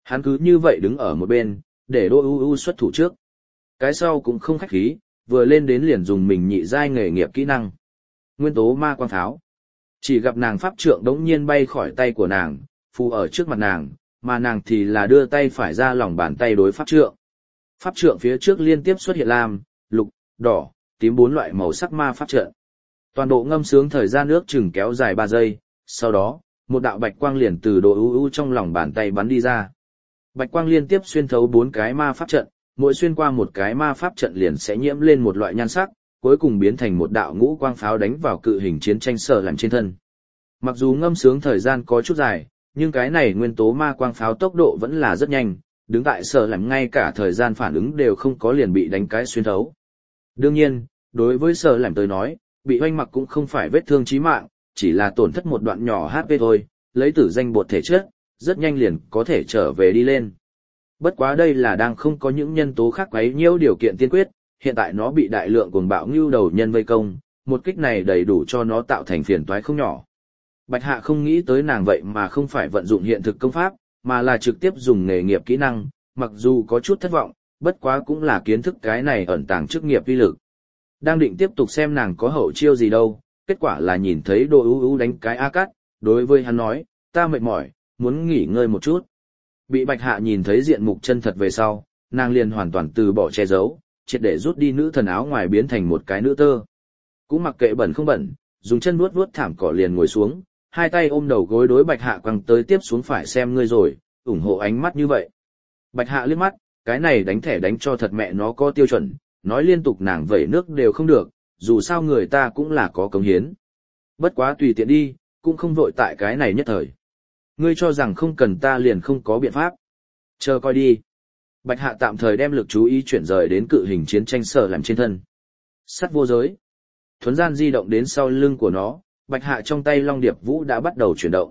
Hắn cứ như vậy đứng ở một bên, để Đỗ U U xuất thủ trước. Cái sau cũng không khách khí, vừa lên đến liền dùng mình nhị giai nghề nghiệp kỹ năng. Nguyên tố ma quang pháo. Chỉ gặp nàng pháp trượng đống nhiên bay khỏi tay của nàng, phù ở trước mặt nàng, mà nàng thì là đưa tay phải ra lòng bàn tay đối pháp trượng. Pháp trượng phía trước liên tiếp xuất hiện lam, lục, đỏ, tím 4 loại màu sắc ma pháp trận. Toàn bộ ngâm sướng thời gian ước chừng kéo dài 3 giây, sau đó, một đạo bạch quang liền từ Đỗ U U trong lòng bàn tay bắn đi ra. Bạch quang liên tiếp xuyên thấu 4 cái ma pháp trận, mỗi xuyên qua một cái ma pháp trận liền sẽ nhiễm lên một loại nhan sắc, cuối cùng biến thành một đạo ngũ quang pháo đánh vào cự hình chiến tranh sở làm trên thân. Mặc dù ngâm sướng thời gian có chút dài, nhưng cái này nguyên tố ma quang pháo tốc độ vẫn là rất nhanh, đứng tại sở làm ngay cả thời gian phản ứng đều không có liền bị đánh cái xuyên thấu. Đương nhiên, đối với sở làm tới nói, bị hoanh mặc cũng không phải vết thương chí mạng, chỉ là tổn thất một đoạn nhỏ HP thôi, lấy tử danh bột thể chất, rất nhanh liền có thể trở về đi lên. Bất quá đây là đang không có những nhân tố khác quấy nhiễu điều kiện tiên quyết, hiện tại nó bị đại lượng cuồng bạo ngưu đầu nhân vây công, một kích này đầy đủ cho nó tạo thành phiền toái không nhỏ. Bạch Hạ không nghĩ tới nàng vậy mà không phải vận dụng hiện thực công pháp, mà là trực tiếp dùng nghề nghiệp kỹ năng, mặc dù có chút thất vọng, bất quá cũng là kiến thức cái này ẩn tàng chức nghiệp uy lực. Đang định tiếp tục xem nàng có hậu chiêu gì đâu, kết quả là nhìn thấy Đỗ U U đánh cái A cắt, đối với hắn nói, ta mệt mỏi, muốn nghỉ ngơi một chút. Bị Bạch Hạ nhìn thấy diện mục chân thật về sau, nàng liền hoàn toàn từ bỏ che giấu, triệt để rút đi nữ thần áo ngoài biến thành một cái nữ tơ. Cũng mặc kệ bẩn không bẩn, dùng chân vuốt vuốt thảm cỏ liền ngồi xuống, hai tay ôm đầu gối đối Bạch Hạ quăng tới tiếp xuống phải xem ngươi rồi, ủng hộ ánh mắt như vậy. Bạch Hạ liếc mắt, cái này đánh thẻ đánh cho thật mẹ nó có tiêu chuẩn, nói liên tục nàng vẩy nước đều không được, dù sao người ta cũng là có cống hiến. Bất quá tùy tiện đi, cũng không vội tại cái này nhất thời. Ngươi cho rằng không cần ta liền không có biện pháp. Chờ coi đi. Bạch Hạ tạm thời đem lực chú ý chuyển rời đến cự hình chiến tranh sở làm trên thân. Sắt vô giới. Thuấn gian di động đến sau lưng của nó, Bạch Hạ trong tay long điệp vũ đã bắt đầu chuyển động.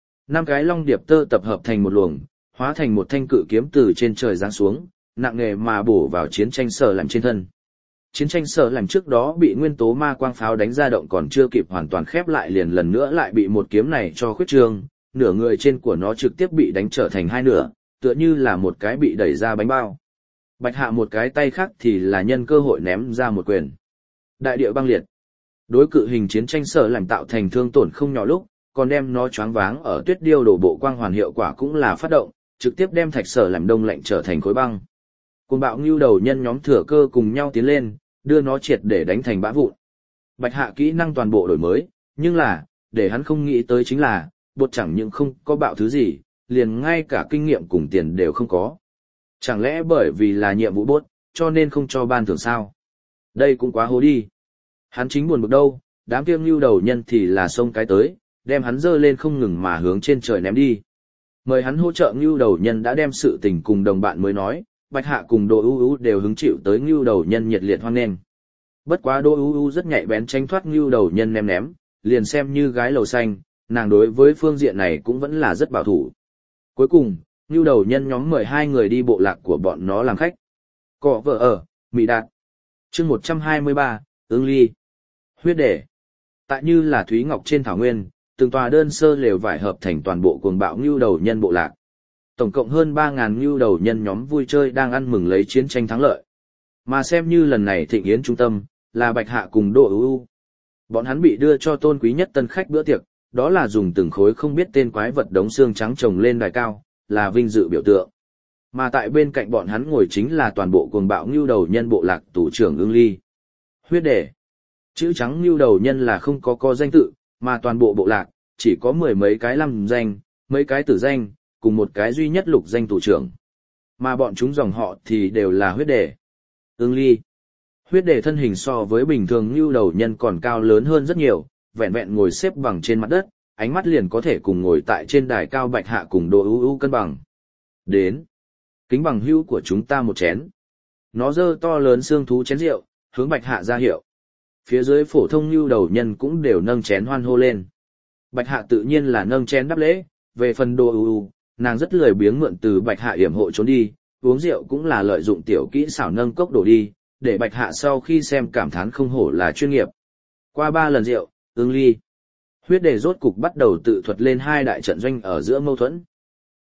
5 cái long điệp tơ tập hợp thành một luồng, hóa thành một thanh cự kiếm từ trên trời giáng xuống, nặng nề mà bổ vào chiến tranh sở làm trên thân. Chiến tranh sở làm trước đó bị nguyên tố ma quang pháo đánh ra động còn chưa kịp hoàn toàn khép lại liền lần nữa lại bị một kiếm này cho khuyết trương, nửa người trên của nó trực tiếp bị đánh trở thành hai nửa, tựa như là một cái bị đẩy ra bánh bao. Bạch Hạ một cái tay khác thì là nhân cơ hội ném ra một quyền. Đại địa băng liệt. Đối cự hình chiến tranh sở làm tạo thành thương tổn không nhỏ lúc, còn đem nó choáng váng ở tuyết điêu đổ bộ quang hoàn hiệu quả cũng là phát động, trực tiếp đem thạch sở làm đông lạnh trở thành khối băng. Cùng bạo ngưu đầu nhân nhóm thừa cơ cùng nhau tiến lên, đưa nó triệt để đánh thành bã vụn. Bạch Hạ kỹ năng toàn bộ đổi mới, nhưng là, để hắn không nghĩ tới chính là, bột chẳng những không có bạo thứ gì, liền ngay cả kinh nghiệm cùng tiền đều không có. Chẳng lẽ bởi vì là nhiệm vụ bốt, cho nên không cho ban thưởng sao? Đây cũng quá hố đi. Hắn chính buồn bực đâu, đám kiêng lưu đầu nhân thì là xông cái tới, đem hắn dơ lên không ngừng mà hướng trên trời ném đi. Mời hắn hỗ trợ ngưu đầu nhân đã đem sự tình cùng đồng bạn mới nói, Bạch Hạ cùng Đỗ U U đều hứng chịu tới ngưu đầu nhân nhiệt liệt hoan nghênh. Bất quá Đỗ U U rất nhạy bén tránh thoát ngưu đầu nhân ném, liền xem như gái lầu xanh, nàng đối với phương diện này cũng vẫn là rất bảo thủ. Cuối cùng, ngưu đầu nhân nhóm mời 2 người đi bộ lạc của bọn nó làm khách. Cọ vợ ở, Mỹ Đạt. Chương 123, Ưng Ly. Huyết đề. Tại như là Thúy Ngọc trên thảo nguyên, từng tòa đơn sơ lều vải hợp thành toàn bộ cuồng bạo ngưu đầu nhân bộ lạc. Tổng cộng hơn 3.000 ngưu đầu nhân nhóm vui chơi đang ăn mừng lấy chiến tranh thắng lợi. Mà xem như lần này thịnh yến trung tâm, là Bạch Hạ cùng Đỗ U U. Bọn hắn bị đưa cho tôn quý nhất tân khách bữa tiệc, đó là dùng từng khối không biết tên quái vật đống xương trắng trồng lên đài cao, là vinh dự biểu tượng. Mà tại bên cạnh bọn hắn ngồi chính là toàn bộ cuồng bạo ngưu đầu nhân bộ lạc tù trưởng Ưng Ly. Huyết đề. Chữ trắng ngưu đầu nhân là không có danh tự, mà toàn bộ bộ lạc, chỉ có 10 mấy cái lâm danh, mấy cái tử danh, cùng một cái duy nhất lục danh tù trưởng. Mà bọn chúng dòng họ thì đều là huyết đề. Ưng Ly. Huyết đề thân hình so với bình thường ngưu đầu nhân còn cao lớn hơn rất nhiều, vẹn vẹn ngồi xếp bằng trên mặt đất, ánh mắt liền có thể cùng ngồi tại trên đài cao Bạch Hạ cùng Đỗ U U cân bằng. Đến. Kính bằng hữu của chúng ta một chén. Nó giơ to lớn xương thú chén rượu, hướng Bạch Hạ ra hiệu. Phía dưới phổ thông ngưu đầu nhân cũng đều nâng chén hoan hô lên. Bạch Hạ tự nhiên là nâng chén đáp lễ, về phần Đỗ U U, nàng rất lười biếng mượn từ Bạch Hạ yểm hộ trốn đi, uống rượu cũng là lợi dụng tiểu kỹ xảo nâng cốc đổ đi, để Bạch Hạ sau khi xem cảm thán không hổ là chuyên nghiệp. Qua 3 lần rượu, Ưng Ly. Huyết đề rốt cục bắt đầu tự thuật lên 2 đại trận doanh ở giữa mâu thuẫn.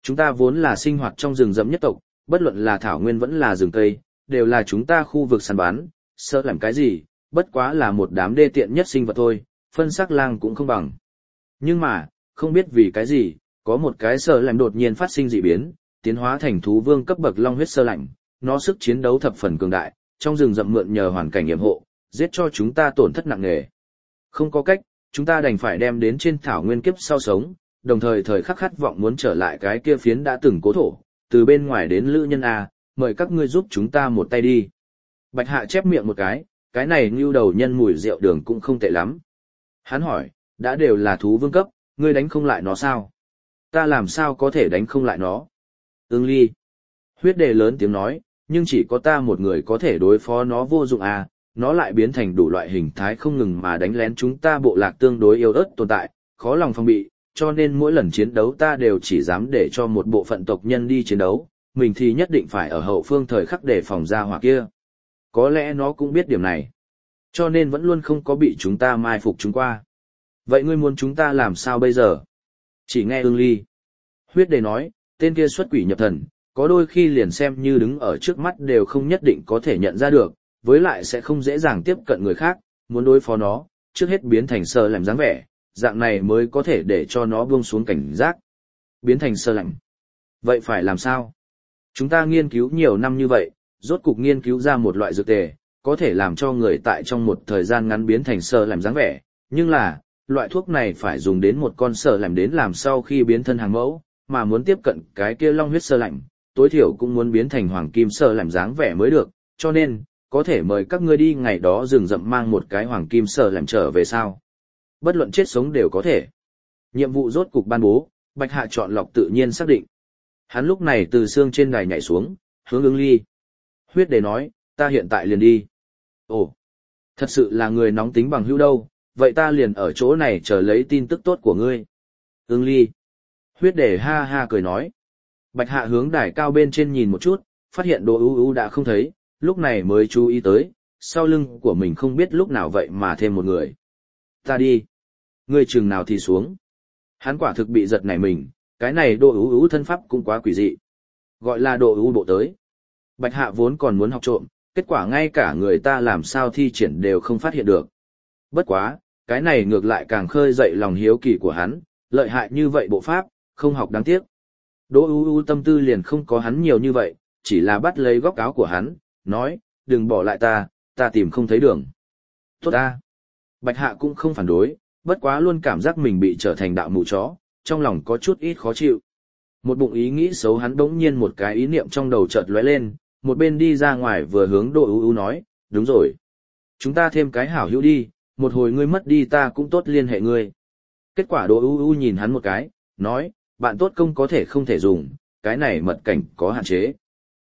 Chúng ta vốn là sinh hoạt trong rừng rậm nhất tộc, bất luận là thảo nguyên vẫn là rừng cây, đều là chúng ta khu vực săn bắn, sợ làm cái gì, bất quá là một đám đê tiện nhất sinh vật thôi, phân sắc lang cũng không bằng. Nhưng mà, không biết vì cái gì, có một cái sợ làm đột nhiên phát sinh dị biến, tiến hóa thành thú vương cấp bậc long huyết sơ lạnh, nó sức chiến đấu thập phần cường đại, trong rừng rậm mượn nhờ hoàn cảnh yểm hộ, giết cho chúng ta tổn thất nặng nề. Không có cách, chúng ta đành phải đem đến trên thảo nguyên kiếp sau sống, đồng thời thời khắc khát vọng muốn trở lại cái kia phiến đã từng cố thổ, từ bên ngoài đến lữ nhân A, mời các ngươi giúp chúng ta một tay đi. Bạch Hạ chép miệng một cái này ngưu đầu nhân mùi rượu đường cũng không tệ lắm. Hắn hỏi, đã đều là thú vương cấp, ngươi đánh không lại nó sao? Ta làm sao có thể đánh không lại nó? Ưng Ly. Huyết Đề lớn tiếng nói, nhưng chỉ có ta một người có thể đối phó nó vô dụng à, nó lại biến thành đủ loại hình thái không ngừng mà đánh lén chúng ta bộ lạc tương đối yếu ớt tồn tại, khó lòng phòng bị, cho nên mỗi lần chiến đấu ta đều chỉ dám để cho một bộ phận tộc nhân đi chiến đấu, mình thì nhất định phải ở hậu phương thời khắc để phòng ra hỏa kia. Có lẽ nó cũng biết điểm này, cho nên vẫn luôn không có bị chúng ta mai phục chúng qua. Vậy ngươi muốn chúng ta làm sao bây giờ? Chỉ nghe Ưng Ly. Huyết Đề nói, tên kia xuất quỷ nhập thần, có đôi khi liền xem như đứng ở trước mắt đều không nhất định có thể nhận ra được, với lại sẽ không dễ dàng tiếp cận người khác, muốn đối phó nó, trước hết biến thành sơ làm dáng vẻ, dạng này mới có thể để cho nó buông xuống cảnh giác. Biến thành sơ lạnh. Vậy phải làm sao? Chúng ta nghiên cứu nhiều năm như vậy, rốt cục nghiên cứu ra một loại dược tề, có thể làm cho người tại trong một thời gian ngắn biến thành sơ làm dáng vẻ, nhưng là, loại thuốc này phải dùng đến một con sơ làm đến làm sau khi biến thân hàng mẫu, mà muốn tiếp cận cái kia long huyết sơ lạnh, tối thiểu cũng muốn biến thành hoàng kim sơ làm dáng vẻ mới được, cho nên, có thể mời các ngươi đi ngày đó rừng rậm mang một cái hoàng kim sơ làm trở về sao. Bất luận chết sống đều có thể. Nhiệm vụ rốt cục ban bố, Bạch Hạ chọn lọc tự nhiên xác định. Hắn lúc này từ xương trên đài nhảy xuống, hướng Ưng Ly. Huyết Đề nói, ta hiện tại liền đi. Ồ, thật sự là người nóng tính bằng hữu đâu, vậy ta liền ở chỗ này chờ lấy tin tức tốt của ngươi. Ưng Ly. Huyết Đề ha ha cười nói. Bạch Hạ hướng đài cao bên trên nhìn một chút, phát hiện Đỗ Ú Ú đã không thấy, lúc này mới chú ý tới, sau lưng của mình không biết lúc nào vậy mà thêm một người. Ta đi. Ngươi chừng nào thì xuống. Hắn quả thực bị giật nảy mình, cái này Đỗ Ú Ú thân pháp cũng quá quỷ dị. Gọi là Đỗ Ú bộ tới. Bạch Hạ vốn còn muốn học trộm, kết quả ngay cả người ta làm sao thi triển đều không phát hiện được. Bất quá, cái này ngược lại càng khơi dậy lòng hiếu kỳ của hắn, lợi hại như vậy bộ pháp, không học đáng tiếc. Đỗ Ú Ú tâm tư liền không có hắn nhiều như vậy, chỉ là bắt lấy góc áo của hắn, nói, đừng bỏ lại ta tìm không thấy đường. Tốt ta. Bạch Hạ cũng không phản đối, bất quá luôn cảm giác mình bị trở thành đạo mù chó, trong lòng có chút ít khó chịu. Một bụng ý nghĩ xấu hắn đống nhiên một cái ý niệm trong đầu chợt lóe lên, một bên đi ra ngoài vừa hướng Đỗ Ú Ú nói, đúng rồi. Chúng ta thêm cái hảo hữu đi, một hồi ngươi mất đi ta cũng tốt liên hệ ngươi. Kết quả Đỗ Ú Ú nhìn hắn một cái, nói, bạn tốt công có thể không thể dùng, cái này mật cảnh có hạn chế.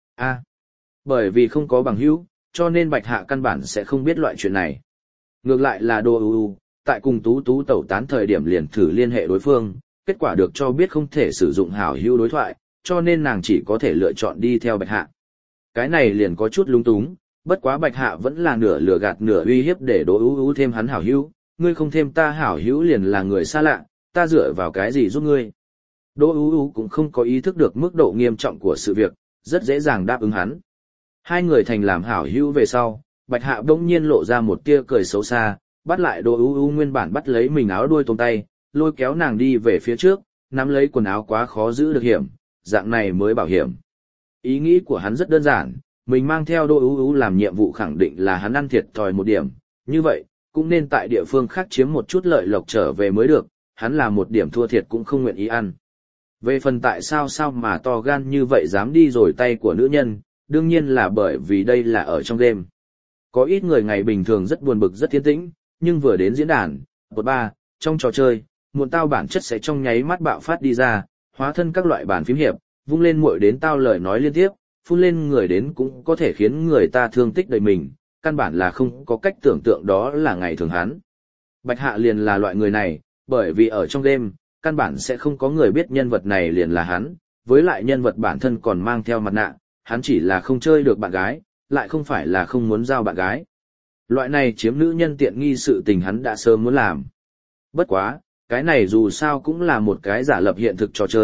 Bởi vì không có bằng hữu, cho nên Bạch Hạ căn bản sẽ không biết loại chuyện này. Ngược lại là Đỗ Ú Ú, tại cùng Tú Tú tẩu tán thời điểm liền thử liên hệ đối phương, kết quả được cho biết không thể sử dụng hảo hữu đối thoại, cho nên nàng chỉ có thể lựa chọn đi theo Bạch Hạ. Cái này liền có chút lung túng, bất quá Bạch Hạ vẫn là nửa lừa gạt nửa uy hiếp để Đỗ Ú Ú thêm hắn hảo hữu, ngươi không thêm ta hảo hữu liền là người xa lạ, ta dựa vào cái gì giúp ngươi. Đỗ Ú Ú cũng không có ý thức được mức độ nghiêm trọng của sự việc, rất dễ dàng đáp ứng hắn. Hai người thành làm hảo hữu về sau, Bạch Hạ bỗng nhiên lộ ra một tia cười xấu xa, bắt lại Đỗ Ú Ú nguyên bản bắt lấy mình áo đuôi tôm tay, lôi kéo nàng đi về phía trước, nắm lấy quần áo quá khó giữ được hiểm, dạng này mới bảo hiểm. Ý nghĩ của hắn rất đơn giản, mình mang theo Đỗ Ú Ú làm nhiệm vụ khẳng định là hắn ăn thiệt thòi một điểm, như vậy, cũng nên tại địa phương khác chiếm một chút lợi lộc trở về mới được, hắn là một điểm thua thiệt cũng không nguyện ý ăn. Về phần tại sao mà to gan như vậy dám đi rồi tay của nữ nhân, đương nhiên là bởi vì đây là ở trong đêm. Có ít người ngày bình thường rất buồn bực rất thiên tĩnh, nhưng vừa đến diễn đàn, trong trò chơi, muộn tao bản chất sẽ trong nháy mắt bạo phát đi ra, hóa thân các loại bàn phím hiệp, vung lên muội đến tao lời nói liên tiếp, phun lên người đến cũng có thể khiến người ta thương tích đời mình, căn bản là không có cách tưởng tượng đó là ngày thường hắn. Bạch Hạ liền là loại người này, bởi vì ở trong game, căn bản sẽ không có người biết nhân vật này liền là hắn, với lại nhân vật bản thân còn mang theo mặt nạ, hắn chỉ là không chơi được bạn gái, lại không phải là không muốn giao bạn gái. Loại này chiếm nữ nhân tiện nghi sự tình hắn đã sớm muốn làm. Bất quá, cái này dù sao cũng là một cái giả lập hiện thực trò chơi,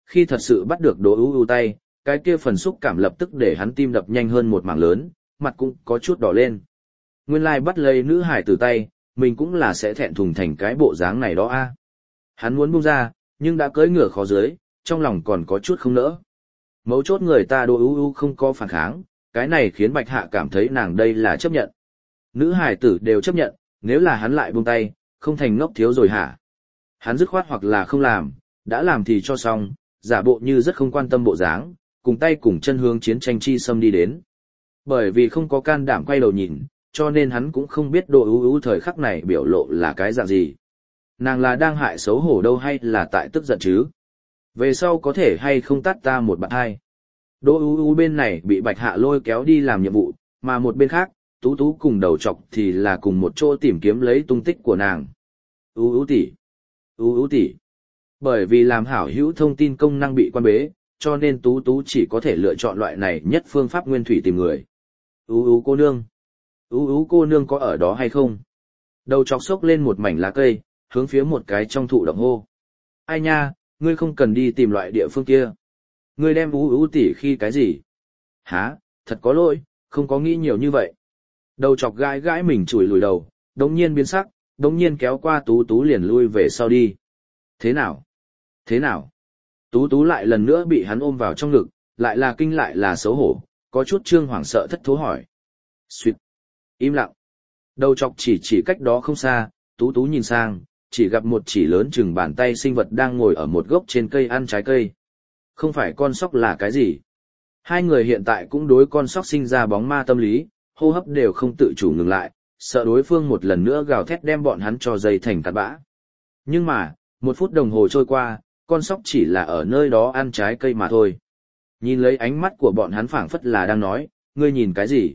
Khi thật sự bắt được Đỗ Ú Ú tay, cái kia phần xúc cảm lập tức để hắn tim đập nhanh hơn một mảng lớn, mặt cũng có chút đỏ lên. Nguyên lai bắt lấy nữ hải tử tay, mình cũng là sẽ thẹn thùng thành cái bộ dáng này đó a. Hắn muốn buông ra, nhưng đã cưỡi ngựa khó dưới, trong lòng còn có chút không nỡ. Mấu chốt người ta Đỗ Ú Ú không có phản kháng, cái này khiến Bạch Hạ cảm thấy nàng đây là chấp nhận. Nữ hải tử đều chấp nhận, nếu là hắn lại buông tay, không thành ngốc thiếu rồi hả? Hắn dứt khoát hoặc là không làm, đã làm thì cho xong, giả bộ như rất không quan tâm bộ dáng, cùng tay cùng chân hướng chiến tranh chi xâm đi đến. Bởi vì không có can đảm quay đầu nhìn, cho nên hắn cũng không biết Đỗ Ú Ú thời khắc này biểu lộ là cái dạng gì. Nàng là đang hại xấu hổ đâu hay là tại tức giận chứ? Về sau có thể hay không tát ta một bạn hai. Đỗ Ú Ú bên này bị Bạch Hạ lôi kéo đi làm nhiệm vụ, mà một bên khác, Tú Tú cùng đầu chọc thì là cùng một chỗ tìm kiếm lấy tung tích của nàng. Ú Ú tỷ, Ú Ú tỷ. Bởi vì làm hảo hữu thông tin công năng bị quan bế, cho nên Tú Tú chỉ có thể lựa chọn loại này nhất phương pháp nguyên thủy tìm người. Ú Ú cô nương. Ú Ú cô nương có ở đó hay không? Đầu chọc xốc lên một mảnh lá cây, hướng phía một cái trong thụ động hô. Ai nha, ngươi không cần đi tìm loại địa phương kia. Ngươi đem Ú Ú tỷ khi cái gì? Hả, thật có lỗi, không có nghĩ nhiều như vậy. Đầu chọc gãi gãi mình chùi lùi đầu, đống nhiên biến sắc, đống nhiên kéo qua Tú Tú liền lui về sau đi. Thế nào? Thế nào? Tú Tú lại lần nữa bị hắn ôm vào trong ngực, lại là kinh lại là xấu hổ, có chút trương hoảng sợ thất thố hỏi. Xuyệt. Im lặng. Đầu chọc chỉ cách đó không xa, Tú Tú nhìn sang, chỉ gặp một chỉ lớn chừng bàn tay sinh vật đang ngồi ở một gốc trên cây ăn trái cây. Không phải con sóc là cái gì? Hai người hiện tại cũng đối con sóc sinh ra bóng ma tâm lý, hô hấp đều không tự chủ ngừng lại, sợ đối phương một lần nữa gào thét đem bọn hắn cho dây thành cát bã. Nhưng mà, 1 phút đồng hồ trôi qua, con sóc chỉ là ở nơi đó ăn trái cây mà thôi. Nhìn lấy ánh mắt của bọn hắn phảng phất là đang nói, ngươi nhìn cái gì?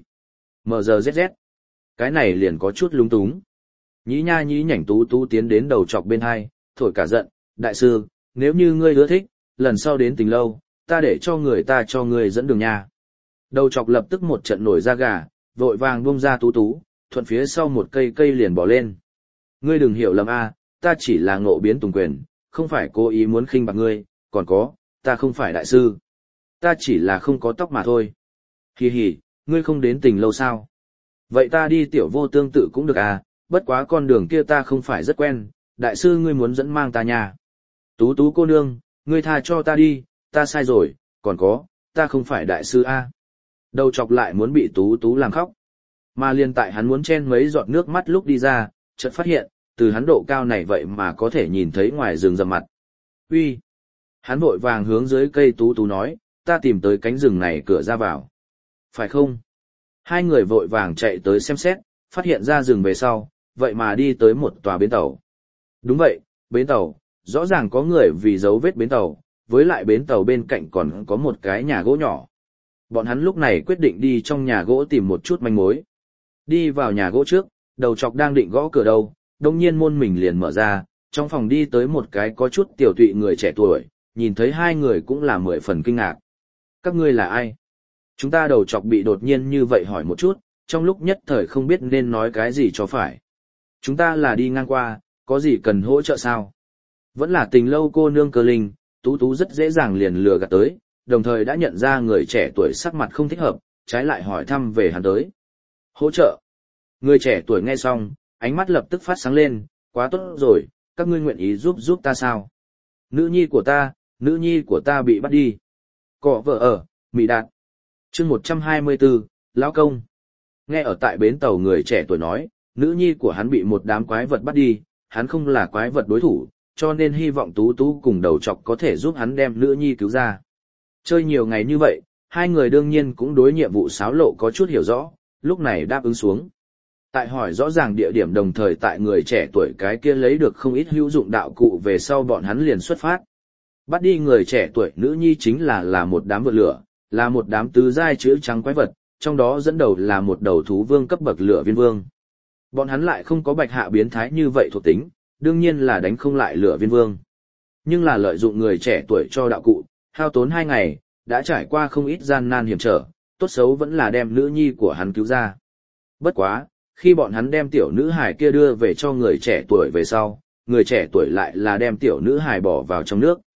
MZZ. Cái này liền có chút lung túng. Nhí nha nhí nhảnh Tú Tú tiến đến đầu chọc bên hai, thổi cả giận, đại sư, nếu như ngươi ưa thích, lần sau đến Tình Lâu, ta để cho người ta cho ngươi dẫn đường nha. Đầu chọc lập tức một trận nổi da gà, vội vàng buông ra Tú Tú, thuận phía sau một cây liền bỏ lên. Ngươi đừng hiểu lầm a, ta chỉ là ngộ biến tùng quyền, không phải cố ý muốn khinh bạc ngươi, còn có, ta không phải đại sư. Ta chỉ là không có tóc mà thôi. Hì hì, ngươi không đến Tình Lâu sao? Vậy ta đi Tiểu Vô Tương Tự cũng được à, bất quá con đường kia ta không phải rất quen, đại sư ngươi muốn dẫn mang ta nhà. Tú Tú cô nương, ngươi tha cho ta đi, ta sai rồi, còn có, ta không phải đại sư a. Đầu chọc lại muốn bị Tú Tú làm khóc. Mà liên tại hắn muốn chen mấy giọt nước mắt lúc đi ra, chợt phát hiện, từ hắn độ cao này vậy mà có thể nhìn thấy ngoài rừng rậm mặt. Uy! Hắn vội vàng hướng dưới cây Tú Tú nói, ta tìm tới cánh rừng này cửa ra vào. Phải không? Hai người vội vàng chạy tới xem xét, phát hiện ra rừng về sau, vậy mà đi tới một tòa bến tàu. Đúng vậy, bến tàu, rõ ràng có người vì dấu vết bến tàu, với lại bến tàu bên cạnh còn có một cái nhà gỗ nhỏ. Bọn hắn lúc này quyết định đi trong nhà gỗ tìm một chút manh mối. Đi vào nhà gỗ trước, đầu chọc đang định gõ cửa đâu, đồng nhiên môn mình liền mở ra, trong phòng đi tới một cái có chút tiểu tụy người trẻ tuổi, nhìn thấy hai người cũng là 10 phần kinh ngạc. Các ngươi là ai? Chúng ta đầu chọc bị đột nhiên như vậy hỏi một chút, trong lúc nhất thời không biết nên nói cái gì cho phải. Chúng ta là đi ngang qua, có gì cần hỗ trợ sao? Vẫn là Tình Lâu cô nương Cơ Linh, Tú Tú rất dễ dàng liền lừa gạt tới, đồng thời đã nhận ra người trẻ tuổi sắc mặt không thích hợp, trái lại hỏi thăm về hắn tới. Hỗ trợ. Người trẻ tuổi nghe xong, ánh mắt lập tức phát sáng lên, quá tốt rồi, các ngươi nguyện ý giúp ta sao? Nữ nhi của ta bị bắt đi. Cọ vợ ở, Mỹ Đạt. Chương 124, Lão Công. Nghe ở tại bến tàu người trẻ tuổi nói, nữ nhi của hắn bị một đám quái vật bắt đi, hắn không là quái vật đối thủ, cho nên hy vọng Tú Tú cùng đầu chọc có thể giúp hắn đem nữ nhi cứu ra. Chơi nhiều ngày như vậy, hai người đương nhiên cũng đối nhiệm vụ xáo lộ có chút hiểu rõ, lúc này đáp ứng xuống. Tại hỏi rõ ràng địa điểm đồng thời tại người trẻ tuổi cái kia lấy được không ít hữu dụng đạo cụ về sau bọn hắn liền xuất phát. Bắt đi người trẻ tuổi nữ nhi chính là một đám vượt lửa, là một đám tứ giai chữ trắng quái vật, trong đó dẫn đầu là một đầu thú vương cấp bậc lửa viên vương. Bọn hắn lại không có Bạch Hạ biến thái như vậy thuộc tính, đương nhiên là đánh không lại lửa viên vương. Nhưng là lợi dụng người trẻ tuổi cho đạo cụ, hao tốn 2 ngày, đã trải qua không ít gian nan hiểm trở, tốt xấu vẫn là đem nữ nhi của hắn cứu ra. Bất quá, khi bọn hắn đem tiểu nữ hài kia đưa về cho người trẻ tuổi về sau, người trẻ tuổi lại là đem tiểu nữ hài bỏ vào trong nước.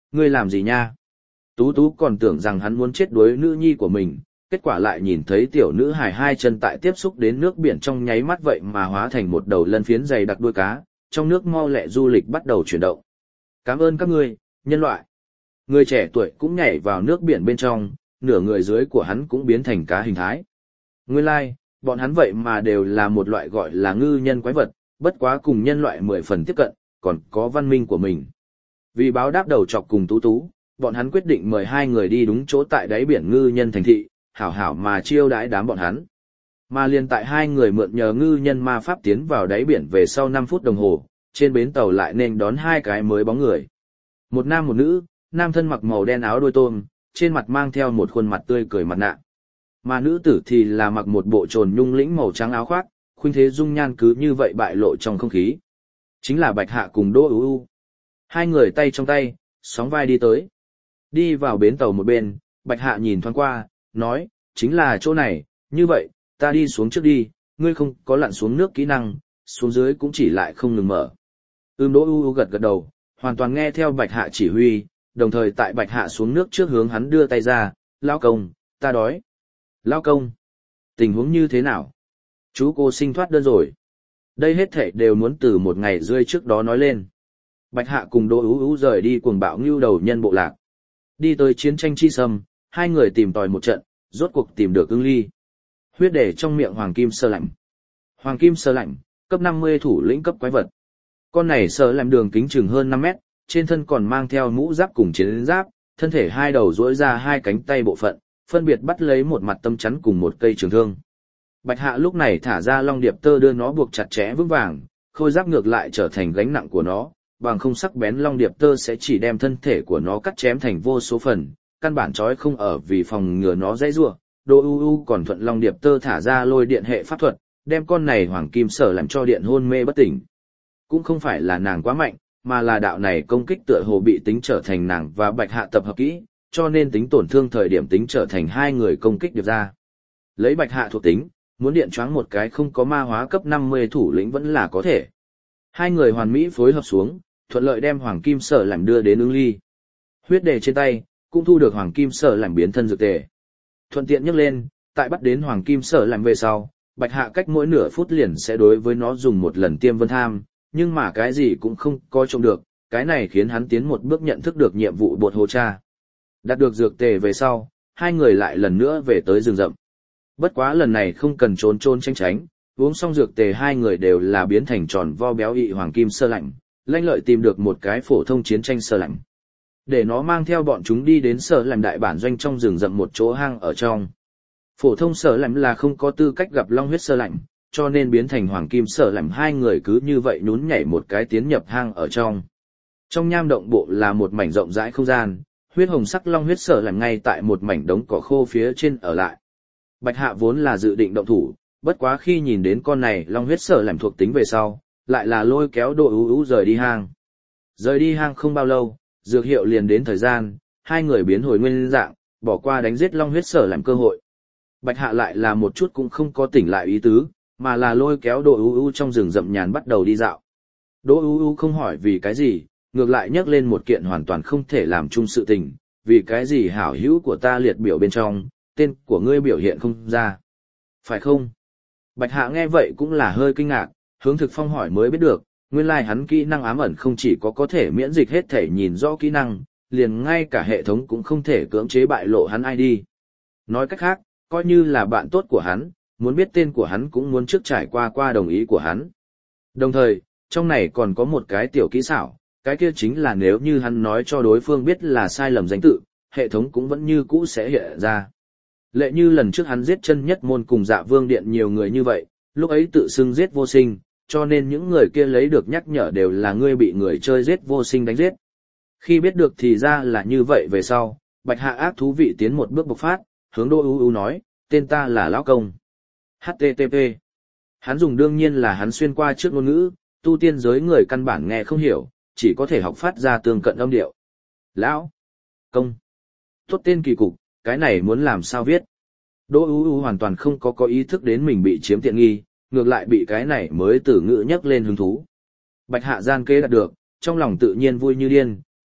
ngươi làm gì nha? Tú Tú còn tưởng rằng hắn muốn chết đuối nữ nhi của mình, kết quả lại nhìn thấy tiểu nữ hài hai chân tại tiếp xúc đến nước biển trong nháy mắt vậy mà hóa thành một đầu lân phiến dày đặc đuôi cá, trong nước mau lẹ du lịch bắt đầu chuyển động. Cảm ơn các ngươi, nhân loại. Người trẻ tuổi cũng nhảy vào nước biển bên trong, nửa người dưới của hắn cũng biến thành cá hình thái. Nguyên lai, bọn hắn vậy mà đều là một loại gọi là ngư nhân quái vật, bất quá cùng nhân loại 10 phần tiếp cận, còn có văn minh của mình. Vì báo đáp đầu chọc cùng Tú Tú, bọn hắn quyết định mời hai người đi đúng chỗ tại đáy biển ngư nhân thành thị, hảo hảo mà chiêu đãi đám bọn hắn. Mà liền tại hai người mượn nhờ ngư nhân ma pháp tiến vào đáy biển về sau 5 phút đồng hồ, trên bến tàu lại nên đón hai cái mới bóng người. Một nam một nữ, nam thân mặc màu đen áo đôi tôm, trên mặt mang theo một khuôn mặt tươi cười mặt nạ. Mà nữ tử thì là mặc một bộ trồn nhung lĩnh màu trắng áo khoác, khuynh thế dung nhan cứ như vậy bại lộ trong không khí. Chính là Bạch Hạ cùng Đỗ Ú U. Hai người tay trong tay, sóng vai đi tới. Đi vào bến tàu một bên, Bạch Hạ nhìn thoáng qua, nói, chính là chỗ này, như vậy, ta đi xuống trước đi, ngươi không có lặn xuống nước kỹ năng, xuống dưới cũng chỉ lại không ngừng mở. Đỗ U U gật gật đầu, hoàn toàn nghe theo Bạch Hạ chỉ huy, đồng thời tại Bạch Hạ xuống nước trước hướng hắn đưa tay ra, lao công, ta đói. Lao công, tình huống như thế nào? Chú cô sinh thoát đơn rồi. Đây hết thảy đều muốn từ một ngày rưỡi trước đó nói lên. Bạch Hạ cùng Đỗ Ú Ú rời đi cuồng bạo ngưu đầu nhân bộ lạc. Đi tới chiến tranh chi sâm, hai người tìm tòi một trận, rốt cuộc tìm được ưng ly. Huyết để trong miệng Hoàng Kim Sơ Lạnh. Hoàng Kim Sơ Lạnh, cấp 50 thủ lĩnh cấp quái vật. Con này sơ làm đường kính chừng hơn 5 mét, trên thân còn mang theo mũ giáp cùng chiến giáp, thân thể hai đầu duỗi ra hai cánh tay bộ phận, phân biệt bắt lấy một mặt tâm chắn cùng một cây trường thương. Bạch Hạ lúc này thả ra long điệp tơ đưa nó buộc chặt chẽ vững vàng, khôi giáp ngược lại trở thành gánh nặng của nó, bằng không sắc bén long điệp tơ sẽ chỉ đem thân thể của nó cắt chém thành vô số phần, căn bản trói không ở vì phòng ngừa nó dãy rủa. Đỗ U U còn thuận long điệp tơ thả ra lôi điện hệ pháp thuật, đem con này Hoàng Kim Sở làm cho điện hôn mê bất tỉnh. Cũng không phải là nàng quá mạnh, mà là đạo này công kích tựa hồ bị tính trở thành nàng và Bạch Hạ tập hợp kỹ, cho nên tính tổn thương thời điểm tính trở thành hai người công kích được ra. Lấy Bạch Hạ thuộc tính, muốn điện choáng một cái không có ma hóa cấp 50 thủ lĩnh vẫn là có thể. Hai người hoàn mỹ phối hợp xuống, thuận lợi đem Hoàng Kim Sở làm đưa đến ưng ly. Huyết đề trên tay, cũng thu được Hoàng Kim Sở làm biến thân dược tề. Thuận tiện nhắc lên, tại bắt đến Hoàng Kim Sở làm về sau, Bạch Hạ cách mỗi nửa phút liền sẽ đối với nó dùng một lần tiêm vân tham, nhưng mà cái gì cũng không coi trông được, cái này khiến hắn tiến một bước nhận thức được nhiệm vụ bột hồ cha. Đạt được dược tề về sau, hai người lại lần nữa về tới rừng rậm. Bất quá lần này không cần trốn trốn tránh tránh, uống xong dược tề hai người đều là biến thành tròn vo béo ị Hoàng Kim Sơ Lạnh, lanh lợi tìm được một cái phổ thông chiến tranh sơ lạnh. Để nó mang theo bọn chúng đi đến sở làm đại bản doanh trong rừng rậm một chỗ hang ở trong. Phổ thông sở lạnh là không có tư cách gặp long huyết sơ lạnh, cho nên biến thành Hoàng Kim Sở Lạnh hai người cứ như vậy nhún nhảy một cái tiến nhập hang ở trong. Trong nham động bộ là một mảnh rộng rãi không gian, huyết hồng sắc long huyết sở lạnh ngay tại một mảnh đống cỏ khô phía trên ở lại. Bạch Hạ vốn là dự định động thủ, bất quá khi nhìn đến con này long huyết sở lạnh thuộc tính về sau, lại là lôi kéo Đỗ Ú Ú rời đi hang. Rời đi hang không bao lâu, dược hiệu liền đến thời gian, hai người biến hồi nguyên dạng, bỏ qua đánh giết long huyết sở lạnh cơ hội. Bạch Hạ lại là một chút cũng không có tỉnh lại ý tứ, mà là lôi kéo Đỗ U U trong rừng rậm nhàn bắt đầu đi dạo. Đỗ U U không hỏi vì cái gì, ngược lại nhắc lên một kiện hoàn toàn không thể làm chung sự tình, vì cái gì hảo hữu của ta liệt biểu bên trong, tên của ngươi biểu hiện không ra. Phải không? Bạch Hạ nghe vậy cũng là hơi kinh ngạc, hướng Thực Phong hỏi mới biết được, nguyên lai hắn kỹ năng ám ẩn không chỉ có thể miễn dịch hết thể nhìn rõ kỹ năng, liền ngay cả hệ thống cũng không thể cưỡng chế bại lộ hắn ID. Nói cách khác, coi như là bạn tốt của hắn, muốn biết tên của hắn cũng muốn trước trải qua đồng ý của hắn. Đồng thời, trong này còn có một cái tiểu kỹ xảo, cái kia chính là nếu như hắn nói cho đối phương biết là sai lầm danh tự, hệ thống cũng vẫn như cũ sẽ hiện ra. Lệ như lần trước hắn giết chân nhất môn cùng Dạ Vương Điện nhiều người như vậy, lúc ấy tự xưng giết vô sinh, cho nên những người kia lấy được nhắc nhở đều là ngươi bị người chơi giết vô sinh đánh giết. Khi biết được thì ra là như vậy về sau, Bạch Hạ ác thú vị tiến một bước bộc phát, hướng Đỗ U U nói, tên ta là Lão Công. HTTP. Hắn dùng đương nhiên là hắn xuyên qua trước ngôn ngữ, tu tiên giới người căn bản nghe không hiểu, chỉ có thể học phát ra tương cận âm điệu. Lão Công. Tốt tên kỳ cục, cái này muốn làm sao viết. Đỗ U U hoàn toàn không có ý thức đến mình bị chiếm tiện nghi, ngược lại bị cái này mới từ ngữ nhắc lên hứng thú. Bạch Hạ gian kế đạt được, trong lòng tự nhiên vui như điên,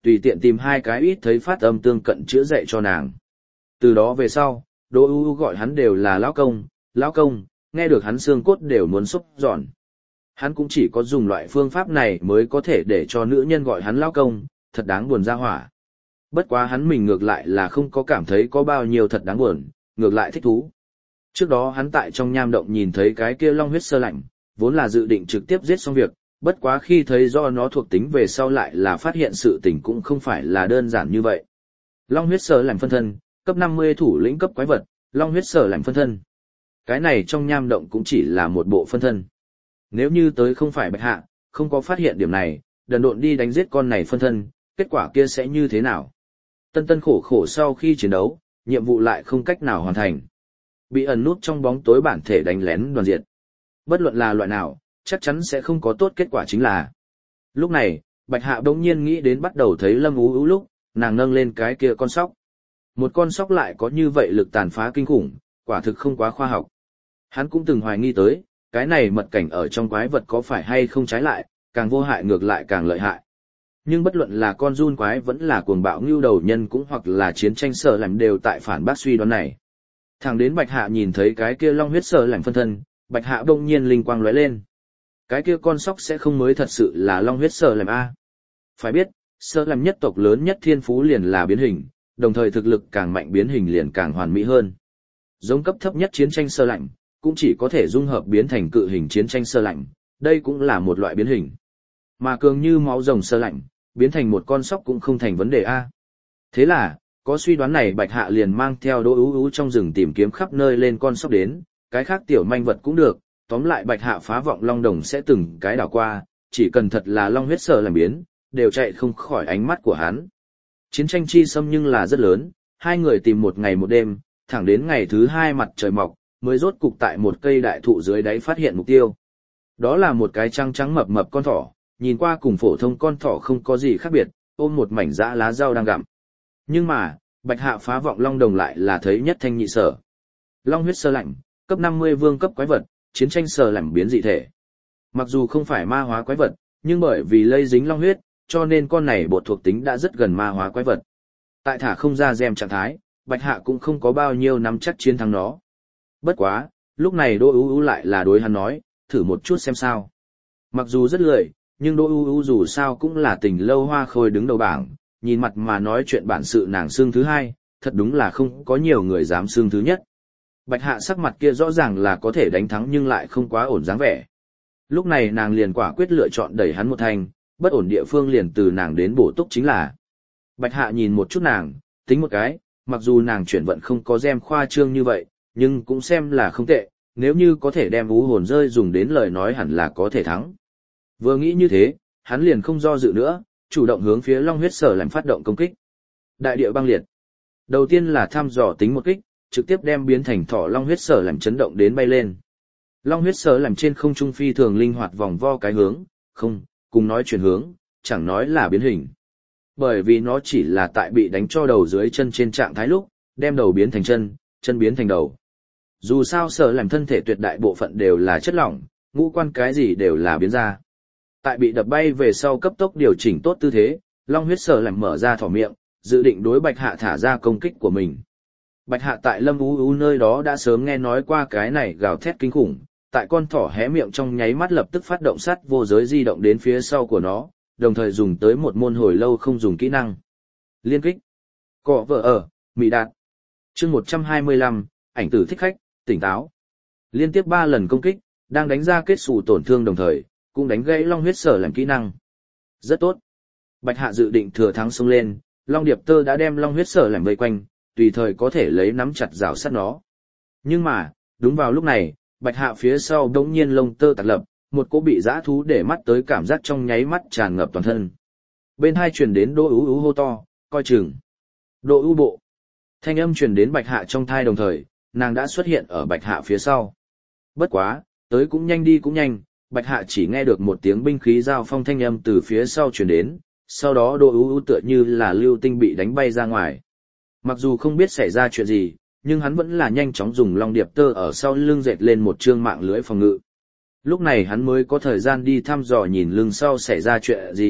tùy tiện tìm hai cái ít thấy phát âm tương cận chữa dạy cho nàng. Từ đó về sau, Đỗ U U gọi hắn đều là lão công, nghe được hắn xương cốt đều muốn xúc giòn. Hắn cũng chỉ có dùng loại phương pháp này mới có thể để cho nữ nhân gọi hắn lão công, thật đáng buồn ra hỏa. Bất quá hắn mình ngược lại là không có cảm thấy có bao nhiêu thật đáng buồn, ngược lại thích thú. Trước đó hắn tại trong nham động nhìn thấy cái kia long huyết sơ lạnh, vốn là dự định trực tiếp giết xong việc, bất quá khi thấy do nó thuộc tính về sau lại là phát hiện sự tình cũng không phải là đơn giản như vậy. Long huyết sơ lạnh phân thân, cấp 50 thủ lĩnh cấp quái vật, long huyết sơ lạnh phân thân. Cái này trong nham động cũng chỉ là một bộ phân thân. Nếu như tới không phải Bạch Hạ, không có phát hiện điểm này, đần độn đi đánh giết con này phân thân, kết quả kia sẽ như thế nào? Tân tân khổ khổ sau khi chiến đấu, nhiệm vụ lại không cách nào hoàn thành. Bị ẩn nút trong bóng tối bản thể đánh lén đoàn diệt. Bất luận là loại nào, chắc chắn sẽ không có tốt kết quả chính là. Lúc này, Bạch Hạ bỗng nhiên nghĩ đến bắt đầu thấy Lâm Ú Ú lúc, nàng nâng lên cái kia con sóc. Một con sóc lại có như vậy lực tàn phá kinh khủng, quả thực không quá khoa học. Hắn cũng từng hoài nghi tới, cái này mật cảnh ở trong quái vật có phải hay không trái lại, càng vô hại ngược lại càng lợi hại. Nhưng bất luận là con giun quái vẫn là cuồng bạo ngưu đầu nhân cũng hoặc là chiến tranh sở làm đều tại phản bác suy đoán này. Thẳng đến Bạch Hạ nhìn thấy cái kia long huyết sở làm phân thân, Bạch Hạ bỗng nhiên linh quang lóe lên. Cái kia con sóc sẽ không mới thật sự là long huyết sở làm A. Phải biết, sở làm nhất tộc lớn nhất thiên phú liền là biến hình, đồng thời thực lực càng mạnh biến hình liền càng hoàn mỹ hơn. Giống cấp thấp nhất chiến tranh sơ lạnh, cũng chỉ có thể dung hợp biến thành cự hình chiến tranh sơ lạnh, đây cũng là một loại biến hình. Mà cường như máu rồng sơ lạnh, biến thành một con sóc cũng không thành vấn đề A. Thế là, có suy đoán này Bạch Hạ liền mang theo Đỗ Ú Ú trong rừng tìm kiếm khắp nơi lên con sóc đến, cái khác tiểu manh vật cũng được, tóm lại Bạch Hạ phá vọng long đồng sẽ từng cái đảo qua, chỉ cần thật là long huyết sơ làm biến, đều chạy không khỏi ánh mắt của hắn. Chiến tranh chi xâm nhưng là rất lớn, hai người tìm một ngày một đêm, thẳng đến ngày thứ hai mặt trời mọc, mới rốt cục tại một cây đại thụ dưới đáy phát hiện mục tiêu. Đó là một cái trăng trắng mập mập con thỏ, nhìn qua cùng phổ thông con thỏ không có gì khác biệt, ôm một mảnh dã lá rau đang gặm. Nhưng mà, Bạch Hạ phá vọng long đồng lại là thấy nhất thanh nhị sở. Long huyết sơ lạnh, cấp 50 vương cấp quái vật, chiến tranh sơ lạnh biến dị thể. Mặc dù không phải ma hóa quái vật, nhưng bởi vì lây dính long huyết, cho nên con này bột thuộc tính đã rất gần ma hóa quái vật. Tại thả không ra gem trạng thái, Bạch Hạ cũng không có bao nhiêu nắm chắc chiến thắng nó. Bất quá, lúc này Đỗ Ú Ú lại là đối hắn nói, thử một chút xem sao. Mặc dù rất lười, nhưng Đỗ Ú Ú dù sao cũng là tình lâu hoa khôi đứng đầu bảng, nhìn mặt mà nói chuyện bản sự nàng xương thứ hai, thật đúng là không có nhiều người dám xương thứ nhất. Bạch Hạ sắc mặt kia rõ ràng là có thể đánh thắng nhưng lại không quá ổn dáng vẻ. Lúc này nàng liền quả quyết lựa chọn đẩy hắn một thành, bất ổn địa phương liền từ nàng đến bổ túc chính là. Bạch Hạ nhìn một chút nàng, tính một cái, mặc dù nàng chuyển vận không có gem khoa trương như vậy, nhưng cũng xem là không tệ, nếu như có thể đem vũ hồn rơi dùng đến lời nói hẳn là có thể thắng. Vừa nghĩ như thế, hắn liền không do dự nữa, chủ động hướng phía long huyết sở làm phát động công kích. Đại địa băng liệt. Đầu tiên là thăm dò tính một kích, trực tiếp đem biến thành thỏ long huyết sở làm chấn động đến bay lên. Long huyết sở làm trên không trung phi thường linh hoạt vòng vo cái hướng, không, cùng nói chuyển hướng, chẳng nói là biến hình. Bởi vì nó chỉ là tại bị đánh cho đầu dưới chân trên trạng thái lúc, đem đầu biến thành chân, chân biến thành đầu. Dù sao sở làm thân thể tuyệt đại bộ phận đều là chất lỏng, ngũ quan cái gì đều là biến ra. Tại bị đập bay về sau cấp tốc điều chỉnh tốt tư thế, long huyết sở làm mở ra thỏ miệng, dự định đối Bạch Hạ thả ra công kích của mình. Bạch Hạ tại Lâm Ú Ú nơi đó đã sớm nghe nói qua cái này gào thét kinh khủng, tại con thỏ hé miệng trong nháy mắt lập tức phát động sắt vô giới di động đến phía sau của nó, đồng thời dùng tới một môn hồi lâu không dùng kỹ năng. Liên kích. Cọ vợ ở, Mỹ Đạt. Chương 125, ảnh tử thích khách, tỉnh táo. Liên tiếp 3 lần công kích, đang đánh ra kết xù tổn thương đồng thời, cũng đánh gãy long huyết sở làm kỹ năng. Rất tốt. Bạch Hạ dự định thừa thắng xông lên, Long Điệp Tơ đã đem long huyết sở làm vây quanh, tùy thời có thể lấy nắm chặt rào sát nó. Nhưng mà, đúng vào lúc này, Bạch Hạ phía sau đống nhiên lông tơ tạc lập, một cỗ bị dã thú để mắt tới cảm giác trong nháy mắt tràn ngập toàn thân. Bên hai truyền đến Đỗ Ú Ú hô to, coi chừng. Đỗ Ú bộ. Thanh âm truyền đến Bạch Hạ trong thai đồng thời, nàng đã xuất hiện ở Bạch Hạ phía sau. Bất quá, tới cũng nhanh đi cũng nhanh, Bạch Hạ chỉ nghe được một tiếng binh khí giao phong thanh âm từ phía sau truyền đến, sau đó Đỗ Ú Ú tựa như là lưu tinh bị đánh bay ra ngoài. Mặc dù không biết xảy ra chuyện gì, nhưng hắn vẫn là nhanh chóng dùng long điệp tơ ở sau lưng dệt lên một trương mạng lưới phòng ngự. Lúc này hắn mới có thời gian đi thăm dò nhìn lưng sau xảy ra chuyện gì,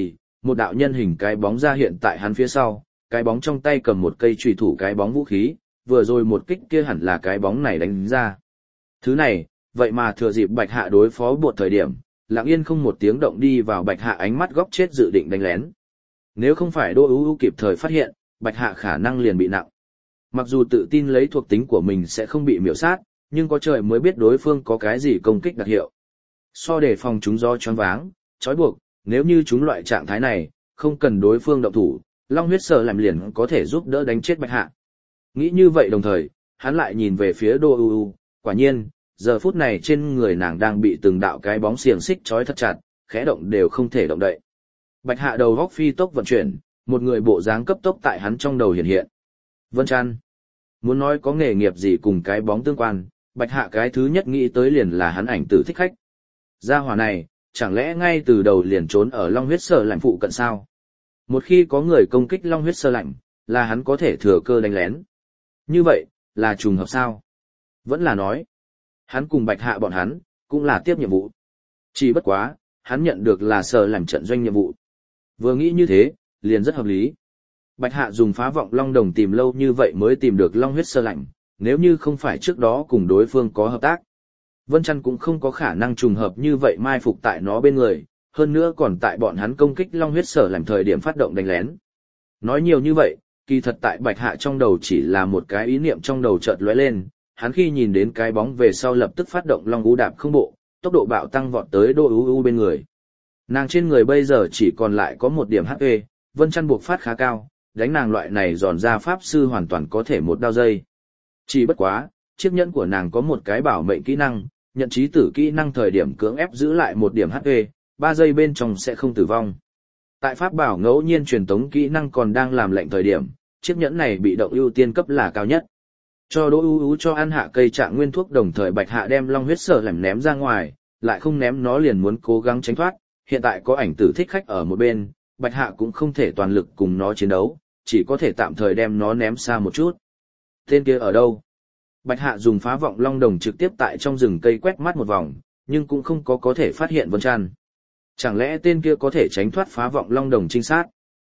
một đạo nhân hình cái bóng ra hiện tại hắn phía sau, cái bóng trong tay cầm một cây chùy thủ cái bóng vũ khí, vừa rồi một kích kia hẳn là cái bóng này đánh ra. Thứ này, vậy mà thừa dịp Bạch Hạ đối phó buộc thời điểm, lặng yên không một tiếng động đi vào Bạch Hạ ánh mắt góc chết dự định đánh lén. Nếu không phải Đỗ Ú Ú kịp thời phát hiện, Bạch Hạ khả năng liền bị nặng. Mặc dù tự tin lấy thuộc tính của mình sẽ không bị miểu sát, nhưng có trời mới biết đối phương có cái gì công kích đặc hiệu. So để phòng chúng do choáng váng, trói buộc, nếu như chúng loại trạng thái này, không cần đối phương động thủ, long huyết sở làm liền có thể giúp đỡ đánh chết Bạch Hạ. Nghĩ như vậy đồng thời, hắn lại nhìn về phía Đỗ Ú Ú, quả nhiên, giờ phút này trên người nàng đang bị từng đạo cái bóng xiềng xích trói thật chặt, khẽ động đều không thể động đậy. Bạch Hạ đầu góc phi tốc vận chuyển, một người bộ dáng cấp tốc tại hắn trong đầu hiện hiện. Vân Trăn. Muốn nói có nghề nghiệp gì cùng cái bóng tương quan, Bạch Hạ cái thứ nhất nghĩ tới liền là hắn ảnh tử thích khách. Gia hỏa này, chẳng lẽ ngay từ đầu liền trốn ở long huyết sở lạnh phụ cận sao? Một khi có người công kích long huyết sơ lạnh, là hắn có thể thừa cơ đánh lén. Như vậy, là trùng hợp sao? Vẫn là nói, hắn cùng Bạch Hạ bọn hắn, cũng là tiếp nhiệm vụ. Chỉ bất quá, hắn nhận được là sở làm trận doanh nhiệm vụ. Vừa nghĩ như thế, liền rất hợp lý. Bạch Hạ dùng phá vọng long đồng tìm lâu như vậy mới tìm được long huyết sơ lạnh, nếu như không phải trước đó cùng đối phương có hợp tác. Vân Trăn cũng không có khả năng trùng hợp như vậy mai phục tại nó bên người, hơn nữa còn tại bọn hắn công kích long huyết sở làm thời điểm phát động đánh lén. Nói nhiều như vậy, kỳ thật tại Bạch Hạ trong đầu chỉ là một cái ý niệm trong đầu chợt lóe lên, hắn khi nhìn đến cái bóng về sau lập tức phát động long u đạp không bộ, tốc độ bạo tăng vọt tới Đỗ Ú Ú bên người. Nàng trên người bây giờ chỉ còn lại có 1 điểm HP, Vân Trăn buộc phát khá cao, đánh nàng loại này giòn ra pháp sư hoàn toàn có thể một đao dây. Chỉ bất quá, chiếc nhẫn của nàng có một cái bảo mệnh kỹ năng, nhận trí tử kỹ năng thời điểm cưỡng ép giữ lại 1 điểm HP, 3 giây bên trong sẽ không tử vong. Tại pháp bảo ngẫu nhiên truyền tống kỹ năng còn đang làm lệnh thời điểm, chiếc nhẫn này bị động ưu tiên cấp là cao nhất. Cho Đỗ Ú Ú cho ăn hạ cây trạng nguyên thuốc đồng thời Bạch Hạ đem long huyết sở làm ném ra ngoài, lại không ném nó liền muốn cố gắng tránh thoát, hiện tại có ảnh tử thích khách ở một bên, Bạch Hạ cũng không thể toàn lực cùng nó chiến đấu, chỉ có thể tạm thời đem nó ném xa một chút. Tên kia ở đâu? Bạch Hạ dùng phá vọng long đồng trực tiếp tại trong rừng cây quét mắt một vòng, nhưng cũng không có thể phát hiện Vân Trăn. Chẳng lẽ tên kia có thể tránh thoát phá vọng long đồng trinh sát?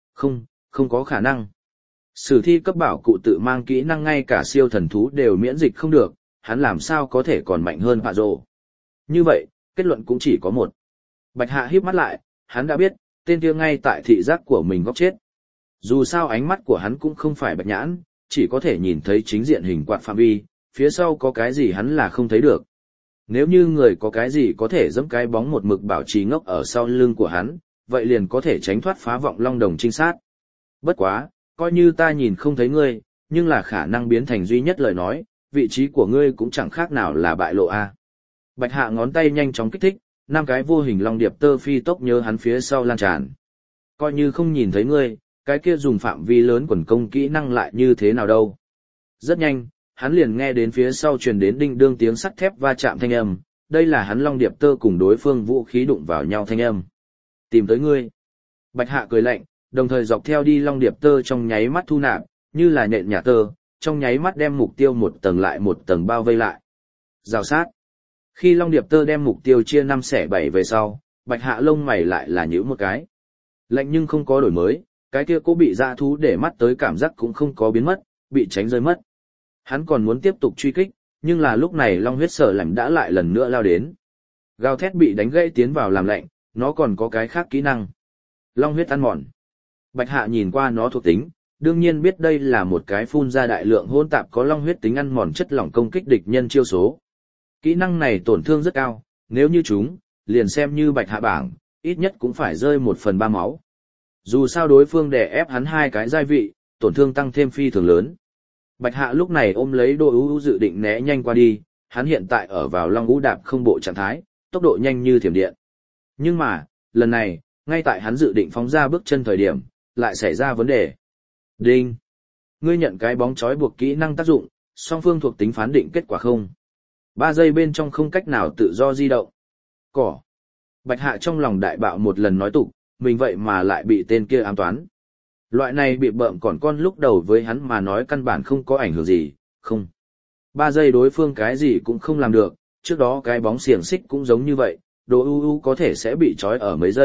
Không có khả năng. Sử thi cấp bảo cụ tự mang kỹ năng ngay cả siêu thần thú đều miễn dịch không được, hắn làm sao có thể còn mạnh hơn Pạ Rồ. Như vậy, kết luận cũng chỉ có một. Bạch Hạ híp mắt lại, hắn đã biết, tên kia ngay tại thị giác của mình góc chết. Dù sao ánh mắt của hắn cũng không phải bạch nhãn, chỉ có thể nhìn thấy chính diện hình quạt phạm vi, phía sau có cái gì hắn là không thấy được. Nếu như người có cái gì có thể giẫm cái bóng một mực bảo trì ngốc ở sau lưng của hắn, vậy liền có thể tránh thoát phá vọng long đồng trinh sát. Bất quá, coi như ta nhìn không thấy ngươi, nhưng là khả năng biến thành duy nhất lời nói, vị trí của ngươi cũng chẳng khác nào là bại lộ a. Bạch Hạ ngón tay nhanh chóng kích thích, 5 cái vô hình long điệp tơ phi tốc nhớ hắn phía sau lan tràn. Coi như không nhìn thấy ngươi, cái kia dùng phạm vi lớn quần công kỹ năng lại như thế nào đâu. Rất nhanh, hắn liền nghe đến phía sau truyền đến đinh đương tiếng sắt thép va chạm thanh âm, đây là hắn long điệp tơ cùng đối phương vũ khí đụng vào nhau thanh âm. Tìm tới ngươi. Bạch Hạ cười lạnh, đồng thời dọc theo đi long điệp tơ trong nháy mắt thu nạp, như là nhện nhà tơ, trong nháy mắt đem mục tiêu một tầng lại một tầng bao vây lại. Rào sát. Khi long điệp tơ đem mục tiêu chia 5/7 về sau, Bạch Hạ lông mày lại là nhíu một cái. Lạnh nhưng không có đổi mới, cái kia cố bị dã thú để mắt tới cảm giác cũng không có biến mất, bị tránh rơi mất. Hắn còn muốn tiếp tục truy kích, nhưng là lúc này long huyết sở lạnh đã lại lần nữa lao đến. Gào thét bị đánh gãy tiến vào làm lạnh, nó còn có cái khác kỹ năng. Long huyết ăn mòn. Bạch Hạ nhìn qua nó thuộc tính, đương nhiên biết đây là một cái phun ra đại lượng hỗn tạp có long huyết tính ăn mòn chất lỏng công kích địch nhân chiêu số. Kỹ năng này tổn thương rất cao, nếu như chúng, liền xem như Bạch Hạ bảng, ít nhất cũng phải rơi 1/3 máu. Dù sao đối phương đè ép hắn 2 cái giai vị, tổn thương tăng thêm phi thường lớn. Bạch Hạ lúc này ôm lấy Đỗ Ú Ú dự định né nhanh qua đi, hắn hiện tại ở vào long ngũ đạp không bộ trạng thái, tốc độ nhanh như thiểm điện. Nhưng mà, lần này, ngay tại hắn dự định phóng ra bước chân thời điểm, lại xảy ra vấn đề. Đinh! Ngươi nhận cái bóng trói buộc kỹ năng tác dụng, song phương thuộc tính phán định kết quả không. 3 giây bên trong không cách nào tự do di động. Cỏ! Bạch Hạ trong lòng đại bạo một lần nói tục, mình vậy mà lại bị tên kia ám toán. Loại này bị bợm còn con lúc đầu với hắn mà nói căn bản không có ảnh hưởng gì, không. 3 giây đối phương cái gì cũng không làm được, trước đó cái bóng xiềng xích cũng giống như vậy, Đỗ Ú Ú có thể sẽ bị trói ở mấy giây,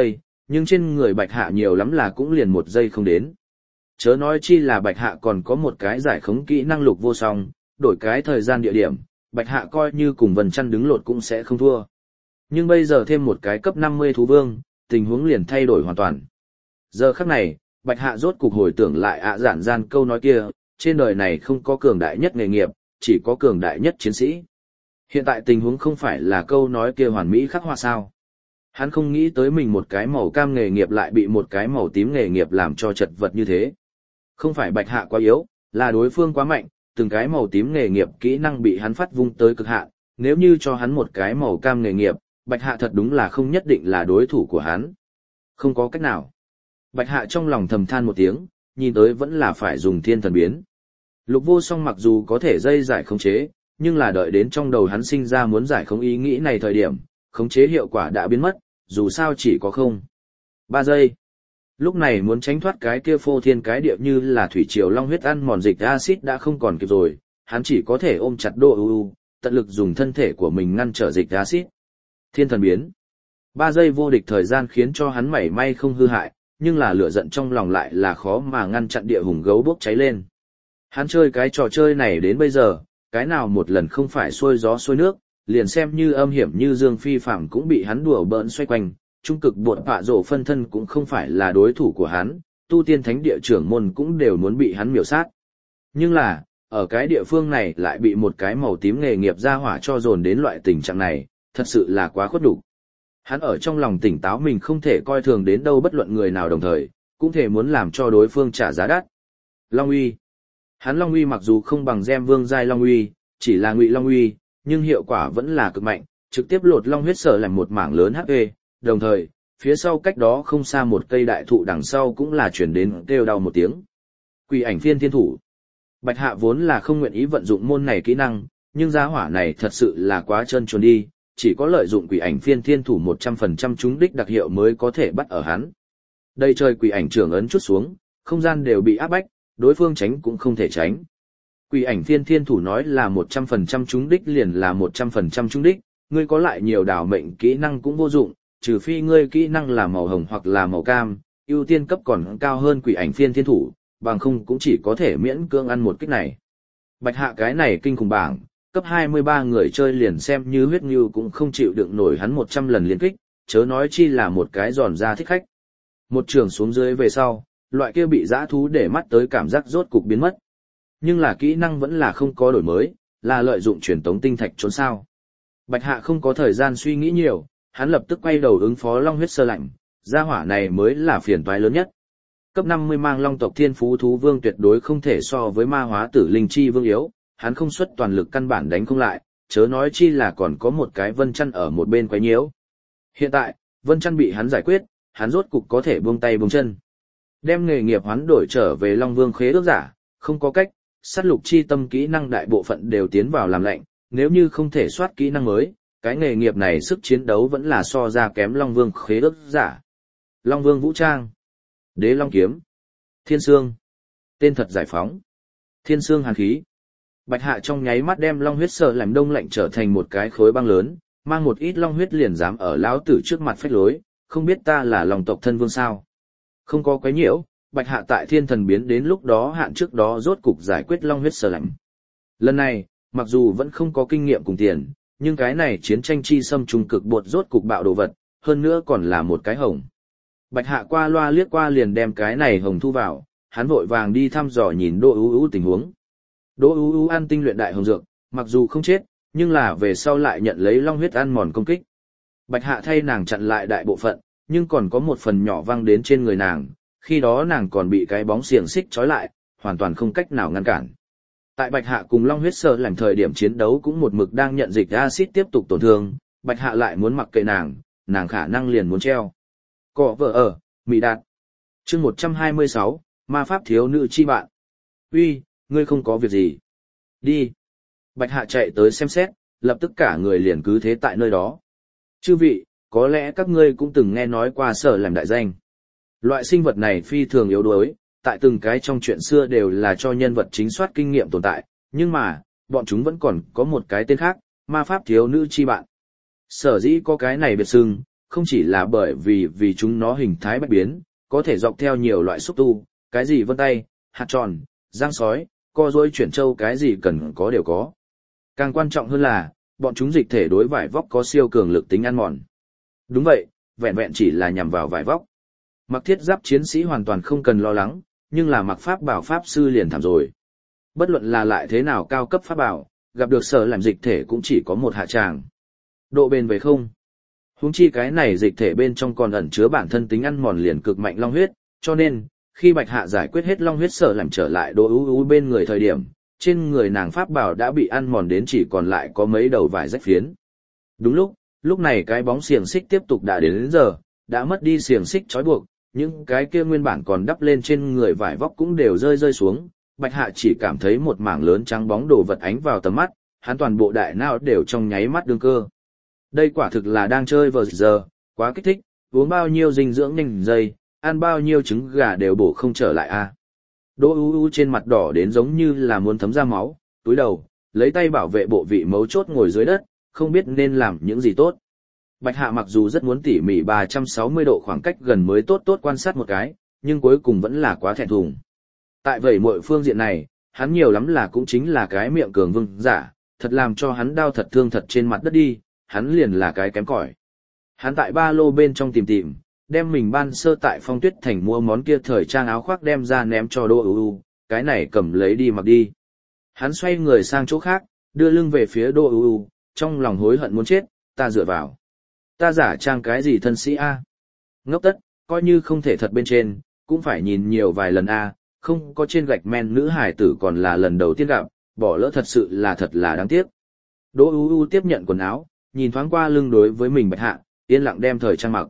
nhưng trên người Bạch Hạ nhiều lắm là cũng liền 1 giây không đến. Chớ nói chi là Bạch Hạ còn có một cái giải khống kỹ năng Lục Vô Song, đổi cái thời gian địa điểm, Bạch Hạ coi như cùng Vân Chăn đứng lột cũng sẽ không thua. Nhưng bây giờ thêm một cái cấp 50 thú vương, tình huống liền thay đổi hoàn toàn. Giờ khắc này, Bạch Hạ rốt cục hồi tưởng lại Giản Gian câu nói kia, trên đời này không có cường đại nhất nghề nghiệp, chỉ có cường đại nhất chiến sĩ. Hiện tại tình huống không phải là câu nói kia hoàn mỹ khắc họa sao. Hắn không nghĩ tới mình một cái màu cam nghề nghiệp lại bị một cái màu tím nghề nghiệp làm cho chật vật như thế. Không phải Bạch Hạ quá yếu, là đối phương quá mạnh, từng cái màu tím nghề nghiệp kỹ năng bị hắn phát vung tới cực hạn, nếu như cho hắn một cái màu cam nghề nghiệp, Bạch Hạ thật đúng là không nhất định là đối thủ của hắn. Không có cách nào. Bạch Hạ trong lòng thầm than một tiếng, nhìn tới vẫn là phải dùng thiên thần biến. Lục Vô Song mặc dù có thể dây giải khống chế, nhưng là đợi đến trong đầu hắn sinh ra muốn giải khống ý nghĩ này thời điểm, khống chế hiệu quả đã biến mất, dù sao chỉ có 3 giây. Lúc này muốn tránh thoát cái kia phô thiên cái địa như là thủy triều long huyết ăn mòn dịch axit đã không còn kịp rồi, hắn chỉ có thể ôm chặt Đỗ U, tận lực dùng thân thể của mình ngăn trở dịch axit. Thiên thần biến. 3 giây vô địch thời gian khiến cho hắn mảy may không hư hại, nhưng là lửa giận trong lòng lại là khó mà ngăn chặn địa hùng gấu bốc cháy lên. Hắn chơi cái trò chơi này đến bây giờ, cái nào một lần không phải xuôi gió xuôi nước, liền xem như âm hiểm như Dương Phi Phạm cũng bị hắn đùa bỡn xoay quanh, trung cực bột phạ rổ phân thân cũng không phải là đối thủ của hắn, tu tiên thánh địa trưởng môn cũng đều muốn bị hắn miểu sát. Nhưng là, ở cái địa phương này lại bị một cái màu tím nghề nghiệp ra hỏa cho dồn đến loại tình trạng này, thật sự là quá khuất đủ. Hắn ở trong lòng tỉnh táo mình không thể coi thường đến đâu bất luận người nào đồng thời, cũng thể muốn làm cho đối phương trả giá đắt. Long uy. Hắn Long uy mặc dù không bằng Gem Vương giai Long uy, chỉ là ngụy Long uy, nhưng hiệu quả vẫn là cực mạnh, trực tiếp lột long huyết sở làm một mảng lớn HP, đồng thời, phía sau cách đó không xa một cây đại thụ đằng sau cũng là chuyển đến kêu đau một tiếng. Quỷ ảnh phiên thiên thủ. Bạch Hạ vốn là không nguyện ý vận dụng môn này kỹ năng, nhưng giá hỏa này thật sự là quá trơn trốn đi, chỉ có lợi dụng quỷ ảnh phiên thiên thủ 100% trúng đích đặc hiệu mới có thể bắt ở hắn. Đây trời quỷ ảnh trưởng ấn chút xuống, không gian đều bị áp bách, đối phương tránh cũng không thể tránh. Quỷ ảnh phiên thiên thủ nói là 100% trúng đích liền là 100% trúng đích, ngươi có lại nhiều đảo mệnh kỹ năng cũng vô dụng, trừ phi ngươi kỹ năng là màu hồng hoặc là màu cam, ưu tiên cấp còn cao hơn quỷ ảnh phiên thiên thủ, bằng không cũng chỉ có thể miễn cưỡng ăn một kích này. Bạch Hạ cái này kinh khủng bảng, cấp 23 người chơi liền xem như huyết ngưu cũng không chịu đựng nổi hắn 100 lần liên kích, chớ nói chi là một cái giòn ra thích khách. Một trường xuống dưới về sau, loại kia bị dã thú để mắt tới cảm giác rốt cục biến mất. Nhưng là kỹ năng vẫn là không có đổi mới, là lợi dụng truyền tống tinh thạch trốn sao. Bạch Hạ không có thời gian suy nghĩ nhiều, hắn lập tức quay đầu ứng phó long huyết sơ lạnh, gia hỏa này mới là phiền toái lớn nhất. Cấp 50 mang long tộc thiên phú thú vương tuyệt đối không thể so với ma hóa tử linh chi vương yếu, hắn không xuất toàn lực căn bản đánh không lại, chớ nói chi là còn có một cái Vân Chăn ở một bên quấy nhiễu. Hiện tại, Vân Chăn bị hắn giải quyết, hắn rốt cục có thể buông tay buông chân. Đem nghề nghiệp hoán đổi trở về Long Vương khế ước giả, không có cách, sát lục chi tâm kỹ năng đại bộ phận đều tiến vào làm lệnh, nếu như không thể soát kỹ năng mới, cái nghề nghiệp này sức chiến đấu vẫn là so ra kém Long Vương khế ước giả. Long Vương vũ trang, Đế Long kiếm, Thiên Sương, tên thật giải phóng, Thiên Sương hàn khí. Bạch Hạ trong nháy mắt đem long huyết sợ làm đông lạnh trở thành một cái khối băng lớn, mang một ít long huyết liền dám ở lão tử trước mặt phách lối, không biết ta là lòng tộc thân vương sao. Không có quấy nhiễu, Bạch Hạ tại thiên thần biến đến lúc đó hạn trước đó rốt cục giải quyết long huyết sợ lạnh. Lần này, mặc dù vẫn không có kinh nghiệm cùng tiền, nhưng cái này chiến tranh chi xâm trung cực bột rốt cục bạo đồ vật, hơn nữa còn là một cái hồng. Bạch Hạ qua loa liếc qua liền đem cái này hồng thu vào, hắn vội vàng đi thăm dò nhìn Đỗ Ú Ú tình huống. Đỗ Ú Ú ăn tinh luyện đại hồng dược, mặc dù không chết, nhưng là về sau lại nhận lấy long huyết ăn mòn công kích. Bạch Hạ thay nàng chặn lại đại bộ phận, nhưng còn có một phần nhỏ văng đến trên người nàng, khi đó nàng còn bị cái bóng xiềng xích trói lại, hoàn toàn không cách nào ngăn cản. Tại Bạch Hạ cùng long huyết sợ làm thời điểm chiến đấu cũng một mực đang nhận dịch axit tiếp tục tổn thương, Bạch Hạ lại muốn mặc kệ nàng khả năng liền muốn treo. Cọ vợ ở, Mỹ Đạt. Chương 126, ma pháp thiếu nữ chi bạn. Uy, ngươi không có việc gì. Đi. Bạch Hạ chạy tới xem xét, lập tức cả người liền cứ thế tại nơi đó. Chư vị, có lẽ các ngươi cũng từng nghe nói qua sở làm đại danh. Loại sinh vật này phi thường yếu đuối, tại từng cái trong chuyện xưa đều là cho nhân vật chính soát kinh nghiệm tồn tại, nhưng mà, bọn chúng vẫn còn có một cái tên khác, ma pháp thiếu nữ chi bạn. Sở dĩ có cái này biệt xưng, không chỉ là bởi vì chúng nó hình thái bách biến, có thể dọc theo nhiều loại xúc tu, cái gì vân tay, hạt tròn, giang sói, co duỗi chuyển châu cái gì cần có đều có. Càng quan trọng hơn là, bọn chúng dịch thể đối vải vóc có siêu cường lực tính ăn mòn. Đúng vậy, vẹn vẹn chỉ là nhằm vào vải vóc. Mặc thiết giáp chiến sĩ hoàn toàn không cần lo lắng, nhưng là mặc pháp bảo pháp sư liền thảm rồi. Bất luận là lại thế nào cao cấp pháp bảo, gặp được sở làm dịch thể cũng chỉ có một hạ tràng. Độ bền về không. Huống chi cái này dịch thể bên trong còn ẩn chứa bản thân tính ăn mòn liền cực mạnh long huyết, cho nên, khi Bạch Hạ giải quyết hết long huyết sở làm trở lại Đỗ Ú Ú bên người thời điểm, trên người nàng pháp bảo đã bị ăn mòn đến chỉ còn lại có mấy đầu vải rách phiến. Đúng lúc này cái bóng xiềng xích tiếp tục đã đến giờ, đã mất đi xiềng xích trói buộc, những cái kia nguyên bản còn đắp lên trên người vải vóc cũng đều rơi xuống, Bạch Hạ chỉ cảm thấy một mảng lớn trắng bóng đồ vật ánh vào tầm mắt, hắn toàn bộ đại não đều trong nháy mắt đương cơ. Đây quả thực là đang chơi vờ giờ, quá kích thích, uống bao nhiêu dinh dưỡng nhanh dây, ăn bao nhiêu trứng gà đều bổ không trở lại a. Đỗ U U trên mặt đỏ đến giống như là muốn thấm ra máu, túi đầu, lấy tay bảo vệ bộ vị mấu chốt ngồi dưới đất, không biết nên làm những gì tốt. Bạch Hạ mặc dù rất muốn tỉ mỉ 360 độ khoảng cách gần mới tốt quan sát một cái, nhưng cuối cùng vẫn là quá thẹn thùng. Tại vậy mọi phương diện này, hắn nhiều lắm là cũng chính là cái miệng cường vương giả, thật làm cho hắn đau thật thương thật trên mặt đất đi, hắn liền là cái kém cỏi. Hắn tại ba lô bên trong tìm, đem mình ban sơ tại Phong Tuyết Thành mua món kia thời trang áo khoác đem ra ném cho Đỗ U U, cái này cầm lấy đi mặc đi. Hắn xoay người sang chỗ khác, đưa lưng về phía Đỗ U U, trong lòng hối hận muốn chết, ta dựa vào. Ta giả trang cái gì thân sĩ a? Ngốc tất, coi như không thể thật bên trên, cũng phải nhìn nhiều vài lần a, không có trên gạch men nữ hải tử còn là lần đầu tiên gặp, bỏ lỡ thật sự là thật là đáng tiếc. Đỗ U U tiếp nhận quần áo, nhìn thoáng qua lưng đối với mình Bạch Hạ, yên lặng đem thời trang mặc.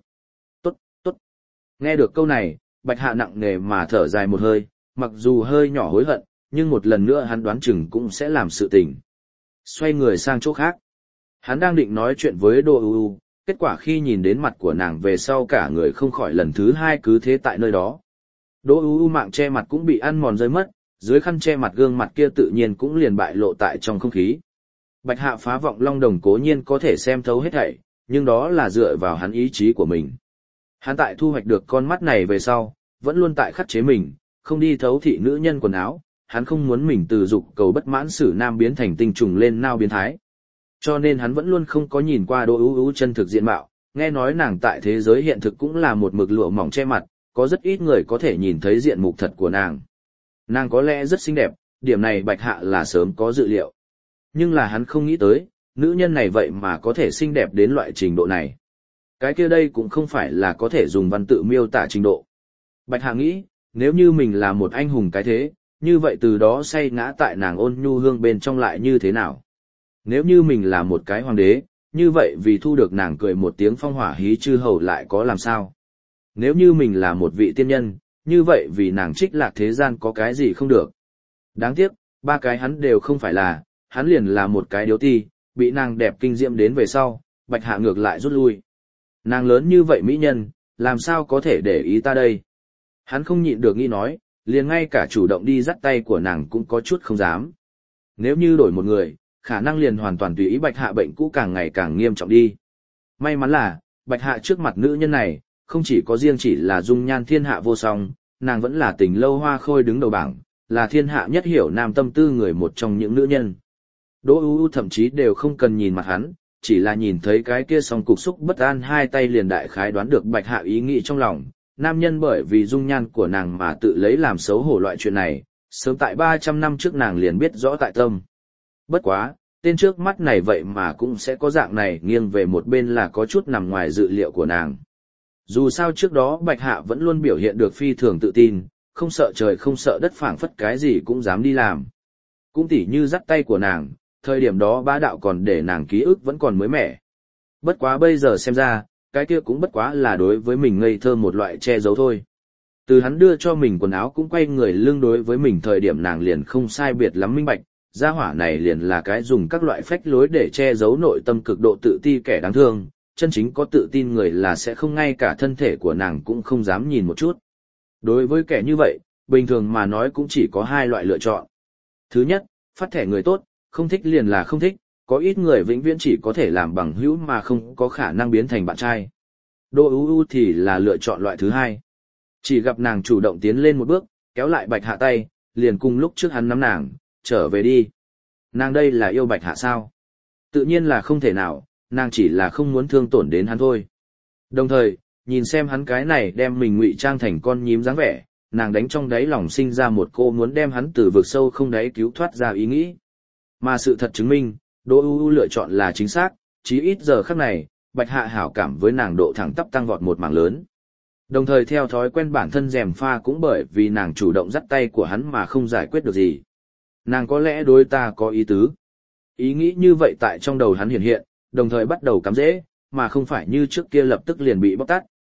Tốt. Nghe được câu này, Bạch Hạ nặng nề mà thở dài một hơi, mặc dù hơi nhỏ hối hận, nhưng một lần nữa hắn đoán chừng cũng sẽ làm sự tình. Xoay người sang chỗ khác. Hắn đang định nói chuyện với Đỗ U U, kết quả khi nhìn đến mặt của nàng về sau cả người không khỏi lần thứ hai cứ thế tại nơi đó. Đỗ U U mạng che mặt cũng bị ăn mòn rơi mất, dưới khăn che mặt gương mặt kia tự nhiên cũng liền bại lộ tại trong không khí. Bạch Hạ phá vọng long đồng cố nhiên có thể xem thấu hết thảy, nhưng đó là dựa vào hắn ý chí của mình. Hắn tại thu hoạch được con mắt này về sau, vẫn luôn tại khắc chế mình, không đi thấu thị nữ nhân quần áo, hắn không muốn mình từ dục cầu bất mãn sử nam biến thành tinh trùng lên nao biến thái. Cho nên hắn vẫn luôn không có nhìn qua Đỗ U U chân thực diện mạo, nghe nói nàng tại thế giới hiện thực cũng là một mực lụa mỏng che mặt, có rất ít người có thể nhìn thấy diện mục thật của nàng. Nàng có lẽ rất xinh đẹp, điểm này Bạch Hạ là sớm có dự liệu. Nhưng là hắn không nghĩ tới, nữ nhân này vậy mà có thể xinh đẹp đến loại trình độ này. Cái kia đây cũng không phải là có thể dùng văn tự miêu tả trình độ. Bạch Hạ nghĩ, nếu như mình là một anh hùng cái thế, như vậy từ đó say ngã tại nàng ôn nhu hương bên trong lại như thế nào? Nếu như mình là một cái hoàng đế, như vậy vì thu được nàng cười một tiếng phong hỏa hí chư hầu lại có làm sao? Nếu như mình là một vị tiên nhân, như vậy vì nàng trích lạc thế gian có cái gì không được? Đáng tiếc, ba cái hắn đều không phải là, hắn liền là một cái điếu ti, bị nàng đẹp kinh diệm đến về sau, Bạch Hạ ngược lại rút lui. Nàng lớn như vậy mỹ nhân, làm sao có thể để ý ta đây? Hắn không nhịn được nghĩ nói, liền ngay cả chủ động đi dắt tay của nàng cũng có chút không dám. Nếu như đổi một người, khả năng liền hoàn toàn tùy ý Bạch Hạ bệnh cũ càng ngày càng nghiêm trọng đi. May mắn là, Bạch Hạ trước mặt nữ nhân này, không chỉ có riêng chỉ là dung nhan thiên hạ vô song, nàng vẫn là tình lâu hoa khôi đứng đầu bảng, là thiên hạ nhất hiểu nam tâm tư người một trong những nữ nhân. Đỗ U U thậm chí đều không cần nhìn mặt hắn, chỉ là nhìn thấy cái kia song cục xúc bất an hai tay liền đại khái đoán được Bạch Hạ ý nghĩ trong lòng. Nam nhân bởi vì dung nhan của nàng mà tự lấy làm xấu hổ loại chuyện này, sớm tại 300 năm trước nàng liền biết rõ tại tâm. Bất quá, tên trước mắt này vậy mà cũng sẽ có dạng này nghiêng về một bên là có chút nằm ngoài dự liệu của nàng. Dù sao trước đó Bạch Hạ vẫn luôn biểu hiện được phi thường tự tin, không sợ trời không sợ đất phảng phất cái gì cũng dám đi làm. Cũng tỉ như dắt tay của nàng, thời điểm đó bá đạo còn để nàng ký ức vẫn còn mới mẻ. Bất quá bây giờ xem ra, cái kia cũng bất quá là đối với mình ngây thơ một loại che giấu thôi. Từ hắn đưa cho mình quần áo cũng quay người lưng đối với mình thời điểm nàng liền không sai biệt lắm minh bạch, gia hỏa này liền là cái dùng các loại phách lối để che giấu nội tâm cực độ tự ti kẻ đáng thương, chân chính có tự tin người là sẽ không ngay cả thân thể của nàng cũng không dám nhìn một chút. Đối với kẻ như vậy, bình thường mà nói cũng chỉ có hai loại lựa chọn. Thứ nhất, phát thẻ người tốt, không thích liền là không thích, có ít người vĩnh viễn chỉ có thể làm bằng hữu mà không có khả năng biến thành bạn trai. Đỗ ưu ưu thì là lựa chọn loại thứ hai. Chỉ gặp nàng chủ động tiến lên một bước, kéo lại Bạch Hạ tay, liền cùng lúc trước hắn nắm nàng, trở về đi. Nàng đây là yêu Bạch Hạ sao? Tự nhiên là không thể nào, nàng chỉ là không muốn thương tổn đến hắn thôi. Đồng thời, nhìn xem hắn cái này đem mình ngụy trang thành con nhím dáng vẻ, nàng đánh trong đáy lòng sinh ra một cô muốn đem hắn từ vực sâu không đáy cứu thoát ra ý nghĩ. Mà sự thật chứng minh, Đỗ ưu ưu lựa chọn là chính xác, chí ít giờ khắc này, Bạch Hạ hảo cảm với nàng độ thẳng tắp tăng vọt một mảng lớn. Đồng thời theo thói quen bản thân gièm pha cũng bởi vì nàng chủ động dắt tay của hắn mà không giải quyết được gì. Nàng có lẽ đối ta có ý tứ. Ý nghĩ như vậy tại trong đầu hắn hiện hiện, đồng thời bắt đầu cắm dễ, mà không phải như trước kia lập tức liền bị bóc tát.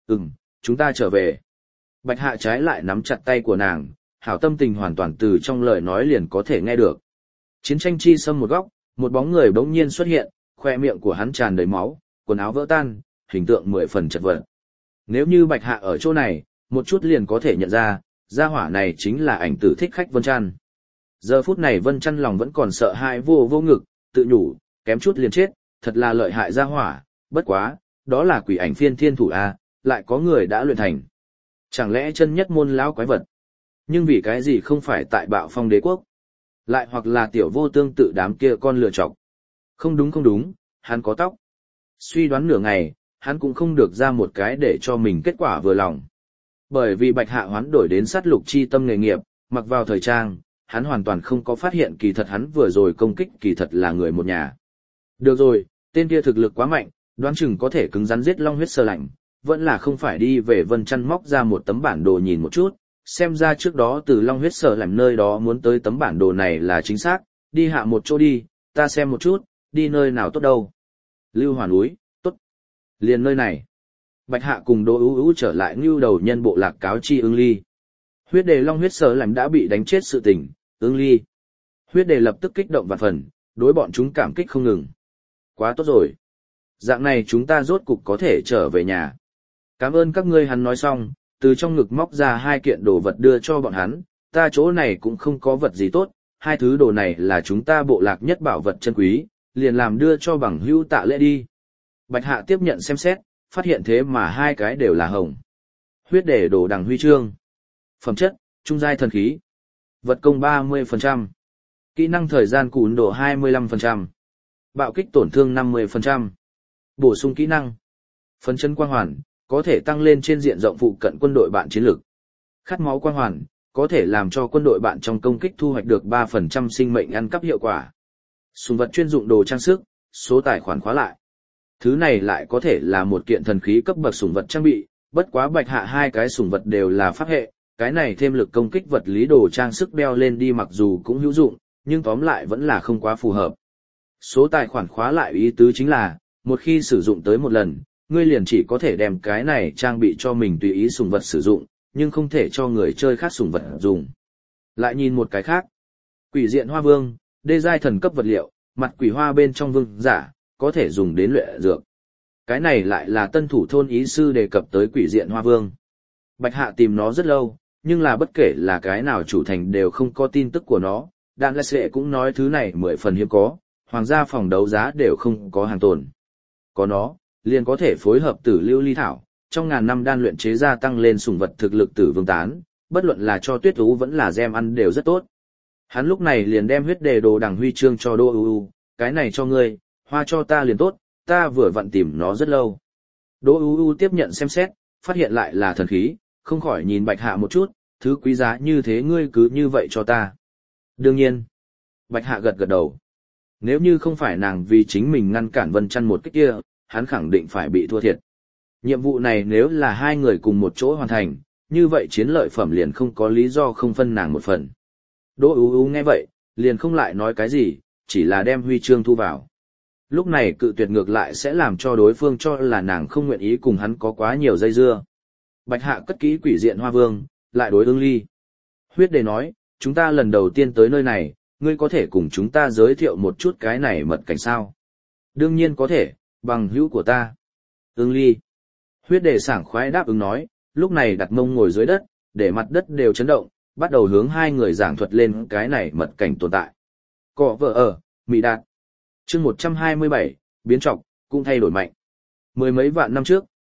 Chúng ta trở về. Bạch Hạ trái lại nắm chặt tay của nàng, hảo tâm tình hoàn toàn từ trong lời nói liền có thể nghe được. Chiến tranh chi xâm một góc, một bóng người bỗng nhiên xuất hiện, khoe miệng của hắn tràn đầy máu, quần áo vỡ tan, hình tượng 10 phần chật vật. Nếu như Bạch Hạ ở chỗ này, một chút liền có thể nhận ra, gia hỏa này chính là ảnh tử thích khách Vân Trăn. Giờ phút này Vân Trăn lòng vẫn còn sợ hãi vô ngực, tự nhủ, kém chút liền chết, thật là lợi hại gia hỏa, bất quá, đó là quỷ ảnh phiên thiên thủ a, lại có người đã luyện thành. Chẳng lẽ chân nhất môn lão quái vật? Nhưng vì cái gì không phải tại Bạo Phong Đế quốc? Lại hoặc là tiểu vô tương tự đám kia con lừa chọc? Không đúng, hắn có tóc. Suy đoán nửa ngày, hắn cũng không được ra một cái để cho mình kết quả vừa lòng. Bởi vì Bạch Hạ hoán đổi đến sát lục chi tâm nghề nghiệp, mặc vào thời trang, hắn hoàn toàn không có phát hiện kỳ thật hắn vừa rồi công kích kỳ thật là người một nhà. Được rồi, tên kia thực lực quá mạnh, đoán chừng có thể cứng rắn giết Long Huyết Sơ Lạnh, vẫn là không phải đi về Vân Trăn móc ra một tấm bản đồ nhìn một chút, xem ra trước đó từ Long Huyết Sơ Lạnh nơi đó muốn tới tấm bản đồ này là chính xác, đi hạ một chỗ đi, ta xem một chút, đi nơi nào tốt đâu. Lưu Hòa núi, tốt. Liền nơi này. Bạch Hạ cùng Đỗ ưu ưu trở lại Ngưu Đầu Nhân bộ lạc cáo chi Ưng Ly. Huyết Đề Long Huyết Sơ Lạnh đã bị đánh chết sự tình, Ưng Ly. Huyết Đề lập tức kích động vạn phần, đối bọn chúng cảm kích không ngừng. Quá tốt rồi. Dạng này chúng ta rốt cục có thể trở về nhà. Cảm ơn các ngươi, hắn nói xong, từ trong ngực móc ra 2 kiện đồ vật đưa cho bọn hắn, ta chỗ này cũng không có vật gì tốt, 2 thứ đồ này là chúng ta bộ lạc nhất bảo vật chân quý, liền làm đưa cho bằng hữu tạ lễ đi. Bạch Hạ tiếp nhận xem xét, phát hiện thế mà 2 cái đều là hồng. Huyết Đề đồ đằng huy chương. Phẩm chất, trung giai thần khí. Vật công 30%. Kỹ năng thời gian cùn độ 25%. Bạo kích tổn thương 50%. Bổ sung kỹ năng. Phấn chấn quang hoàn, có thể tăng lên trên diện rộng phụ cận quân đội bạn chiến lực. Khát máu quang hoàn, có thể làm cho quân đội bạn trong công kích thu hoạch được 3% sinh mệnh ăn cắp hiệu quả. Súng vật chuyên dụng đồ trang sức, số tài khoản khóa lại. Thứ này lại có thể là một kiện thần khí cấp bậc súng vật trang bị, bất quá Bạch Hạ 2 cái súng vật đều là pháp hệ, cái này thêm lực công kích vật lý đồ trang sức đeo lên đi mặc dù cũng hữu dụng, nhưng tóm lại vẫn là không quá phù hợp. Số tài khoản khóa lại ý tứ chính là, một khi sử dụng tới một lần, ngươi liền chỉ có thể đem cái này trang bị cho mình tùy ý sủng vật sử dụng, nhưng không thể cho người chơi khác sủng vật dùng. Lại nhìn một cái khác. Quỷ diện hoa vương, đê giai thần cấp vật liệu, mặt quỷ hoa bên trong vương giả, có thể dùng đến luyện dược. Cái này lại là tân thủ thôn ý sư đề cập tới quỷ diện hoa vương. Bạch Hạ tìm nó rất lâu, nhưng là bất kể là cái nào chủ thành đều không có tin tức của nó. Đan Lê Sệ cũng nói thứ này 10 phần hiếm có, hoàng gia phòng đấu giá đều không có hàng tồn. Có nó, liền có thể phối hợp tử lưu ly thảo, trong ngàn năm đan luyện chế gia tăng lên sủng vật thực lực tử vương tán, bất luận là cho Tuyết Ú vẫn là gem ăn đều rất tốt. Hắn lúc này liền đem Huyết Đề đồ đằng huy chương cho Đỗ ưu ưu, cái này cho ngươi, hoa cho ta liền tốt, ta vừa vặn tìm nó rất lâu. Đỗ ưu ưu tiếp nhận xem xét, phát hiện lại là thần khí, không khỏi nhìn Bạch Hạ một chút, thứ quý giá như thế ngươi cứ như vậy cho ta. Đương nhiên. Bạch Hạ gật gật đầu. Nếu như không phải nàng vì chính mình ngăn cản Vân Trăn một kích kia, hắn khẳng định phải bị thua thiệt. Nhiệm vụ này nếu là 2 người cùng một chỗ hoàn thành, như vậy chiến lợi phẩm liền không có lý do không phân nàng một phần. Đỗ ưu ưu nghe vậy, liền không lại nói cái gì, chỉ là đem huy chương thu vào. Lúc này cự tuyệt ngược lại sẽ làm cho đối phương cho là nàng không nguyện ý cùng hắn có quá nhiều dây dưa. Bạch Hạ cất kỹ quỷ diện hoa vương, lại đối Ưng Ly. Huyết Đề nói, chúng ta lần đầu tiên tới nơi này, ngươi có thể cùng chúng ta giới thiệu một chút cái này mật cảnh sao? Đương nhiên có thể, bằng hữu của ta. Ưng Ly. Huyết Đề sảng khoái đáp ứng nói, lúc này đặt mông ngồi dưới đất, để mặt đất đều chấn động, bắt đầu hướng 2 người giảng thuật lên cái này mật cảnh tồn tại. Cọ vợ ở, Mỹ Đạt. Chương 127, biến trọc, cũng thay đổi mạnh. 10 mấy vạn năm trước,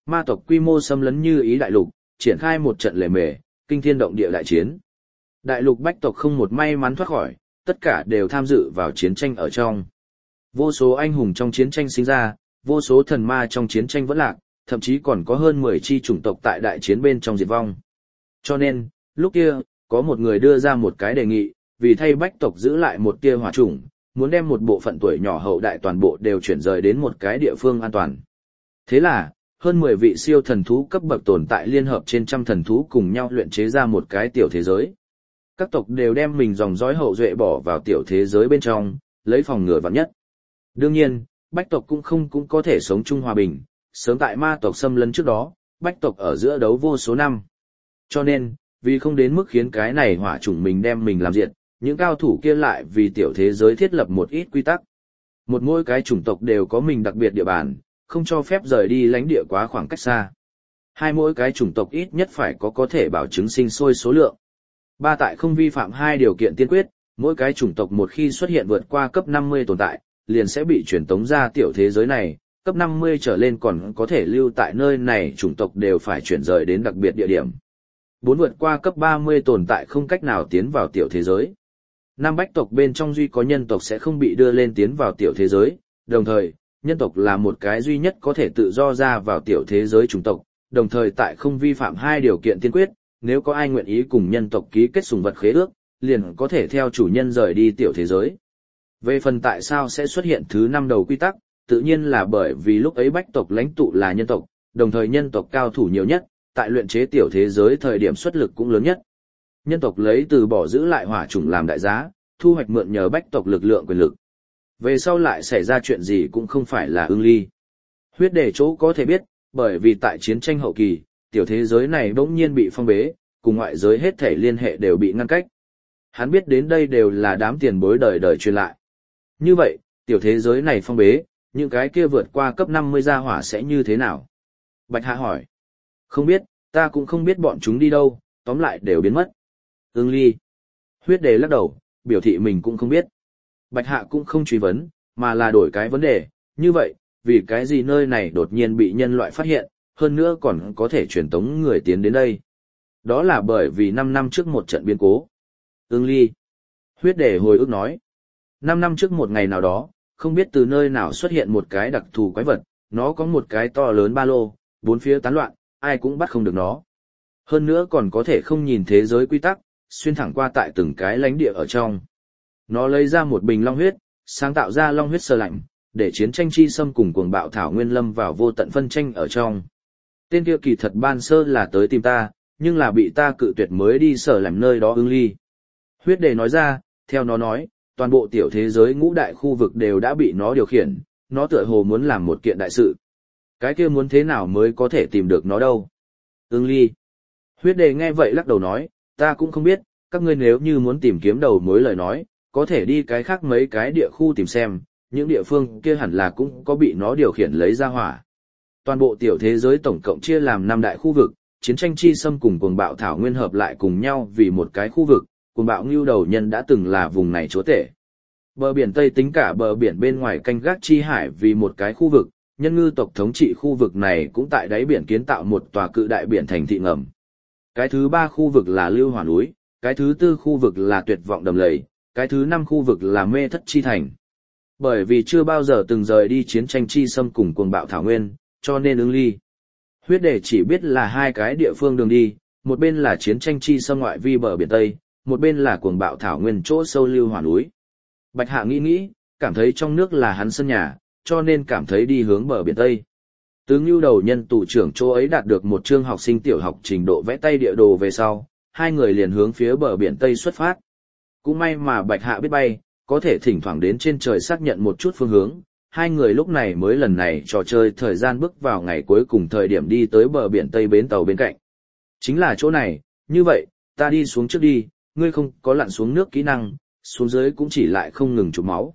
ma tộc quy mô xâm lấn Như Ý đại lục, triển khai một trận lề mề, kinh thiên động địa đại chiến. Đại lục bách tộc không một may mắn thoát khỏi, tất cả đều tham dự vào chiến tranh ở trong. Vô số anh hùng trong chiến tranh sinh ra, vô số thần ma trong chiến tranh vẫn lạc, thậm chí còn có hơn 10 chi chủng tộc tại đại chiến bên trong diệt vong. Cho nên, lúc kia, có một người đưa ra một cái đề nghị, vì thay bách tộc giữ lại một tia hỏa chủng, muốn đem một bộ phận tuổi nhỏ hậu đại toàn bộ đều chuyển rời đến một cái địa phương an toàn. Thế là, hơn 10 vị siêu thần thú cấp bậc tồn tại liên hợp trên trăm thần thú cùng nhau luyện chế ra một cái tiểu thế giới. Các tộc đều đem mình dòng dõi hậu duệ bỏ vào tiểu thế giới bên trong, lấy phòng ngừa vạn nhất. Đương nhiên, bách tộc cũng có thể sống chung hòa bình, sớm tại ma tộc xâm lấn trước đó, bách tộc ở giữa đấu vô số năm. Cho nên, vì không đến mức khiến cái này hỏa chủng mình đem mình làm diệt, những cao thủ kia lại vì tiểu thế giới thiết lập một ít quy tắc. Mỗi cái chủng tộc đều có mình đặc biệt địa bàn, không cho phép rời đi lãnh địa quá khoảng cách xa. Mỗi cái chủng tộc ít nhất phải có thể bảo chứng sinh sôi số lượng. Tại không vi phạm 2 điều kiện tiên quyết, mỗi cái chủng tộc một khi xuất hiện vượt qua cấp 50 tồn tại, liền sẽ bị truyền tống ra tiểu thế giới này, cấp 50 trở lên còn có thể lưu tại nơi này, chủng tộc đều phải chuyển rời đến đặc biệt địa điểm. 4 vượt qua cấp 30 tồn tại không cách nào tiến vào tiểu thế giới. 5 bách tộc bên trong duy có nhân tộc sẽ không bị đưa lên tiến vào tiểu thế giới, đồng thời, nhân tộc là một cái duy nhất có thể tự do ra vào tiểu thế giới chủng tộc, đồng thời tại không vi phạm 2 điều kiện tiên quyết, nếu có ai nguyện ý cùng nhân tộc ký kết sùng vật khế ước, liền có thể theo chủ nhân rời đi tiểu thế giới. Về phần tại sao sẽ xuất hiện thứ 5 đầu quy tắc, tự nhiên là bởi vì lúc ấy bách tộc lãnh tụ là nhân tộc, đồng thời nhân tộc cao thủ nhiều nhất, tại luyện chế tiểu thế giới thời điểm xuất lực cũng lớn nhất. Nhân tộc lấy từ bỏ giữ lại hỏa chủng làm đại giá, thu hoạch mượn nhờ bách tộc lực lượng quyền lực. Về sau lại xảy ra chuyện gì cũng không phải là ưng ly. Huyết Đề chỗ có thể biết, bởi vì tại chiến tranh hậu kỳ, tiểu thế giới này bỗng nhiên bị phong bế, cùng ngoại giới hết thể liên hệ đều bị ngăn cách. Hắn biết đến đây đều là đám tiền bối đời đời truyền lại. Như vậy, tiểu thế giới này phong bế, những cái kia vượt qua cấp 50 gia hỏa sẽ như thế nào? Bạch Hạ hỏi. Không biết, ta cũng không biết bọn chúng đi đâu, tóm lại đều biến mất. Ưng ly. Huyết Đề lắc đầu, biểu thị mình cũng không biết. Bạch Hạ cũng không truy vấn, mà là đổi cái vấn đề, như vậy, vì cái gì nơi này đột nhiên bị nhân loại phát hiện, hơn nữa còn có thể truyền tống người tiến đến đây. Đó là bởi vì 5 năm trước một trận biến cố. Ưng ly. Huyết Đề hồi ức nói. 5 năm trước một ngày nào đó, không biết từ nơi nào xuất hiện một cái đặc thù quái vật, nó có một cái to lớn ba lô, 4 phía tán loạn, ai cũng bắt không được nó. Hơn nữa còn có thể không nhìn thế giới quy tắc, xuyên thẳng qua tại từng cái lãnh địa ở trong. Nó lấy ra một bình long huyết, sáng tạo ra long huyết sơ lạnh, để chiến tranh chi xâm cùng cuồng bạo thảo nguyên lâm vào vô tận phân tranh ở trong. Tên kia kỳ thật ban sơ là tới tìm ta, nhưng là bị ta cự tuyệt mới đi sở làm nơi đó Ưng ly. Huyết Đề nói ra, theo nó nói, toàn bộ tiểu thế giới ngũ đại khu vực đều đã bị nó điều khiển, nó tựa hồ muốn làm một kiện đại sự. Cái kia muốn thế nào mới có thể tìm được nó đâu? Ưng ly. Huyết Đề nghe vậy lắc đầu nói, ta cũng không biết, các ngươi nếu như muốn tìm kiếm đầu mối lời nói, có thể đi cái khác mấy cái địa khu tìm xem, những địa phương kia hẳn là cũng có bị nó điều khiển lấy ra hỏa. Toàn bộ tiểu thế giới tổng cộng chia làm 5 đại khu vực, chiến tranh chi xâm cùng cuồng bạo thảo nguyên hợp lại cùng nhau vì một cái khu vực, cuồng bạo ngưu đầu nhân đã từng là vùng này chúa tể. Bờ biển Tây tính cả bờ biển bên ngoài canh gác chi hải vì một cái khu vực, nhân ngư tộc thống trị khu vực này cũng tại đáy biển kiến tạo một tòa cự đại biển thành thị ngầm. Cái thứ 3 khu vực là Lưu Hỏa núi, cái thứ 4 khu vực là Tuyệt vọng đầm lầy, cái thứ 5 khu vực là Mê thất chi thành. Bởi vì chưa bao giờ từng rời đi chiến tranh chi xâm cùng cuồng bạo thảo nguyên, cho nên Ưng ly. Huyết Đề chỉ biết là 2 cái địa phương đường đi, một bên là chiến tranh chi xâm ngoại vi bờ biển Tây, một bên là cuồng bạo thảo nguyên chỗ sâu Lưu Hỏa núi. Bạch Hạ nghĩ, cảm thấy trong nước là hắn sân nhà, cho nên cảm thấy đi hướng bờ biển Tây. Từ Ngưu đầu nhân tù trưởng chỗ ấy đạt được một chương học sinh tiểu học trình độ vẽ tay địa đồ về sau, 2 người liền hướng phía bờ biển Tây xuất phát. Cũng may mà Bạch Hạ biết bay, có thể thỉnh thoảng đến trên trời xác nhận một chút phương hướng. 2 người lúc này mới lần này trò chơi thời gian bước vào ngày cuối cùng thời điểm đi tới bờ biển Tây bến tàu bên cạnh. Chính là chỗ này, như vậy, ta đi xuống trước đi, ngươi không có lặn xuống nước kỹ năng, xuống dưới cũng chỉ lại không ngừng chụp máu.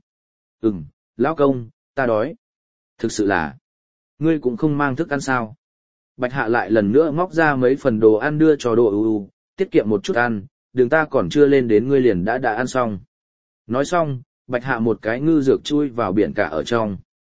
Lão công, ta đói. Thực sự là, ngươi cũng không mang thức ăn sao? Bạch Hạ lại lần nữa móc ra mấy phần đồ ăn đưa cho Đỗ U, tiết kiệm một chút ăn, đường ta còn chưa lên đến ngươi liền đã ăn xong. Nói xong, Bạch Hạ một cái ngư dược chui vào biển cả ở trong.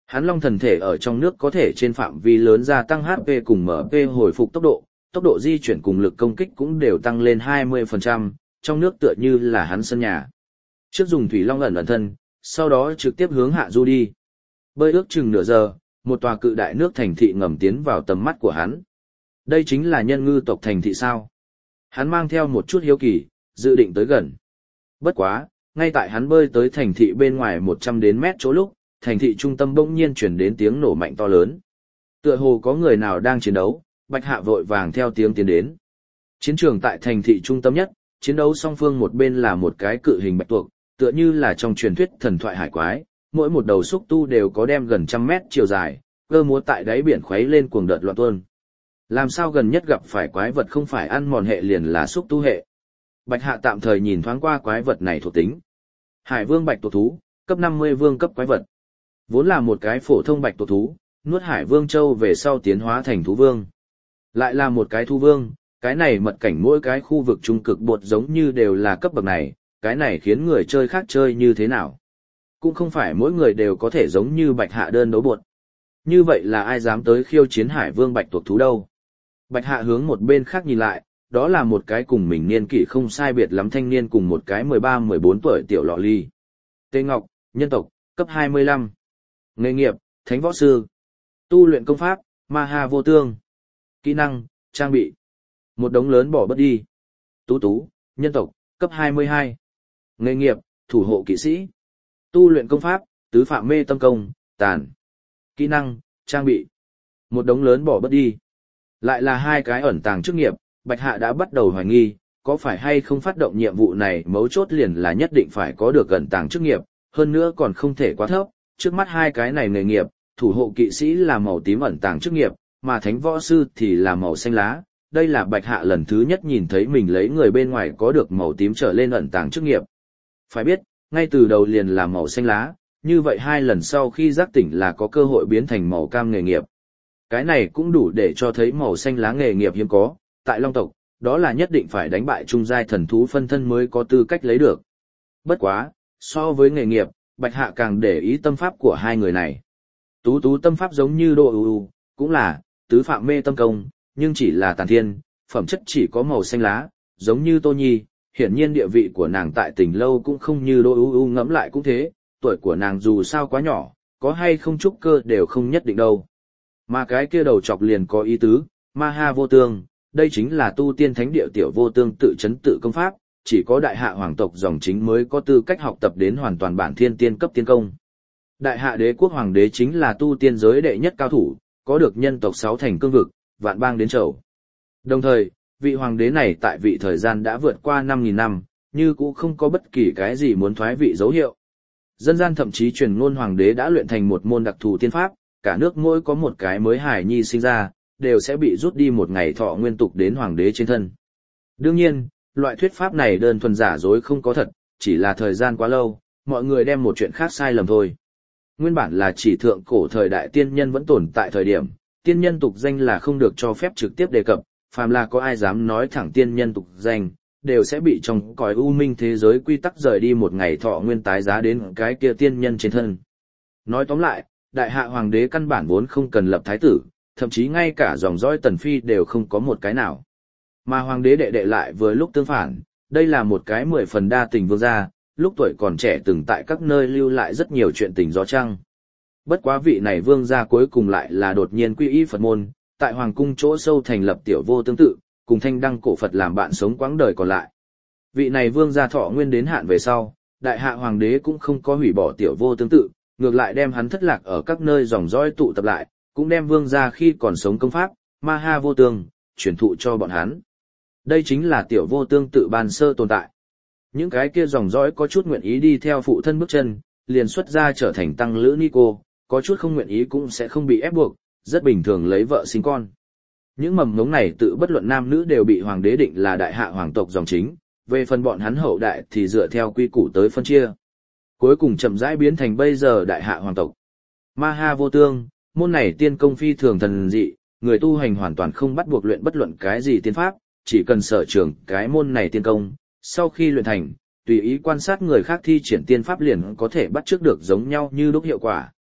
Hắn long thần thể ở trong nước có thể trên phạm vi lớn gia tăng HP cùng MP hồi phục tốc độ di chuyển cùng lực công kích cũng đều tăng lên 20%, trong nước tựa như là hắn sân nhà. Trước dùng thủy long ẩn thân, sau đó trực tiếp hướng hạ du đi. Bơi ước chừng nửa giờ, một tòa cự đại nước thành thị ngầm tiến vào tầm mắt của hắn. Đây chính là nhân ngư tộc thành thị sao? Hắn mang theo một chút hiếu kỳ, dự định tới gần. Bất quá, ngay tại hắn bơi tới thành thị bên ngoài 100 đến mét chỗ lúc, thành thị trung tâm bỗng nhiên chuyển đến tiếng nổ mạnh to lớn. Tựa hồ có người nào đang chiến đấu, Bạch Hạ vội vàng theo tiếng tiến đến. Chiến trường tại thành thị trung tâm nhất, chiến đấu song phương một bên là một cái cự hình bạch tuộc, tựa như là trong truyền thuyết thần thoại hải quái, mỗi một đầu xúc tu đều có đem gần 100 mét chiều dài, cơ múa tại đáy biển khuấy lên cuồng đợt loạn tuôn. Làm sao gần nhất gặp phải quái vật không phải ăn mòn hệ liền là xúc tu hệ. Bạch Hạ tạm thời nhìn thoáng qua quái vật này thuộc tính. Hải vương bạch tuộc thú, cấp 50 vương cấp quái vật. Vốn là một cái phổ thông bạch tuộc thú, nuốt hải vương châu về sau tiến hóa thành thú vương. Lại là một cái thú vương, cái này mật cảnh mỗi cái khu vực trung cực bột giống như đều là cấp bậc này, cái này khiến người chơi khác chơi như thế nào. Cũng không phải mỗi người đều có thể giống như Bạch Hạ đơn đấu bột. Như vậy là ai dám tới khiêu chiến hải vương bạch tuộc thú đâu. Bạch Hạ hướng một bên khác nhìn lại, đó là một cái cùng mình niên kỷ không sai biệt lắm thanh niên cùng một cái 13-14 tuổi tiểu lọ ly. Tê Ngọc, nhân tộc, cấp 25. Nghề nghiệp, thánh võ sư. Tu luyện công pháp, ma ha vô tương. Kỹ năng, trang bị. Một đống lớn bỏ bớt đi. Tú Tú, nhân tộc, cấp 22. Nghề nghiệp, thủ hộ kỵ sĩ. Tu luyện công pháp, tứ phạm mê tâm công, tàn. Kỹ năng, trang bị. Một đống lớn bỏ bớt đi. Lại là hai cái ẩn tàng chức nghiệp, Bạch Hạ đã bắt đầu hoài nghi, có phải hay không phát động nhiệm vụ này mấu chốt liền là nhất định phải có được ẩn tàng chức nghiệp, hơn nữa còn không thể quá thấp, trước mắt hai cái này nghề nghiệp, thủ hộ kỵ sĩ là màu tím ẩn tàng chức nghiệp, mà thánh võ sư thì là màu xanh lá, đây là Bạch Hạ lần thứ nhất nhìn thấy mình lấy người bên ngoài có được màu tím trở lên ẩn tàng chức nghiệp. Phải biết, ngay từ đầu liền là màu xanh lá, như vậy hai lần sau khi giác tỉnh là có cơ hội biến thành màu cam nghề nghiệp. Cái này cũng đủ để cho thấy màu xanh lá nghề nghiệp hiếm có, tại Long tộc, đó là nhất định phải đánh bại trung giai thần thú phân thân mới có tư cách lấy được. Bất quá, so với nghề nghiệp, Bạch Hạ càng để ý tâm pháp của hai người này. Tú Tú tâm pháp giống như Đô U, cũng là tứ phạm mê tâm công, nhưng chỉ là tàn thiên, phẩm chất chỉ có màu xanh lá, giống như Tô Nhi, hiển nhiên địa vị của nàng tại Tình Lâu cũng không như Đô U ngẫm lại cũng thế, tuổi của nàng dù sao quá nhỏ, có hay không trúc cơ đều không nhất định đâu. Mà cái kia đầu chọc liền có ý tứ, ma ha vô tương, đây chính là tu tiên thánh địa tiểu vô tương tự chấn tự công pháp, chỉ có đại hạ hoàng tộc dòng chính mới có tư cách học tập đến hoàn toàn bản thiên tiên cấp tiên công. Đại hạ đế quốc hoàng đế chính là tu tiên giới đệ nhất cao thủ, có được nhân tộc 6 thành cương vực, vạn bang đến chầu. Đồng thời, vị hoàng đế này tại vị thời gian đã vượt qua 5.000 năm, như cũng không có bất kỳ cái gì muốn thoái vị dấu hiệu. Dân gian thậm chí truyền ngôn hoàng đế đã luyện thành một môn đặc thù tiên pháp, cả nước mỗi có một cái mới hài nhi sinh ra, đều sẽ bị rút đi một ngày thọ nguyên tục đến hoàng đế trên thân. Đương nhiên, loại thuyết pháp này đơn thuần giả dối không có thật, chỉ là thời gian quá lâu, mọi người đem một chuyện khác sai lầm thôi. Nguyên bản là chỉ thượng cổ thời đại tiên nhân vẫn tồn tại thời điểm, tiên nhân tục danh là không được cho phép trực tiếp đề cập, phàm là có ai dám nói thẳng tiên nhân tục danh, đều sẽ bị trong cõi u minh thế giới quy tắc rời đi một ngày thọ nguyên tái giá đến cái kia tiên nhân trên thân. Nói tóm lại, đại hạ hoàng đế căn bản vốn không cần lập thái tử, thậm chí ngay cả dòng dõi tần phi đều không có một cái nào. Mà hoàng đế đệ đệ lại vừa lúc tương phản, đây là một cái 10 phần đa tình vương gia, lúc tuổi còn trẻ từng tại các nơi lưu lại rất nhiều chuyện tình gió trăng. Bất quá vị này vương gia cuối cùng lại là đột nhiên quy y Phật môn, tại hoàng cung chỗ sâu thành lập tiểu vô tương tự, cùng thanh đăng cổ Phật làm bạn sống quãng đời còn lại. Vị này vương gia thọ nguyên đến hạn về sau, đại hạ hoàng đế cũng không có hủy bỏ tiểu vô tương tự, ngược lại đem hắn thất lạc ở các nơi dòng dõi tụ tập lại, cũng đem vương gia khi còn sống công pháp, ma ha vô tương, truyền thụ cho bọn hắn. Đây chính là tiểu vô tương tự ban sơ tồn tại. Những cái kia dòng dõi có chút nguyện ý đi theo phụ thân bước chân, liền xuất ra trở thành tăng lữ ni cô, có chút không nguyện ý cũng sẽ không bị ép buộc, rất bình thường lấy vợ sinh con. Những mầm ngống này tự bất luận nam nữ đều bị hoàng đế định là đại hạ hoàng tộc dòng chính, về phần bọn hắn hậu đại thì dựa theo quy củ tới phân chia. Cuối cùng chậm rãi biến thành bây giờ đại hạ hoàng tộc. Ma ha vô tương, môn này tiên công phi thường thần dị, người tu hành hoàn toàn không bắt buộc luyện bất luận cái gì tiên pháp, chỉ cần sở trường cái môn này tiên công, sau khi luyện thành, tùy ý quan sát người khác thi triển tiên pháp liền có thể bắt chước được giống nhau như đúc hiệu quả.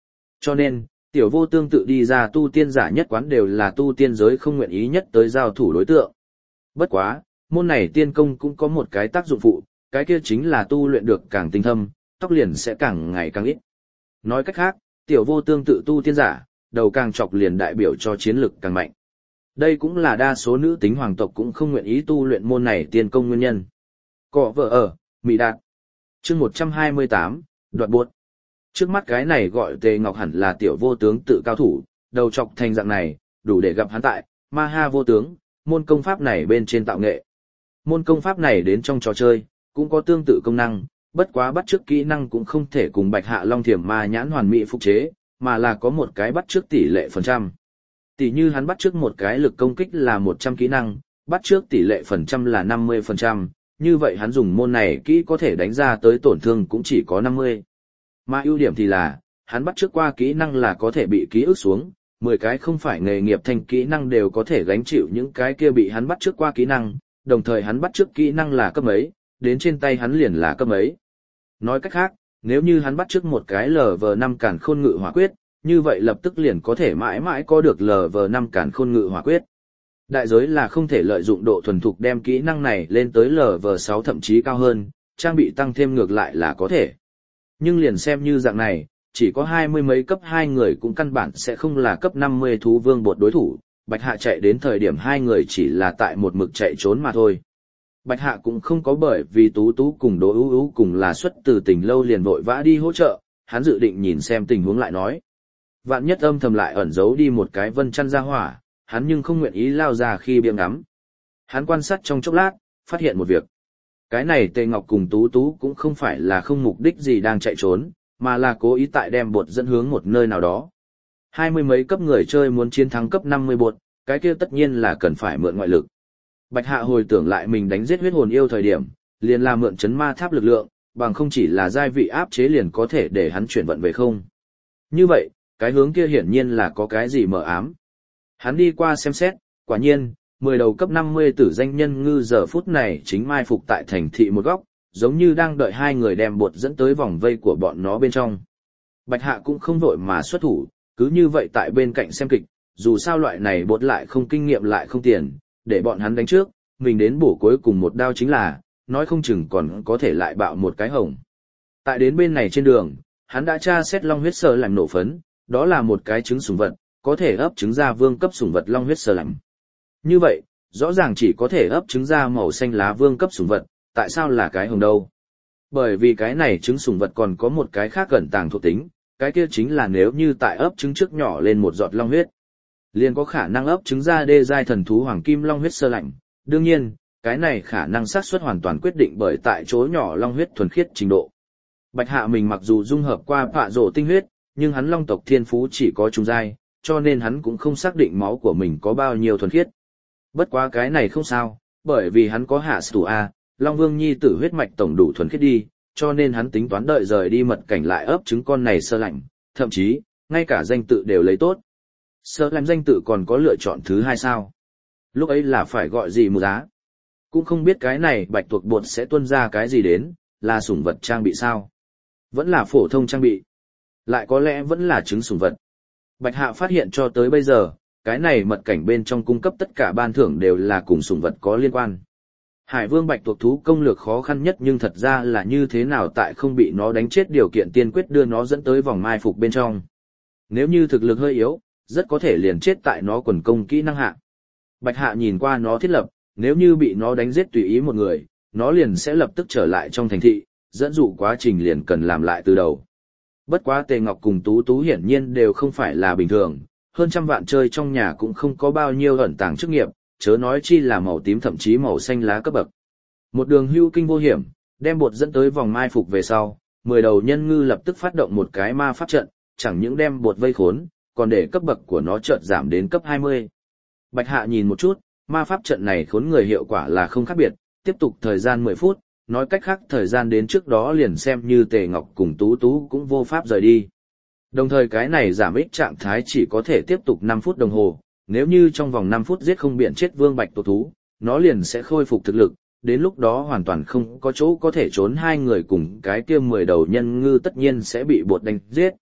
Cho nên, tiểu vô tương tự đi ra tu tiên giả nhất quán đều là tu tiên giới không nguyện ý nhất tới giao thủ đối tượng. Bất quá, môn này tiên công cũng có một cái tác dụng phụ, cái kia chính là tu luyện được càng tinh thâm, tóc liền sẽ càng ngày càng ít. Nói cách khác, tiểu vô tương tự tu tiên giả, đầu càng chọc liền đại biểu cho chiến lực càng mạnh. Đây cũng là đa số nữ tính hoàng tộc cũng không nguyện ý tu luyện môn này tiên công nguyên nhân. Cọ vợ ở, Mỹ Đạt. Chương 128, đoạt buốt. Trước mắt cái này gọi Tề Ngọc hẳn là tiểu vô tướng tự cao thủ, đầu chọc thành dạng này, đủ để gặp hắn tại Ma Ha vô tướng, môn công pháp này bên trên tạo nghệ. Môn công pháp này đến trong trò chơi, cũng có tương tự công năng, bất quá bắt chước kỹ năng cũng không thể cùng Bạch Hạ Long Thiểm Ma nhãn hoàn mỹ phục chế, mà là có một cái bắt chước tỷ lệ phần trăm. Tỷ như hắn bắt chước một cái lực công kích là 100 kỹ năng, bắt chước tỷ lệ phần trăm là 50%, như vậy hắn dùng môn này kỹ có thể đánh ra tới tổn thương cũng chỉ có 50. Mà ưu điểm thì là, hắn bắt chước qua kỹ năng là có thể bị ký ức xuống, 10 cái không phải nghề nghiệp thành kỹ năng đều có thể gánh chịu những cái kia bị hắn bắt chước qua kỹ năng, đồng thời hắn bắt chước kỹ năng là cấp mấy, đến trên tay hắn liền là cấp mấy. Nói cách khác, nếu như hắn bắt chước một cái LV5 càn khôn ngự hỏa quyết, như vậy lập tức liền có thể mãi mãi có được LV5 càn khôn ngự hỏa quyết. Đại giới là không thể lợi dụng độ thuần thục đem kỹ năng này lên tới LV6 thậm chí cao hơn, trang bị tăng thêm ngược lại là có thể. Nhưng liền xem như dạng này, chỉ có 20 mấy cấp 2 người cũng căn bản sẽ không là cấp 50 thú vương bột đối thủ, Bạch Hạ chạy đến thời điểm 2 người chỉ là tại một mực chạy trốn mà thôi. Bạch Hạ cũng không có bởi vì Tú Tú cùng Đỗ Ú Ú cùng là xuất từ tình lâu liền vội vã đi hỗ trợ, hắn dự định nhìn xem tình huống lại nói. Vạn nhất âm thầm lại ẩn giấu đi một cái vân chăn ra hỏa, hắn nhưng không nguyện ý lao ra khi biếng ngắm. Hắn quan sát trong chốc lát, phát hiện một việc. Cái này Tề Ngọc cùng Tú Tú cũng không phải là không mục đích gì đang chạy trốn, mà là cố ý tại đem bột dẫn hướng một nơi nào đó. 20 mấy cấp người chơi muốn chiến thắng cấp 50 bột, cái kia tất nhiên là cần phải mượn ngoại lực. Bạch Hạ hồi tưởng lại mình đánh giết huyết hồn yêu thời điểm, liền là mượn chấn ma tháp lực lượng, bằng không chỉ là giai vị áp chế liền có thể để hắn chuyển vận về không. Như vậy, cái hướng kia hiển nhiên là có cái gì mờ ám. Hắn đi qua xem xét, quả nhiên, 10 đầu cấp 50 tử danh nhân ngư giờ phút này chính mai phục tại thành thị một góc, giống như đang đợi 2 người đem bột dẫn tới vòng vây của bọn nó bên trong. Bạch Hạ cũng không vội mà xuất thủ, cứ như vậy tại bên cạnh xem kịch, dù sao loại này bột lại không kinh nghiệm lại không tiền, để bọn hắn đánh trước, mình đến bổ cuối cùng một đao chính là, nói không chừng còn có thể lại bạo một cái hồng. Tại đến bên này trên đường, hắn đã tra xét long huyết sơ làm nổ phấn, đó là một cái trứng sủng vật, có thể ấp trứng ra vương cấp sủng vật long huyết sơ lạnh. Như vậy, rõ ràng chỉ có thể ấp trứng ra màu xanh lá vương cấp sủng vật, tại sao là cái hồng đâu? Bởi vì cái này trứng sủng vật còn có một cái khác ẩn tàng thuộc tính, cái kia chính là nếu như tại ấp trứng trước nhỏ lên một giọt long huyết, liền có khả năng ấp trứng ra đê giai thần thú hoàng kim long huyết sơ lạnh. Đương nhiên, cái này khả năng xác suất hoàn toàn quyết định bởi tại chỗ nhỏ long huyết thuần khiết trình độ. Bạch Hạ mình mặc dù dung hợp qua phạ rổ tinh huyết, nhưng hắn long tộc thiên phú chỉ có trung giai, cho nên hắn cũng không xác định máu của mình có bao nhiêu thuần khiết. Bất quá cái này không sao, bởi vì hắn có hạ sủ A, Long Vương Nhi tử huyết mạch tổng đủ thuần khiết đi, cho nên hắn tính toán đợi rời đi mật cảnh lại ấp trứng con này sơ lạnh, thậm chí, ngay cả danh tự đều lấy tốt. Sơ lạnh danh tự còn có lựa chọn thứ hai sao? Lúc ấy là phải gọi gì một giá? Cũng không biết cái này bạch tuộc bột sẽ tuân ra cái gì đến, là sủng vật trang bị sao? Vẫn là phổ thông trang bị. Lại có lẽ vẫn là trứng sủng vật. Bạch Hạ phát hiện cho tới bây giờ, cái này mật cảnh bên trong cung cấp tất cả ban thưởng đều là cùng sủng vật có liên quan. Hải vương bạch tuộc thú công lược khó khăn nhất nhưng thật ra là như thế nào tại không bị nó đánh chết điều kiện tiên quyết đưa nó dẫn tới vòng mai phục bên trong. Nếu như thực lực hơi yếu, rất có thể liền chết tại nó quần công kỹ năng hạ. Bạch Hạ nhìn qua nó thiết lập, nếu như bị nó đánh giết tùy ý một người, nó liền sẽ lập tức trở lại trong thành thị, dẫn dụ quá trình liền cần làm lại từ đầu. Bất quá Tề Ngọc cùng Tú Tú hiển nhiên đều không phải là bình thường, hơn trăm vạn chơi trong nhà cũng không có bao nhiêu ẩn tàng chức nghiệp, chớ nói chi là màu tím thậm chí màu xanh lá cấp bậc. Một đường hưu kinh vô hiểm, đem bột dẫn tới vòng mai phục về sau, 10 đầu nhân ngư lập tức phát động một cái ma pháp trận, chẳng những đem bột vây khốn, còn để cấp bậc của nó chợt giảm đến cấp 20. Bạch Hạ nhìn một chút, ma pháp trận này khốn người hiệu quả là không khác biệt, tiếp tục thời gian 10 phút, nói cách khác thời gian đến trước đó liền xem như Tề Ngọc cùng Tú Tú cũng vô pháp rời đi. Đồng thời cái này giảm ích trạng thái chỉ có thể tiếp tục 5 phút đồng hồ, nếu như trong vòng 5 phút giết không biển chết vương bạch tuộc thú, nó liền sẽ khôi phục thực lực, đến lúc đó hoàn toàn không có chỗ có thể trốn, 2 người cùng cái kia 10 đầu nhân ngư tất nhiên sẽ bị bột đánh giết.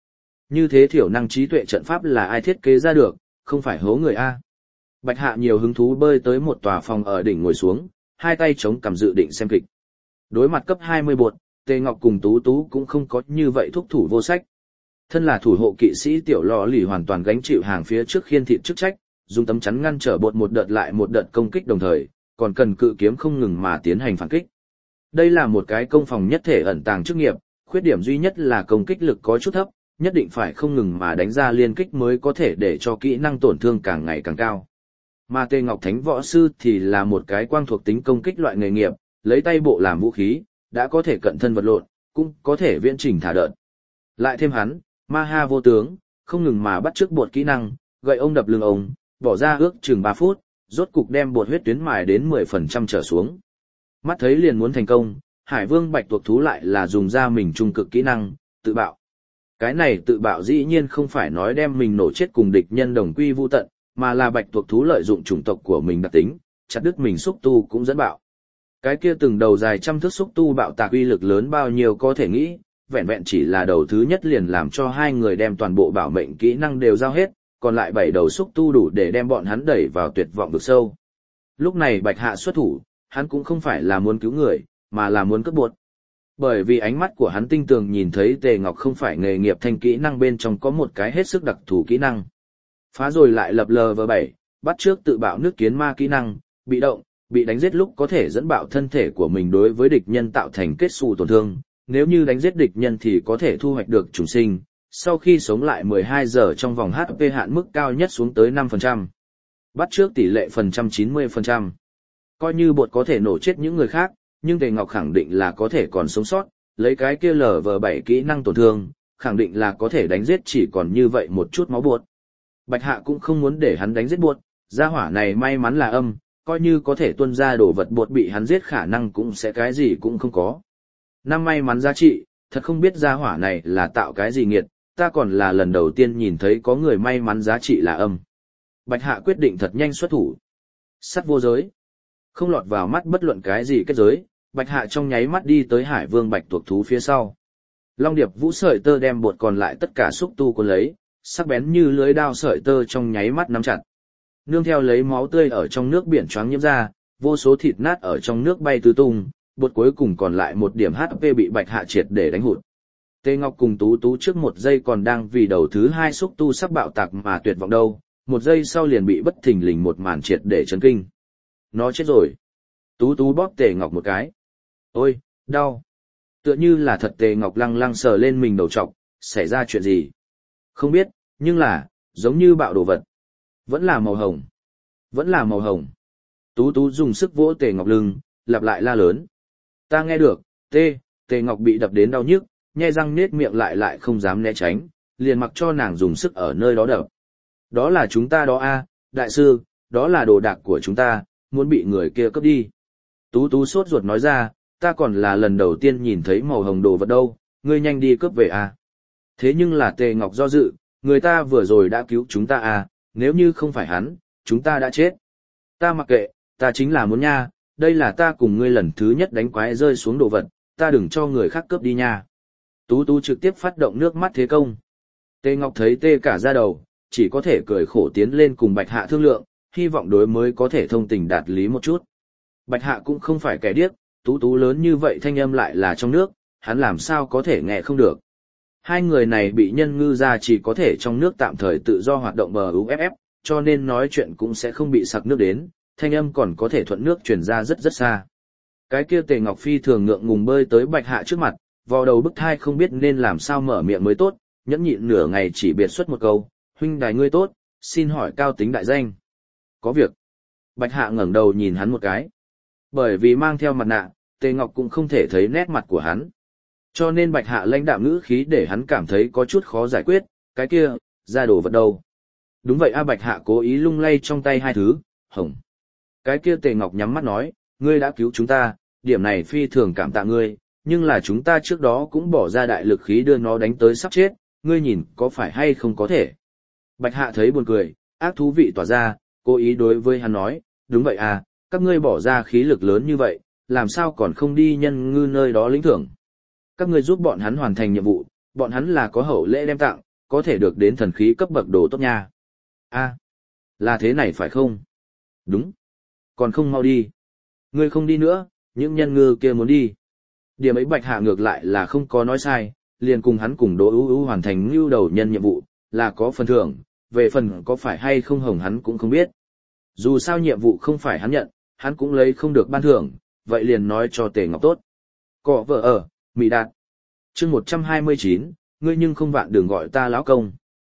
Như thế thiểu năng trí tuệ trận pháp là ai thiết kế ra được, không phải hố người A. Bạch Hạ nhiều hứng thú bơi tới một tòa phòng ở đỉnh ngồi xuống, hai tay chống cằm dự định xem kịch. Đối mặt cấp 20 bột, Tề Ngọc cùng Tú Tú cũng không có như vậy thúc thủ vô sách. Thân là thủ hộ kỵ sĩ tiểu lò lì hoàn toàn gánh chịu hàng phía trước khiên thịt chức trách, dùng tấm chắn ngăn trở bột một đợt lại một đợt công kích đồng thời, còn cần cự kiếm không ngừng mà tiến hành phản kích. Đây là một cái công phòng nhất thể ẩn tàng chức nghiệp, khuyết điểm duy nhất là công kích lực có chút thấp, nhất định phải không ngừng mà đánh ra liên kích mới có thể để cho kỹ năng tổn thương càng ngày càng cao. Mà Tề Ngọc Thánh Võ Sư thì là một cái quang thuộc tính công kích loại nghề nghiệp, lấy tay bộ làm vũ khí, đã có thể cận thân vật lộn, cũng có thể viễn trình thả đợt. Lại thêm hắn, Ma Ha vô tướng, không ngừng mà bắt chước bột kỹ năng, gậy ông đập lưng ông, bỏ ra ước chừng 3 phút, rốt cục đem bột huyết tuyến mài đến 10% trở xuống. Mắt thấy liền muốn thành công, Hải Vương Bạch tuộc thú lại là dùng ra mình trung cực kỹ năng, tự bạo. Cái này tự bạo dĩ nhiên không phải nói đem mình nổ chết cùng địch nhân đồng quy vu tận, mà là Bạch tuộc thú lợi dụng chủng tộc của mình đặc tính, chặt đứt mình xúc tu cũng dẫn bạo. Cái kia từng đầu dài trăm thước xúc tu bạo tạc uy lực lớn bao nhiêu có thể nghĩ, vẹn vẹn chỉ là đầu thứ nhất liền làm cho hai người đem toàn bộ bảo mệnh kỹ năng đều giao hết, còn lại 7 đầu xúc tu đủ để đem bọn hắn đẩy vào tuyệt vọng vực sâu. Lúc này Bạch Hạ xuất thủ, hắn cũng không phải là muốn cứu người, mà là muốn cướp bột. Bởi vì ánh mắt của hắn tinh tường nhìn thấy Tề Ngọc không phải nghề nghiệp thanh kỹ năng bên trong có một cái hết sức đặc thù kỹ năng. Phá rồi lại lập LV7, bắt trước tự bạo nước kiến ma kỹ năng, bị động, bị đánh giết lúc có thể dẫn bạo thân thể của mình đối với địch nhân tạo thành kết xù tổn thương, nếu như đánh giết địch nhân thì có thể thu hoạch được trùng sinh, sau khi sống lại 12 giờ trong vòng HP hạn mức cao nhất xuống tới 5%. Bắt trước tỷ lệ phần trăm 90%. Coi như bột có thể nổ chết những người khác, nhưng Tề Ngọc khẳng định là có thể còn sống sót, lấy cái kia LV7 kỹ năng tổn thương, khẳng định là có thể đánh giết chỉ còn như vậy một chút máu bột. Bạch Hạ cũng không muốn để hắn đánh giết bột, gia hỏa này may mắn là âm, coi như có thể tuôn ra đồ vật bột bị hắn giết khả năng cũng sẽ cái gì cũng không có. Năm may mắn giá trị, thật không biết gia hỏa này là tạo cái gì nghiệt, ta còn là lần đầu tiên nhìn thấy có người may mắn giá trị là âm. Bạch Hạ quyết định thật nhanh xuất thủ. Sắt vô giới. Không lọt vào mắt bất luận cái gì kết giới, Bạch Hạ trong nháy mắt đi tới Hải Vương Bạch tuộc thú phía sau. Long điệp vũ sợi tơ đem bột còn lại tất cả xúc tu cuốn lấy, sắc bén như lưới đao sợi tơ trong nháy mắt nắm chặt. Nương theo lấy máu tươi ở trong nước biển choáng nhiễm ra, vô số thịt nát ở trong nước bay tứ tung, bột cuối cùng còn lại một điểm HP bị Bạch Hạ triệt để đánh hụt. Tề Ngọc cùng Tú Tú trước một giây còn đang vì đầu thứ hai xúc tu sắp bạo tạc mà tuyệt vọng đâu, một giây sau liền bị bất thình lình một màn triệt để chấn kinh. Nó chết rồi. Tú Tú bóp Tề Ngọc một cái. Ôi, đau. Tựa như là thật. Tề Ngọc lăng lăng sờ lên mình đầu trọc, xảy ra chuyện gì? Không biết, nhưng là, giống như bạo đồ vật. Vẫn là màu hồng. Vẫn là màu hồng. Tú Tú dùng sức vỗ Tề Ngọc lưng, lặp lại la lớn. Ta nghe được, Tề Ngọc bị đập đến đau nhức, nhe răng nết miệng lại không dám né tránh, liền mặc cho nàng dùng sức ở nơi đó đập. Đó là chúng ta đó a, đại sư, đó là đồ đạc của chúng ta, muốn bị người kia cướp đi. Tú Tú sốt ruột nói ra, ta còn là lần đầu tiên nhìn thấy màu hồng đồ vật đâu, ngươi nhanh đi cướp về a. Thế nhưng là Tề Ngọc do dự, người ta vừa rồi đã cứu chúng ta a, nếu như không phải hắn, chúng ta đã chết. Ta mặc kệ, ta chính là muốn nha, đây là ta cùng ngươi lần thứ nhất đánh quái rơi xuống đồ vật, ta đừng cho người khác cướp đi nha. Tú Tú trực tiếp phát động nước mắt thế công. Tề Ngọc thấy tê cả da đầu, chỉ có thể cười khổ tiến lên cùng Bạch Hạ thương lượng, hy vọng đối mới có thể thông tình đạt lý một chút. Bạch Hạ cũng không phải kẻ điếc, Tú Tú lớn như vậy thanh âm lại là trong nước, hắn làm sao có thể nghe không được. Hai người này bị nhân ngư ra chỉ có thể trong nước tạm thời tự do hoạt động BUFF, cho nên nói chuyện cũng sẽ không bị sặc nước đến, thanh âm còn có thể thuận nước truyền ra rất rất xa. Cái kia Tề Ngọc Phi thường ngượng ngùng bơi tới Bạch Hạ trước mặt, vò đầu bức thai không biết nên làm sao mở miệng mới tốt, nhẫn nhịn nửa ngày chỉ biệt xuất một câu, huynh đài ngươi tốt, xin hỏi cao tính đại danh. Có việc. Bạch Hạ ngẩng đầu nhìn hắn một cái. Bởi vì mang theo mặt nạ, Tề Ngọc cũng không thể thấy nét mặt của hắn. Cho nên Bạch Hạ lãnh đạm ngữ khí để hắn cảm thấy có chút khó giải quyết, cái kia, ra đồ vật đâu. Đúng vậy a. Bạch Hạ cố ý lung lay trong tay hai thứ, hồng. Cái kia Tề Ngọc nhắm mắt nói, ngươi đã cứu chúng ta, điểm này phi thường cảm tạ ngươi, nhưng là chúng ta trước đó cũng bỏ ra đại lực khí đưa nó đánh tới sắp chết, ngươi nhìn có phải hay không có thể. Bạch Hạ thấy buồn cười, ác thú vị tỏa ra, cố ý đối với hắn nói, đúng vậy à, các ngươi bỏ ra khí lực lớn như vậy, làm sao còn không đi nhân ngư nơi đó lĩnh thưởng. Các ngươi giúp bọn hắn hoàn thành nhiệm vụ, bọn hắn là có hậu lễ đem tặng, có thể được đến thần khí cấp bậc đồ tốt nha. A, là thế này phải không? Đúng. Còn không mau đi. Ngươi không đi nữa, những nhân ngư kia muốn đi. Điểm ấy Bạch Hạ ngược lại là không có nói sai, liền cùng hắn cùng Đỗ Ú Ú hoàn thành lưu đầu nhân nhiệm vụ, là có phần thưởng, về phần có phải hay không hồng hắn cũng không biết. Dù sao nhiệm vụ không phải hắn nhận, hắn cũng lấy không được ban thưởng, vậy liền nói cho Tề Ngọc tốt. Cọ vợ ở, Mỹ Đạt. chương 129, ngươi nhưng không vạn đường gọi ta lão công.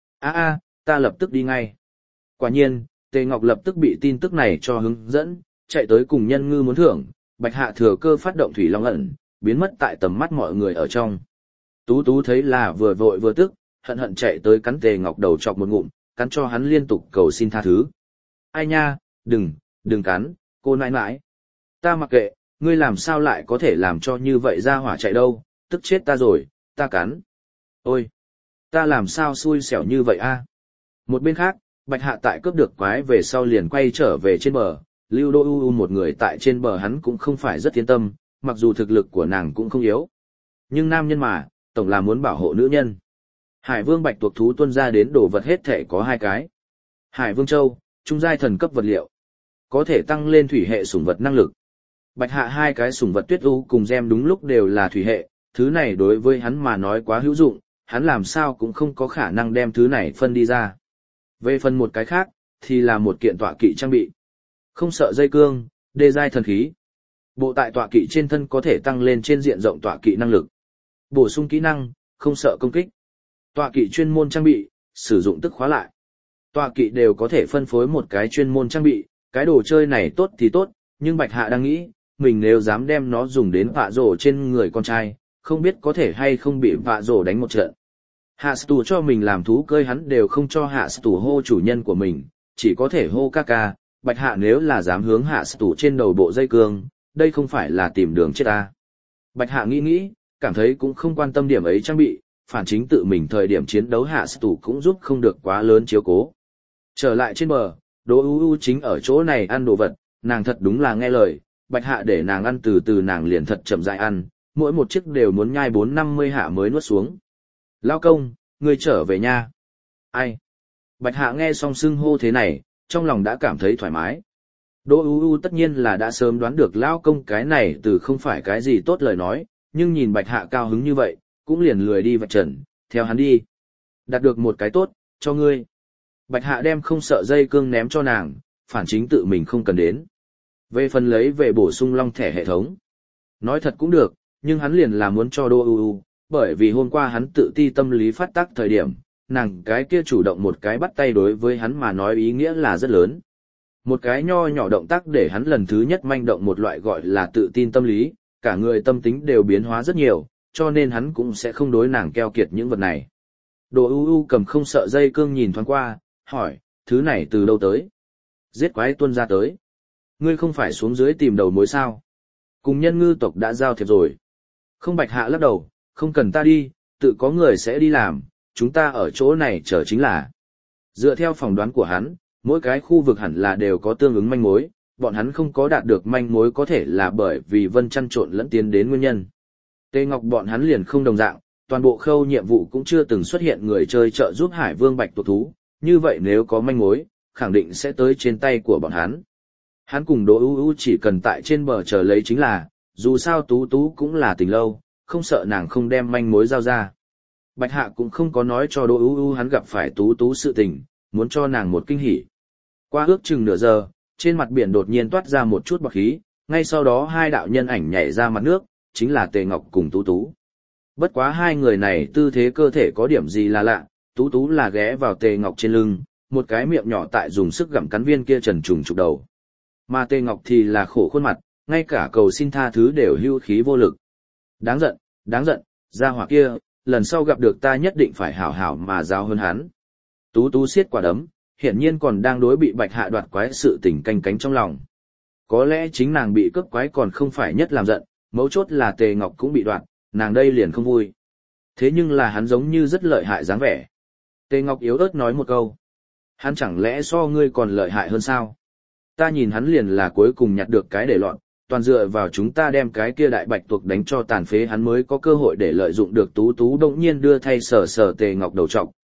Ta lập tức đi ngay. Quả nhiên, Tề Ngọc lập tức bị tin tức này cho hướng dẫn, chạy tới cùng nhân ngư muốn thưởng, Bạch Hạ thừa cơ phát động thủy long ẩn, biến mất tại tầm mắt mọi người ở trong. Tú Tú thấy là vừa vội vừa tức, hận hận chạy tới cắn Tề Ngọc đầu chọc một ngụm, cắn cho hắn liên tục cầu xin tha thứ. Ai nha, đừng cắn, cô nãi nãi. Ta mặc kệ, ngươi làm sao lại có thể làm cho như vậy ra hỏa chạy đâu, tức chết ta rồi, ta cắn. Ôi, ta làm sao xui xẻo như vậy a? Một bên khác, Bạch Hạ tại cướp được quái về sau liền quay trở về trên bờ, Lưu Đô U một người tại trên bờ hắn cũng không phải rất yên tâm, mặc dù thực lực của nàng cũng không yếu. Nhưng nam nhân mà, tổng là muốn bảo hộ nữ nhân. Hải Vương Bạch tuộc thú tuân ra đến đồ vật hết thể có 2 cái. Hải Vương Châu, trung giai thần cấp vật liệu. Có thể tăng lên thủy hệ sủng vật năng lực. Bạch Hạ 2 cái sủng vật tuyết u cùng gem đúng lúc đều là thủy hệ, thứ này đối với hắn mà nói quá hữu dụng, hắn làm sao cũng không có khả năng đem thứ này phân đi ra. Về phần một cái khác, thì là một kiện tọa kỵ trang bị. Không sợ dây cương, đê giai thần khí. Bộ tại tọa kỵ trên thân có thể tăng lên trên diện rộng tọa kỵ năng lực. Bổ sung kỹ năng, không sợ công kích. Tọa kỵ chuyên môn trang bị, sử dụng tức khóa lại. Tọa kỵ đều có thể phân phối một cái chuyên môn trang bị, cái đồ chơi này tốt thì tốt, nhưng Bạch Hạ đang nghĩ, mình nếu dám đem nó dùng đến vạ rổ trên người con trai, không biết có thể hay không bị vạ rổ đánh một trận. Hạ Stù cho mình làm thú cơi hắn đều không cho Hạ Stù hô chủ nhân của mình, chỉ có thể hô ca ca. Bạch Hạ nếu là dám hướng Hạ Stù trên đầu bộ dây cương, đây không phải là tìm đường chết ta. Bạch Hạ nghĩ, cảm thấy cũng không quan tâm điểm ấy trang bị, phản chính tự mình thời điểm chiến đấu Hạ Stù cũng giúp không được quá lớn chiếu cố. Trở lại trên bờ, Đỗ U chính ở chỗ này ăn đồ vật, nàng thật đúng là nghe lời, Bạch Hạ để nàng ăn từ từ nàng liền thật chậm rãi ăn, mỗi một chiếc đều muốn nhai 450 hạ mới nuốt xuống. Lao công, ngươi trở về nha. Ai? Bạch Hạ nghe xong xưng hô thế này, trong lòng đã cảm thấy thoải mái. Đỗ U tất nhiên là đã sớm đoán được Lao công cái này từ không phải cái gì tốt lời nói, nhưng nhìn Bạch Hạ cao hứng như vậy, cũng liền lười đi vạch trần, theo hắn đi. Đạt được một cái tốt, cho ngươi. Bạch Hạ đem không sợ dây cương ném cho nàng, phản chính tự mình không cần đến. Về phần lấy về bổ sung long thẻ hệ thống. Nói thật cũng được, nhưng hắn liền là muốn cho Đỗ U, bởi vì hôm qua hắn tự ti tâm lý phát tác thời điểm, nàng cái kia chủ động một cái bắt tay đối với hắn mà nói ý nghĩa là rất lớn. Một cái nho nhỏ động tác để hắn lần thứ nhất manh động một loại gọi là tự tin tâm lý, cả người tâm tính đều biến hóa rất nhiều, cho nên hắn cũng sẽ không đối nàng keo kiệt những vật này. Đỗ U cầm không sợ dây cương nhìn thoáng qua, hỏi, thứ này từ đâu tới? Giết quái tuân ra tới. Ngươi không phải xuống dưới tìm đầu mối sao? Cùng nhân ngư tộc đã giao thiệp rồi. Không. Bạch Hạ lắc đầu, không cần ta đi, tự có người sẽ đi làm, chúng ta ở chỗ này chờ chính là. Dựa theo phỏng đoán của hắn, mỗi cái khu vực hẳn là đều có tương ứng manh mối, bọn hắn không có đạt được manh mối có thể là bởi vì Vân chăn trộn lẫn tiến đến nguyên nhân. Tề Ngọc bọn hắn liền không đồng dạng, toàn bộ khâu nhiệm vụ cũng chưa từng xuất hiện người chơi trợ giúp Hải Vương Bạch tuộc thú, như vậy nếu có manh mối, khẳng định sẽ tới trên tay của bọn hắn. Hắn cùng Đỗ U chỉ cần tại trên bờ chờ lấy chính là, dù sao Tú Tú cũng là tình lâu, không sợ nàng không đem manh mối giao ra. Bạch Hạ cũng không có nói cho Đỗ U hắn gặp phải Tú Tú sự tình, muốn cho nàng một kinh hỉ. Qua ước chừng nửa giờ, trên mặt biển đột nhiên toát ra một chút bọt khí, ngay sau đó 2 đạo nhân ảnh nhảy ra mặt nước, chính là Tề Ngọc cùng Tú Tú. Bất quá 2 người này tư thế cơ thể có điểm gì là lạ, Tú Tú là ghé vào Tề Ngọc trên lưng, một cái miệng nhỏ tại dùng sức gặm cắn viên kia trần trùng trục đầu. Mà Tề Ngọc thì là khổ khuôn mặt, ngay cả cầu xin tha thứ đều hưu khí vô lực. Đáng giận, gia hỏa kia, lần sau gặp được ta nhất định phải hảo hảo mà giáo hơn hắn. Tú Tú siết quả đấm, hiển nhiên còn đang đối bị Bạch Hạ đoạt quái sự tình canh cánh trong lòng. Có lẽ chính nàng bị cướp quái còn không phải nhất làm giận, mấu chốt là Tề Ngọc cũng bị đoạt, nàng đây liền không vui. Thế nhưng là hắn giống như rất lợi hại dáng vẻ. Tề Ngọc yếu ớt nói một câu. Hắn chẳng lẽ so ngươi còn lợi hại hơn sao? Ta nhìn hắn liền là cuối cùng nhặt được cái để loạn, toàn dựa vào chúng ta đem cái kia đại bạch tuộc đánh cho tàn phế hắn mới có cơ hội để lợi dụng được. Tú Tú đột nhiên đưa thay sờ Tề Ngọc đầu trọc,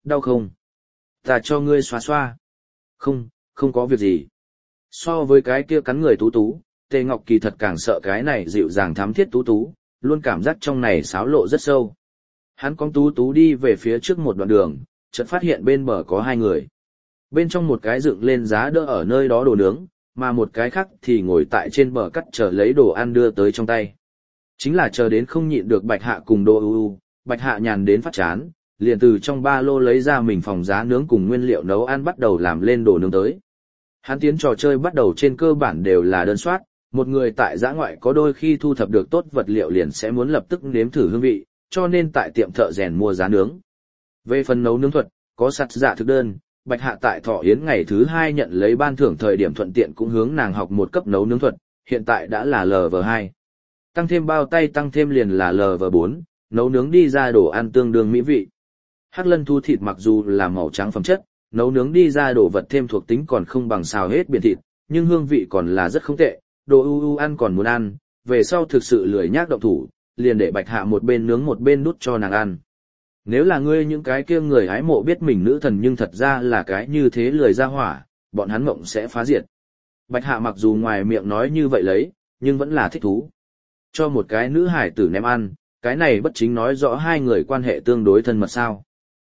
đau không? Ta cho ngươi xoa xoa. Không, không có việc gì. So với cái kia cắn người Tú Tú, Tề Ngọc kỳ thật càng sợ cái này dịu dàng thắm thiết Tú Tú, luôn cảm giác trong này xáo lộ rất sâu. Hắn con Tú Tú đi về phía trước một đoạn đường, chợt phát hiện bên bờ có hai người. Bên trong một cái dựng lên giá đỡ ở nơi đó đồ nướng, mà một cái khác thì ngồi tại trên bờ cắt chờ lấy đồ ăn đưa tới trong tay. Chính là chờ đến không nhịn được Bạch Hạ cùng Đỗ U. Bạch Hạ nhàn đến phát chán, liền từ trong ba lô lấy ra mình phòng giá nướng cùng nguyên liệu nấu ăn bắt đầu làm lên đồ nướng tới. Hắn tiến trò chơi bắt đầu trên cơ bản đều là đơn soát, một người tại giã ngoại có đôi khi thu thập được tốt vật liệu liền sẽ muốn lập tức nếm thử hương vị, cho nên tại tiệm thợ rèn mua giá nướng. Về phần nấu nướng thuật, có sặt dạ thực đơn, Bạch Hạ tại Thọ Yến ngày thứ 2 nhận lấy ban thưởng thời điểm thuận tiện cũng hướng nàng học một cấp nấu nướng thuật, hiện tại đã là LV2. Tăng thêm bao tay tăng thêm liền là LV4, nấu nướng đi ra đồ ăn tương đương mỹ vị. Hắc lân thu thịt mặc dù là màu trắng phẩm chất, nấu nướng đi ra đồ vật thêm thuộc tính còn không bằng xào hết biển thịt, nhưng hương vị còn là rất không tệ, đồ ăn còn muốn ăn, về sau thực sự lười nhác động thủ, liền để Bạch Hạ một bên nướng một bên đút cho nàng ăn. Nếu là ngươi những cái kia người hái mộ biết mình nữ thần nhưng thật ra là cái như thế lười ra hỏa, bọn hắn mộng sẽ phá diệt. Bạch Hạ mặc dù ngoài miệng nói như vậy lấy, nhưng vẫn là thích thú. Cho một cái nữ hải tử ném ăn, cái này bất chính nói rõ hai người quan hệ tương đối thân mật sao.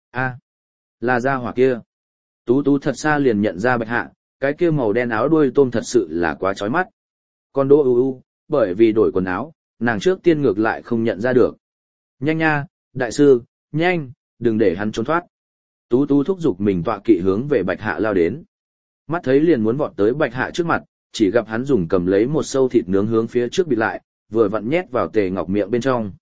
Là ra hỏa kia. Tú Tú thật xa liền nhận ra Bạch Hạ, cái kia màu đen áo đuôi tôm thật sự là quá chói mắt. Còn Đỗ U, bởi vì đổi quần áo, nàng trước tiên ngược lại không nhận ra được. Nhanh nha, đại sư, nhanh, đừng để hắn trốn thoát. Tú Tú thúc giục mình tọa kỵ hướng về Bạch Hạ lao đến. Mắt thấy liền muốn vọt tới Bạch Hạ trước mặt, chỉ gặp hắn dùng cầm lấy một sâu thịt nướng hướng phía trước bịt lại, vừa vặn nhét vào Tề Ngọc miệng bên trong.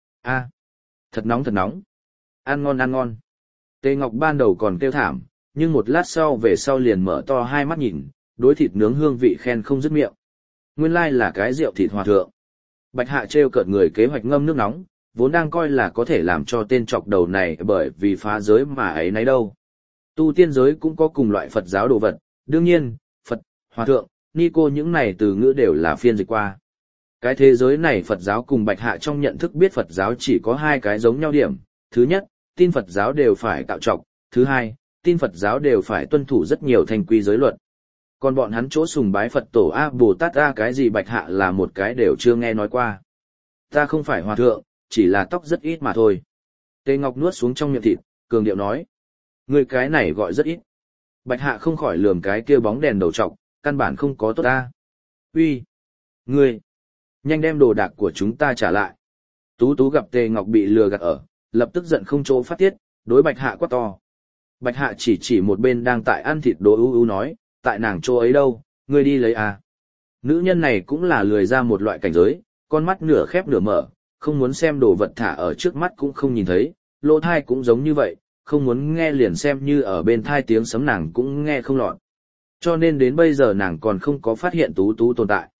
Thật nóng thật nóng. Ăn ngon ăn ngon. Tề Ngọc ban đầu còn kêu thảm, nhưng một lát sau về sau liền mở to hai mắt nhìn, đối thịt nướng hương vị khen không dứt miệng. Nguyên lai là cái rượu thịt hòa thượng. Bạch Hạ trêu cợt người kế hoạch ngâm nước nóng, vốn đang coi là có thể làm cho tên chọc đầu này bởi vì phá giới mà ấy nấy đâu. Tu tiên giới cũng có cùng loại Phật giáo đồ vật, đương nhiên, Phật, Hòa thượng, Ni cô những này từ ngữ đều là phiên dịch qua. Cái thế giới này Phật giáo cùng Bạch Hạ trong nhận thức biết Phật giáo chỉ có hai cái giống nhau điểm. Thứ nhất, tin Phật giáo đều phải cạo trọc. Thứ hai, tin Phật giáo đều phải tuân thủ rất nhiều thành quy giới luật. Còn bọn hắn chỗ sùng bái Phật tổ A Bồ Tát A cái gì Bạch Hạ là một cái đều chưa nghe nói qua. Ta không phải hòa thượng, chỉ là tóc rất ít mà thôi. Tề Ngọc nuốt xuống trong miệng thịt, cường điệu nói. Người cái này gọi rất ít. Bạch Hạ không khỏi lườm cái kia bóng đèn đầu trọc, căn bản không có tốt ta. Uy, ngươi, nhanh đem đồ đạc của chúng ta trả lại. Tú Tú gặp Tề Ngọc bị lừa gạt ở, lập tức giận không chỗ phát tiết, đối Bạch Hạ quát to. Bạch Hạ chỉ một bên đang tại ăn thịt Đỗ U nói, tại nàng chỗ ấy đâu, ngươi đi lấy à. Nữ nhân này cũng là lười ra một loại cảnh giới, con mắt nửa khép nửa mở, không muốn xem đồ vật thả ở trước mắt cũng không nhìn thấy, lỗ thai cũng giống như vậy, không muốn nghe liền xem như ở bên thai tiếng sấm nàng cũng nghe không lọt. Cho nên đến bây giờ nàng còn không có phát hiện Tú Tú tồn tại.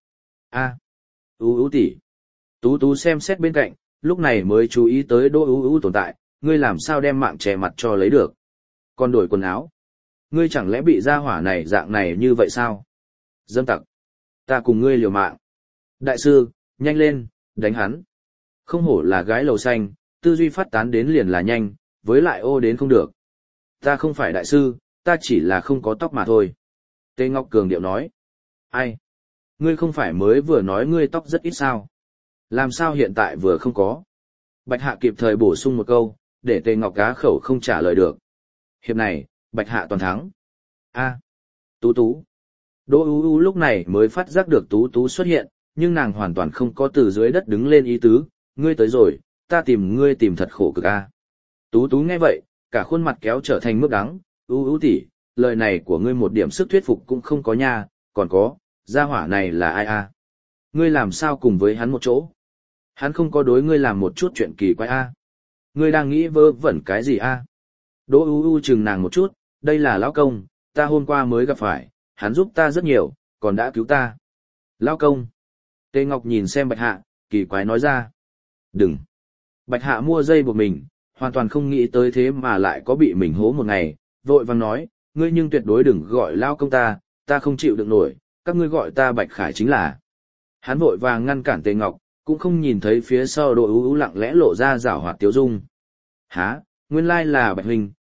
U tỷ. Tú Tú xem xét bên cạnh, lúc này mới chú ý tới Đỗ U tồn tại, ngươi làm sao đem mạng che mặt cho lấy được. Còn đổi quần áo. Ngươi chẳng lẽ bị gia hỏa này dạng này như vậy sao? Dâm tặc. Ta cùng ngươi liều mạng. Đại sư, nhanh lên, đánh hắn. Không hổ là gái lầu xanh, tư duy phát tán đến liền là nhanh, với lại ô đến không được. Ta không phải đại sư, ta chỉ là không có tóc mà thôi. Tề Ngọc cường điệu nói. Ai? Ngươi không phải mới vừa nói ngươi tóc rất ít sao? Làm sao hiện tại vừa không có? Bạch Hạ kịp thời bổ sung một câu, để Tề Ngọc cá khẩu không trả lời được. Hiệp này, Bạch Hạ toàn thắng. Tú Tú. Đỗ U lúc này mới phát giác được Tú Tú xuất hiện, nhưng nàng hoàn toàn không có từ dưới đất đứng lên ý tứ, ngươi tới rồi, ta tìm ngươi tìm thật khổ cực a. Tú Tú nghe vậy, cả khuôn mặt kéo trở thành mức đắng, U tỷ, lời này của ngươi một điểm sức thuyết phục cũng không có nha, còn có, gia hỏa này là ai a? Ngươi làm sao cùng với hắn một chỗ? Hắn không có đối ngươi làm một chút chuyện kỳ quái a. Ngươi đang nghĩ vơ vẩn cái gì a? Đỗ U chừng nàng một chút, đây là lão công, ta hôm qua mới gặp phải, hắn giúp ta rất nhiều, còn đã cứu ta. Lão công. Tề Ngọc nhìn xem Bạch Hạ, kỳ quái nói ra. Đừng. Bạch Hạ mua dây buộc mình, hoàn toàn không nghĩ tới thế mà lại có bị mình hố một ngày, vội vàng nói, ngươi nhưng tuyệt đối đừng gọi lão công ta không chịu được nổi, các ngươi gọi ta Bạch Khải chính là. Hắn vội vàng ngăn cản Tề Ngọc, cũng không nhìn thấy phía sau Đỗ U lặng lẽ lộ ra giảo hoạt tiếu dung. Hả, nguyên lai là Bạch huynh,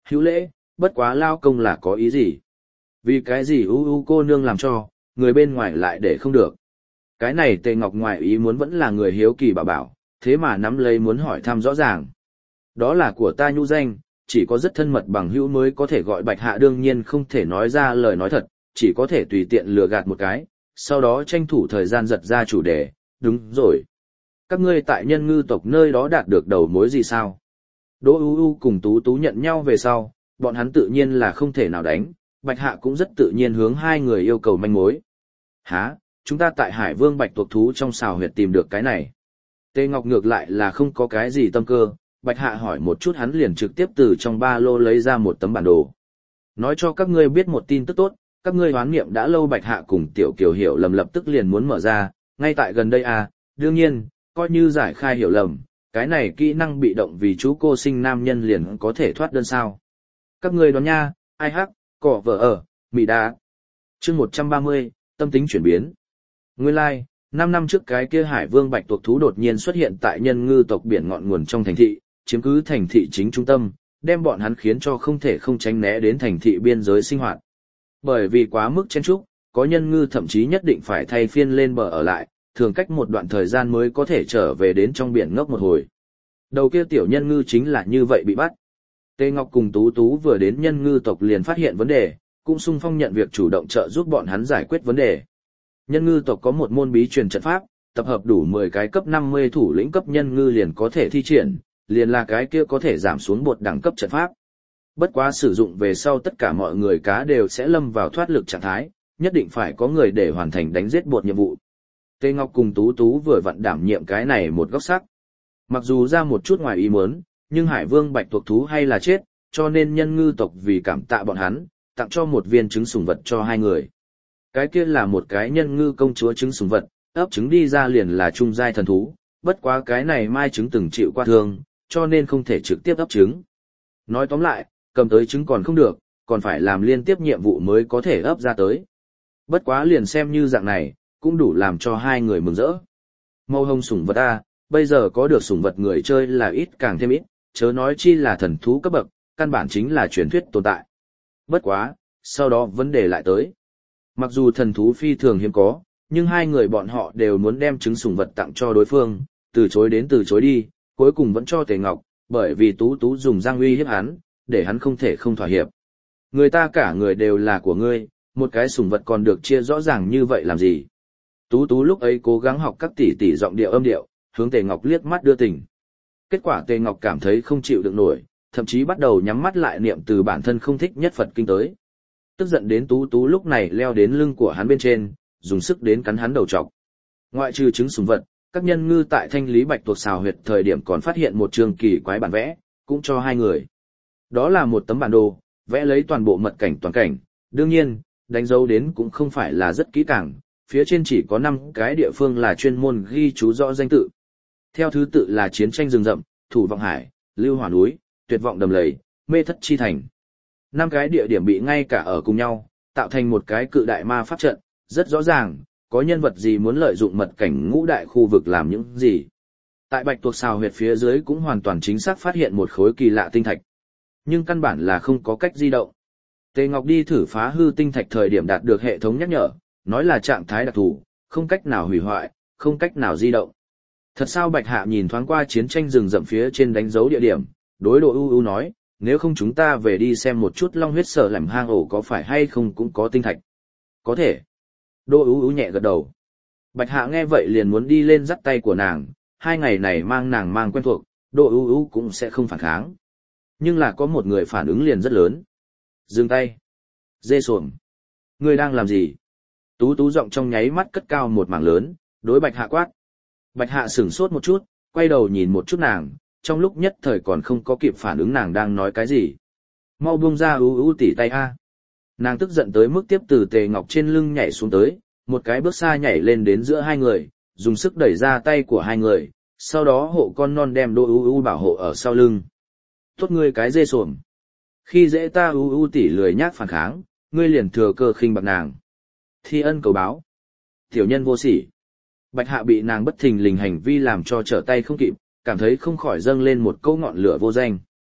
Hữu lễ, bất quá lao công là có ý gì? Vì cái gì cô nương làm cho, người bên ngoài lại để không được. Cái này Tề Ngọc ngoại ý muốn vẫn là người hiếu kỳ bảo bảo, thế mà nắm lấy muốn hỏi thăm rõ ràng. Đó là của ta nhũ danh, chỉ có rất thân mật bằng hữu mới có thể gọi Bạch Hạ, đương nhiên không thể nói ra lời nói thật, chỉ có thể tùy tiện lừa gạt một cái, sau đó tranh thủ thời gian giật ra chủ đề, đúng rồi. Các ngươi tại Nhân Ngư tộc nơi đó đạt được đầu mối gì sao? Đỗ cùng Tú Tú nhận nhau về sau, bọn hắn tự nhiên là không thể nào đánh, Bạch Hạ cũng rất tự nhiên hướng hai người yêu cầu manh mối. Hả, chúng ta tại Hải Vương Bạch tuộc thú trong xào huyệt tìm được cái này. Tề Ngọc ngược lại là không có cái gì tâm cơ, Bạch Hạ hỏi một chút hắn liền trực tiếp từ trong ba lô lấy ra một tấm bản đồ. Nói cho các ngươi biết một tin tức tốt, các ngươi hoán niệm đã lâu. Bạch Hạ cùng Tiểu Kiều hiểu lầm lập tức liền muốn mở ra, ngay tại gần đây à, đương nhiên, coi như giải khai hiểu lầm, cái này kỹ năng bị động vì chú cô sinh nam nhân liền có thể thoát đơn sao. Các ngươi đoán nha, ai hắc, cỏ vợ ở, mị đá. Chương 130, tâm tính chuyển biến. Nguyên lai, like, 5 năm trước cái kia Hải Vương Bạch tuộc thú đột nhiên xuất hiện tại Nhân Ngư tộc biển ngọn nguồn trong thành thị, chiếm cứ thành thị chính trung tâm, đem bọn hắn khiến cho không thể không tránh né đến thành thị biên giới sinh hoạt. Bởi vì quá mức chen chúc, có nhân ngư thậm chí nhất định phải thay phiên lên bờ ở lại, thường cách một đoạn thời gian mới có thể trở về đến trong biển ngốc một hồi. Đầu kia tiểu nhân ngư chính là như vậy bị bắt. Tề Ngọc cùng Tú Tú vừa đến Nhân Ngư tộc liền phát hiện vấn đề, cũng xung phong nhận việc chủ động trợ giúp bọn hắn giải quyết vấn đề. Nhân Ngư tộc có một môn bí truyền trận pháp, tập hợp đủ 10 cái cấp 50 thủ lĩnh cấp nhân ngư liền có thể thi triển, liền là cái kia có thể giảm xuống một đẳng cấp trận pháp. Bất quá sử dụng về sau tất cả mọi người cá đều sẽ lâm vào thoát lực trạng thái, nhất định phải có người để hoàn thành đánh giết bột nhiệm vụ. Tề Ngọc cùng Tú Tú vừa vặn đảm nhiệm cái này một góc sắc. Mặc dù ra một chút ngoài ý muốn, nhưng Hải Vương Bạch tuộc thú hay là chết, cho nên Nhân Ngư tộc vì cảm tạ bọn hắn, tặng cho một viên trứng sủng vật cho hai người. Cái kia là một cái nhân ngư công chúa trứng sủng vật, ấp trứng đi ra liền là trung giai thần thú, bất quá cái này mai trứng từng chịu qua thương, cho nên không thể trực tiếp ấp trứng. Nói tóm lại, cầm tới trứng còn không được, còn phải làm liên tiếp nhiệm vụ mới có thể ấp ra tới. Bất quá liền xem như dạng này, cũng đủ làm cho hai người mừng rỡ. Màu hồng sủng vật A, bây giờ có được sủng vật người chơi là ít càng thêm ít, chớ nói chi là thần thú cấp bậc, căn bản chính là truyền thuyết tồn tại. Bất quá, sau đó vấn đề lại tới. Mặc dù thần thú phi thường hiếm có, nhưng hai người bọn họ đều muốn đem trứng sủng vật tặng cho đối phương, từ chối đến từ chối đi, cuối cùng vẫn cho Tề Ngọc, bởi vì Tú Tú dùng răng uy hiếp hắn, để hắn không thể không thỏa hiệp. Người ta cả người đều là của ngươi, một cái sủng vật còn được chia rõ ràng như vậy làm gì? Tú Tú lúc ấy cố gắng học các tỷ tỷ giọng điệu âm điệu, hướng Tề Ngọc liếc mắt đưa tình. Kết quả Tề Ngọc cảm thấy không chịu được nổi, thậm chí bắt đầu nhắm mắt lại niệm từ bản thân không thích nhất Phật kinh tới. Tức giận đến Tú Tú lúc này leo đến lưng của hắn bên trên, dùng sức đến cắn hắn đầu trọc. Ngoại trừ trứng sủng vật, các nhân ngư tại thanh lý Bạch tuộc xào huyệt thời điểm còn phát hiện một chương kỳ quái bản vẽ, cũng cho hai người. Đó là một tấm bản đồ, vẽ lấy toàn bộ mật cảnh toàn cảnh, đương nhiên, đánh dấu đến cũng không phải là rất kỹ càng, phía trên chỉ có 5 cái địa phương là chuyên môn ghi chú rõ danh tự. Theo thứ tự là chiến tranh rừng rậm, thủ vọng hải, lưu hỏa núi, tuyệt vọng đầm lầy, mê thất chi thành. 5 cái địa điểm bị ngay cả ở cùng nhau, tạo thành một cái cự đại ma pháp trận, rất rõ ràng, có nhân vật gì muốn lợi dụng mật cảnh ngũ đại khu vực làm những gì. Tại Bạch tuộc xào huyệt phía dưới cũng hoàn toàn chính xác phát hiện một khối kỳ lạ tinh thạch. Nhưng căn bản là không có cách di động. Tề Ngọc đi thử phá hư tinh thạch thời điểm đạt được hệ thống nhắc nhở, nói là trạng thái đặc thù, không cách nào hủy hoại, không cách nào di động. Thật sao? Bạch Hạ nhìn thoáng qua chiến tranh rừng rậm phía trên đánh dấu địa điểm, đối Đỗ U nói, nếu không chúng ta về đi xem một chút long huyết sở làm hang ổ có phải hay không cũng có tinh thạch. Có thể. Đỗ U nhẹ gật đầu. Bạch Hạ nghe vậy liền muốn đi lên dắt tay của nàng, 2 ngày này mang nàng mang quen thuộc, Đỗ U cũng sẽ không phản kháng. Nhưng là có một người phản ứng liền rất lớn. Dừng tay. Dê xuồng. Ngươi đang làm gì? Tú Tú giọng trong nháy mắt cất cao một mảng lớn, đối Bạch Hạ quát. Bạch Hạ sửng sốt một chút, quay đầu nhìn một chút nàng, trong lúc nhất thời còn không có kịp phản ứng nàng đang nói cái gì. Mau buông ra tỉ tay a. Nàng tức giận tới mức tiếp từ Tề Ngọc trên lưng nhảy xuống tới, một cái bước xa nhảy lên đến giữa hai người, dùng sức đẩy ra tay của hai người, sau đó hộ con non đem Đỗ bảo hộ ở sau lưng. Tốt ngươi cái dê xuồng. Khi dễ ta tỉ lười nhác phản kháng, ngươi liền thừa cơ khinh bạc nàng. Thi ân cầu báo. Tiểu nhân vô sỉ. Bạch Hạ bị nàng bất thình lình hành vi làm cho trở tay không kịp, cảm thấy không khỏi dâng lên một câu ngọn lửa vô danh.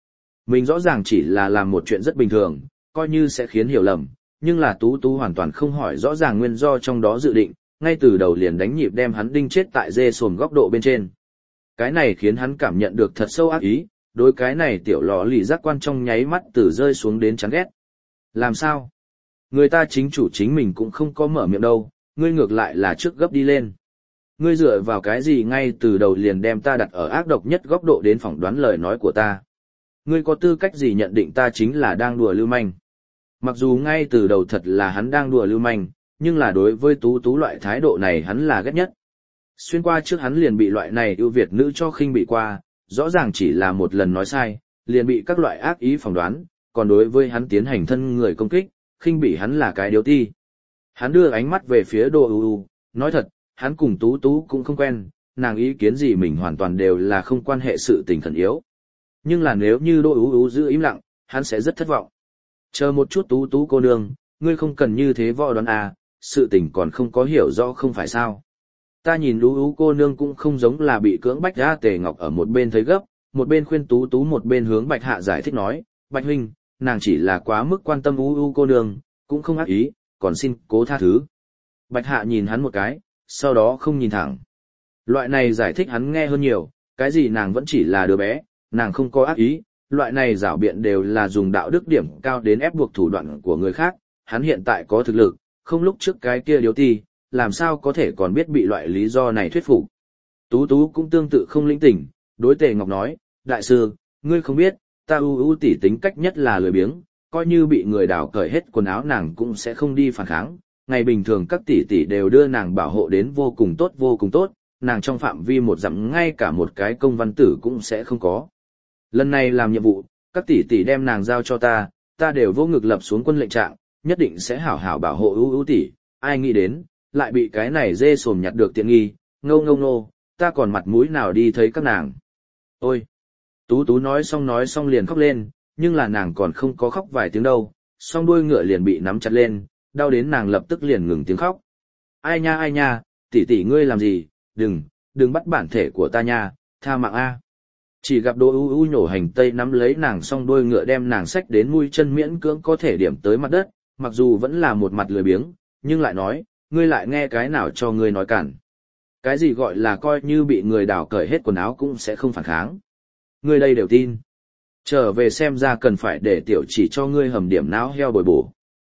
Mình rõ ràng chỉ là làm một chuyện rất bình thường, coi như sẽ khiến hiểu lầm, nhưng là Tú Tú hoàn toàn không hỏi rõ ràng nguyên do trong đó dự định, ngay từ đầu liền đánh nhịp đem hắn đinh chết tại dê sồm góc độ bên trên. Cái này khiến hắn cảm nhận được thật sâu ác ý, đối cái này tiểu lò lì giác quan trong nháy mắt từ rơi xuống đến chán ghét. Làm sao? Người ta chính chủ chính mình cũng không có mở miệng đâu, ngươi ngược lại là trước gấp đi lên. Ngươi dựa vào cái gì ngay từ đầu liền đem ta đặt ở ác độc nhất góc độ đến phỏng đoán lời nói của ta. Ngươi có tư cách gì nhận định ta chính là đang đùa lưu manh? Mặc dù ngay từ đầu thật là hắn đang đùa lưu manh, nhưng là đối với Tú Tú loại thái độ này hắn là ghét nhất. Xuyên qua trước hắn liền bị loại này ưu việt nữ cho khinh bị qua, rõ ràng chỉ là một lần nói sai, liền bị các loại ác ý phỏng đoán, còn đối với hắn tiến hành thân người công kích, khinh bị hắn là cái điếu ti. Hắn đưa ánh mắt về phía Đỗ U, nói thật, hắn cùng Tú Tú cũng không quen, nàng ý kiến gì mình hoàn toàn đều là không quan hệ sự tình khẩn yếu. Nhưng là nếu như Đỗ U giữ im lặng, hắn sẽ rất thất vọng. Chờ một chút Tú Tú cô nương, ngươi không cần như thế võ đoán à, sự tình còn không có hiểu rõ không phải sao. Ta nhìn Đỗ cô nương cũng không giống là bị cưỡng bách ra. Tề Ngọc ở một bên thấy gấp, một bên khuyên Tú Tú, một bên hướng Bạch Hạ giải thích nói, Bạch huynh, nàng chỉ là quá mức quan tâm cô nương, cũng không ác ý, còn xin cố tha thứ. Bạch Hạ nhìn hắn một cái, sau đó không nhìn thẳng. Loại này giải thích hắn nghe hơn nhiều, cái gì nàng vẫn chỉ là đứa bé, nàng không có ác ý, loại này giảo biện đều là dùng đạo đức điểm cao đến ép buộc thủ đoạn của người khác, hắn hiện tại có thực lực, không lúc trước cái kia điếu ti, làm sao có thể còn biết bị loại lý do này thuyết phục. Tú Tú cũng tương tự không lĩnh tỉnh, đối Tề Ngọc nói, đại sư, ngươi không biết, ta ưu tỷ tính cách nhất là lười biếng, coi như bị người đào cởi hết quần áo nàng cũng sẽ không đi phản kháng, ngày bình thường các tỷ tỷ đều đưa nàng bảo hộ đến vô cùng tốt, nàng trong phạm vi một dặm ngay cả một cái công văn tử cũng sẽ không có. Lần này làm nhiệm vụ, các tỷ tỷ đem nàng giao cho ta, ta đều vô ngực lập xuống quân lệnh trạng, nhất định sẽ hảo hảo bảo hộ ưu tỷ, ai nghĩ đến, lại bị cái này dê sồm nhặt được tiện nghi, ngô, ta còn mặt mũi nào đi thấy các nàng. Ôi! Tú Tú nói xong liền khóc lên, nhưng là nàng còn không có khóc vài tiếng đâu, song đuôi ngựa liền bị nắm chặt lên, đau đến nàng lập tức liền ngừng tiếng khóc. Ai nha, tỷ tỷ ngươi làm gì, đừng bắt bản thể của ta nha, tha mạng a. Chỉ gặp Đỗ U nhổ hành tây nắm lấy nàng song đuôi ngựa đem nàng xách đến mũi chân miễn cưỡng có thể điểm tới mặt đất, mặc dù vẫn là một mặt lười biếng, nhưng lại nói, ngươi lại nghe cái nào cho ngươi nói cản. Cái gì gọi là coi như bị người đào cởi hết quần áo cũng sẽ không phản kháng. Ngươi đây đều tin. Trở về xem ra cần phải để tiểu chỉ cho ngươi hầm điểm não heo bồi bổ.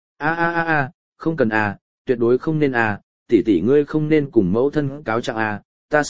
Không cần tuyệt đối không nên tỷ ngươi không nên cùng mẫu thân cáo trạng ta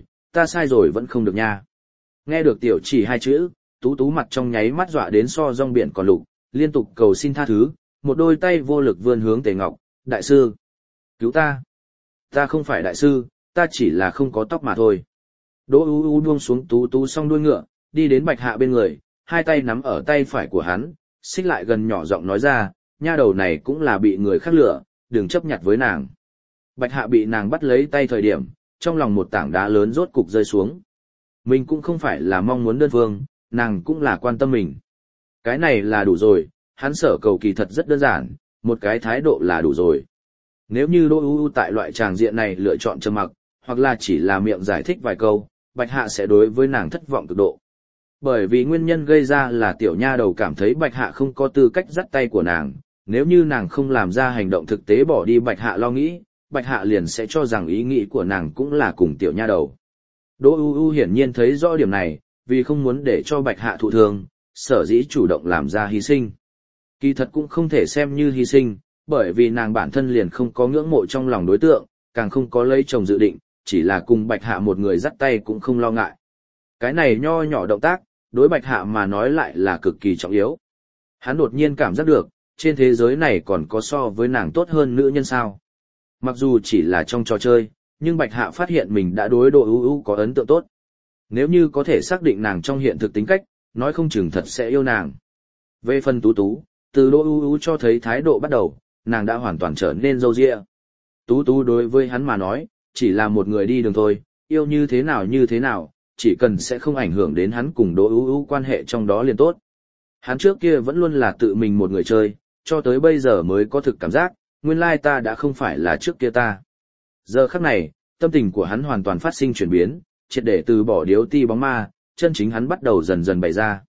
sai rồi vẫn không được nha. Nghe được tiểu chỉ hai chữ, Tú Tú mặt trong nháy mắt dọa đến so rong biển còn lục, liên tục cầu xin tha thứ, một đôi tay vô lực vươn hướng Tề Ngọc, đại sư, cứu ta. Ta không phải đại sư, ta chỉ là không có tóc mà thôi. Đỗ U buông xuống Tú Tú song đuôi ngựa, đi đến Bạch Hạ bên người, hai tay nắm ở tay phải của hắn, xích lại gần nhỏ giọng nói ra, nha đầu này cũng là bị người khác lừa, đừng chấp nhặt với nàng. Bạch Hạ bị nàng bắt lấy tay thời điểm, trong lòng một tảng đá lớn rốt cục rơi xuống. Mình cũng không phải là mong muốn đơn phương, nàng cũng là quan tâm mình. Cái này là đủ rồi, hắn sở cầu kỳ thật rất đơn giản, một cái thái độ là đủ rồi. Nếu như Đỗ U tại loại tràng diện này lựa chọn trầm mặc, hoặc là chỉ là miệng giải thích vài câu, Bạch Hạ sẽ đối với nàng thất vọng cực độ. Bởi vì nguyên nhân gây ra là tiểu nha đầu cảm thấy Bạch Hạ không có tư cách dắt tay của nàng, nếu như nàng không làm ra hành động thực tế bỏ đi Bạch Hạ lo nghĩ, Bạch Hạ liền sẽ cho rằng ý nghĩ của nàng cũng là cùng tiểu nha đầu. Đỗ U hiển nhiên thấy rõ điểm này, vì không muốn để cho Bạch Hạ thụ thương, sở dĩ chủ động làm ra hy sinh. Kỳ thật cũng không thể xem như hy sinh, bởi vì nàng bản thân liền không có ngưỡng mộ trong lòng đối tượng, càng không có lấy chồng dự định, chỉ là cùng Bạch Hạ một người dắt tay cũng không lo ngại. Cái này nho nhỏ động tác, đối Bạch Hạ mà nói lại là cực kỳ trọng yếu. Hắn đột nhiên cảm giác được, trên thế giới này còn có so với nàng tốt hơn nữ nhân sao. Mặc dù chỉ là trong trò chơi, nhưng Bạch Hạ phát hiện mình đã đối Đỗ U có ấn tượng tốt. Nếu như có thể xác định nàng trong hiện thực tính cách, nói không chừng thật sẽ yêu nàng. Về phần Tú Tú, từ Đỗ U cho thấy thái độ bắt đầu, nàng đã hoàn toàn trở nên râu ria. Tú Tú đối với hắn mà nói, chỉ là một người đi đường thôi, yêu như thế nào, chỉ cần sẽ không ảnh hưởng đến hắn cùng Đỗ U quan hệ trong đó liền tốt. Hắn trước kia vẫn luôn là tự mình một người chơi, cho tới bây giờ mới có thực cảm giác, nguyên lai ta đã không phải là trước kia ta. Giờ khắc này, tâm tình của hắn hoàn toàn phát sinh chuyển biến, triệt để từ bỏ điếu ti bóng ma, chân chính hắn bắt đầu dần dần bày ra.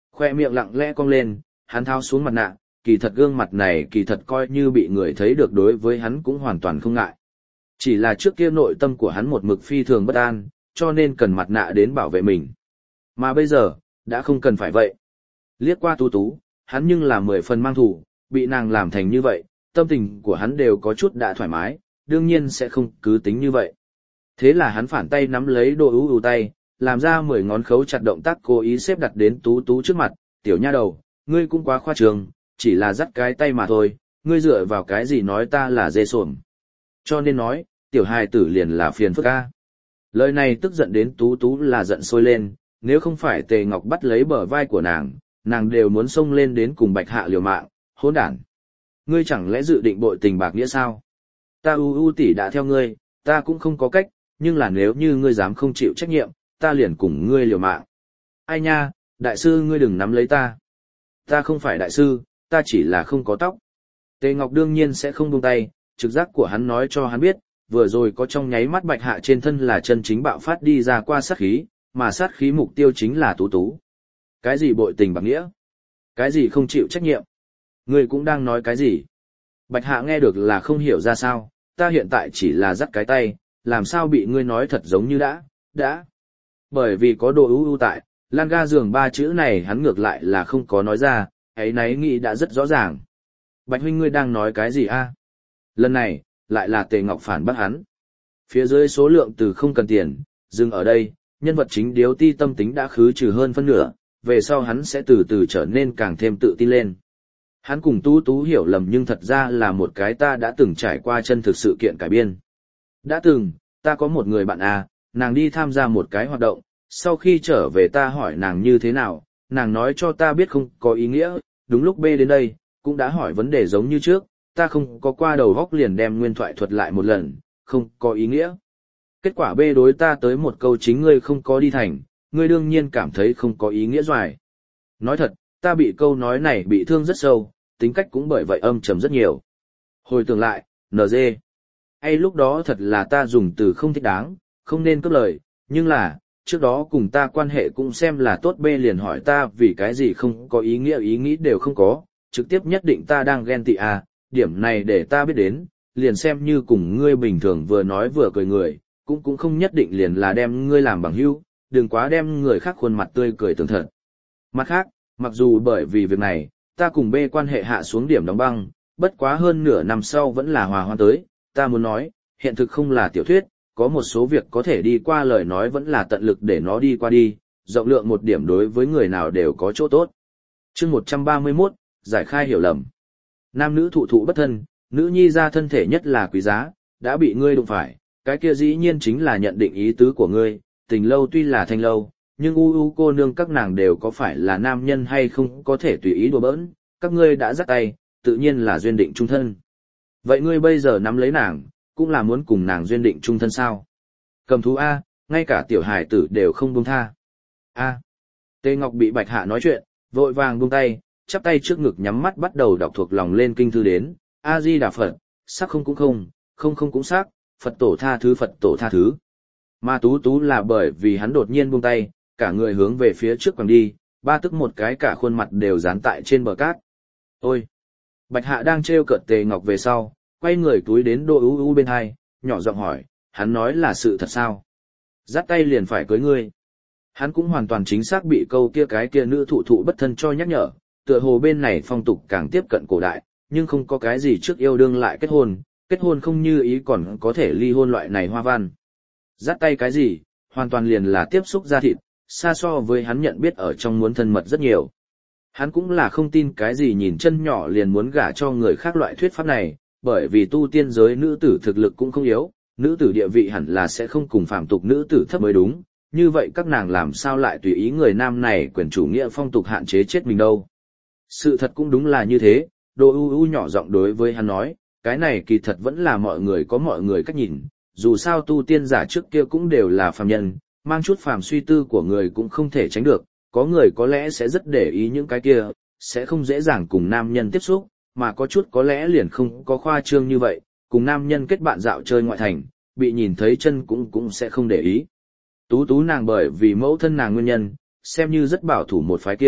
Khoe miệng lặng lẽ cong lên, hắn tháo xuống mặt nạ, kỳ thật gương mặt này kỳ thật coi như bị người thấy được đối với hắn cũng hoàn toàn không ngại. Chỉ là trước kia nội tâm của hắn một mực phi thường bất an, cho nên cần mặt nạ đến bảo vệ mình. Mà bây giờ, đã không cần phải vậy. Liếc qua Tú Tú, hắn nhưng là 10 phần mang thù, bị nàng làm thành như vậy, tâm tình của hắn đều có chút đã thoải mái, đương nhiên sẽ không cứ tính như vậy. Thế là hắn phản tay nắm lấy Đỗ Ú Ú tay, làm ra 10 ngón khấu chặt động tác cố ý xếp đặt đến Tú Tú trước mặt, tiểu nha đầu, ngươi cũng quá khoa trương, chỉ là dắt cái tay mà thôi, ngươi dựa vào cái gì nói ta là dê sổm. Cho nên nói, tiểu hài tử liền là phiền phức a. Lời này tức giận đến Tú Tú là giận sôi lên, nếu không phải Tề Ngọc bắt lấy bờ vai của nàng đều muốn xông lên đến cùng Bạch Hạ liều mạng, hỗn đản. Ngươi chẳng lẽ dự định bội tình bạc nghĩa sao? Ta U tỷ đã theo ngươi, ta cũng không có cách, nhưng là nếu như ngươi dám không chịu trách nhiệm, ta liền cùng ngươi liều mạng. Ai nha, đại sư ngươi đừng nắm lấy ta. Ta không phải đại sư, ta chỉ là không có tóc. Tề Ngọc đương nhiên sẽ không buông tay, trực giác của hắn nói cho hắn biết, vừa rồi có trong nháy mắt Bạch Hạ trên thân là chân chính bạo phát đi ra qua sát khí, mà sát khí mục tiêu chính là Tú Tú. Cái gì bội tình bạc nghĩa? Cái gì không chịu trách nhiệm? Ngươi cũng đang nói cái gì? Bạch Hạ nghe được là không hiểu ra sao, ta hiện tại chỉ là dắt cái tay, làm sao bị ngươi nói thật giống như đã. Bởi vì có Đỗ Ú Ú tại, lan ga giường 3 chữ này hắn ngược lại là không có nói ra, ấy nấy nghĩ đã rất rõ ràng. Bạch huynh ngươi đang nói cái gì a? Lần này, lại là Tề Ngọc phản bác hắn. Phía dưới số lượng từ không cần tiền, dừng ở đây, nhân vật chính Điếu Ti tâm tính đã khứ trừ hơn phân nửa, về sau hắn sẽ từ từ trở nên càng thêm tự tin lên. Hắn cùng Tú Tú hiểu lầm nhưng thật ra là một cái ta đã từng trải qua chân thực sự kiện cải biên. Đã từng, ta có một người bạn nàng đi tham gia một cái hoạt động, sau khi trở về ta hỏi nàng như thế nào, nàng nói cho ta biết không có ý nghĩa, đúng lúc B đến đây, cũng đã hỏi vấn đề giống như trước, ta không có qua đầu góc liền đem nguyên thoại thuật lại một lần, không có ý nghĩa. Kết quả B đối ta tới một câu chính ngươi không có đi thành, ngươi đương nhiên cảm thấy không có ý nghĩa doài. Nói thật, ta bị câu nói này bị thương rất sâu, tính cách cũng bởi vậy âm trầm rất nhiều. Hồi tưởng lại, NG. Hay lúc đó thật là ta dùng từ không thích đáng, không nên cướp lời, nhưng là, trước đó cùng ta quan hệ cũng xem là tốt B liền hỏi ta vì cái gì không có ý nghĩ đều không có, trực tiếp nhất định ta đang ghen tị điểm này để ta biết đến, liền xem như cùng ngươi bình thường vừa nói vừa cười người, cũng không nhất định liền là đem ngươi làm bằng hữu, đừng quá đem người khác khuôn mặt tươi cười tường thật. Mặt khác, mặc dù bởi vì việc này, ta cùng B quan hệ hạ xuống điểm đóng băng, bất quá hơn nửa năm sau vẫn là hòa hoan tới, ta muốn nói, hiện thực không là tiểu thuyết, có một số việc có thể đi qua lời nói vẫn là tận lực để nó đi qua đi, rộng lượng một điểm đối với người nào đều có chỗ tốt. Chương 131, giải khai hiểu lầm. Nam nữ thụ thụ bất thân, nữ nhi ra thân thể nhất là quý giá, đã bị ngươi đụng phải, cái kia dĩ nhiên chính là nhận định ý tứ của ngươi, tình lâu tuy là thanh lâu, nhưng cô nương các nàng đều có phải là nam nhân hay không có thể tùy ý đùa bỡn, các ngươi đã dắt tay, tự nhiên là duyên định chung thân. Vậy ngươi bây giờ nắm lấy nàng, cũng là muốn cùng nàng duyên định chung thân sao? Cầm thú A, ngay cả tiểu hải tử đều không buông tha. A. Tề Ngọc bị Bạch Hạ nói chuyện, vội vàng buông tay, chắp tay trước ngực nhắm mắt bắt đầu đọc thuộc lòng lên kinh thư đến, A Di Đà Phật, sắc không cũng không cũng sắc, Phật tổ tha thứ Phật tổ tha thứ. Mà Tú Tú là bởi vì hắn đột nhiên buông tay, cả người hướng về phía trước quẳng đi, ba tức một cái cả khuôn mặt đều dán tại trên bờ cát. Ôi! Bạch Hạ đang trêu cợt Tề Ngọc về sau, quay người túi đến Đỗ Ú Ú bên hai, nhỏ giọng hỏi, hắn nói là sự thật sao? Dắt tay liền phải cưới ngươi. Hắn cũng hoàn toàn chính xác bị câu kia cái kia nữ thụ thụ bất thân cho nhắc nhở, tựa hồ bên này phong tục càng tiếp cận cổ đại, nhưng không có cái gì trước yêu đương lại kết hôn không như ý còn có thể ly hôn loại này hoa văn. Dắt tay cái gì, hoàn toàn liền là tiếp xúc da thịt, xa so với hắn nhận biết ở trong muốn thân mật rất nhiều. Hắn cũng là không tin cái gì nhìn chân nhỏ liền muốn gả cho người khác loại thuyết pháp này, bởi vì tu tiên giới nữ tử thực lực cũng không yếu, nữ tử địa vị hẳn là sẽ không cùng phàm tục nữ tử thấp mới đúng, như vậy các nàng làm sao lại tùy ý người nam này quyền chủ nghĩa phong tục hạn chế chết mình đâu. Sự thật cũng đúng là như thế, Đỗ Ú Ú nhỏ giọng đối với hắn nói, cái này kỳ thật vẫn là mọi người có mọi người cách nhìn, dù sao tu tiên giả trước kia cũng đều là phàm nhân, mang chút phàm suy tư của người cũng không thể tránh được, có người có lẽ sẽ rất để ý những cái kia, sẽ không dễ dàng cùng nam nhân tiếp xúc, mà có chút có lẽ liền không có khoa trương như vậy, cùng nam nhân kết bạn dạo chơi ngoại thành, bị nhìn thấy chân cũng sẽ không để ý. Tú Tú nàng bởi vì mẫu thân nàng nguyên nhân, xem như rất bảo thủ một phái kia,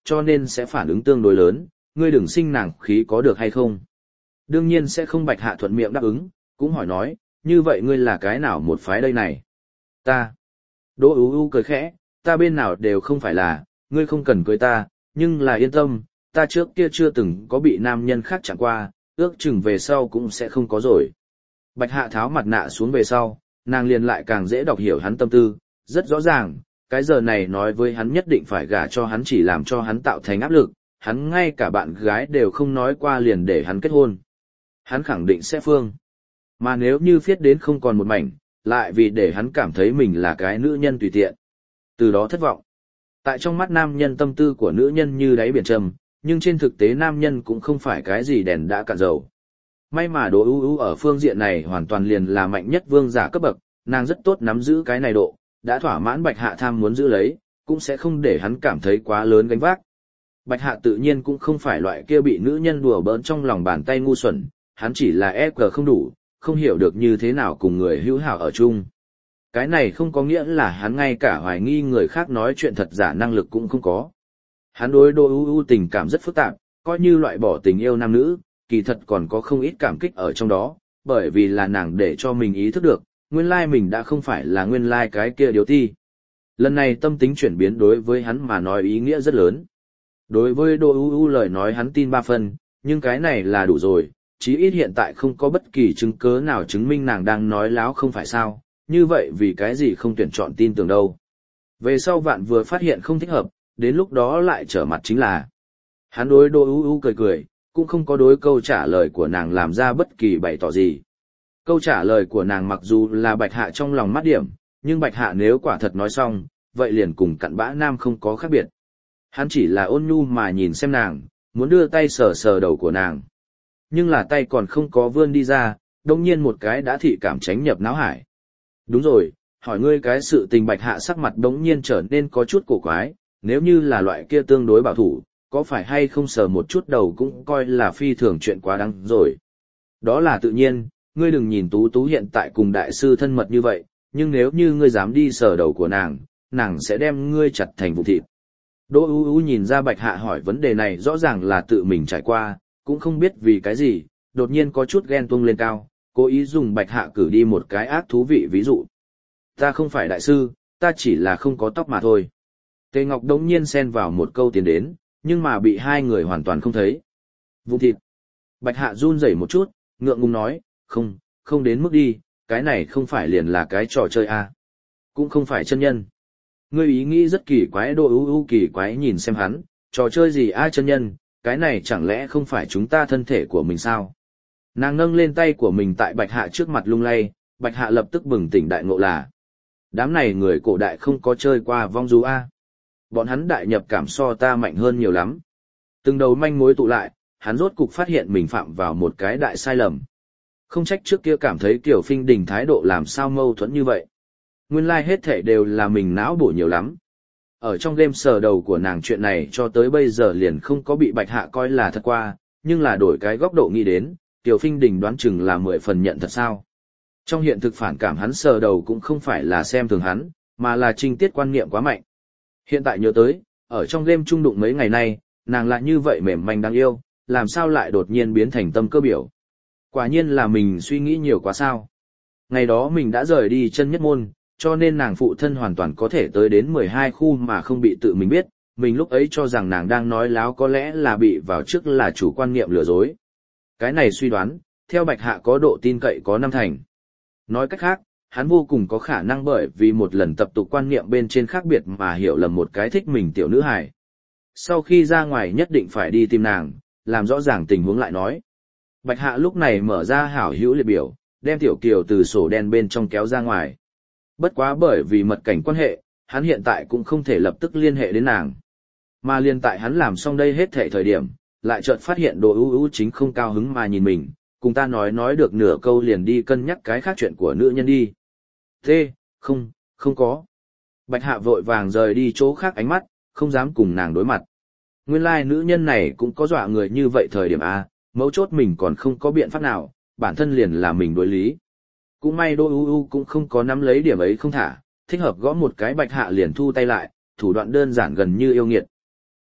cho nên sẽ phản ứng tương đối lớn, ngươi đừng sinh nàng khí có được hay không. Đương nhiên sẽ không. Bạch Hạ thuận miệng đáp ứng, cũng hỏi nói, như vậy ngươi là cái nào một phái đây này? Ta. Đỗ ú ú cười khẽ, ta bên nào đều không phải là, ngươi không cần cưới ta, nhưng là yên tâm, ta trước kia chưa từng có bị nam nhân khác chạm qua, ước chừng về sau cũng sẽ không có rồi. Bạch Hạ tháo mặt nạ xuống về sau, nàng liền lại càng dễ đọc hiểu hắn tâm tư, rất rõ ràng, cái giờ này nói với hắn nhất định phải gả cho hắn chỉ làm cho hắn tạo thành áp lực, hắn ngay cả bạn gái đều không nói qua liền để hắn kết hôn. Hắn khẳng định sẽ phương. Mà nếu như viết đến không còn một mảnh, lại vì để hắn cảm thấy mình là cái nữ nhân tùy tiện. Từ đó thất vọng. Tại trong mắt nam nhân tâm tư của nữ nhân như đáy biển trầm, nhưng trên thực tế nam nhân cũng không phải cái gì đèn đã cạn dầu. May mà Đỗ ưu ưu ở phương diện này hoàn toàn liền là mạnh nhất vương giả cấp bậc, nàng rất tốt nắm giữ cái này độ, đã thỏa mãn Bạch Hạ tham muốn giữ lấy, cũng sẽ không để hắn cảm thấy quá lớn gánh vác. Bạch Hạ tự nhiên cũng không phải loại kia bị nữ nhân đùa bỡn trong lòng bàn tay ngu xuẩn, hắn chỉ là EQ không đủ, không hiểu được như thế nào cùng người hữu hảo ở chung. Cái này không có nghĩa là hắn ngay cả hoài nghi người khác nói chuyện thật giả năng lực cũng không có. Hắn đối Đỗ ưu ưu tình cảm rất phức tạp, coi như loại bỏ tình yêu nam nữ, kỳ thật còn có không ít cảm kích ở trong đó, bởi vì là nàng để cho mình ý thức được, nguyên lai mình đã không phải là nguyên lai cái kia điếu ti. Lần này tâm tính chuyển biến đối với hắn mà nói ý nghĩa rất lớn. Đối với Đỗ ưu ưu lời nói hắn tin 3 phần, nhưng cái này là đủ rồi, chí ít hiện tại không có bất kỳ chứng cớ nào chứng minh nàng đang nói láo không phải sao, như vậy vì cái gì không tuyển chọn tin tưởng đâu. Về sau vạn vừa phát hiện không thích hợp, đến lúc đó lại trở mặt chính là. Hắn đối Đỗ ưu ưu cười cười, cũng không có đối câu trả lời của nàng làm ra bất kỳ bày tỏ gì. Câu trả lời của nàng mặc dù là Bạch Hạ trong lòng mắt điểm, nhưng Bạch Hạ nếu quả thật nói xong, vậy liền cùng cặn bã nam không có khác biệt. Hắn chỉ là ôn nhu mà nhìn xem nàng, muốn đưa tay sờ sờ đầu của nàng. Nhưng là tay còn không có vươn đi ra, đông nhiên một cái đã thị cảm tránh nhập náo hải. Đúng rồi, hỏi ngươi cái sự tình. Bạch Hạ sắc mặt đống nhiên trở nên có chút cổ quái, nếu như là loại kia tương đối bảo thủ, có phải hay không sờ một chút đầu cũng coi là phi thường chuyện quá đáng rồi. Đó là tự nhiên, ngươi đừng nhìn Tú Tú hiện tại cùng đại sư thân mật như vậy, nhưng nếu như ngươi dám đi sờ đầu của nàng, nàng sẽ đem ngươi chặt thành vụn thịt. Đỗ ưu ưu nhìn ra Bạch Hạ hỏi vấn đề này rõ ràng là tự mình trải qua, cũng không biết vì cái gì, đột nhiên có chút ghen tuông lên cao, cố ý dùng Bạch Hạ cử đi một cái ác thú vị ví dụ. Ta không phải đại sư, ta chỉ là không có tóc mà thôi. Tề Ngọc đống nhiên xen vào một câu tiến đến, nhưng mà bị hai người hoàn toàn không thấy. Vụn thịt. Bạch Hạ run rẩy một chút, ngượng ngùng nói, không đến mức đi, cái này không phải liền là cái trò chơi à. Cũng không phải chân nhân. Ngươi ý nghĩ rất kỳ quái. Đỗ ưu ưu kỳ quái nhìn xem hắn, trò chơi gì ai chân nhân, cái này chẳng lẽ không phải chúng ta thân thể của mình sao? Nàng nâng lên tay của mình tại Bạch Hạ trước mặt lung lay, Bạch Hạ lập tức bừng tỉnh đại ngộ là. Đám này người cổ đại không có chơi qua vong du a. Bọn hắn đại nhập cảm so ta mạnh hơn nhiều lắm. Từng đầu manh mối tụ lại, hắn rốt cục phát hiện mình phạm vào một cái đại sai lầm. Không trách trước kia cảm thấy Kiều Phinh Đình thái độ làm sao mâu thuẫn như vậy. Nguyên lai hết thể đều là mình não bổ nhiều lắm. Ở trong game sờ đầu của nàng chuyện này cho tới bây giờ liền không có bị Bạch Hạ coi là thật qua, nhưng là đổi cái góc độ nghĩ đến, Kiều Phinh Đình đoán chừng là 10 phần nhận thật sao. Trong hiện thực phản cảm hắn sờ đầu cũng không phải là xem thường hắn, mà là trinh tiết quan niệm quá mạnh. Hiện tại nhớ tới, ở trong game trung đụng mấy ngày nay, nàng lại như vậy mềm manh đáng yêu, làm sao lại đột nhiên biến thành tâm cơ biểu. Quả nhiên là mình suy nghĩ nhiều quá sao. Ngày đó mình đã rời đi chân nhất môn, cho nên nàng phụ thân hoàn toàn có thể tới đến 12 khu mà không bị tự mình biết, mình lúc ấy cho rằng nàng đang nói láo có lẽ là bị vào trước là chủ quan niệm lừa dối. Cái này suy đoán, theo Bạch Hạ có độ tin cậy có 5 thành. Nói cách khác, hắn vô cùng có khả năng bởi vì một lần tập tục quan niệm bên trên khác biệt mà hiểu lầm một cái thích mình tiểu nữ hài. Sau khi ra ngoài nhất định phải đi tìm nàng, làm rõ ràng tình huống lại nói. Bạch Hạ lúc này mở ra hảo hữu liệt biểu, đem Tiểu Kiều từ sổ đen bên trong kéo ra ngoài. Bất quá bởi vì mật cảnh quan hệ, hắn hiện tại cũng không thể lập tức liên hệ đến nàng. Mà liên tại hắn làm xong đây hết thể thời điểm, lại chợt phát hiện Đỗ ưu ưu chính không cao hứng mà nhìn mình, cùng ta nói được nửa câu liền đi cân nhắc cái khác chuyện của nữ nhân đi. Thế, không có. Bạch Hạ vội vàng rời đi chỗ khác ánh mắt, không dám cùng nàng đối mặt. Nguyên lai nữ nhân này cũng có dọa người như vậy thời điểm A, mấu chốt mình còn không có biện pháp nào, bản thân liền là mình đối lý. Cũng may Đỗ ưu ưu cũng không có nắm lấy điểm ấy không thả, thích hợp gõ một cái Bạch Hạ liền thu tay lại, thủ đoạn đơn giản gần như yêu nghiệt.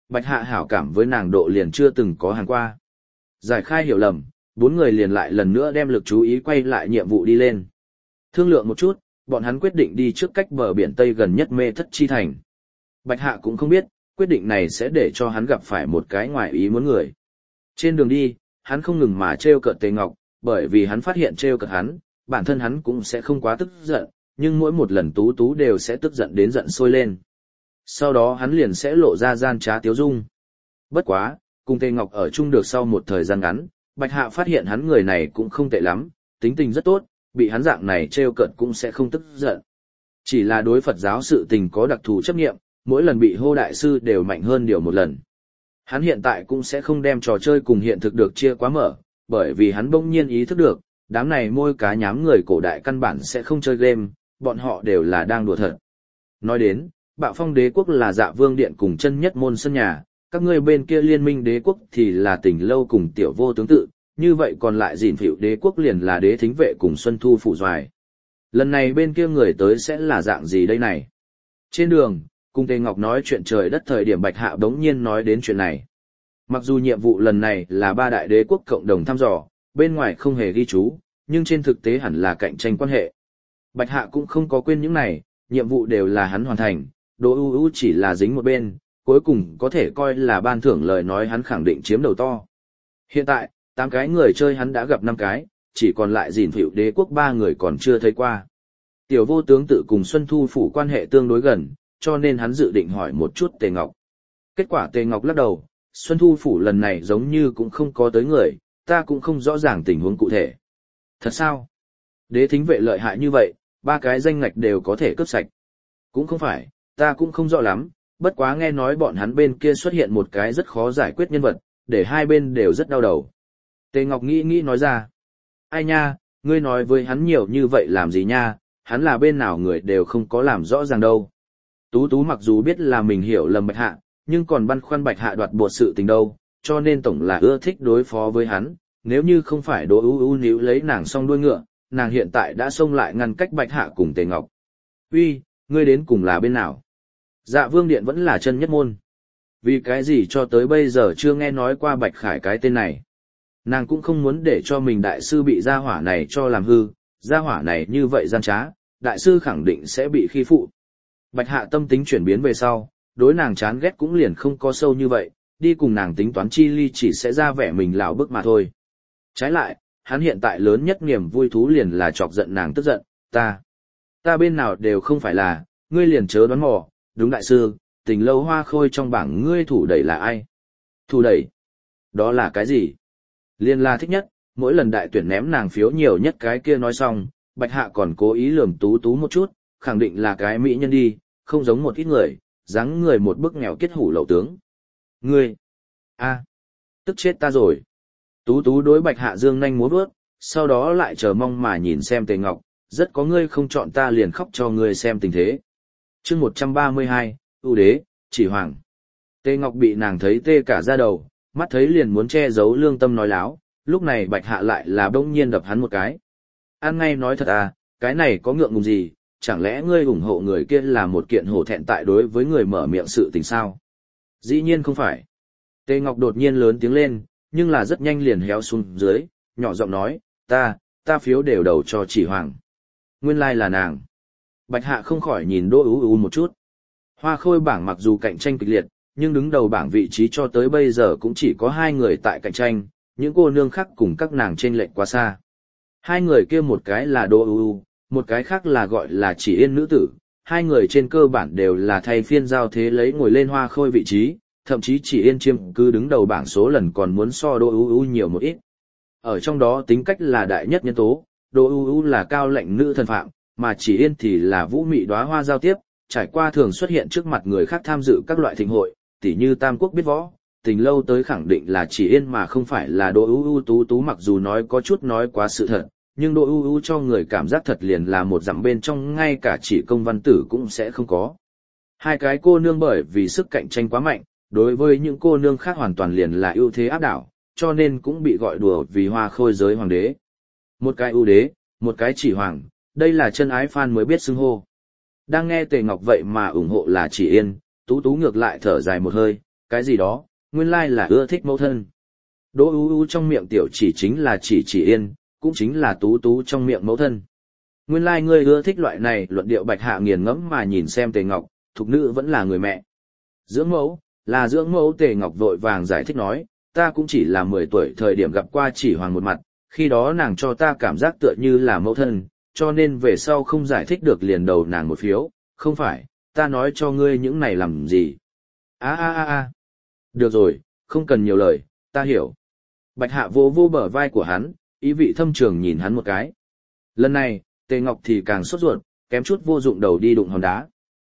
Bạch Hạ hảo cảm với nàng độ liền chưa từng có hàng qua. Giải khai hiểu lầm, bốn người liền lại lần nữa đem lực chú ý quay lại nhiệm vụ đi lên. Thương lượng một chút, bọn hắn quyết định đi trước cách bờ biển Tây gần nhất Mê Thất Chi Thành. Bạch Hạ cũng không biết, quyết định này sẽ để cho hắn gặp phải một cái ngoài ý muốn người. Trên đường đi, hắn không ngừng mà trêu cợt Tề Ngọc, bởi vì hắn phát hiện trêu cợt hắn, bản thân hắn cũng sẽ không quá tức giận, nhưng mỗi một lần Tú Tú đều sẽ tức giận đến giận sôi lên. Sau đó hắn liền sẽ lộ ra gian trá tiếu dung. Bất quá, cùng Tề Ngọc ở chung được sau một thời gian ngắn, Bạch Hạ phát hiện hắn người này cũng không tệ lắm, tính tình rất tốt, bị hắn dạng này trêu cợt cũng sẽ không tức giận. Chỉ là đối Phật giáo sự tình có đặc thù chấp nghiệm, mỗi lần bị hô đại sư đều mạnh hơn điều một lần. Hắn hiện tại cũng sẽ không đem trò chơi cùng hiện thực được chia quá mở, bởi vì hắn bỗng nhiên ý thức được, đám này môi cá nhám người cổ đại căn bản sẽ không chơi game, bọn họ đều là đang đùa thật. Nói đến, Bạo Phong đế quốc là Dạ Vương điện cùng chân nhất môn sân nhà, các ngươi bên kia Liên minh đế quốc thì là Tình Lâu cùng Tiểu Vô Tướng tự, như vậy còn lại Dìn Phịu đế quốc liền là Đế Thính Vệ cùng Xuân Thu Phủ Doài. Lần này bên kia người tới sẽ là dạng gì đây này? Trên đường, cùng Tề Ngọc nói chuyện trời đất thời điểm Bạch Hạ đống nhiên nói đến chuyện này. Mặc dù nhiệm vụ lần này là ba đại đế quốc cộng đồng thăm dò, bên ngoài không hề ghi chú, nhưng trên thực tế hẳn là cạnh tranh quan hệ. Bạch Hạ cũng không có quên những này, nhiệm vụ đều là hắn hoàn thành, Đỗ U U chỉ là dính một bên, cuối cùng có thể coi là ban thưởng lời nói hắn khẳng định chiếm đầu to. Hiện tại, 8 cái người chơi hắn đã gặp 5 cái, chỉ còn lại Dìn Phịu đế quốc 3 người còn chưa thấy qua. Tiểu Vô Tướng tự cùng Xuân Thu Phủ quan hệ tương đối gần, cho nên hắn dự định hỏi một chút Tề Ngọc. Kết quả Tề Ngọc lắc đầu, Xuân Thu Phủ lần này giống như cũng không có tới người, ta cũng không rõ ràng tình huống cụ thể. Thật sao? Đế Thính Vệ lợi hại như vậy, 3 cái danh ngạch đều có thể cướp sạch. Cũng không phải, ta cũng không rõ lắm, bất quá nghe nói bọn hắn bên kia xuất hiện một cái rất khó giải quyết nhân vật, để hai bên đều rất đau đầu. Tề Ngọc nghĩ nói ra. Ai nha, ngươi nói với hắn nhiều như vậy làm gì nha, hắn là bên nào người đều không có làm rõ ràng đâu. Tú Tú mặc dù biết là mình hiểu lầm Bạch Hạ, nhưng còn băn khoăn Bạch Hạ đoạt bột sự tình đâu, cho nên tổng là ưa thích đối phó với hắn, nếu như không phải Đỗ U U níu lấy nàng xong đuôi ngựa, nàng hiện tại đã xông lại ngăn cách Bạch Hạ cùng Tề Ngọc. Uy, ngươi đến cùng là bên nào? Dạ Vương điện vẫn là chân nhất môn. Vì cái gì cho tới bây giờ chưa nghe nói qua Bạch Khải cái tên này. Nàng cũng không muốn để cho mình đại sư bị gia hỏa này cho làm hư, gia hỏa này như vậy gian trá, đại sư khẳng định sẽ bị khi phụ. Bạch Hạ tâm tính chuyển biến về sau, đối nàng chán ghét cũng liền không có sâu như vậy, đi cùng nàng tính toán chi ly chỉ sẽ ra vẻ mình lão bức mà thôi. Trái lại, hắn hiện tại lớn nhất niềm vui thú liền là chọc giận nàng tức giận, ta bên nào đều không phải là, ngươi liền chớ đoán mò, đúng đại sư, Tình Lâu Hoa Khôi trong bảng ngươi thủ đẩy là ai? Thủ đẩy? Đó là cái gì? Liên là thích nhất, mỗi lần đại tuyển ném nàng phiếu nhiều nhất cái kia nói xong, Bạch Hạ còn cố ý lườm Tú Tú một chút, khẳng định là cái mỹ nhân đi, không giống một ít người, dáng người một bức nghèo kết hủ lậu tướng. Ngươi! Tức chết ta rồi. Tú Tú đối Bạch Hạ dương nhanh múa bước, sau đó lại chờ mong mà nhìn xem Tề Ngọc, rất có ngươi không chọn ta liền khóc cho ngươi xem tình thế. Chương 132, ưu đế, chỉ hoàng. Tề Ngọc bị nàng thấy tê cả da đầu, mắt thấy liền muốn che giấu lương tâm nói láo, lúc này Bạch Hạ lại là bỗng nhiên đập hắn một cái. Ăn ngay nói thật à, cái này có ngượng ngùng gì, chẳng lẽ ngươi ủng hộ người kia là một kiện hổ thẹn tại đối với người mở miệng sự tình sao? Dĩ nhiên không phải. Tề Ngọc đột nhiên lớn tiếng lên, nhưng là rất nhanh liền héo xuống dưới, nhỏ giọng nói, ta phiếu đều đầu cho chỉ hoàng. Nguyên lai là nàng. Bạch Hạ không khỏi nhìn Đỗ U U một chút. Hoa Khôi bảng mặc dù cạnh tranh kịch liệt, nhưng đứng đầu bảng vị trí cho tới bây giờ cũng chỉ có 2 người tại cạnh tranh, những cô nương khác cùng các nàng chênh lệch quá xa. 2 người kia một cái là Đỗ U U, một cái khác là gọi là Chỉ Yên nữ tử, 2 người trên cơ bản đều là thay phiên giao thế lấy ngồi lên Hoa Khôi vị trí, thậm chí Chỉ Yên chiêm cứ đứng đầu bảng số lần còn muốn so Đỗ U U nhiều một ít. Ở trong đó tính cách là đại nhất nhân tố, Đỗ U U là cao lệnh nữ thần phạm, mà Chỉ Yên thì là vũ mị đóa hoa giao tiếp, trải qua thường xuất hiện trước mặt người khác tham dự các loại thịnh hội, tỉ như Tam Quốc biết võ, Tình Lâu tới khẳng định là Chỉ Yên mà không phải là Đỗ U U. Tú Tú mặc dù nói có chút nói quá sự thật, nhưng Đỗ U U cho người cảm giác thật liền là một dặm bên trong ngay cả chỉ công văn tử cũng sẽ không có. 2 cái cô nương bởi vì sức cạnh tranh quá mạnh, đối với những cô nương khác hoàn toàn liền là ưu thế áp đảo, cho nên cũng bị gọi đùa vì Hoa Khôi giới hoàng đế. Một cái ưu đế, một cái chỉ hoàng, đây là chân ái fan mới biết xưng hô. Đang nghe Tề Ngọc vậy mà ủng hộ là Chỉ Yên, Tú Tú ngược lại thở dài một hơi, Cái gì đó, nguyên lai là ưa thích mẫu thân. Đỗ ú ú trong miệng tiểu chỉ chính là chỉ yên, cũng chính là tú tú trong miệng mẫu thân. Nguyên lai ngươi ưa thích loại này, luận điệu Bạch Hạ nghiền ngẫm mà nhìn xem Tề Ngọc, thục nữ vẫn là người mẹ. Dưỡng mẫu, là dưỡng mẫu. Tề Ngọc vội vàng giải thích nói, ta cũng chỉ là 10 tuổi thời điểm gặp qua chỉ hoàng một mặt, khi đó nàng cho ta cảm giác tựa như là mẫu thân, cho nên về sau không giải thích được liền đầu nàng một phiếu, không phải, ta nói cho ngươi những này làm gì. Được rồi, không cần nhiều lời, ta hiểu. Bạch Hạ vô vô bờ vai của hắn, ý vị thâm trường nhìn hắn một cái. Lần này, Tề Ngọc thì càng sốt ruột, kém chút vô dụng đầu đi đụng hòn đá.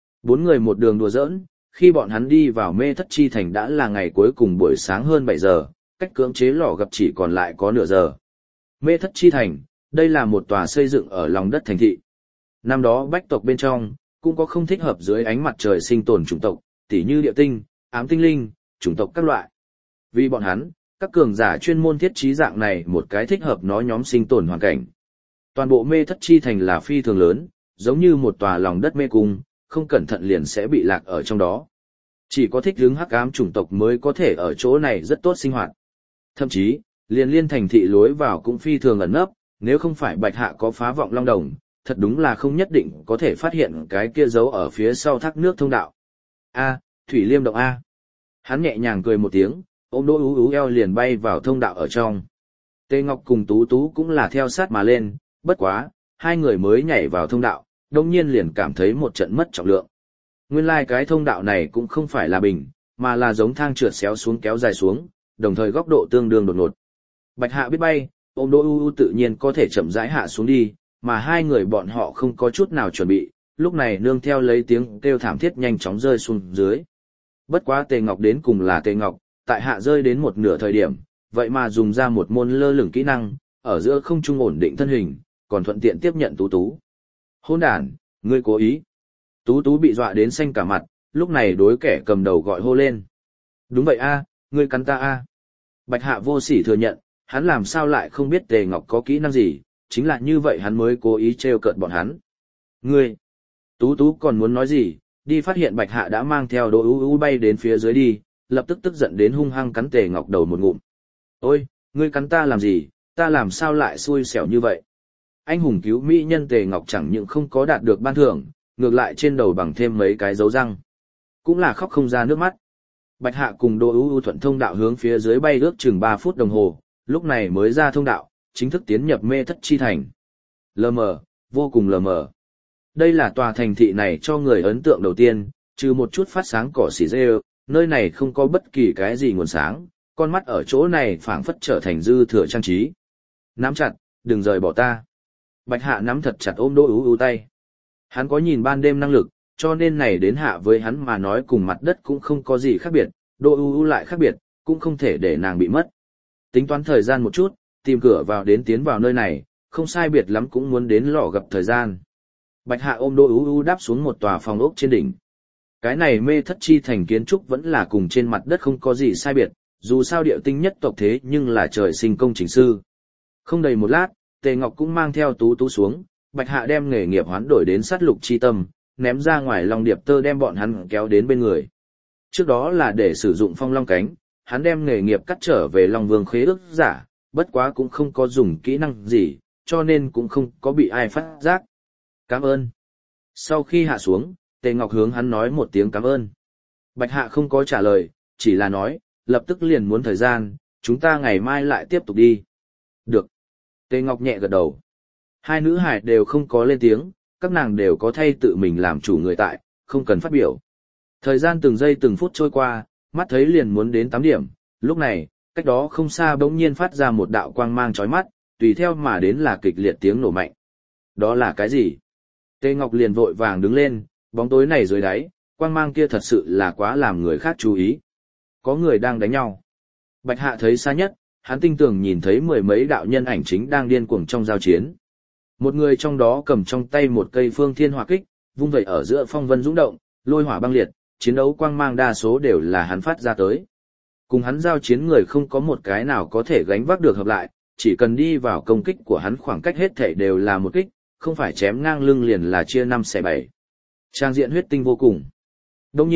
4 người một đường đùa giỡn, khi bọn hắn đi vào Mê Thất Chi Thành đã là ngày cuối cùng buổi sáng hơn 7 giờ, cách cưỡng chế lò gặp chỉ còn lại có nửa giờ. Mê Thất Chi Thành, đây là một tòa xây dựng ở lòng đất thành thị. Năm đó bách tộc bên trong, cũng có không thích hợp dưới ánh mặt trời sinh tồn chủng tộc, tỉ như địa tinh, ám tinh linh, chủng tộc các loại. Vì bọn hắn, các cường giả chuyên môn thiết trí dạng này một cái thích hợp nó nhóm sinh tồn hoàn cảnh. Toàn bộ Mê Thất Chi Thành là phi thường lớn, giống như một tòa lòng đất mê cung, không cẩn thận liền sẽ bị lạc ở trong đó. Chỉ có thích hướng hắc ám chủng tộc mới có thể ở chỗ này rất tốt sinh hoạt. Thậm chí, liền liên thành thị lối vào cũng phi thường ẩn nấp, nếu không phải Bạch Hạ có phá vọng long đồng, thật đúng là không nhất định có thể phát hiện cái kia giấu ở phía sau thác nước thông đạo. Thủy Liêm động A. Hắn nhẹ nhàng cười một tiếng, ôm Đỗ Ú Ú eo liền bay vào thông đạo ở trong. Tề Ngọc cùng Tú Tú cũng là theo sát mà lên, bất quá, hai người mới nhảy vào thông đạo, đồng nhiên liền cảm thấy một trận mất trọng lượng. Nguyên lai cái thông đạo này cũng không phải là bình, mà là giống thang trượt xéo xuống kéo dài xuống, đồng thời góc độ tương đương đột ngột. Bạch Hạ biết bay, ôm Đỗ Ú Ú tự nhiên có thể chậm rãi hạ xuống đi, mà hai người bọn họ không có chút nào chuẩn bị, lúc này nương theo lấy tiếng kêu thảm thiết nhanh chóng rơi xuống dưới. Bất quá Tề Ngọc đến cùng là Tề Ngọc, tại hạ rơi đến một nửa thời điểm, vậy mà dùng ra một môn lơ lửng kỹ năng, ở giữa không trung ổn định thân hình, còn thuận tiện tiếp nhận Tú Tú. Hỗn đản, ngươi cố ý. Tú Tú bị dọa đến xanh cả mặt, lúc này đối kẻ cầm đầu gọi hô lên. Đúng vậy a, ngươi cắn ta a. Bạch Hạ vô sỉ thừa nhận, hắn làm sao lại không biết Tề Ngọc có kỹ năng gì, chính là như vậy hắn mới cố ý trêu cợt bọn hắn. Ngươi, Tú Tú còn muốn nói gì, đi phát hiện Bạch Hạ đã mang theo Đỗ Ú Ú bay đến phía dưới đi, lập tức tức giận đến hung hăng cắn Tề Ngọc đầu một ngụm. Ôi, ngươi cắn ta làm gì, ta làm sao lại xui xẻo như vậy? Anh hùng cứu mỹ nhân Tề Ngọc chẳng những không có đạt được ban thưởng, ngược lại trên đầu bằng thêm mấy cái dấu răng. Cũng là khóc không ra nước mắt. Bạch Hạ cùng Đỗ Ú Ú thuận thông đạo hướng phía dưới bay ước chừng 3 phút đồng hồ, lúc này mới ra thông đạo, chính thức tiến nhập Mê Thất Chi Thành. Lờ mờ, vô cùng lờ mờ. Đây là tòa thành thị này cho người ấn tượng đầu tiên, trừ một chút phát sáng cỏ xỉ rêu, nơi này không có bất kỳ cái gì nguồn sáng, con mắt ở chỗ này phảng phất trở thành dư thừa trang trí. Nắm chặt, đừng rời bỏ ta. Bạch Hạ nắm thật chặt ôm Đỗ Ú Ú tay. Hắn có nhìn ban đêm năng lực, cho nên này đến hạ với hắn mà nói cùng mặt đất cũng không có gì khác biệt, Đỗ Ú Ú lại khác biệt, cũng không thể để nàng bị mất. Tính toán thời gian một chút, tìm cửa vào đến tiến vào nơi này, không sai biệt lắm cũng muốn đến lò gặp thời gian. Bạch Hạ ôm Đỗ Ú Ú đáp xuống một tòa phòng ốc trên đỉnh. Cái này Mê Thất Chi Thành kiến trúc vẫn là cùng trên mặt đất không có gì sai biệt, dù sao địa tinh nhất tộc thế nhưng là trời sinh công trình sư. Không đầy một lát, Tề Ngọc cũng mang theo Tú Tú xuống, Bạch Hạ đem nghề nghiệp hoán đổi đến sát lục chi tâm, ném ra ngoài long điệp tơ đem bọn hắn kéo đến bên người. Trước đó là để sử dụng phong long cánh, hắn đem nghề nghiệp cắt trở về Long Vương khế ước giả, bất quá cũng không có dùng kỹ năng gì, cho nên cũng không có bị ai phát giác. Cảm ơn. Sau khi hạ xuống, Tề Ngọc hướng hắn nói một tiếng cảm ơn. Bạch Hạ không có trả lời, chỉ là nói, lập tức liền muốn thời gian, chúng ta ngày mai lại tiếp tục đi. Được. Tề Ngọc nhẹ gật đầu. Hai nữ hải đều không có lên tiếng, các nàng đều có thay tự mình làm chủ người tại, không cần phát biểu. Thời gian từng giây từng phút trôi qua, mắt thấy liền muốn đến 8 điểm, lúc này, cách đó không xa bỗng nhiên phát ra một đạo quang mang chói mắt, tùy theo mà đến là kịch liệt tiếng nổ mạnh. Đó là cái gì? Tề Ngọc liền vội vàng đứng lên, bóng tối này dưới đáy, quang mang kia thật sự là quá làm người khác chú ý. Có người đang đánh nhau. Bạch Hạ thấy xa nhất, hắn tinh tường nhìn thấy 10 mấy đạo nhân ảnh chính đang điên cuồng trong giao chiến. Một người trong đó cầm trong tay một cây phương thiên hỏa kích, vung vẩy ở giữa phong vân dũng động, lôi hỏa băng liệt, chiến đấu quang mang đa số đều là hắn phát ra tới. Cùng hắn giao chiến người không có một cái nào có thể gánh vác được hợp lại, chỉ cần đi vào công kích của hắn khoảng cách hết thảy đều là một kích, không phải chém ngang lưng liền là chia 5 xẻ 7. Trang diện huyết tinh vô cùng. Đồng nhiên,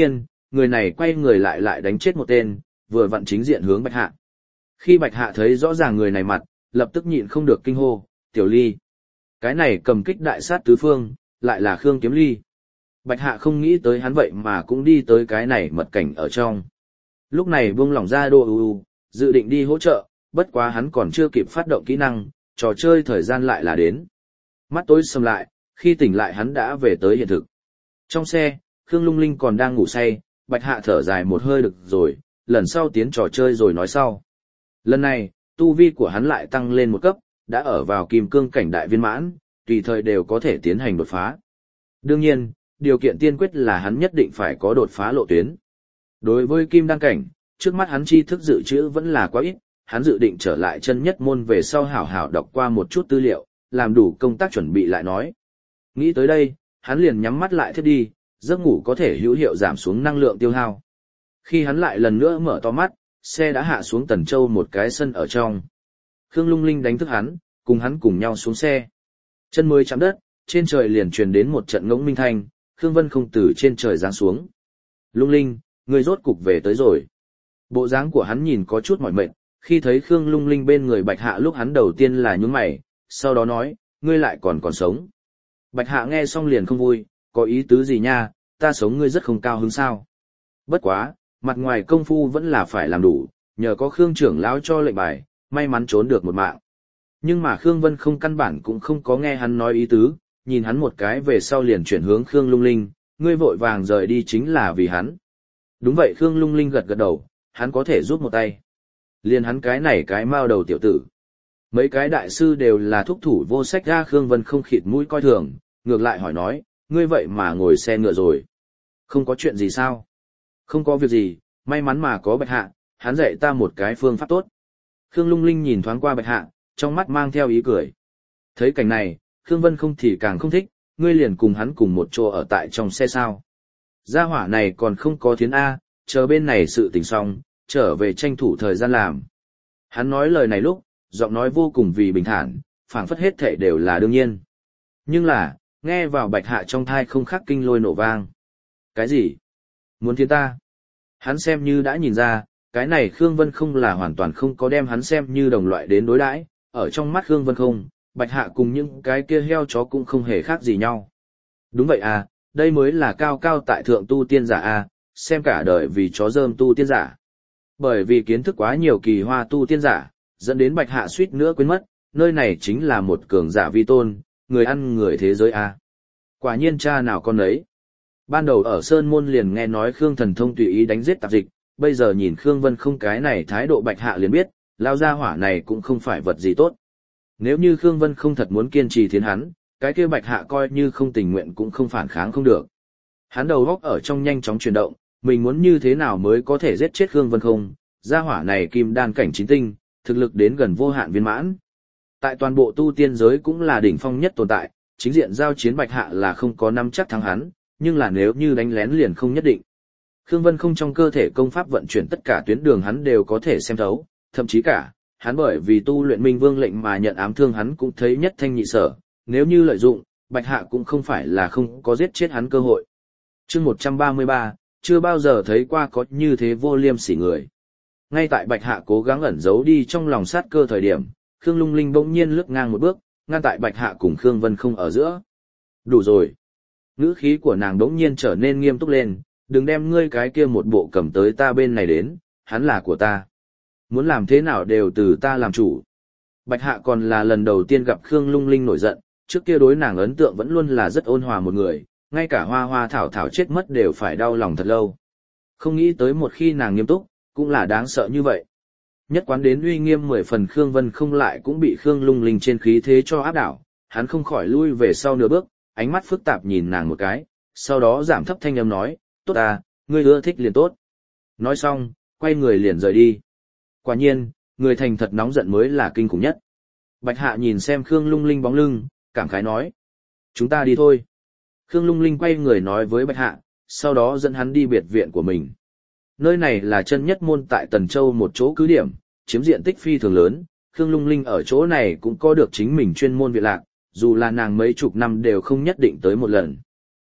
người này quay người lại đánh chết một tên, vừa vặn chính diện hướng Bạch Hạ. Khi Bạch Hạ thấy rõ ràng người này mặt, lập tức nhịn không được kinh hô, Tiểu Ly. Cái này cầm kích đại sát tứ phương, lại là Khương Kiếm Ly. Bạch Hạ không nghĩ tới hắn vậy mà cũng đi tới cái này mật cảnh ở trong. Lúc này buông lỏng ra Đô U, dự định đi hỗ trợ, bất quá hắn còn chưa kịp phát động kỹ năng, trò chơi thời gian lại là đến. Mắt tối sầm lại, khi tỉnh lại hắn đã về tới hiện thực. Trong xe, Khương Lung Linh còn đang ngủ say, Bạch Hạ thở dài một hơi được rồi, lần sau tiến trò chơi rồi nói sau. Lần này, tu vi của hắn lại tăng lên một cấp, đã ở vào kim cương cảnh đại viên mãn, tùy thời đều có thể tiến hành đột phá. Đương nhiên, điều kiện tiên quyết là hắn nhất định phải có đột phá lộ tuyến. Đối với kim đăng cảnh, trước mắt hắn tri thức dự trữ vẫn là quá ít, hắn dự định trở lại chân nhất môn về sau hảo hảo đọc qua một chút tư liệu, làm đủ công tác chuẩn bị lại nói. Nghĩ tới đây, hắn liền nhắm mắt lại thiếp đi, giấc ngủ có thể hữu hiệu giảm xuống năng lượng tiêu hao. Khi hắn lại lần nữa mở to mắt, xe đã hạ xuống Tần Châu một cái sân ở trong. Khương Lung Linh đánh thức hắn, cùng hắn cùng nhau xuống xe. Chân mới chạm đất, trên trời liền truyền đến một trận ngỗng minh thanh, Khương Vân không từ trên trời giáng xuống. Lung Linh, ngươi rốt cục về tới rồi. Bộ dáng của hắn nhìn có chút mỏi mệt, khi thấy Khương Lung Linh bên người Bạch Hạ lúc hắn đầu tiên là nhướng mày, sau đó nói, ngươi lại còn sống. Bạch Hạ nghe xong liền không vui, có ý tứ gì nha, ta sống ngươi rất không cao hứng sao. Bất quá, mặt ngoài công phu vẫn là phải làm đủ, nhờ có Khương trưởng lão cho lệnh bài, may mắn trốn được một mạng. Nhưng mà Khương Vân không căn bản cũng không có nghe hắn nói ý tứ, nhìn hắn một cái về sau liền chuyển hướng Khương Lung Linh, ngươi vội vàng rời đi chính là vì hắn. Đúng vậy, Khương Lung Linh gật gật đầu, hắn có thể giúp một tay. Liền hắn cái này cái mao đầu tiểu tử. Mấy cái đại sư đều là thúc thủ vô sách ra. Khương Vân không khịt mũi coi thường, ngược lại hỏi nói, ngươi vậy mà ngồi xe ngựa rồi. Không có chuyện gì sao? Không có việc gì, may mắn mà có Bạch Hạ, hắn dạy ta một cái phương pháp tốt. Khương Lung Linh nhìn thoáng qua Bạch Hạ, trong mắt mang theo ý cười. Thấy cảnh này, Khương Vân không thì càng không thích, ngươi liền cùng hắn cùng một chỗ ở tại trong xe sao. Gia hỏa này còn không có thiến A, chờ bên này sự tình xong, trở về tranh thủ thời gian làm. Hắn nói lời này lúc, giọng nói vô cùng vì bình thản, phảng phất hết thảy đều là đương nhiên. Nhưng là, nghe vào Bạch Hạ trong thai không khác kinh lôi nổ vang. Cái gì? Muốn thiến ta? Hắn xem như đã nhìn ra, cái này Khương Vân không là hoàn toàn không có đem hắn xem như đồng loại đến đối đãi, ở trong mắt Khương Vân không, Bạch Hạ cùng những cái kia heo chó cũng không hề khác gì nhau. Đúng vậy à, đây mới là cao cao tại thượng tu tiên giả à, xem cả đời vì chó rơm tu tiên giả. Bởi vì kiến thức quá nhiều kỳ hoa tu tiên giả, dẫn đến Bạch Hạ suýt nữa quên mất, nơi này chính là một cường giả vi tôn, người ăn người thế giới à. Quả nhiên cha nào con ấy. Ban đầu ở Sơn Môn liền nghe nói Khương Thần Thông tùy ý đánh giết tạp dịch, bây giờ nhìn Khương Vân không cái này thái độ Bạch Hạ liền biết, lao ra hỏa này cũng không phải vật gì tốt. Nếu như Khương Vân không thật muốn kiên trì thiến hắn, cái kia Bạch Hạ coi như không tình nguyện cũng không phản kháng không được. Hắn đầu góc ở trong nhanh chóng chuyển động, mình muốn như thế nào mới có thể giết chết Khương Vân không, gia hỏa này kim đan cảnh chín tinh, thực lực đến gần vô hạn viên mãn. Tại toàn bộ tu tiên giới cũng là đỉnh phong nhất tồn tại, chính diện giao chiến Bạch Hạ là không có nắm chắc thắng hắn, nhưng là nếu như đánh lén liền không nhất định. Khương Vân không trong cơ thể công pháp vận chuyển tất cả tuyến đường hắn đều có thể xem thấu, thậm chí cả, hắn bởi vì tu luyện Minh Vương lệnh mà nhận ám thương hắn cũng thấy nhất thanh nhị sở, nếu như lợi dụng, Bạch Hạ cũng không phải là không có giết chết hắn cơ hội. Chương 133, chưa bao giờ thấy qua có như thế vô liêm sỉ người. Ngay tại Bạch Hạ cố gắng ẩn giấu đi trong lòng sát cơ thời điểm, Khương Lung Linh bỗng nhiên lướt ngang một bước, ngăn tại Bạch Hạ cùng Khương Vân không ở giữa. Đủ rồi. Ngữ khí của nàng bỗng nhiên trở nên nghiêm túc lên, đừng đem ngươi cái kia một bộ cầm tới ta bên này đến, hắn là của ta. Muốn làm thế nào đều từ ta làm chủ. Bạch Hạ còn là lần đầu tiên gặp Khương Lung Linh nổi giận, trước kia đối nàng ấn tượng vẫn luôn là rất ôn hòa một người, ngay cả hoa hoa thảo thảo chết mất đều phải đau lòng thật lâu. Không nghĩ tới một khi nàng nghiêm túc, cũng là đáng sợ như vậy. Nhất quán đến uy nghiêm 10 phần Khương Vân không lại cũng bị Khương Lung Linh trên khí thế cho áp đảo, hắn không khỏi lui về sau nửa bước, ánh mắt phức tạp nhìn nàng một cái, sau đó giảm thấp thanh âm nói, tốt à, ngươi ưa thích liền tốt. Nói xong, quay người liền rời đi. Quả nhiên, người thành thật nóng giận mới là kinh khủng nhất. Bạch Hạ nhìn xem Khương Lung Linh bóng lưng, cảm khái nói, chúng ta đi thôi. Khương Lung Linh quay người nói với Bạch Hạ, sau đó dẫn hắn đi biệt viện của mình. Nơi này là chân nhất môn tại Tần Châu một chỗ cứ điểm, chiếm diện tích phi thường lớn, Khương Lung Linh ở chỗ này cũng có được chính mình chuyên môn viện lạc, dù là nàng mấy chục năm đều không nhất định tới một lần.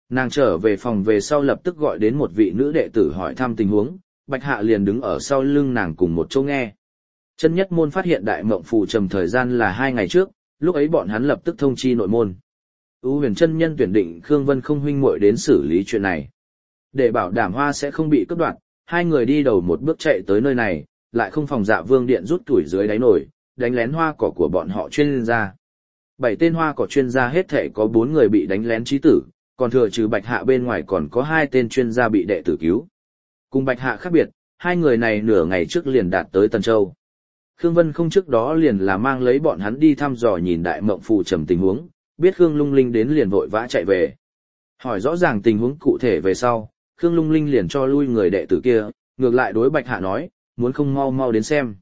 Nàng trở về phòng về sau lập tức gọi đến một vị nữ đệ tử hỏi thăm tình huống, Bạch Hạ liền đứng ở sau lưng nàng cùng một chỗ nghe. Chân nhất môn phát hiện đại mộng phù trầm thời gian là 2 ngày trước, lúc ấy bọn hắn lập tức thông chi nội môn. U Huyền chân nhân tuyển định Khương Vân không huynh muội đến xử lý chuyện này. Để bảo đảm hoa sẽ không bị cướp đoạt, hai người đi đầu một bước chạy tới nơi này, lại không phòng Dạ Vương điện rút tuổi dưới đáy nổi, đánh lén hoa cỏ của bọn họ chuyên gia. 7 tên hoa cỏ chuyên gia hết thể có 4 người bị đánh lén chí tử, còn thừa trừ Bạch Hạ bên ngoài còn có 2 tên chuyên gia bị đệ tử cứu. Cùng Bạch Hạ khác biệt, hai người này nửa ngày trước liền đạt tới Tần Châu. Khương Vân không trước đó liền là mang lấy bọn hắn đi thăm dò nhìn đại mộng phù trầm tình huống, biết Khương Lung Linh đến liền vội vã chạy về. Hỏi rõ ràng tình huống cụ thể về sau, Khương Lung Linh liền cho lui người đệ tử kia, ngược lại đối Bạch Hạ nói, muốn không mau mau đến xem.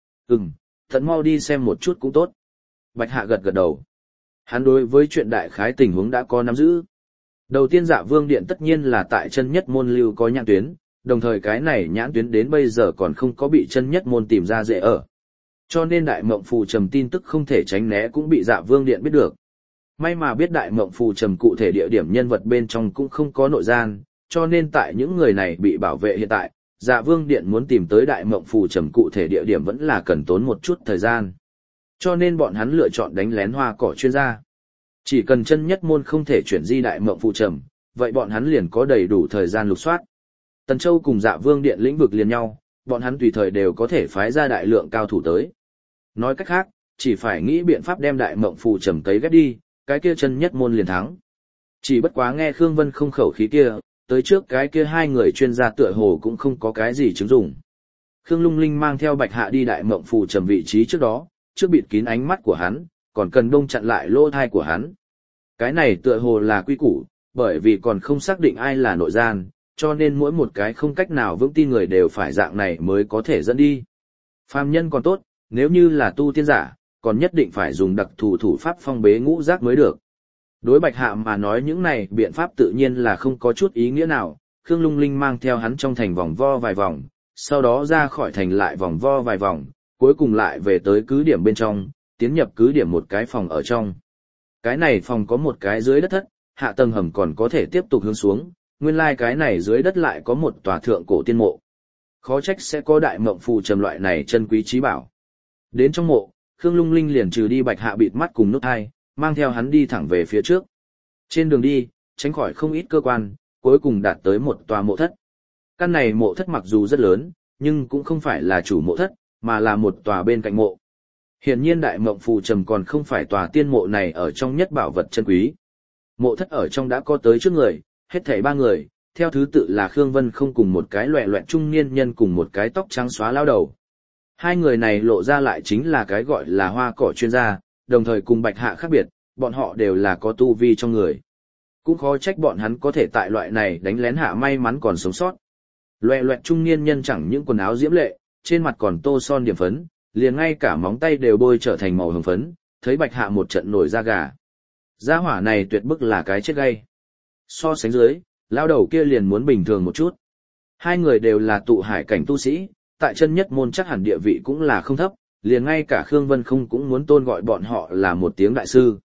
Tận mau đi xem một chút cũng tốt. Bạch Hạ gật gật đầu. Hắn đối với chuyện đại khái tình huống đã có nắm giữ. Đầu tiên Dạ Vương điện tất nhiên là tại chân nhất môn lưu có nhãn tuyến, đồng thời cái này nhãn tuyến đến bây giờ còn không có bị chân nhất môn tìm ra dễ ở. Cho nên đại mộng phù trầm tin tức không thể tránh né cũng bị Dạ Vương điện biết được. May mà biết đại mộng phù trầm cụ thể địa điểm nhân vật bên trong cũng không có nội gian, cho nên tại những người này bị bảo vệ hiện tại, Dạ Vương điện muốn tìm tới đại mộng phù trầm cụ thể địa điểm vẫn là cần tốn một chút thời gian. Cho nên bọn hắn lựa chọn đánh lén hoa cỏ chuyên gia. Chỉ cần chân nhất môn không thể chuyển di đại mộng phù trầm, vậy bọn hắn liền có đầy đủ thời gian lục soát. Tần Châu cùng Dạ Vương điện lĩnh vực liền nhau, bọn hắn tùy thời đều có thể phái ra đại lượng cao thủ tới. Nói cách khác, chỉ phải nghĩ biện pháp đem đại mộng phù trầm cấy ghép đi, cái kia chân nhất môn liền thắng. Chỉ bất quá nghe Khương Vân không khẩu khí kia, tới trước cái kia hai người chuyên gia tựa hồ cũng không có cái gì chứng dụng. Khương Lung Linh mang theo Bạch Hạ đi đại mộng phù trầm vị trí trước đó, trước bịt kín ánh mắt của hắn, còn cần đông chặn lại lỗ thai của hắn. Cái này tựa hồ là quy củ, bởi vì còn không xác định ai là nội gian, cho nên mỗi một cái không cách nào vững tin người đều phải dạng này mới có thể dẫn đi. Phàm nhân còn tốt, nếu như là tu tiên giả, còn nhất định phải dùng đặc thù thủ pháp phong bế ngũ giác mới được. Đối Bạch Hạ mà nói những này biện pháp tự nhiên là không có chút ý nghĩa nào, Khương Lung Linh mang theo hắn trong thành vòng vo vài vòng, sau đó ra khỏi thành lại vòng vo vài vòng, cuối cùng lại về tới cứ điểm bên trong, tiến nhập cứ điểm một cái phòng ở trong. Cái này phòng có một cái dưới đất thất, hạ tầng hầm còn có thể tiếp tục hướng xuống, nguyên lai cái này dưới đất lại có một tòa thượng cổ tiên mộ. Khó trách sẽ có đại mộng phù trầm loại này chân quý trí bảo. Đến trong mộ, Khương Lung Linh liền trừ đi Bạch Hạ bịt mắt cùng nút hai, mang theo hắn đi thẳng về phía trước. Trên đường đi, tránh khỏi không ít cơ quan, cuối cùng đạt tới một tòa mộ thất. Căn này mộ thất mặc dù rất lớn, nhưng cũng không phải là chủ mộ thất, mà là một tòa bên cạnh mộ. Hiển nhiên đại mộng phù trầm còn không phải tòa tiên mộ này ở trong nhất bảo vật chân quý. Mộ thất ở trong đã có tới trước người, hết thảy 3 người, theo thứ tự là Khương Vân không cùng một cái loẹ loẹt trung niên nhân cùng một cái tóc trắng xóa lao đầu. Hai người này lộ ra lại chính là cái gọi là hoa cỏ chuyên gia, đồng thời cùng Bạch Hạ khác biệt, bọn họ đều là có tu vi trong người. Cũng khó trách bọn hắn có thể tại loại này đánh lén hạ may mắn còn sống sót. Loẹ loẹt trung niên nhân chẳng những quần áo diễm lệ, trên mặt còn tô son điểm phấn, liền ngay cả móng tay đều bôi trở thành màu hồng phấn, thấy Bạch Hạ một trận nổi da gà. Gia hỏa này tuyệt bức là cái chết gay. So sánh dưới, lao đầu kia liền muốn bình thường một chút. Hai người đều là tụ hải cảnh tu sĩ, tại chân nhất môn chắc hẳn địa vị cũng là không thấp, liền ngay cả Khương Vân không cũng muốn tôn gọi bọn họ là một tiếng đại sư.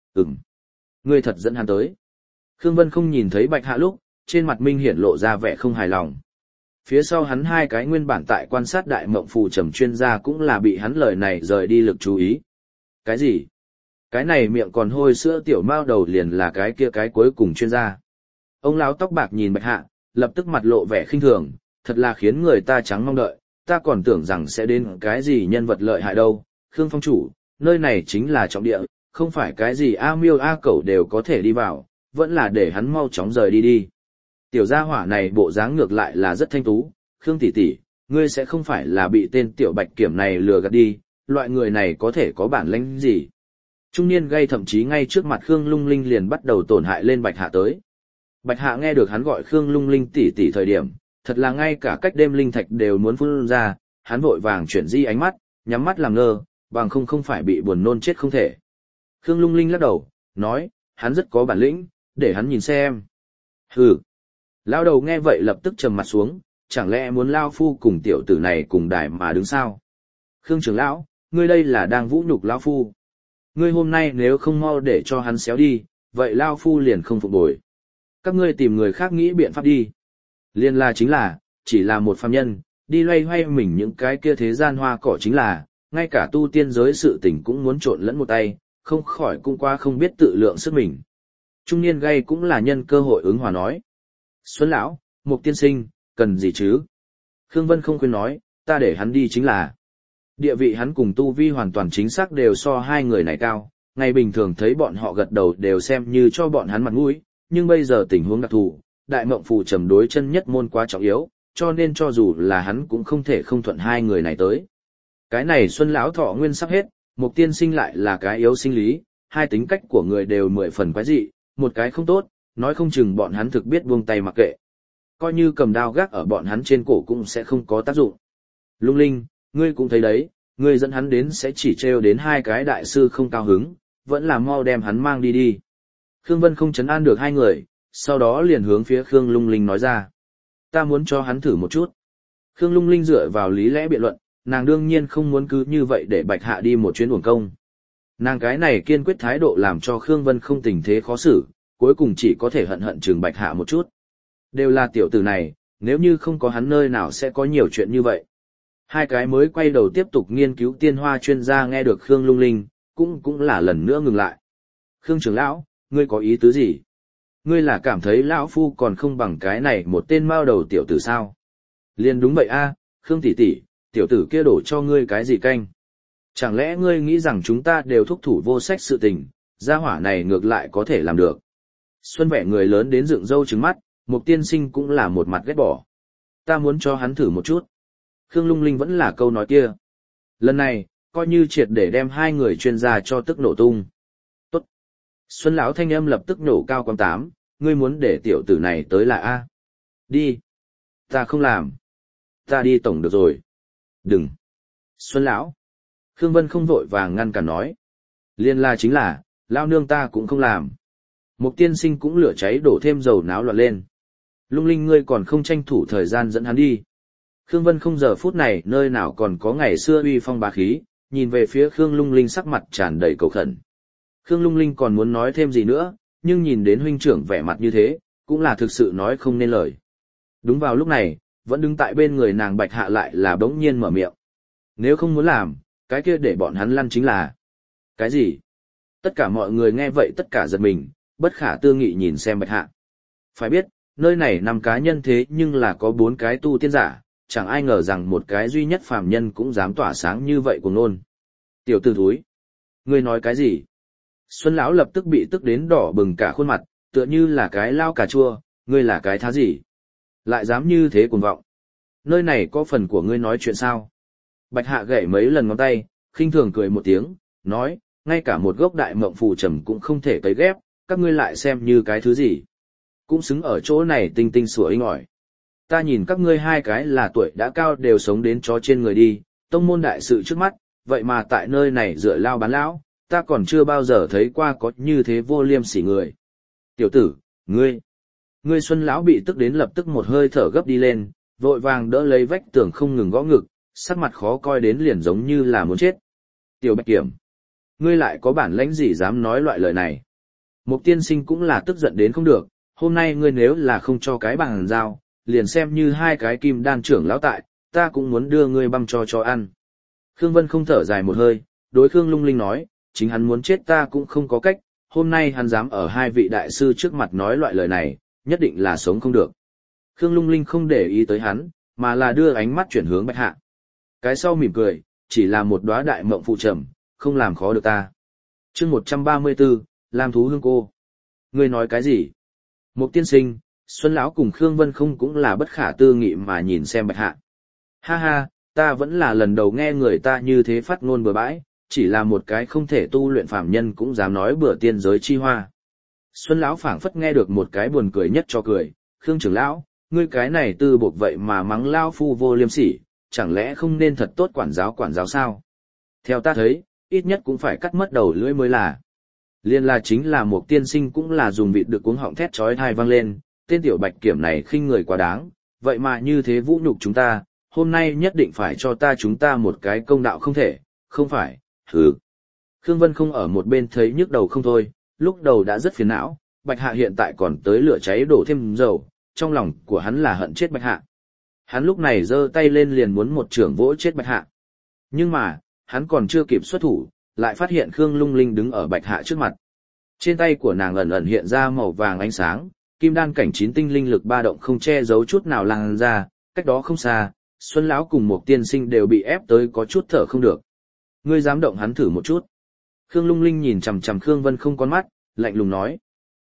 Ngươi thật dẫn hắn tới. Khương Vân không nhìn thấy Bạch Hạ lúc, trên mặt minh hiển lộ ra vẻ không hài lòng. Phía sau hắn hai cái nguyên bản tại quan sát đại mộng phù trầm chuyên gia cũng là bị hắn lời này rời đi lực chú ý. Cái gì? Cái này miệng còn hôi sữa tiểu mao đầu liền là cái kia cái cuối cùng chuyên gia. Ông lão tóc bạc nhìn Bạch Hạ, lập tức mặt lộ vẻ khinh thường, thật là khiến người ta trắng mong đợi, ta còn tưởng rằng sẽ đến cái gì nhân vật lợi hại đâu. Khương phong chủ, nơi này chính là trọng địa, không phải cái gì A miêu A cẩu đều có thể đi vào, vẫn là để hắn mau chóng rời đi đi. Tiểu gia hỏa này bộ dáng ngược lại là rất thanh tú, Khương tỷ tỷ, ngươi sẽ không phải là bị tên tiểu bạch kiểm này lừa gạt đi, loại người này có thể có bản lĩnh gì. Trung niên gây thậm chí ngay trước mặt Khương Lung Linh liền bắt đầu tổn hại lên Bạch Hạ tới. Bạch Hạ nghe được hắn gọi Khương Lung Linh tỷ tỷ thời điểm, thật là ngay cả cách đêm linh thạch đều muốn phun ra, hắn vội vàng chuyển di ánh mắt, nhắm mắt làm ngơ, bằng không phải bị buồn nôn chết không thể. Khương Lung Linh lắc đầu, nói, hắn rất có bản lĩnh, để hắn nhìn xem. Hừ. Lao đầu nghe vậy lập tức trầm mặt xuống, chẳng lẽ muốn Lao Phu cùng tiểu tử này cùng đài mà đứng sao? Khương trưởng lão, ngươi đây là đang vũ nhục Lao Phu. Ngươi hôm nay nếu không mau để cho hắn xéo đi, vậy Lao Phu liền không phục bồi. Các ngươi tìm người khác nghĩ biện pháp đi. Liên la chính là, chỉ là một phàm nhân, đi loay hoay mình những cái kia thế gian hoa cỏ chính là, ngay cả tu tiên giới sự tình cũng muốn trộn lẫn một tay, không khỏi cũng qua không biết tự lượng sức mình. Trung niên gay cũng là nhân cơ hội ứng hòa nói. Xuân lão, Mục tiên sinh, cần gì chứ? Khương Vân không khuyên nói, ta để hắn đi chính là. Địa vị hắn cùng tu vi hoàn toàn chính xác đều so hai người này cao, ngày bình thường thấy bọn họ gật đầu đều xem như cho bọn hắn mặt mũi, nhưng bây giờ tình huống đặc thù, đại mộng phù trầm đối chân nhất môn quá trọng yếu, cho nên cho dù là hắn cũng không thể không thuận hai người này tới. Cái này Xuân lão thọ nguyên sắp hết, Mục tiên sinh lại là cái yếu sinh lý, hai tính cách của người đều 10 phần quái dị, một cái không tốt, nói không chừng bọn hắn thực biết buông tay mặc kệ. Coi như cầm đao gác ở bọn hắn trên cổ cũng sẽ không có tác dụng. Lung Linh, ngươi cũng thấy đấy, ngươi dẫn hắn đến sẽ chỉ trêu đến hai cái đại sư không cao hứng, vẫn là mau đem hắn mang đi đi. Khương Vân không trấn an được hai người, sau đó liền hướng phía Khương Lung Linh nói ra. Ta muốn cho hắn thử một chút. Khương Lung Linh dựa vào lý lẽ biện luận, nàng đương nhiên không muốn cứ như vậy để Bạch Hạ đi một chuyến uổng công. Nàng cái này kiên quyết thái độ làm cho Khương Vân không tình thế khó xử, cuối cùng chỉ có thể hận hận chừng Bạch Hạ một chút. Đều là tiểu tử này, nếu như không có hắn nơi nào sẽ có nhiều chuyện như vậy. Hai cái mới quay đầu tiếp tục nghiên cứu tiên hoa chuyên gia nghe được Khương Lung Linh, cũng là lần nữa ngừng lại. Khương trưởng lão, ngươi có ý tứ gì? Ngươi là cảm thấy lão phu còn không bằng cái này một tên mao đầu tiểu tử sao? Liền đúng vậy a, Khương tỷ tỷ, tiểu tử kia đổ cho ngươi cái gì canh? Chẳng lẽ ngươi nghĩ rằng chúng ta đều thúc thủ vô sách sự tình, gia hỏa này ngược lại có thể làm được? Xuân vẻ người lớn đến dựng râu trứng mắt, Mục tiên sinh cũng là một mặt ghét bỏ. Ta muốn cho hắn thử một chút. Khương Lung Linh vẫn là câu nói kia. Lần này, coi như triệt để đem hai người chuyên gia cho tức nổ tung. Tốt. Xuân lão thanh âm lập tức nổ cao quang tám, ngươi muốn để tiểu tử này tới là A. Đi. Ta không làm. Ta đi tổng được rồi. Đừng. Xuân lão. Khương Vân không vội vàng ngăn cản nói. Liên la chính là, lao nương ta cũng không làm. Mục tiên sinh cũng lửa cháy đổ thêm dầu náo loạn lên. Lung Linh ngươi còn không tranh thủ thời gian dẫn hắn đi. Khương Vân không giờ phút này nơi nào còn có ngày xưa uy phong bá khí, nhìn về phía Khương Lung Linh sắc mặt tràn đầy cầu khẩn. Khương Lung Linh còn muốn nói thêm gì nữa, nhưng nhìn đến huynh trưởng vẻ mặt như thế, cũng là thực sự nói không nên lời. Đúng vào lúc này, vẫn đứng tại bên người nàng Bạch Hạ lại là bỗng nhiên mở miệng. Nếu không muốn làm, cái kia để bọn hắn lăn chính là. Cái gì? Tất cả mọi người nghe vậy tất cả giật mình, bất khả tư nghị nhìn xem Bạch Hạ. Phải biết, nơi này 5 cá nhân thế nhưng là có 4 cái tu tiên giả, chẳng ai ngờ rằng một cái duy nhất phàm nhân cũng dám tỏa sáng như vậy của nôn. Tiểu tử thúi, ngươi nói cái gì? Xuân lão lập tức bị tức đến đỏ bừng cả khuôn mặt, tựa như là cái lao cà chua, ngươi là cái thá gì? Lại dám như thế cuồng vọng. Nơi này có phần của ngươi nói chuyện sao? Bạch Hạ gậy mấy lần ngón tay, khinh thường cười một tiếng, nói, ngay cả một gốc đại mộng phù trầm cũng không thể cấy ghép, các ngươi lại xem như cái thứ gì? Cũng xứng ở chỗ này tinh tinh sủa inh ỏi. Ta nhìn các ngươi hai cái là tuổi đã cao đều sống đến chó trên người đi, tông môn đại sự trước mắt, vậy mà tại nơi này dựa lao bán lão, ta còn chưa bao giờ thấy qua có như thế vô liêm sỉ người. Tiểu tử, ngươi Xuân lão bị tức đến lập tức một hơi thở gấp đi lên, vội vàng đỡ lấy vách tường không ngừng gõ ngực, sắc mặt khó coi đến liền giống như là muốn chết. Tiểu Bạch Kiểm, ngươi lại có bản lãnh gì dám nói loại lời này? Mục tiên sinh cũng là tức giận đến không được, hôm nay ngươi nếu là không cho cái bằng giao, liền xem như hai cái kim đan trưởng lão tại, ta cũng muốn đưa ngươi băm cho ăn. Khương Vân không thở dài một hơi, đối Khương Lung Linh nói, chính hắn muốn chết ta cũng không có cách, hôm nay hắn dám ở hai vị đại sư trước mặt nói loại lời này, nhất định là sống không được. Khương Lung Linh không để ý tới hắn, mà là đưa ánh mắt chuyển hướng Bạch Hạ. Cái sau mỉm cười, chỉ là một đóa đại mộng phụ trầm, không làm khó được ta. Chương 134, Lam thú hương cô. Ngươi nói cái gì? Mục tiên sinh, Xuân lão cùng Khương Vân không cũng là bất khả tư nghị mà nhìn xem Bạch Hạ. Ha ha, ta vẫn là lần đầu nghe người ta như thế phát ngôn bừa bãi, chỉ là một cái không thể tu luyện phàm nhân cũng dám nói bừa tiên giới chi hoa. Xuân lão phảng phất nghe được một cái buồn cười nhất cho cười, Khương trưởng lão, ngươi cái này tư buộc vậy mà mắng lao phu vô liêm sỉ, chẳng lẽ không nên thật tốt quản giáo sao? Theo ta thấy, ít nhất cũng phải cắt mất đầu lưỡi mới là. Liên la chính là một tiên sinh cũng là dùng vịt được cuống họng thét chói tai vang lên, tên tiểu Bạch Kiểm này khinh người quá đáng, vậy mà như thế vũ nhục chúng ta, hôm nay nhất định phải cho chúng ta một cái công đạo không thể, không phải, hừ. Khương Vân không ở một bên thấy nhức đầu không thôi, lúc đầu đã rất phiền não, Bạch Hạ hiện tại còn tới lửa cháy đổ thêm dầu, trong lòng của hắn là hận chết Bạch Hạ. Hắn lúc này giơ tay lên liền muốn một chưởng vỗ chết Bạch Hạ. Nhưng mà, hắn còn chưa kịp xuất thủ, lại phát hiện Khương Lung Linh đứng ở Bạch Hạ trước mặt. Trên tay của nàng ẩn ẩn hiện ra màu vàng ánh sáng, kim đan cảnh 9 tinh linh lực ba động không che giấu chút nào lan ra, cách đó không xa, Xuân lão cùng một tiên sinh đều bị ép tới có chút thở không được. Ngươi dám động hắn thử một chút. Khương Lung Linh nhìn chằm chằm Khương Vân không con mắt, lạnh lùng nói.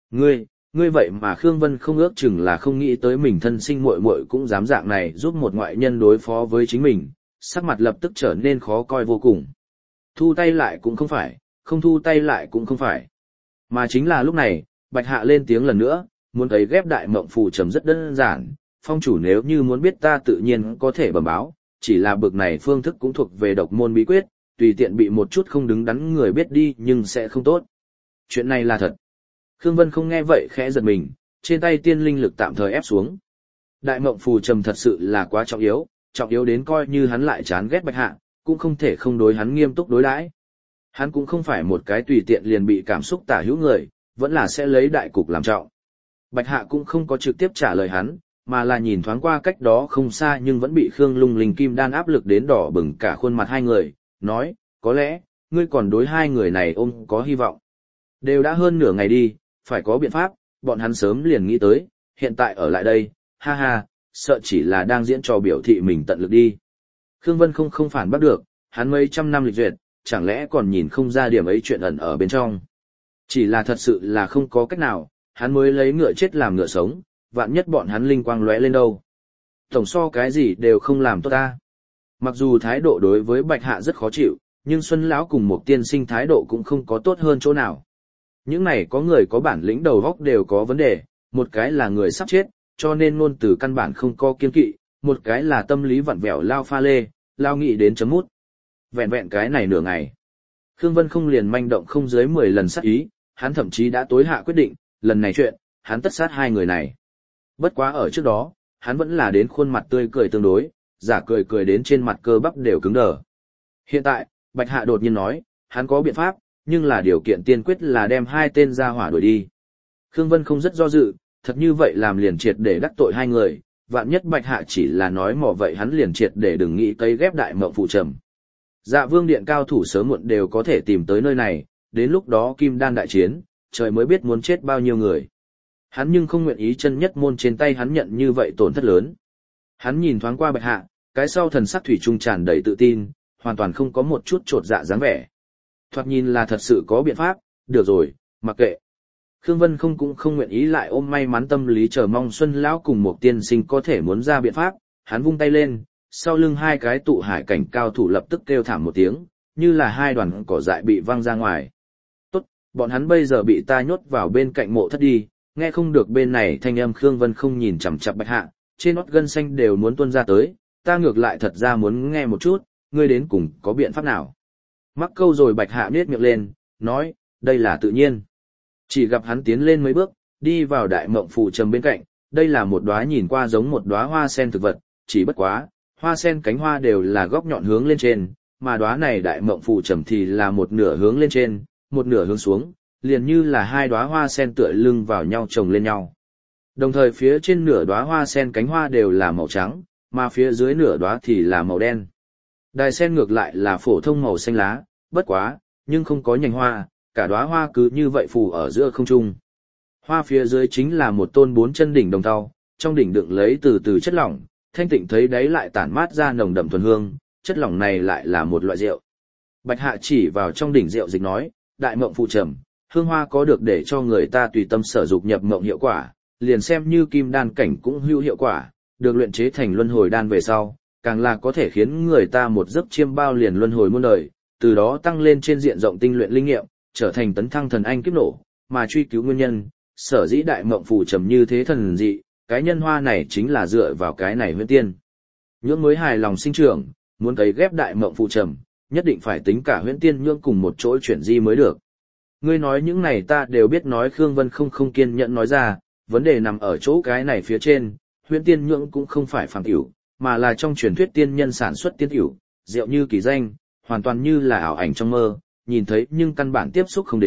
Ngươi vậy mà Khương Vân không ước chừng là không nghĩ tới mình thân sinh muội muội cũng dám dạng này giúp một ngoại nhân đối phó với chính mình, sắc mặt lập tức trở nên khó coi vô cùng. Thu tay lại cũng không phải, không thu tay lại cũng không phải. Mà chính là lúc này, Bạch Hạ lên tiếng lần nữa, muốn thấy ghép đại mộng phù trầm rất đơn giản, phong chủ nếu như muốn biết ta tự nhiên có thể bẩm báo, chỉ là bực này phương thức cũng thuộc về độc môn bí quyết, tùy tiện bị một chút không đứng đắn người biết đi nhưng sẽ không tốt. Chuyện này là thật. Khương Vân không nghe vậy khẽ giật mình, trên tay tiên linh lực tạm thời ép xuống. Đại mộng phù trầm thật sự là quá trọng yếu đến coi như hắn lại chán ghét Bạch Hạ, cũng không thể không đối hắn nghiêm túc đối đãi. Hắn cũng không phải một cái tùy tiện liền bị cảm xúc tả hữu người, vẫn là sẽ lấy đại cục làm trọng. Bạch Hạ cũng không có trực tiếp trả lời hắn, mà là nhìn thoáng qua cách đó không xa nhưng vẫn bị Khương Lung Linh kim đan áp lực đến đỏ bừng cả khuôn mặt hai người, nói, có lẽ, ngươi còn đối hai người này ôm có hy vọng. Đều đã hơn nửa ngày đi, phải có biện pháp, bọn hắn sớm liền nghĩ tới, hiện tại ở lại đây, ha ha, sợ chỉ là đang diễn trò biểu thị mình tận lực đi. Khương Vân không phản bác được, hắn mấy trăm năm lịch duyệt, chẳng lẽ còn nhìn không ra điểm ấy chuyện ẩn ở bên trong. Chỉ là thật sự là không có cách nào, hắn mới lấy ngựa chết làm ngựa sống, vạn nhất bọn hắn linh quang lóe lên đâu. Tổng so cái gì đều không làm tốt ta. Mặc dù thái độ đối với Bạch Hạ rất khó chịu, nhưng Xuân lão cùng một tiên sinh thái độ cũng không có tốt hơn chỗ nào. Những này có người có bản lĩnh đầu óc đều có vấn đề, một cái là người sắp chết, cho nên ngôn từ căn bản không có kiên kỵ, một cái là tâm lý vặn vẹo lao pha lê, lao nghị đến chấm mút. Vẹn vẹn cái này nửa ngày. Khương Vân không liền manh động không dưới 10 lần sát ý, hắn thậm chí đã tối hạ quyết định, lần này chuyện, hắn tất sát hai người này. Bất quá ở trước đó, hắn vẫn là đến khuôn mặt tươi cười tương đối, giả cười đến trên mặt cơ bắp đều cứng đờ. Hiện tại, Bạch Hạ đột nhiên nói, hắn có biện pháp, nhưng là điều kiện tiên quyết là đem hai tên ra hỏa đuổi đi. Khương Vân không rất do dự, thật như vậy làm liền triệt để đắc tội hai người, vạn nhất Bạch Hạ chỉ là nói mò vậy hắn liền triệt để đừng nghĩ tới ghép đại mộng phụ trầm. Dạ Vương điện cao thủ sớm muộn đều có thể tìm tới nơi này, đến lúc đó kim đan đại chiến, trời mới biết muốn chết bao nhiêu người. Hắn nhưng không nguyện ý chân nhất môn trên tay hắn nhận như vậy tổn thất lớn. Hắn nhìn thoáng qua Bạch Hạ, cái sau thần sắc thủy chung tràn đầy tự tin, hoàn toàn không có một chút trột dạ dáng vẻ. Thoạt nhìn là thật sự có biện pháp, được rồi, mặc kệ. Khương Vân cũng không nguyện ý lại ôm may mắn tâm lý chờ mong Xuân lão cùng một tiên sinh có thể muốn ra biện pháp, hắn vung tay lên, sau lưng hai cái tụ hải cảnh cao thủ lập tức kêu thảm một tiếng, như là hai đoàn cỏ dại bị văng ra ngoài. Tốt, bọn hắn bây giờ bị ta nhốt vào bên cạnh mộ thất đi, nghe không được bên này thanh âm. Khương Vân không nhìn chằm chằm Bạch Hạ, trên nót gân xanh đều muốn tuôn ra tới, ta ngược lại thật ra muốn nghe một chút, ngươi đến cùng có biện pháp nào? Mắc câu rồi Bạch Hạ nhếch miệng lên, nói, đây là tự nhiên. Chỉ gặp hắn tiến lên mấy bước, đi vào đại mộng phù trầm bên cạnh, đây là một đóa nhìn qua giống một đóa hoa sen thực vật, chỉ bất quá, hoa sen cánh hoa đều là góc nhọn hướng lên trên, mà đóa này đại mộng phù trầm thì là một nửa hướng lên trên, một nửa hướng xuống, liền như là hai đóa hoa sen tựa lưng vào nhau chồng lên nhau. Đồng thời phía trên nửa đóa hoa sen cánh hoa đều là màu trắng, mà phía dưới nửa đóa thì là màu đen. Đài sen ngược lại là phổ thông màu xanh lá, bất quá, nhưng không có nhành hoa, cả đóa hoa cứ như vậy phủ ở giữa không trung. Hoa phía dưới chính là một tôn 4 chân đỉnh đồng tàu, trong đỉnh đựng lấy từ từ chất lỏng, thanh tịnh thấy đáy lại tản mát ra nồng đậm thuần hương, chất lỏng này lại là một loại rượu. Bạch Hạ chỉ vào trong đỉnh rượu dịch nói, đại mộng phụ trầm, hương hoa có được để cho người ta tùy tâm sở dục nhập mộng hiệu quả, liền xem như kim đan cảnh cũng hữu hiệu quả, được luyện chế thành luân hồi đan về sau, càng là có thể khiến người ta một giấc chiêm bao liền luân hồi muôn đời, từ đó tăng lên trên diện rộng tinh luyện linh nghiệm, trở thành tấn thăng thần anh kiếp nổ, mà truy cứu nguyên nhân, sở dĩ đại mộng phù trầm như thế thần dị, cái nhân hoa này chính là dựa vào cái này huyễn tiên. Nhưỡng mới hài lòng sinh trưởng, muốn cấy ghép đại mộng phù trầm, nhất định phải tính cả huyễn tiên nhưỡng cùng một chỗ chuyển di mới được. Ngươi nói những này ta đều biết, nói Khương Vân không kiên nhẫn nói ra, vấn đề nằm ở chỗ cái này phía trên, huyễn tiên nhưỡng cũng không phải phàm tiểu, mà là trong truyền thuyết tiên nhân sản xuất tiên tiểu, rượu như kỳ danh, hoàn toàn như là ảo ảnh trong mơ, nhìn thấy nhưng căn bản tiếp xúc không đến,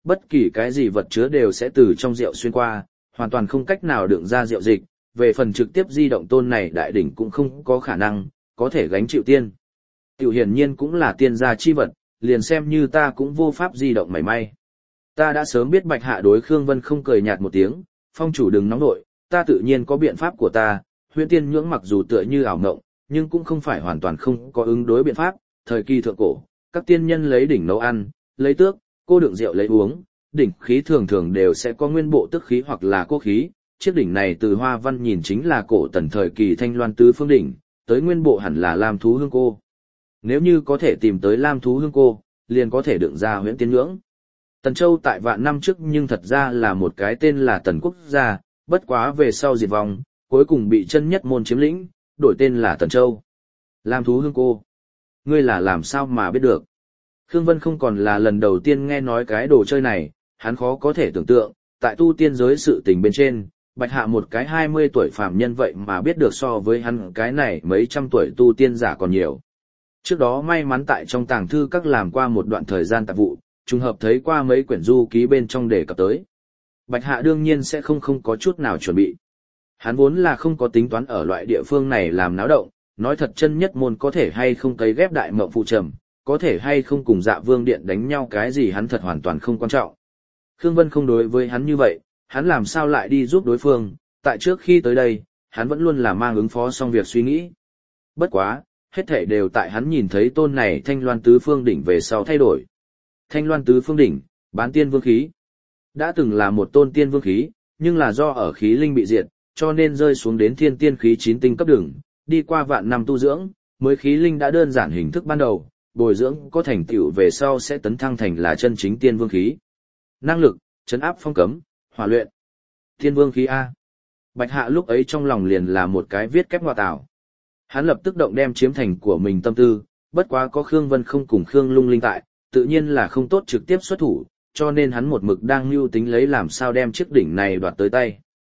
bất kỳ cái gì vật chứa đều sẽ từ trong rượu xuyên qua, hoàn toàn không cách nào đựng ra rượu dịch, về phần trực tiếp di động tôn này đại đỉnh cũng không có khả năng, có thể gánh chịu tiên. Tiểu hiển nhiên cũng là tiên gia chi vật, liền xem như ta cũng vô pháp di động mảy may. Ta đã sớm biết Bạch Hạ đối Khương Vân không cười nhạt một tiếng, phong chủ đừng nóng nội, ta tự nhiên có biện pháp của ta, huyễn tiên nhưỡng mặc dù tựa như ảo ngộng, nhưng cũng không phải hoàn toàn không có ứng đối biện pháp, thời kỳ thượng cổ, các tiên nhân lấy đỉnh nấu ăn, lấy tước, cô đựng rượu lấy uống, đỉnh khí thường thường đều sẽ có nguyên bộ tức khí hoặc là cô khí, chiếc đỉnh này từ hoa văn nhìn chính là cổ tần thời kỳ Thanh Loan tứ phương đỉnh, tới nguyên bộ hẳn là Lam thú hương cô. Nếu như có thể tìm tới Lam thú hương cô, liền có thể đựng ra huyễn tiên nhưỡng. Tần Châu tại vạn năm trước nhưng thật ra là một cái tên là Tần Quốc gia, bất quá về sau diệt vong, cuối cùng bị chân nhất môn chiếm lĩnh, đổi tên là Tần Châu. Lam thú hương cô. Ngươi là làm sao mà biết được? Khương Vân không còn là lần đầu tiên nghe nói cái đồ chơi này, hắn khó có thể tưởng tượng, tại tu tiên giới sự tình bên trên, Bạch Hạ một cái 20 tuổi phàm nhân vậy mà biết được so với hắn cái này mấy trăm tuổi tu tiên giả còn nhiều. Trước đó may mắn tại trong tàng thư các làm qua một đoạn thời gian tạp vụ, trùng hợp thấy qua mấy quyển du ký bên trong đề cập tới. Bạch Hạ đương nhiên sẽ không có chút nào chuẩn bị. Hắn vốn là không có tính toán ở loại địa phương này làm náo động, nói thật chân nhất môn có thể hay không cấy ghép đại mộng phụ trầm, có thể hay không cùng Dạ Vương Điện đánh nhau cái gì hắn thật hoàn toàn không quan trọng. Khương Vân không đối với hắn như vậy, hắn làm sao lại đi giúp đối phương, tại trước khi tới đây, hắn vẫn luôn là mang ứng phó xong việc suy nghĩ. Bất quá, hết thảy đều tại hắn nhìn thấy tôn này Thanh Loan tứ phương đỉnh về sau thay đổi. Thanh Loan tứ phương đỉnh, bán tiên vương khí. Đã từng là một tôn tiên vương khí, nhưng là do ở khí linh bị diệt, cho nên rơi xuống đến thiên tiên khí 9 tinh cấp đường, đi qua vạn năm tu dưỡng, mới khí linh đã đơn giản hình thức ban đầu, bồi dưỡng có thành tựu về sau sẽ tấn thăng thành là chân chính tiên vương khí. Năng lực, trấn áp phong cấm, hỏa luyện. Tiên vương khí A. Bạch Hạ lúc ấy trong lòng liền là một cái viết kép ngoại tảo. Hắn lập tức động đem chiếm thành của mình tâm tư, bất quá có Khương Vân không cùng Khương Lung Linh tại, tự nhiên là không tốt trực tiếp xuất thủ, cho nên hắn một mực đang mưu tính lấy làm sao đem chiếc đỉnh này đoạt tới tay.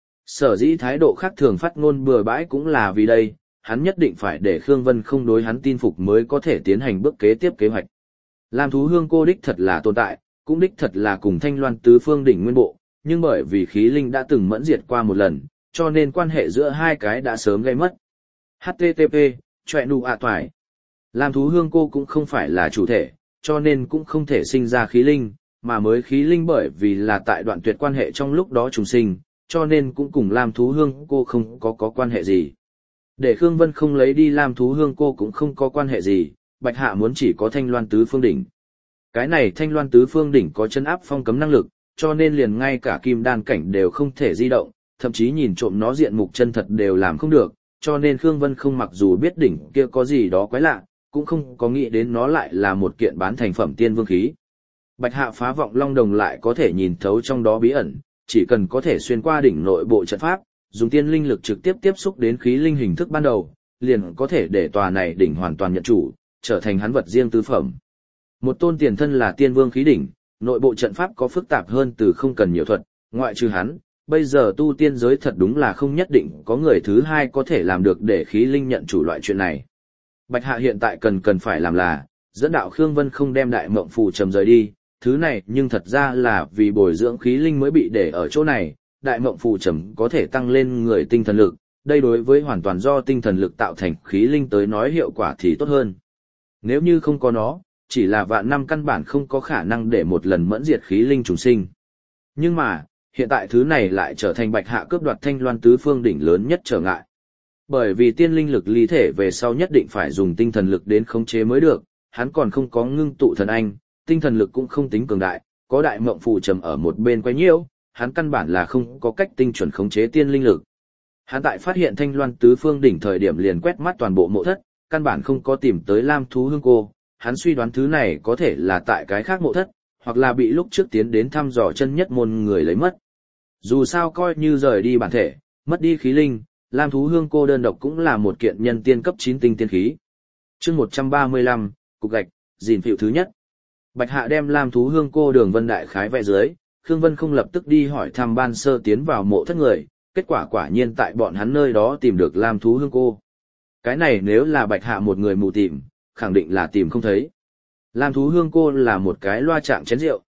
Sở dĩ thái độ khác thường phát ngôn bừa bãi cũng là vì đây, hắn nhất định phải để Khương Vân không đối hắn tin phục mới có thể tiến hành bước kế tiếp kế hoạch. Lam thú hương cô đích thật là tồn tại, cũng đích thật là cùng Thanh Loan tứ phương đỉnh nguyên bộ, nhưng bởi vì khí linh đã từng mẫn diệt qua một lần, cho nên quan hệ giữa hai cái đã sớm gây mất. HTTP, chọe nụ ạ toài. Lam thú hương cô cũng không phải là chủ thể, cho nên cũng không thể sinh ra khí linh, mà mới khí linh bởi vì là tại đoạn tuyệt quan hệ trong lúc đó trùng sinh, cho nên cũng cùng Lam thú hương cô không có quan hệ gì. Để Khương Vân không lấy đi Lam thú hương cô cũng không có quan hệ gì, Bạch Hạ muốn chỉ có Thanh Loan tứ phương đỉnh. Cái này Thanh Loan tứ phương đỉnh có chân áp phong cấm năng lực, cho nên liền ngay cả kim đan cảnh đều không thể di động, thậm chí nhìn trộm nó diện mục chân thật đều làm không được, cho nên Khương Vân không mặc dù biết đỉnh kia có gì đó quái lạ, cũng không có nghĩ đến nó lại là một kiện bán thành phẩm tiên vương khí. Bạch Hạ phá vọng long đồng lại có thể nhìn thấu trong đó bí ẩn, chỉ cần có thể xuyên qua đỉnh nội bộ trận pháp, dùng tiên linh lực trực tiếp tiếp xúc đến khí linh hình thức ban đầu, liền có thể để tòa này đỉnh hoàn toàn nhận chủ, trở thành hắn vật riêng tứ phẩm. Một tôn tiền thân là tiên vương khí đỉnh, nội bộ trận pháp có phức tạp hơn từ không cần nhiều thuật, ngoại trừ hắn, bây giờ tu tiên giới thật đúng là không nhất định có người thứ hai có thể làm được để khí linh nhận chủ loại chuyện này. Bạch Hạ hiện tại cần phải làm là, dẫn đạo Khương Vân không đem đại mộng phù trầm rời đi, thứ này nhưng thật ra là vì bồi dưỡng khí linh mới bị để ở chỗ này, đại mộng phù trầm có thể tăng lên người tinh thần lực, đây đối với hoàn toàn do tinh thần lực tạo thành khí linh tới nói hiệu quả thì tốt hơn. Nếu như không có nó, chỉ là vạn năm căn bản không có khả năng để một lần mẫn diệt khí linh trùng sinh. Nhưng mà, hiện tại thứ này lại trở thành Bạch Hạ cướp đoạt Thanh Loan tứ phương đỉnh lớn nhất trở ngại. Bởi vì tiên linh lực ly thể về sau nhất định phải dùng tinh thần lực đến khống chế mới được, hắn còn không có ngưng tụ thần anh, tinh thần lực cũng không tính cường đại, có đại mộng phù trầm ở một bên quay nhiễu, hắn căn bản là không có cách tinh chuẩn khống chế tiên linh lực. Hắn tại phát hiện Thanh Loan tứ phương đỉnh thời điểm liền quét mắt toàn bộ mộ thất, căn bản không có tìm tới Lam thú hương cô, hắn suy đoán thứ này có thể là tại cái khác mộ thất, hoặc là bị lúc trước tiến đến thăm dò chân nhất môn người lấy mất. Dù sao coi như rời đi bản thể, mất đi khí linh, Lam thú hương cô đơn độc cũng là một kiện nhân tiên cấp 9 tinh tiên khí. Chương 135, cục gạch, gìn phiệu thứ nhất. Bạch Hạ đem Lam thú hương cô đường vân đại khái vẽ dưới, Khương Vân không lập tức đi hỏi thăm ban sơ tiến vào mộ thất người, kết quả quả nhiên tại bọn hắn nơi đó tìm được Lam thú hương cô. Cái này nếu là Bạch Hạ một người mù tìm, khẳng định là tìm không thấy. Lam thú hương cô là một cái loa chạm chén rượu,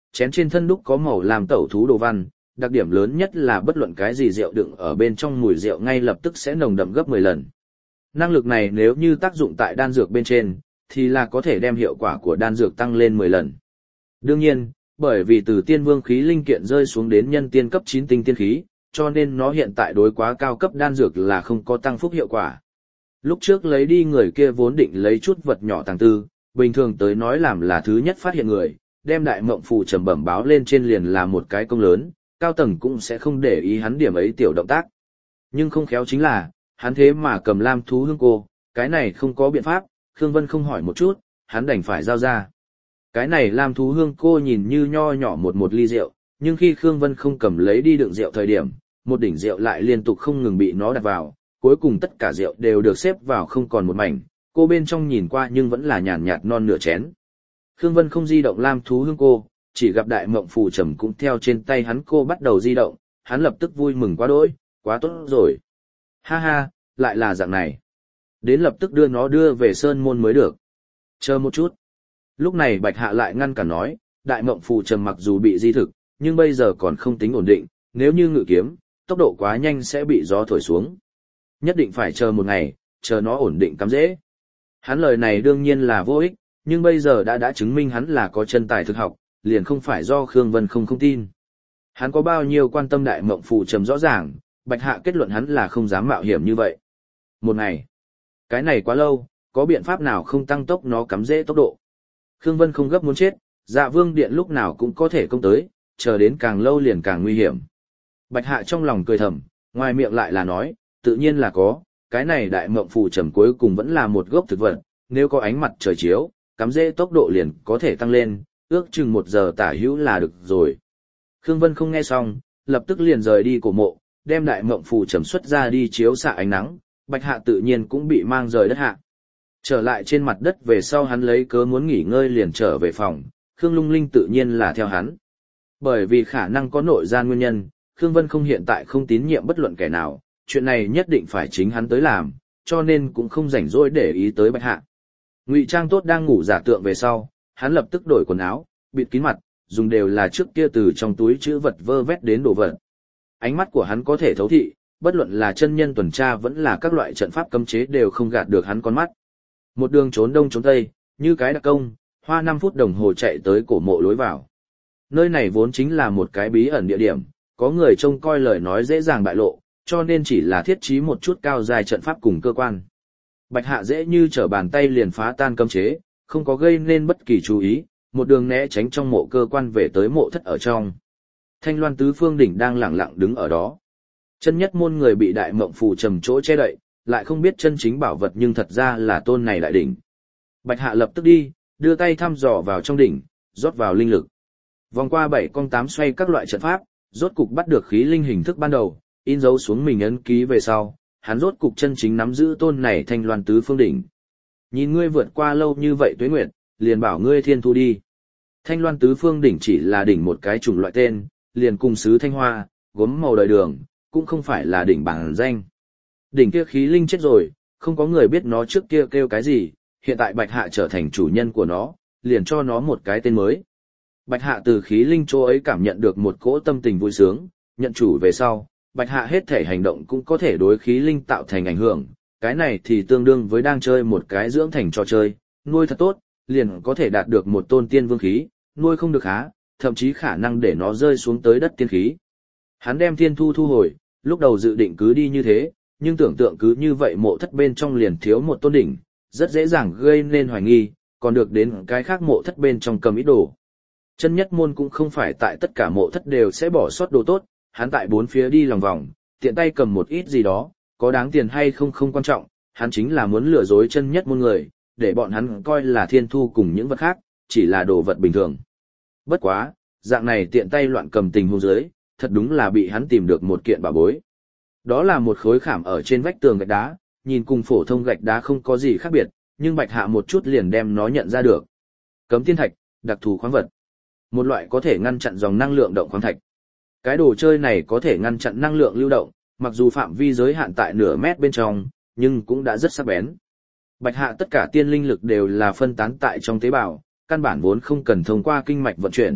chén trên thân đúc có màu làm tẩu thú đồ văn, đặc điểm lớn nhất là bất luận cái gì rượu đựng ở bên trong mùi rượu ngay lập tức sẽ nồng đậm gấp 10 lần. Năng lực này nếu như tác dụng tại đan dược bên trên, thì là có thể đem hiệu quả của đan dược tăng lên 10 lần. Đương nhiên, bởi vì từ tiên vương khí linh kiện rơi xuống đến nhân tiên cấp 9 tinh tiên khí, cho nên nó hiện tại đối quá cao cấp đan dược là không có tăng phúc hiệu quả. Lúc trước lấy đi người kia vốn định lấy chút vật nhỏ tàng tư, bình thường tới nói làm là thứ nhất phát hiện người, đem đại mộng phù trầm bẩm báo lên trên liền là một cái công lớn, cao tầng cũng sẽ không để ý hắn điểm ấy tiểu động tác. Nhưng không khéo chính là, hắn thế mà cầm lam thú hương cô, cái này không có biện pháp, Khương Vân không hỏi một chút, hắn đành phải giao ra. Cái này lam thú hương cô nhìn như nho nhỏ một ly rượu, nhưng khi Khương Vân không cầm lấy đi đựng rượu thời điểm, một đỉnh rượu lại liên tục không ngừng bị nó đặt vào, cuối cùng tất cả rượu đều được xếp vào không còn một mảnh, cô bên trong nhìn qua nhưng vẫn là nhàn nhạt non nửa chén. Khương Vân không di động lam thú hương cô, chỉ gặp đại mộng phù trầm cũng theo trên tay hắn cô bắt đầu di động, hắn lập tức vui mừng quá đỗi, quá tốt rồi. Ha ha, lại là dạng này. Đến lập tức đưa về sơn môn mới được. Chờ một chút. Lúc này Bạch Hạ lại ngăn cản nói, đại mộng phù trầm mặc dù bị di thực, nhưng bây giờ còn không tính ổn định, nếu như ngự kiếm, tốc độ quá nhanh sẽ bị gió thổi xuống. Nhất định phải chờ một ngày, chờ nó ổn định cắm dễ. Hắn lời này đương nhiên là vô ích, nhưng bây giờ đã chứng minh hắn là có chân tài thực học, liền không phải do Khương Vân không tin. Hắn có bao nhiêu quan tâm đại mộng phù trầm rõ ràng, Bạch Hạ kết luận hắn là không dám mạo hiểm như vậy. Một ngày. Cái này quá lâu, có biện pháp nào không tăng tốc nó cắm dễ tốc độ. Khương Vân không gấp muốn chết, Dạ Vương Điện lúc nào cũng có thể công tới, chờ đến càng lâu liền càng nguy hiểm. Bạch Hạ trong lòng cười thầm, ngoài miệng lại là nói, tự nhiên là có, cái này đại mộng phù trầm cuối cùng vẫn là một gốc thực vật, nếu có ánh mặt trời chiếu, cắm dễ tốc độ liền có thể tăng lên, ước chừng 1 giờ tả hữu là được rồi. Khương Vân không nghe xong, lập tức liền rời đi cổ mộ, đem đại mộng phù trầm xuất ra đi chiếu xạ ánh nắng, Bạch Hạ tự nhiên cũng bị mang rời đất hạ. Trở lại trên mặt đất về sau hắn lấy cớ muốn nghỉ ngơi liền trở về phòng, Khương Lung Linh tự nhiên là theo hắn. Bởi vì khả năng có nội gian nguyên nhân, Khương Vân không hiện tại không tín nhiệm bất luận kẻ nào, chuyện này nhất định phải chính hắn tới làm, cho nên cũng không rảnh rỗi để ý tới Bạch Hạ. Ngụy trang tốt đang ngủ giả tượng về sau, hắn lập tức đổi quần áo, bịt kín mặt, dùng đều là trước kia từ trong túi trữ vật vơ vét đến đồ vật. Ánh mắt của hắn có thể thấu thị, bất luận là chân nhân tuần tra vẫn là các loại trận pháp cấm chế đều không gạt được hắn con mắt. Một đường trốn đông trốn tây, như cái đặc công, hoa 5 phút đồng hồ chạy tới cổ mộ lối vào. Nơi này vốn chính là một cái bí ẩn địa điểm, có người trông coi lời nói dễ dàng bại lộ, cho nên chỉ là thiết trí một chút cao dài trận pháp cùng cơ quan. Bạch Hạ dễ như trở bàn tay liền phá tan cấm chế, không có gây nên bất kỳ chú ý, một đường né tránh trong mộ cơ quan về tới mộ thất ở trong. Thanh Loan tứ phương đỉnh đang lặng lặng đứng ở đó. Chân nhất môn người bị đại mộng phù trầm chỗ che đậy, lại không biết chân chính bảo vật nhưng thật ra là tôn này đại đỉnh. Bạch Hạ lập tức đi, đưa tay thăm dò vào trong đỉnh, rót vào linh lực. Vòng qua 7 con 8 xoay các loại trận pháp, rốt cục bắt được khí linh hình thức ban đầu, in dấu xuống mình ấn ký về sau, hắn rốt cục chân chính nắm giữ tôn này Thanh Loan tứ phương đỉnh. Nhìn ngươi vượt qua lâu như vậy tuế nguyệt, liền bảo ngươi thiên thu đi. Thanh Loan tứ phương đỉnh chỉ là đỉnh một cái chủng loại tên, liền cùng sứ thanh hoa, gốm màu đời đường, cũng không phải là đỉnh bản danh. Đỉnh kia khí linh chết rồi, không có người biết nó trước kia kêu cái gì, hiện tại Bạch Hạ trở thành chủ nhân của nó, liền cho nó một cái tên mới. Bạch Hạ từ khí linh chỗ ấy cảm nhận được một cỗ tâm tình vui sướng, nhận chủ về sau, Bạch Hạ hết thể hành động cũng có thể đối khí linh tạo thành ảnh hưởng, cái này thì tương đương với đang chơi một cái dưỡng thành trò chơi, nuôi thật tốt, liền có thể đạt được một tôn tiên vương khí, nuôi không được há, thậm chí khả năng để nó rơi xuống tới đất tiên khí. Hắn đem thiên thu thu hồi, lúc đầu dự định cứ đi như thế, nhưng tưởng tượng cứ như vậy mộ thất bên trong liền thiếu một tôn đỉnh, rất dễ dàng gây nên hoài nghi, còn được đến cái khác mộ thất bên trong cầm ít đồ. Chân nhất môn cũng không phải tại tất cả mộ thất đều sẽ bỏ sót đồ tốt, hắn tại 4 phía đi lòng vòng, tiện tay cầm một ít gì đó, có đáng tiền hay không quan trọng, hắn chính là muốn lừa dối chân nhất môn người, để bọn hắn coi là thiên thu cùng những vật khác, chỉ là đồ vật bình thường. Bất quá, dạng này tiện tay loạn cầm tình huống dưới, thật đúng là bị hắn tìm được một kiện bảo bối. Đó là một khối khảm ở trên vách tường gạch đá, nhìn cùng phổ thông gạch đá không có gì khác biệt, nhưng Bạch Hạ một chút liền đem nó nhận ra được. Cấm tiên thạch, đặc thù khoáng vật. Một loại có thể ngăn chặn dòng năng lượng động khoáng thạch. Cái đồ chơi này có thể ngăn chặn năng lượng lưu động, mặc dù phạm vi giới hạn tại nửa mét bên trong, nhưng cũng đã rất sắc bén. Bạch Hạ tất cả tiên linh lực đều là phân tán tại trong tế bào, căn bản vốn không cần thông qua kinh mạch vận chuyển,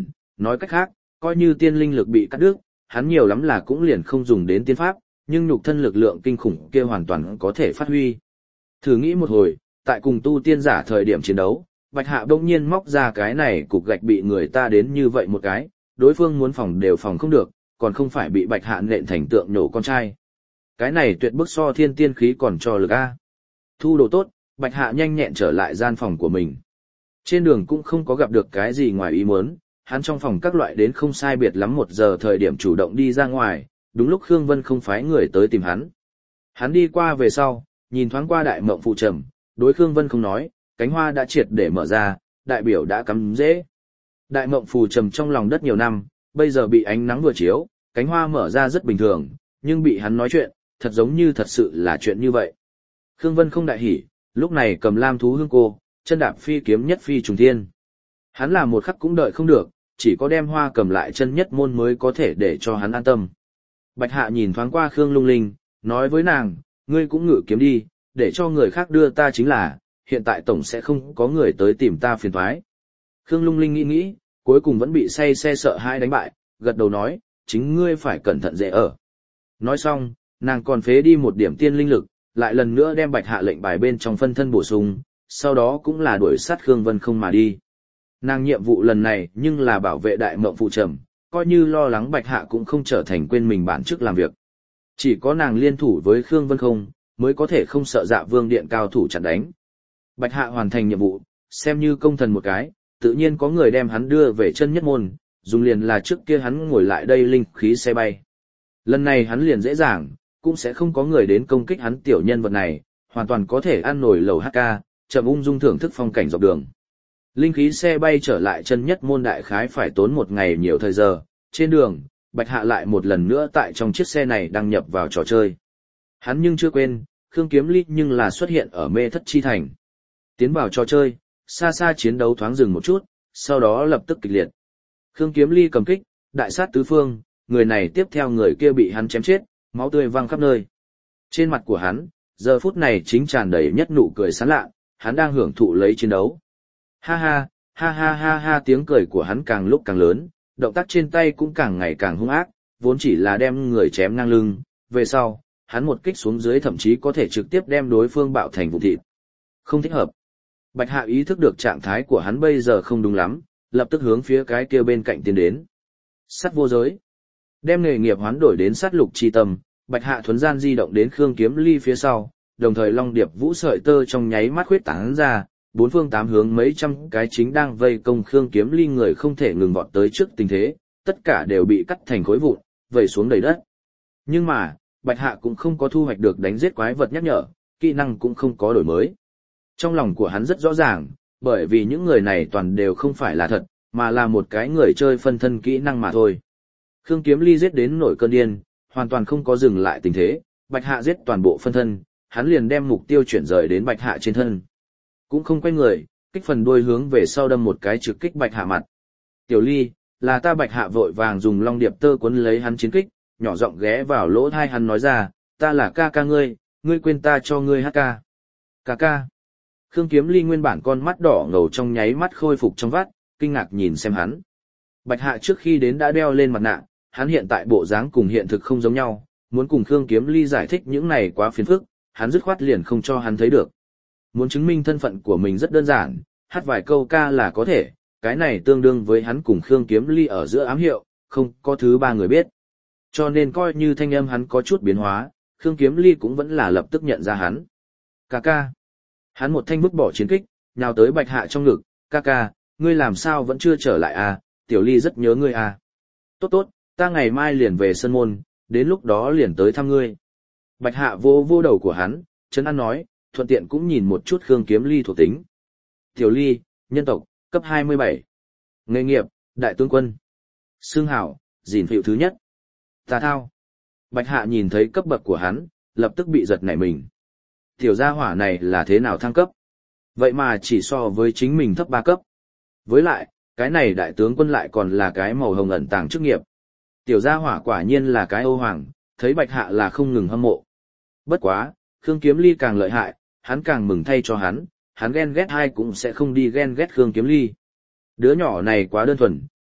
nói cách khác, coi như tiên linh lực bị cắt đứt, hắn nhiều lắm là cũng liền không dùng đến tiên pháp, nhưng nhục thân lực lượng kinh khủng kia hoàn toàn có thể phát huy. Thử nghĩ một hồi, tại cùng tu tiên giả thời điểm chiến đấu, Bạch Hạ bỗng nhiên móc ra cái này cục gạch bị người ta đến như vậy một cái, đối phương muốn phòng đều phòng không được, còn không phải bị Bạch Hạ nện thành tượng nổ con trai. Cái này tuyệt bức so thiên tiên khí còn cho lực A. Thu đồ tốt, Bạch Hạ nhanh nhẹn trở lại gian phòng của mình. Trên đường cũng không có gặp được cái gì ngoài ý muốn, hắn trong phòng các loại đến không sai biệt lắm 1 giờ thời điểm chủ động đi ra ngoài, đúng lúc Khương Vân không phái người tới tìm hắn. Hắn đi qua về sau, nhìn thoáng qua đại mộng phụ trầm, đối Khương Vân không nói, cánh hoa đã triệt để mở ra, đại biểu đã cắm rễ. Đại mộng phù trầm trong lòng đất nhiều năm, bây giờ bị ánh nắng vừa chiếu, cánh hoa mở ra rất bình thường, nhưng bị hắn nói chuyện, thật giống như thật sự là chuyện như vậy. Khương Vân không đại hỉ, lúc này cầm lam thú hương cô, chân đạp phi kiếm nhất phi trùng thiên. Hắn làm một khắc cũng đợi không được, chỉ có đem hoa cầm lại chân nhất môn mới có thể để cho hắn an tâm. Bạch Hạ nhìn thoáng qua Khương Lung Linh, nói với nàng, ngươi cũng ngự kiếm đi, để cho người khác đưa ta chính là, hiện tại tổng sẽ không có người tới tìm ta phiền toái. Khương Lung Linh nghĩ, cuối cùng vẫn bị say xe sợ hãi đánh bại, gật đầu nói, chính ngươi phải cẩn thận dễ ở. Nói xong, nàng còn phế đi một điểm tiên linh lực, lại lần nữa đem Bạch Hạ lệnh bài bên trong phân thân bổ sung, sau đó cũng là đuổi sát Khương Vân không mà đi. Nàng nhiệm vụ lần này nhưng là bảo vệ đại mộng phụ trầm, coi như lo lắng Bạch Hạ cũng không trở thành quên mình bản chức làm việc. Chỉ có nàng liên thủ với Khương Vân không, mới có thể không sợ Dạ Vương điện cao thủ chặn đánh. Bạch Hạ hoàn thành nhiệm vụ, xem như công thần một cái, tự nhiên có người đem hắn đưa về chân nhất môn, dùng liền là trước kia hắn ngồi lại đây linh khí xe bay. Lần này hắn liền dễ dàng, cũng sẽ không có người đến công kích hắn tiểu nhân vật này, hoàn toàn có thể ăn nổi lầu HK, chậm ung dung thưởng thức phong cảnh dọc đường. Linh khí xe bay trở lại chân nhất môn đại khái phải tốn 1 ngày nhiều thời giờ, trên đường, Bạch Hạ lại một lần nữa tại trong chiếc xe này đăng nhập vào trò chơi. Hắn nhưng chưa quên, Khương Kiếm Ly nhưng là xuất hiện ở mê thất chi thành. Tiến vào trò chơi, xa xa chiến đấu thoáng dừng một chút, sau đó lập tức kịch liệt. Khương Kiếm Ly cầm kích, đại sát tứ phương, người này tiếp theo người kia bị hắn chém chết, máu tươi văng khắp nơi. Trên mặt của hắn, giờ phút này chính tràn đầy nhất nụ cười sán lạ, hắn đang hưởng thụ lấy chiến đấu. Ha ha, ha ha ha ha, tiếng cười của hắn càng lúc càng lớn, động tác trên tay cũng càng ngày càng hung ác, vốn chỉ là đem người chém ngang lưng, về sau, hắn một kích xuống dưới thậm chí có thể trực tiếp đem đối phương bạo thành vụn thịt. Không thích hợp. Bạch Hạ ý thức được trạng thái của hắn bây giờ không đúng lắm, lập tức hướng phía cái kia bên cạnh tiến đến. Sắt vô giới. Đem nghề nghiệp hoán đổi đến sát lục chi tâm, Bạch Hạ thuấn gian di động đến Khương Kiếm Ly phía sau, đồng thời long điệp vũ sợi tơ trong nháy mắt khuyết tán ra, 4 phương 8 hướng mấy trăm cái chính đang vây công Khương Kiếm Ly người không thể ngừng vọt tới trước tình thế, tất cả đều bị cắt thành khối vụn, vẩy xuống đầy đất. Nhưng mà, Bạch Hạ cũng không có thu hoạch được đánh giết quái vật nhắc nhở, kỹ năng cũng không có đổi mới. Trong lòng của hắn rất rõ ràng, bởi vì những người này toàn đều không phải là thật, mà là một cái người chơi phân thân kỹ năng mà thôi. Khương Kiếm Ly giết đến nổi cơn điên, hoàn toàn không có dừng lại tình thế, Bạch Hạ giết toàn bộ phân thân, hắn liền đem mục tiêu chuyển rời đến Bạch Hạ trên thân. Cũng không quay người, kích phần đuôi hướng về sau đâm một cái trực kích Bạch Hạ mặt. Tiểu Ly, là ta. Bạch Hạ vội vàng dùng long điệp tơ cuốn lấy hắn chiến kích, nhỏ giọng ghé vào lỗ tai hắn nói ra, ta là ca ca ngươi, ngươi quên ta cho ngươi hát ca. Ca ca. Khương Kiếm Ly nguyên bản con mắt đỏ ngầu trong nháy mắt khôi phục trong vắt, kinh ngạc nhìn xem hắn. Bạch Hạ trước khi đến đã đeo lên mặt nạ, hắn hiện tại bộ dáng cùng hiện thực không giống nhau, muốn cùng Khương Kiếm Ly giải thích những này quá phiền phức, hắn dứt khoát liền không cho hắn thấy được. Muốn chứng minh thân phận của mình rất đơn giản, hát vài câu ca là có thể, cái này tương đương với hắn cùng Khương Kiếm Ly ở giữa ám hiệu, không có thứ ba người biết. Cho nên coi như thanh âm hắn có chút biến hóa, Khương Kiếm Ly cũng vẫn là lập tức nhận ra hắn. Ca ca. Hắn một thanh vứt bỏ chiến kích, nhào tới Bạch Hạ trong ngực, ca ca, ngươi làm sao vẫn chưa trở lại à, Tiểu Ly rất nhớ ngươi à. Tốt tốt, ta ngày mai liền về Sơn Môn, đến lúc đó liền tới thăm ngươi. Bạch Hạ vô vô đầu của hắn, trấn an nói, thuận tiện cũng nhìn một chút Khương Kiếm Ly thuộc tính. Tiểu Ly, nhân tộc, cấp 27. Nghề nghiệp, đại tướng quân. Xương hảo, gìn phiệu thứ nhất. Tà thao. Bạch Hạ nhìn thấy cấp bậc của hắn, lập tức bị giật nảy mình. Tiểu gia hỏa này là thế nào thăng cấp? Vậy mà chỉ so với chính mình thấp 3 cấp. Với lại, cái này đại tướng quân lại còn là cái màu hồng ẩn tàng chức nghiệp. Tiểu gia hỏa quả nhiên là cái ô hoàng, thấy Bạch Hạ là không ngừng hâm mộ. Bất quá, Khương Kiếm Ly càng lợi hại, hắn càng mừng thay cho hắn ghen ghét ai cũng sẽ không đi ghen ghét Khương Kiếm Ly. Đứa nhỏ này quá đơn thuần,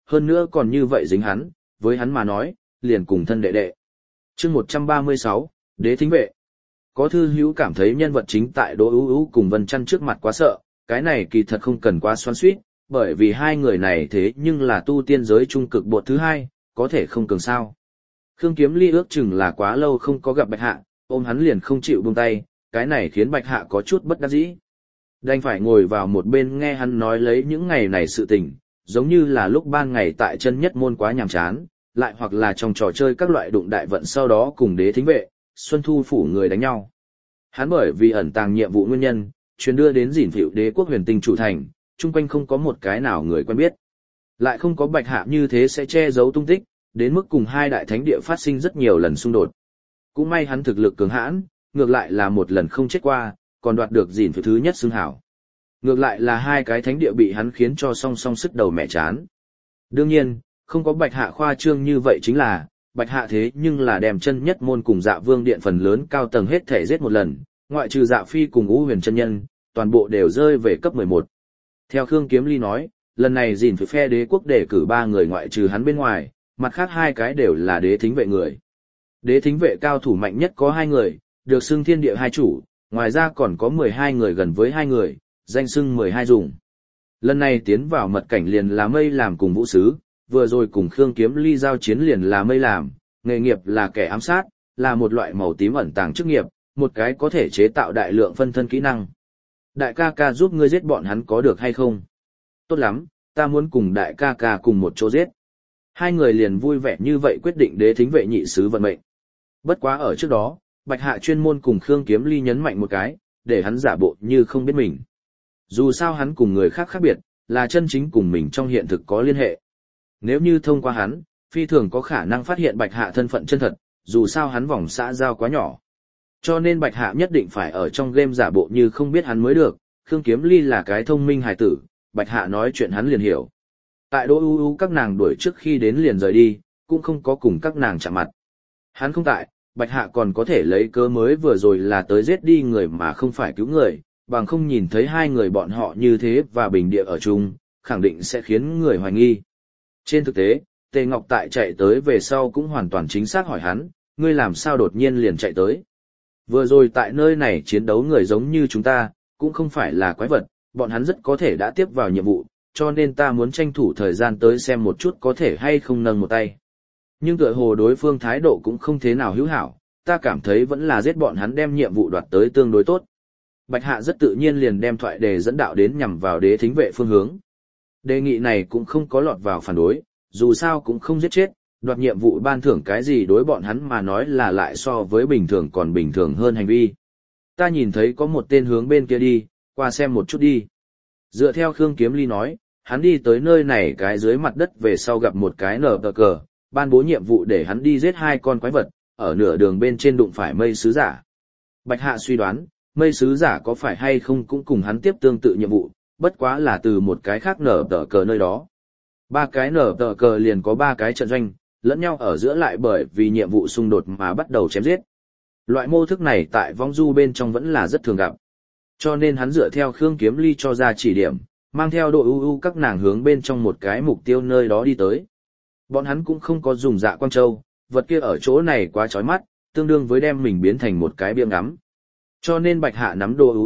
hơn nữa còn như vậy dính hắn, với hắn mà nói, liền cùng thân đệ đệ. Chương 136, Đế Thính Vệ. Có thư hữu cảm thấy nhân vật chính tại Đỗ Ú Ú cùng Vân Chăn trước mặt quá sợ, cái này kỳ thật không cần quá xoắn xuýt, bởi vì hai người này thế nhưng là tu tiên giới trung cực bột thứ hai, có thể không cường sao. Khương Kiếm Ly ước chừng là quá lâu không có gặp Bạch Hạ, ôm hắn liền không chịu buông tay, cái này khiến Bạch Hạ có chút bất đắc dĩ. Đành phải ngồi vào một bên nghe hắn nói lấy những ngày này sự tình, giống như là lúc ban ngày tại chân nhất môn quá nhàm chán, lại hoặc là trong trò chơi các loại đụng đại vận sau đó cùng Đế Thính Vệ, Xuân Thu phủ người đánh nhau. Hắn bởi vì ẩn tàng nhiệm vụ nguyên nhân, truyền đưa đến Dĩn Phịu Đế quốc Huyền Tinh chủ thành, chung quanh không có một cái nào người quen biết. Lại không có Bạch Hạ như thế sẽ che giấu tung tích, đến mức cùng hai đại thánh địa phát sinh rất nhiều lần xung đột. Cũng may hắn thực lực cường hãn, ngược lại là một lần không chết qua, còn đoạt được Dĩn Phịu thứ nhất xưng hảo. Ngược lại là hai cái thánh địa bị hắn khiến cho song song sức đầu mẹ chán. Đương nhiên, không có Bạch Hạ khoa trương như vậy chính là, Bạch Hạ thế nhưng là đem chân nhất môn cùng Dạ Vương điện phần lớn cao tầng hết thể giết một lần, ngoại trừ Dạ Phi cùng Ngũ Huyền chân nhân, toàn bộ đều rơi về cấp 11. Theo Khương Kiếm Ly nói, lần này Dĩn Phịu phe đế quốc đề cử 3 người ngoại trừ hắn bên ngoài, mặt khác 2 cái đều là Đế Thính Vệ người. Đế Thính Vệ cao thủ mạnh nhất có 2 người, được xưng Thiên Địa hai chủ, ngoài ra còn có 12 người gần với 2 người, danh xưng 12 dùng. Lần này tiến vào mật cảnh liền là Mây làm cùng Vũ Sứ, vừa rồi cùng Khương Kiếm Ly giao chiến liền là Mây làm, nghề nghiệp là kẻ ám sát, là một loại màu tím ẩn tàng chức nghiệp, một cái có thể chế tạo đại lượng phân thân kỹ năng. Đại ca ca giúp ngươi giết bọn hắn có được hay không? Tốt lắm, ta muốn cùng đại ca ca cùng một chỗ giết. 2 người liền vui vẻ như vậy quyết định Đế Thính Vệ nhị sứ vận mệnh. Bất quá ở trước đó, Bạch Hạ chuyên môn cùng Khương Kiếm Ly nhấn mạnh một cái, để hắn giả bộ như không biết mình. Dù sao hắn cùng người khác khác biệt, là chân chính cùng mình trong hiện thực có liên hệ. Nếu như thông qua hắn, phi thường có khả năng phát hiện Bạch Hạ thân phận chân thật, dù sao hắn vòng xã giao quá nhỏ. Cho nên Bạch Hạ nhất định phải ở trong game giả bộ như không biết hắn mới được, Khương Kiếm Ly là cái thông minh hài tử, Bạch Hạ nói chuyện hắn liền hiểu. Tại Đỗ U U các nàng đuổi trước khi đến liền rời đi, cũng không có cùng các nàng chạm mặt. Hắn không tại, Bạch Hạ còn có thể lấy cớ mới vừa rồi là tới giết đi người mà không phải cứu người, bằng không nhìn thấy 2 người bọn họ như thế và bình địa ở chung, khẳng định sẽ khiến người hoài nghi. Trên thực tế, Tề Ngọc Tại chạy tới về sau cũng hoàn toàn chính xác hỏi hắn, ngươi làm sao đột nhiên liền chạy tới. Vừa rồi tại nơi này chiến đấu người giống như chúng ta, cũng không phải là quái vật, bọn hắn rất có thể đã tiếp vào nhiệm vụ, cho nên ta muốn tranh thủ thời gian tới xem một chút có thể hay không nâng một tay. Nhưng tựa hồ đối phương thái độ cũng không thế nào hữu hảo, ta cảm thấy vẫn là giết bọn hắn đem nhiệm vụ đoạt tới tương đối tốt. Bạch Hạ rất tự nhiên liền đem thoại đề dẫn đạo đến nhằm vào Đế Thính Vệ phương hướng. Đề nghị này cũng không có lọt vào phản đối, dù sao cũng không giết chết, đoạt nhiệm vụ ban thưởng cái gì đối bọn hắn mà nói là lại so với bình thường còn bình thường hơn hành vi. Ta nhìn thấy có một tên hướng bên kia đi, qua xem một chút đi. Dựa theo Khương Kiếm Ly nói, hắn đi tới nơi này cái dưới mặt đất về sau gặp một cái nở tờ cờ, ban bố nhiệm vụ để hắn đi giết 2 con quái vật, ở nửa đường bên trên đụng phải Mây Sứ Giả. Bạch Hạ suy đoán, Mây Sứ Giả có phải hay không cũng cùng hắn tiếp tương tự nhiệm vụ, bất quá là từ một cái khác nở tờ cờ nơi đó. 3 cái nở tờ cờ liền có 3 cái trận doanh, lẫn nhau ở giữa lại bởi vì nhiệm vụ xung đột mà bắt đầu chém giết. Loại mô thức này tại vong du bên trong vẫn là rất thường gặp. Cho nên hắn dựa theo Khương Kiếm Ly cho ra chỉ điểm, mang theo đội UU các nàng hướng bên trong một cái mục tiêu nơi đó đi tới. Bọn hắn cũng không có dùng dạ quang châu, vật kia ở chỗ này quá chói mắt, tương đương với đem mình biến thành một cái bia ngắm. Cho nên Bạch Hạ nắm đồ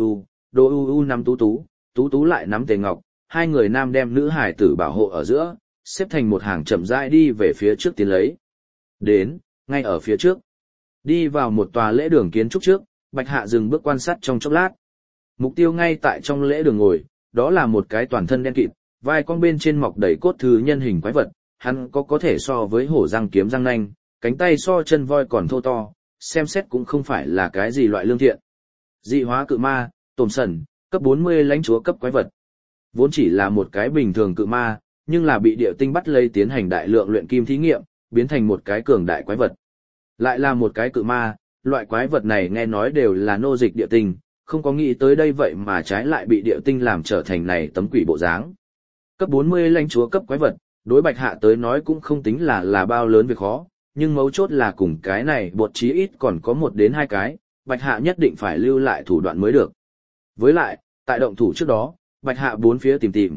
UU nắm Tú Tú lại nắm Tề Ngọc, 2 người nam đem nữ hải tử bảo hộ ở giữa, xếp thành một hàng chậm rãi đi về phía trước tiến lấy. Đến, ngay ở phía trước. Đi vào một tòa lễ đường kiến trúc trước, Bạch Hạ dừng bước quan sát trong chốc lát. Mục tiêu ngay tại trong lễ đường ngồi, đó là một cái toàn thân đen kịt, vai cong bên trên mọc đầy cốt thứ nhân hình quái vật, hắn có thể so với hổ răng kiếm răng nanh, cánh tay so chân voi còn thô to, xem xét cũng không phải là cái gì loại lương thiện. Dị hóa cự ma, Tổm Sần, cấp 40 lãnh chúa cấp quái vật. Vốn chỉ là một cái bình thường cự ma, nhưng là bị địa tinh bắt lấy tiến hành đại lượng luyện kim thí nghiệm, biến thành một cái cường đại quái vật. Lại là một cái cự ma, loại quái vật này nghe nói đều là nô dịch địa tinh, không có nghĩ tới đây vậy mà trái lại bị địa tinh làm trở thành này tấm quỷ bộ dáng. Cấp 40 lãnh chúa cấp quái vật, đối Bạch Hạ tới nói cũng không tính là bao lớn việc khó, nhưng mấu chốt là cùng cái này bột chí ít còn có 1 đến 2 cái, Bạch Hạ nhất định phải lưu lại thủ đoạn mới được. Với lại, tại động thủ trước đó, Bạch Hạ bốn phía tìm,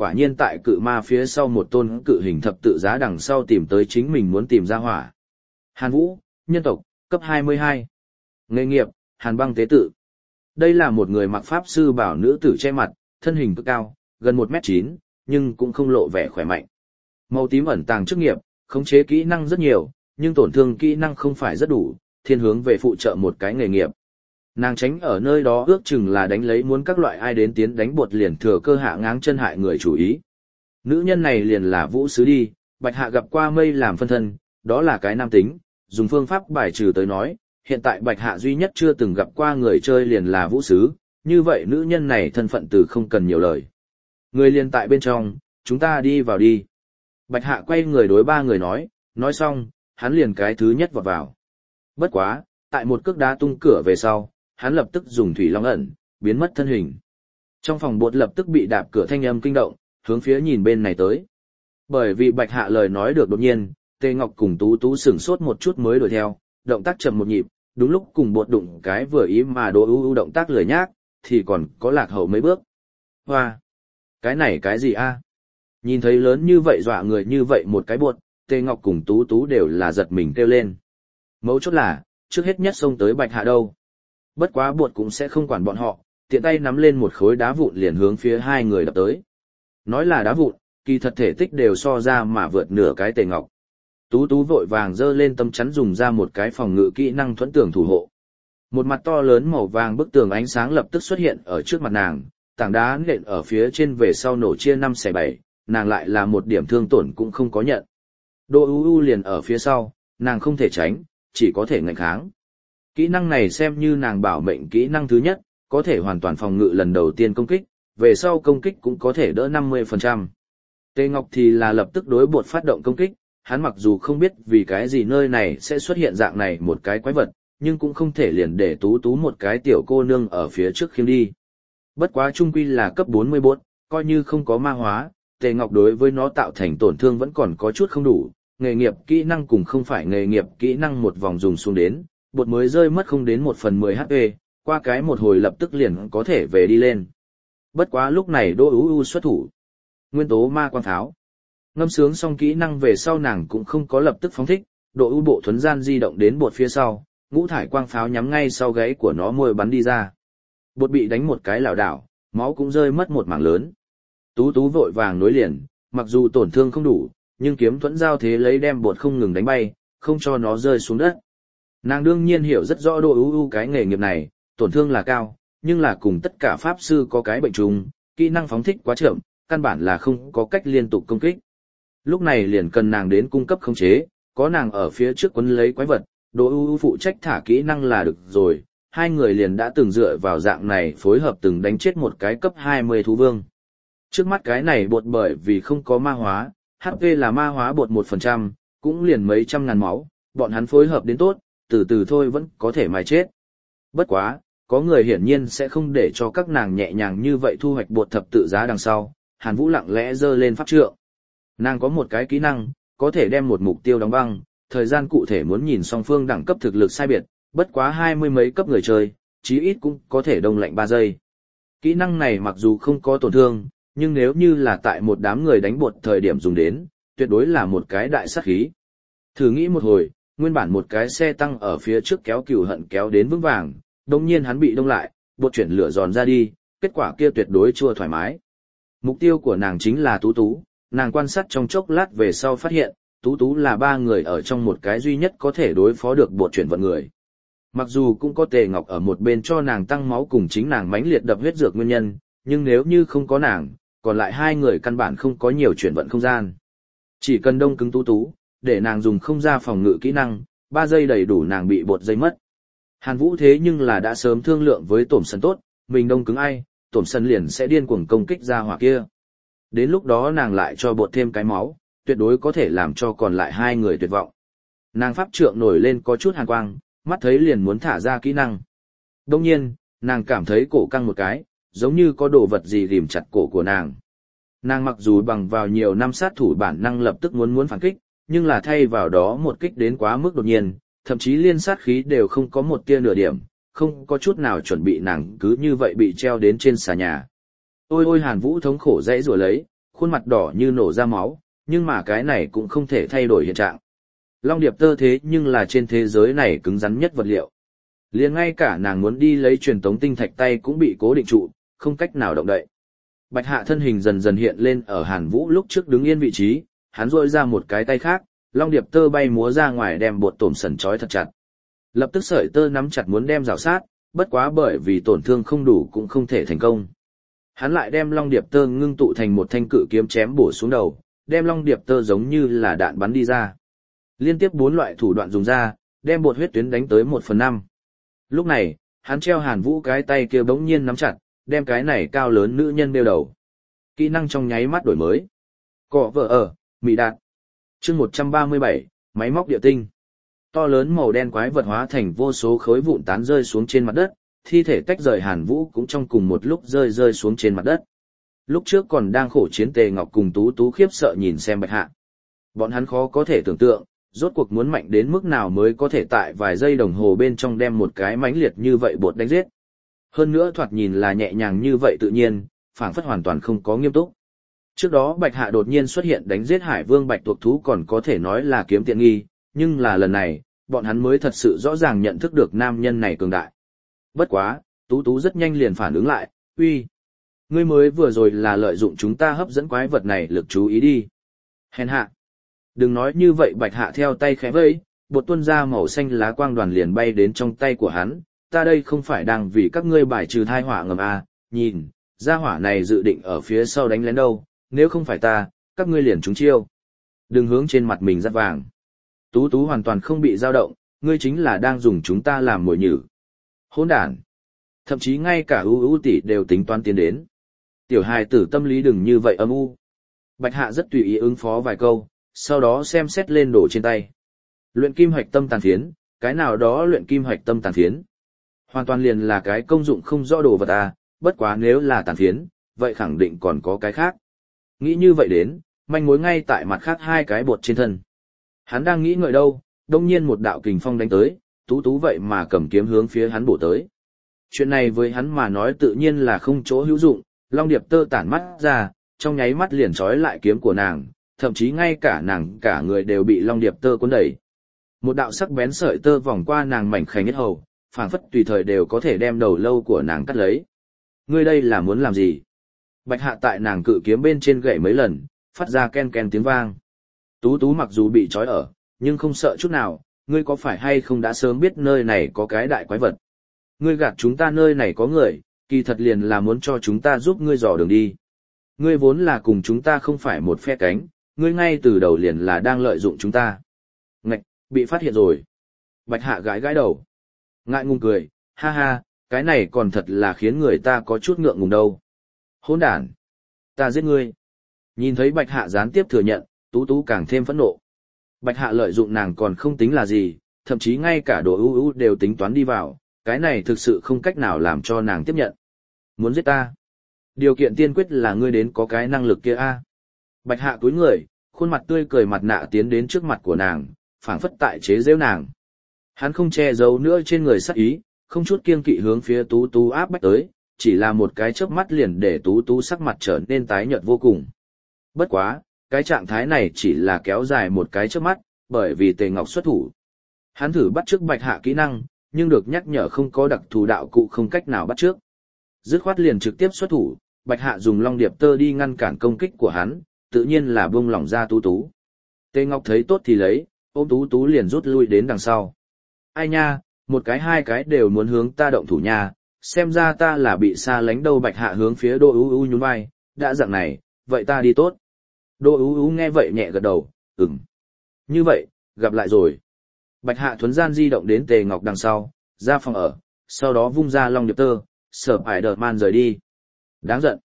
quả nhiên tại cự ma phía sau một tôn cự hình thập tự giá đằng sau tìm tới chính mình muốn tìm ra hỏa. Hàn Vũ, nhân tộc, cấp 22. Nghề nghiệp, Hàn băng tế tự. Đây là một người mặc pháp sư bảo nữ tử che mặt, thân hình cực cao, gần 1m9, nhưng cũng không lộ vẻ khỏe mạnh. Màu tím ẩn tàng chức nghiệp, khống chế kỹ năng rất nhiều, nhưng tổn thương kỹ năng không phải rất đủ, thiên hướng về phụ trợ một cái nghề nghiệp. Nàng tránh ở nơi đó ước chừng là đánh lấy muốn các loại ai đến tiến đánh bột liền thừa cơ hạ ngáng chân hại người chủ ý. Nữ nhân này liền là Vũ Sứ đi, Bạch Hạ gặp qua mây làm phân thân, đó là cái nam tính, dùng phương pháp bài trừ tới nói, hiện tại Bạch Hạ duy nhất chưa từng gặp qua người chơi liền là Vũ Sứ, như vậy nữ nhân này thân phận từ không cần nhiều lời. Người liền tại bên trong, chúng ta đi vào đi. Bạch Hạ quay người đối ba người nói xong, hắn liền cái thứ nhất vọt vào. Bất quá, tại một cước đá tung cửa về sau, hắn lập tức dùng thủy long ẩn, biến mất thân hình. Trong phòng bột lập tức bị đạp cửa thanh âm kinh động, hướng phía nhìn bên này tới. Bởi vì Bạch Hạ lời nói được đột nhiên, Tề Ngọc cùng Tú Tú sửng sốt một chút mới đuổi theo, động tác chậm một nhịp, đúng lúc cùng bột đụng cái vừa ý mà Đỗ U động tác lười nhác, thì còn có lạc hậu mấy bước. Hoa! Cái này cái gì a? Nhìn thấy lớn như vậy dọa người như vậy một cái bột, Tề Ngọc cùng Tú Tú đều là giật mình kêu lên. Mấu chốt là, trước hết nhất xông tới Bạch Hạ đâu. Bất quá bột cũng sẽ không quản bọn họ, tiện tay nắm lên một khối đá vụn liền hướng phía hai người đập tới. Nói là đá vụn, kỳ thật thể tích đều so ra mà vượt nửa cái Tề Ngọc. Tú Tú vội vàng giơ lên tâm chắn dùng ra một cái phòng ngự kỹ năng thuẫn tường thủ hộ. Một mặt to lớn màu vàng bức tường ánh sáng lập tức xuất hiện ở trước mặt nàng, tảng đá nện ở phía trên về sau nổ chia 5/7, nàng lại là một điểm thương tổn cũng không có nhận. Đỗ U liền ở phía sau, nàng không thể tránh, chỉ có thể ngạnh kháng. Kỹ năng này xem như nàng bảo mệnh kỹ năng thứ nhất, có thể hoàn toàn phòng ngự lần đầu tiên công kích, về sau công kích cũng có thể đỡ 50%. Tề Ngọc thì là lập tức đối bột phát động công kích, hắn mặc dù không biết vì cái gì nơi này sẽ xuất hiện dạng này một cái quái vật, nhưng cũng không thể liền để Tú Tú một cái tiểu cô nương ở phía trước khiêng đi. Bất quá trung quy là cấp 44, coi như không có ma hóa, Tề Ngọc đối với nó tạo thành tổn thương vẫn còn có chút không đủ, nghề nghiệp kỹ năng cùng không phải nghề nghiệp kỹ năng một vòng dùng xuống đến, bột mới rơi mất không đến 1/10 HP, qua cái một hồi lập tức liền có thể về đi lên. Bất quá lúc này Đỗ U xuất thủ. Nguyên tố ma quang pháo. Ngâm sướng xong kỹ năng về sau nàng cũng không có lập tức phóng thích, Đỗ U bộ thuấn gian di động đến bột phía sau, ngũ thải quang pháo nhắm ngay sau gáy của nó môi bắn đi ra. Bột bị đánh một cái lảo đảo, máu cũng rơi mất một mảng lớn. Tú Tú vội vàng nối liền, mặc dù tổn thương không đủ, nhưng kiếm thuẫn giao thế lấy đem bột không ngừng đánh bay, không cho nó rơi xuống đất. Nàng đương nhiên hiểu rất rõ Đỗ U cái nghề nghiệp này, tổn thương là cao, nhưng là cùng tất cả pháp sư có cái bệnh chung, kỹ năng phóng thích quá chậm, căn bản là không có cách liên tục công kích. Lúc này liền cần nàng đến cung cấp khống chế, có nàng ở phía trước quấn lấy quái vật, Đỗ U phụ trách thả kỹ năng là được rồi, hai người liền đã từng dựa vào dạng này phối hợp từng đánh chết một cái cấp 20 thú vương. Trước mắt cái này bột bởi vì không có ma hóa, HP là ma hóa bột 1%, cũng liền mấy trăm ngàn máu, bọn hắn phối hợp đến tốt, từ từ thôi vẫn có thể mà chết. Bất quá, có người hiển nhiên sẽ không để cho các nàng nhẹ nhàng như vậy thu hoạch bột thập tự giá đằng sau, Hàn Vũ lặng lẽ giơ lên pháp trượng. Nàng có một cái kỹ năng, có thể đem một mục tiêu đóng băng, thời gian cụ thể muốn nhìn song phương đẳng cấp thực lực sai biệt, bất quá 20 mấy cấp người chơi, chí ít cũng có thể đông lạnh 3 giây. Kỹ năng này mặc dù không có tổn thương, nhưng nếu như là tại một đám người đánh bột thời điểm dùng đến, tuyệt đối là một cái đại sát khí. Thử nghĩ một hồi, nguyên bản một cái xe tăng ở phía trước kéo cừu hận kéo đến vững vàng, đồng nhiên hắn bị đông lại, bột chuyển lửa giòn ra đi, kết quả kia tuyệt đối chua thoải mái. Mục tiêu của nàng chính là Tú Tú, nàng quan sát trong chốc lát về sau phát hiện, Tú Tú là 3 người ở trong một cái duy nhất có thể đối phó được bột chuyển vận người. Mặc dù cũng có Tề Ngọc ở một bên cho nàng tăng máu cùng chính nàng mãnh liệt đập huyết dược nguyên nhân, nhưng nếu như không có nàng, còn lại 2 người căn bản không có nhiều chuyển vận không gian. Chỉ cần đông cứng Tú Tú, để nàng dùng không ra phòng ngự kỹ năng, 3 giây đầy đủ nàng bị bột dây mất. Hàn Vũ thế nhưng là đã sớm thương lượng với Tổm Sân tốt, mình đông cứng ai, Tổm Sân liền sẽ điên cuồng công kích ra hỏa kia. Đến lúc đó nàng lại cho bột thêm cái máu, tuyệt đối có thể làm cho còn lại 2 người tuyệt vọng. Nàng pháp trượng nổi lên có chút hàn quang, mắt thấy liền muốn thả ra kỹ năng. Đông nhiên, nàng cảm thấy cổ căng một cái, giống như có đồ vật gì ghìm chặt cổ của nàng. Nàng mặc dù bằng vào nhiều năm sát thủ bản năng lập tức muốn phản kích, nhưng là thay vào đó một kích đến quá mức đột nhiên, thậm chí liên sát khí đều không có một tia nửa điểm, không có chút nào chuẩn bị nàng cứ như vậy bị treo đến trên xà nhà. Ôi ôi Hàn Vũ thống khổ dãy rủa lấy, khuôn mặt đỏ như nổ ra máu, nhưng mà cái này cũng không thể thay đổi hiện trạng. Long điệp tơ thế nhưng là trên thế giới này cứng rắn nhất vật liệu. Liền ngay cả nàng muốn đi lấy truyền tống tinh thạch tay cũng bị cố định trụ, không cách nào động đậy. Bạch Hạ thân hình dần dần hiện lên ở Hàn Vũ lúc trước đứng yên vị trí, hắn rỗi ra một cái tay khác, long điệp tơ bay múa ra ngoài đem bột tổm sần trói thật chặt. Lập tức sợi tơ nắm chặt muốn đem rào sát, bất quá bởi vì tổn thương không đủ cũng không thể thành công. Hắn lại đem long điệp tơ ngưng tụ thành một thanh cự kiếm chém bổ xuống đầu, đem long điệp tơ giống như là đạn bắn đi ra. Liên tiếp 4 loại thủ đoạn dùng ra, đem bột huyết tuyến đánh tới 1/5. Lúc này, hắn treo Hàn Vũ cái tay kia bỗng nhiên nắm chặt, đem cái này cao lớn nữ nhân đeo đầu. Kỹ năng trong nháy mắt đổi mới. Cọ vợ ở, Mỹ Đạt. Chương 137, máy móc địa tinh. To lớn màu đen quái vật hóa thành vô số khối vụn tán rơi xuống trên mặt đất, thi thể tách rời Hàn Vũ cũng trong cùng một lúc rơi xuống trên mặt đất. Lúc trước còn đang khổ chiến Tề Ngọc cùng Tú Tú khiếp sợ nhìn xem Bạch Hạ. Bọn hắn khó có thể tưởng tượng, rốt cuộc muốn mạnh đến mức nào mới có thể tại vài giây đồng hồ bên trong đem một cái mãnh liệt như vậy bột đánh giết. Hơn nữa thoạt nhìn là nhẹ nhàng như vậy tự nhiên, phảng phất hoàn toàn không có nghiêm túc. Trước đó Bạch Hạ đột nhiên xuất hiện đánh giết Hải Vương Bạch tuộc thú còn có thể nói là kiếm tiện nghi, nhưng là lần này, bọn hắn mới thật sự rõ ràng nhận thức được nam nhân này cường đại. Bất quá, Tú Tú rất nhanh liền phản ứng lại, uy, ngươi mới vừa rồi là lợi dụng chúng ta hấp dẫn quái vật này lực chú ý đi. Hèn hạ. Đừng nói như vậy. Bạch Hạ theo tay khẽ vẫy, bột tuôn ra màu xanh lá quang đoàn liền bay đến trong tay của hắn. Ta đây không phải đang vì các ngươi bài trừ thai họa ngầm à, nhìn, gia hỏa này dự định ở phía sau đánh lén đâu, nếu không phải ta, các ngươi liền trúng chiêu. Đừng hướng trên mặt mình dắt vàng. Tú Tú hoàn toàn không bị dao động, ngươi chính là đang dùng chúng ta làm mồi nhử. Hỗn đản. Thậm chí ngay cả U tỷ đều tính toán tiến đến. Tiểu hài tử tâm lý đừng như vậy âm u. Bạch Hạ rất tùy ý ứng phó vài câu, sau đó xem xét lên đồ trên tay. Luyện kim hạch tâm tàn phiến, cái nào đó luyện kim hạch tâm tàn phiến. Hoàn toàn liền là cái công dụng không rõ đồ vật à, bất quá nếu là tàn phiến, vậy khẳng định còn có cái khác. Nghĩ như vậy đến, manh mối ngay tại mặt khác 2 cái bột trên thân. Hắn đang nghĩ ngợi đâu, đông nhiên một đạo kình phong đánh tới, Tú Tú vậy mà cầm kiếm hướng phía hắn bổ tới. Chuyện này với hắn mà nói tự nhiên là không chỗ hữu dụng, long điệp tơ tản mắt ra, trong nháy mắt liền trói lại kiếm của nàng, thậm chí ngay cả nàng cả người đều bị long điệp tơ cuốn đẩy. Một đạo sắc bén sợi tơ vòng qua nàng mảnh khảnh nhất hầu, phảng phất tùy thời đều có thể đem đầu lâu của nàng cắt lấy. Ngươi đây là muốn làm gì? Bạch Hạ tại nàng cự kiếm bên trên gậy mấy lần, phát ra ken ken tiếng vang. Tú Tú mặc dù bị trói ở, nhưng không sợ chút nào, ngươi có phải hay không đã sớm biết nơi này có cái đại quái vật? Ngươi gạt chúng ta nơi này có người, kỳ thật liền là muốn cho chúng ta giúp ngươi dò đường đi. Ngươi vốn là cùng chúng ta không phải một phe cánh, ngươi ngay từ đầu liền là đang lợi dụng chúng ta. Ngạch, bị phát hiện rồi. Bạch Hạ gãi gãi đầu. Ngại ngùng cười, ha ha, cái này còn thật là khiến người ta có chút ngượng ngùng đâu. Hỗn đản, ta giết ngươi. Nhìn thấy Bạch Hạ gián tiếp thừa nhận, Tú Tú càng thêm phẫn nộ. Bạch Hạ lợi dụng nàng còn không tính là gì, thậm chí ngay cả đồ ưu đều tính toán đi vào, cái này thực sự không cách nào làm cho nàng tiếp nhận. Muốn giết ta? Điều kiện tiên quyết là ngươi đến có cái năng lực kia a. Bạch Hạ cúi người, khuôn mặt tươi cười mặt nạ tiến đến trước mặt của nàng, phảng phất tại chế giễu nàng. Hắn không che giấu nữa trên người sắc ý, không chút kiêng kỵ hướng phía Tú Tú áp bách tới, chỉ là một cái chớp mắt liền để Tú Tú sắc mặt trở nên tái nhợt vô cùng. Bất quá, cái trạng thái này chỉ là kéo dài một cái chớp mắt, bởi vì Tề Ngọc xuất thủ. Hắn thử bắt chước Bạch Hạ kỹ năng, nhưng được nhắc nhở không có đặc thù đạo cụ không cách nào bắt chước. Dứt khoát liền trực tiếp xuất thủ, Bạch Hạ dùng long điệp tơ đi ngăn cản công kích của hắn, tự nhiên là buông lỏng ra Tú Tú. Tề Ngọc thấy tốt thì lấy, ôm Tú Tú liền rút lui đến đằng sau. Ai nha, một cái 2 cái đều muốn hướng ta động thủ nha, xem ra ta là bị xa lánh đâu. Bạch Hạ hướng phía Đỗ Ú nhún vai, đã dạng này, vậy ta đi tốt. Đỗ Ú nghe vậy nhẹ gật đầu, ừm. Như vậy, gặp lại rồi. Bạch Hạ thuấn gian di động đến Tề Ngọc đằng sau, ra phòng ở, sau đó vung ra long điệp tơ, Spider-Man rời đi. Đáng giận.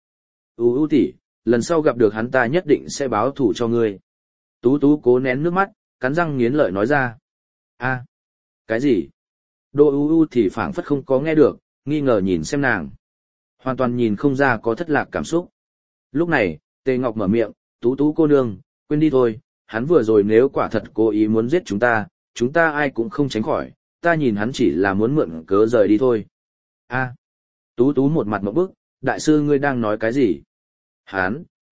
Ú tỷ, lần sau gặp được hắn ta nhất định sẽ báo thù cho ngươi. Tú Tú cố nén nước mắt, cắn răng nghiến lợi nói ra. A, cái gì? Đỗ Ú thì phảng phất không có nghe được, nghi ngờ nhìn xem nàng. Hoàn toàn nhìn không ra có thất lạc cảm xúc. Lúc này, Tề Ngọc mở miệng, Tú Tú cô nương, quên đi thôi, hắn vừa rồi nếu quả thật cố ý muốn giết chúng ta ai cũng không tránh khỏi, ta nhìn hắn chỉ là muốn mượn cớ rời đi thôi. A, Tú Tú một mặt ngộp bức, đại sư ngươi đang nói cái gì?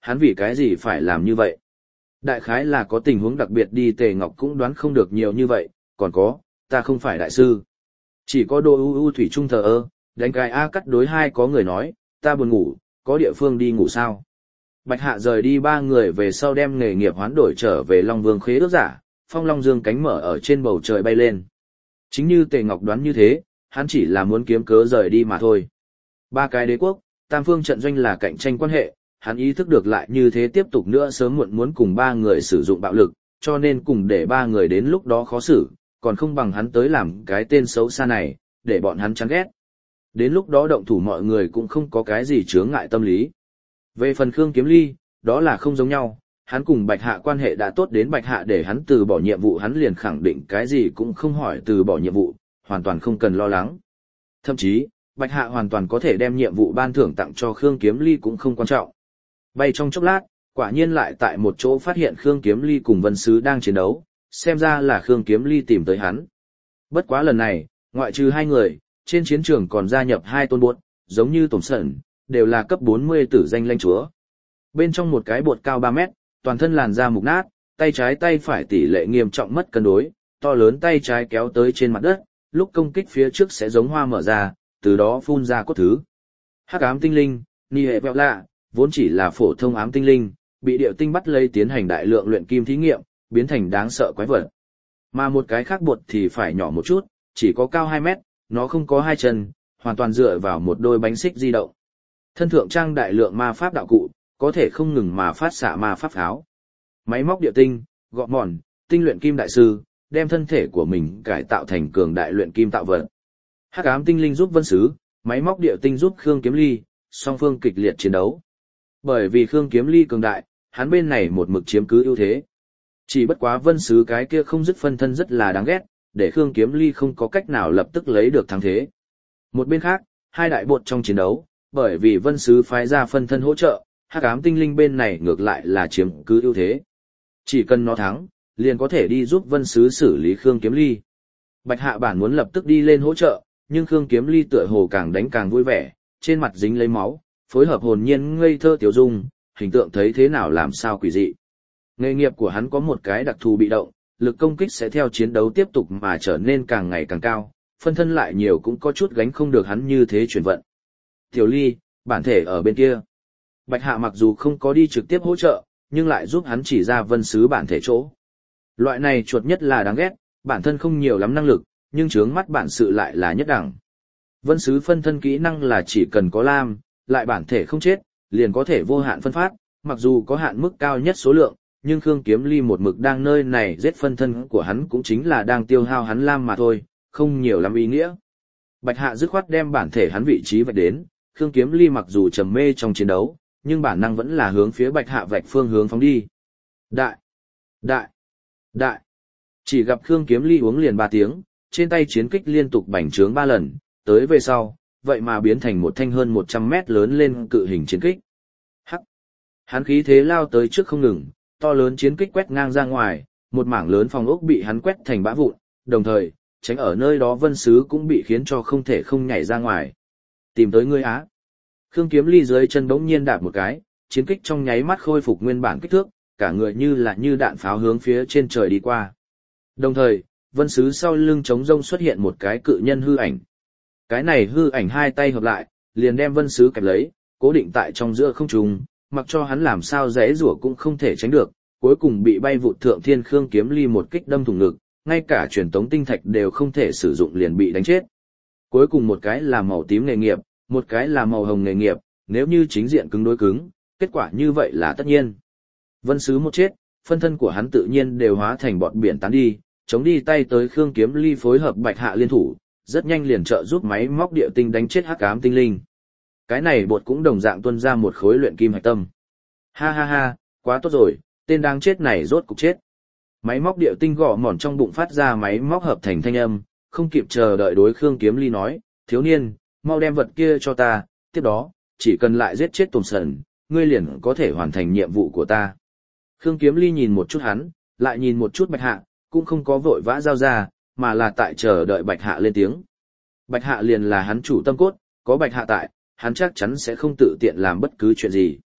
hắn vì cái gì phải làm như vậy? Đại khái là có tình huống đặc biệt đi Tề Ngọc cũng đoán không được nhiều như vậy, còn có, ta không phải đại sư. Chỉ có Đỗ U U thủy chung thờ ơ, đánh cái A cắt đối hai có người nói, ta buồn ngủ, có địa phương đi ngủ sao? Bạch Hạ rời đi ba người về sau đem nghề nghiệp hoán đổi trở về Long Vương khế ước giả, phong long dương cánh mở ở trên bầu trời bay lên. Chính như Tề Ngọc đoán như thế, hắn chỉ là muốn kiếm cớ rời đi mà thôi. Ba cái đế quốc, tam phương trận doanh là cạnh tranh quan hệ, hắn ý thức được lại như thế tiếp tục nữa sớm muộn muốn cùng ba người sử dụng bạo lực, cho nên cùng để ba người đến lúc đó khó xử, còn không bằng hắn tới làm cái tên xấu xa này, để bọn hắn chán ghét. Đến lúc đó động thủ mọi người cũng không có cái gì chướng ngại tâm lý. Về phần Khương Kiếm Ly, đó là không giống nhau, hắn cùng Bạch Hạ quan hệ đã tốt đến Bạch Hạ để hắn từ bỏ nhiệm vụ hắn liền khẳng định cái gì cũng không hỏi từ bỏ nhiệm vụ, hoàn toàn không cần lo lắng. Thậm chí, Bạch Hạ hoàn toàn có thể đem nhiệm vụ ban thưởng tặng cho Khương Kiếm Ly cũng không quan trọng. Bay trong chốc lát, quả nhiên lại tại một chỗ phát hiện Khương Kiếm Ly cùng Vân Sứ đang chiến đấu, xem ra là Khương Kiếm Ly tìm tới hắn. Bất quá lần này, ngoại trừ hai người, trên chiến trường còn gia nhập hai tôn bột, giống như Tổng Sẩn, đều là cấp 40 tử danh lãnh chúa. Bên trong một cái bột cao 3 mét, toàn thân làn da mục nát, tay trái tay phải tỷ lệ nghiêm trọng mất cân đối, to lớn tay trái kéo tới trên mặt đất, lúc công kích phía trước sẽ giống hoa mở ra, từ đó phun ra cốt thứ. Hắc ám tinh linh, Ni hệ vẹo lạ, vốn chỉ là phổ thông ám tinh linh, bị điệu tinh bắt lấy tiến hành đại lượng luyện kim thí nghiệm, biến thành đáng sợ quái vật. Mà một cái khác bột thì phải nhỏ một chút, chỉ có cao 2 mét, nó không có hai chân, hoàn toàn dựa vào một đôi bánh xích di động. Thân thượng trang đại lượng ma pháp đạo cụ, có thể không ngừng mà phát xạ ma pháp pháo. Máy móc địa tinh, gọt mòn, tinh luyện kim đại sư, đem thân thể của mình cải tạo thành cường đại luyện kim tạo vật. Hắc ám tinh linh giúp Vân Sứ, máy móc địa tinh giúp Khương Kiếm Ly, song phương kịch liệt chiến đấu. Bởi vì Khương Kiếm Ly cường đại, hắn bên này một mực chiếm cứ ưu thế. Chỉ bất quá Vân Sứ cái kia không dứt phân thân rất là đáng ghét, để Khương Kiếm Ly không có cách nào lập tức lấy được thắng thế. Một bên khác, hai đại bột trong chiến đấu, bởi vì Vân Sứ phái ra phân thân hỗ trợ, Hắc ám tinh linh bên này ngược lại là chiếm cứ ưu thế. Chỉ cần nó thắng, liền có thể đi giúp Vân Sứ xử lý Khương Kiếm Ly. Bạch Hạ bản muốn lập tức đi lên hỗ trợ, nhưng Khương Kiếm Ly tựa hồ càng đánh càng vui vẻ, trên mặt dính lấy máu, phối hợp hồn nhiên ngây thơ tiểu dung, hình tượng thấy thế nào làm sao quỷ dị. Nghề nghiệp của hắn có một cái đặc thù bị động, lực công kích sẽ theo chiến đấu tiếp tục mà trở nên càng ngày càng cao, phân thân lại nhiều cũng có chút gánh không được hắn như thế chuyển vận. Tiểu Ly, bản thể ở bên kia. Bạch Hạ mặc dù không có đi trực tiếp hỗ trợ, nhưng lại giúp hắn chỉ ra Vân Sứ bản thể chỗ. Loại này chuột nhất là đáng ghét, bản thân không nhiều lắm năng lực, nhưng chướng mắt bản sự lại là nhất đẳng. Vân Sứ phân thân kỹ năng là chỉ cần có lam, lại bản thể không chết, liền có thể vô hạn phân phát, mặc dù có hạn mức cao nhất số lượng, nhưng Khương Kiếm Ly một mực đang nơi này giết phân thân của hắn cũng chính là đang tiêu hao hắn lam mà thôi, không nhiều lắm ý nghĩa. Bạch Hạ dứt khoát đem bản thể hắn vị trí vạch đến, Khương Kiếm Ly mặc dù trầm mê trong chiến đấu, nhưng bản năng vẫn là hướng phía Bạch Hạ vạch phương hướng phóng đi. Đại! Đại! Đại! Chỉ gặp Khương Kiếm Ly uống liền 3 tiếng, trên tay chiến kích liên tục bành trướng 3 lần, tới về sau, vậy mà biến thành một thanh hơn 100 mét lớn lên cự hình chiến kích. Hắc! Hắn khí thế lao tới trước không ngừng, to lớn chiến kích quét ngang ra ngoài, một mảng lớn phòng ốc bị hắn quét thành bã vụn, đồng thời, tránh ở nơi đó Vân Sứ cũng bị khiến cho không thể không nhảy ra ngoài. Tìm tới ngươi á. Khương Kiếm Ly dưới chân bỗng nhiên đạp một cái, chiến kích trong nháy mắt khôi phục nguyên bản kích thước, cả người như đạn pháo hướng phía trên trời đi qua. Đồng thời, Vân Sứ sau lưng trống rông xuất hiện một cái cự nhân hư ảnh. Cái này hư ảnh hai tay hợp lại, liền đem Vân Sứ kẹp lấy, cố định tại trong giữa không trung, mặc cho hắn làm sao giãy giụa cũng không thể tránh được, cuối cùng bị bay vụt thượng thiên Khương Kiếm Ly một kích đâm thủng ngực, ngay cả truyền tống tinh thạch đều không thể sử dụng liền bị đánh chết. Cuối cùng một cái là màu tím nghề nghiệp, một cái là màu hồng nghề nghiệp, nếu như chính diện cứng đối cứng, kết quả như vậy là tất nhiên. Vân Sứ một chết, phân thân của hắn tự nhiên đều hóa thành bọt biển tán đi, chống đi tay tới Khương Kiếm Ly phối hợp Bạch Hạ liên thủ, rất nhanh liền trợ giúp máy móc địa tinh đánh chết Hắc ám tinh linh. Cái này bột cũng đồng dạng tuôn ra một khối luyện kim hạch tâm. Ha ha ha, quá tốt rồi, tên đáng chết này rốt cục chết. Máy móc địa tinh gõ mòn trong bụng phát ra máy móc hợp thành thanh âm, không kịp chờ đợi đối Khương Kiếm Ly nói, thiếu niên, mau đem vật kia cho ta, tiếp đó, chỉ cần lại giết chết Tồn Sần, ngươi liền có thể hoàn thành nhiệm vụ của ta. Khương Kiếm Ly nhìn một chút hắn, lại nhìn một chút Bạch Hạ, cũng không có vội vã giao ra, mà là tại chờ đợi Bạch Hạ lên tiếng. Bạch Hạ liền là hắn chủ tâm cốt, có Bạch Hạ tại, hắn chắc chắn sẽ không tự tiện làm bất cứ chuyện gì.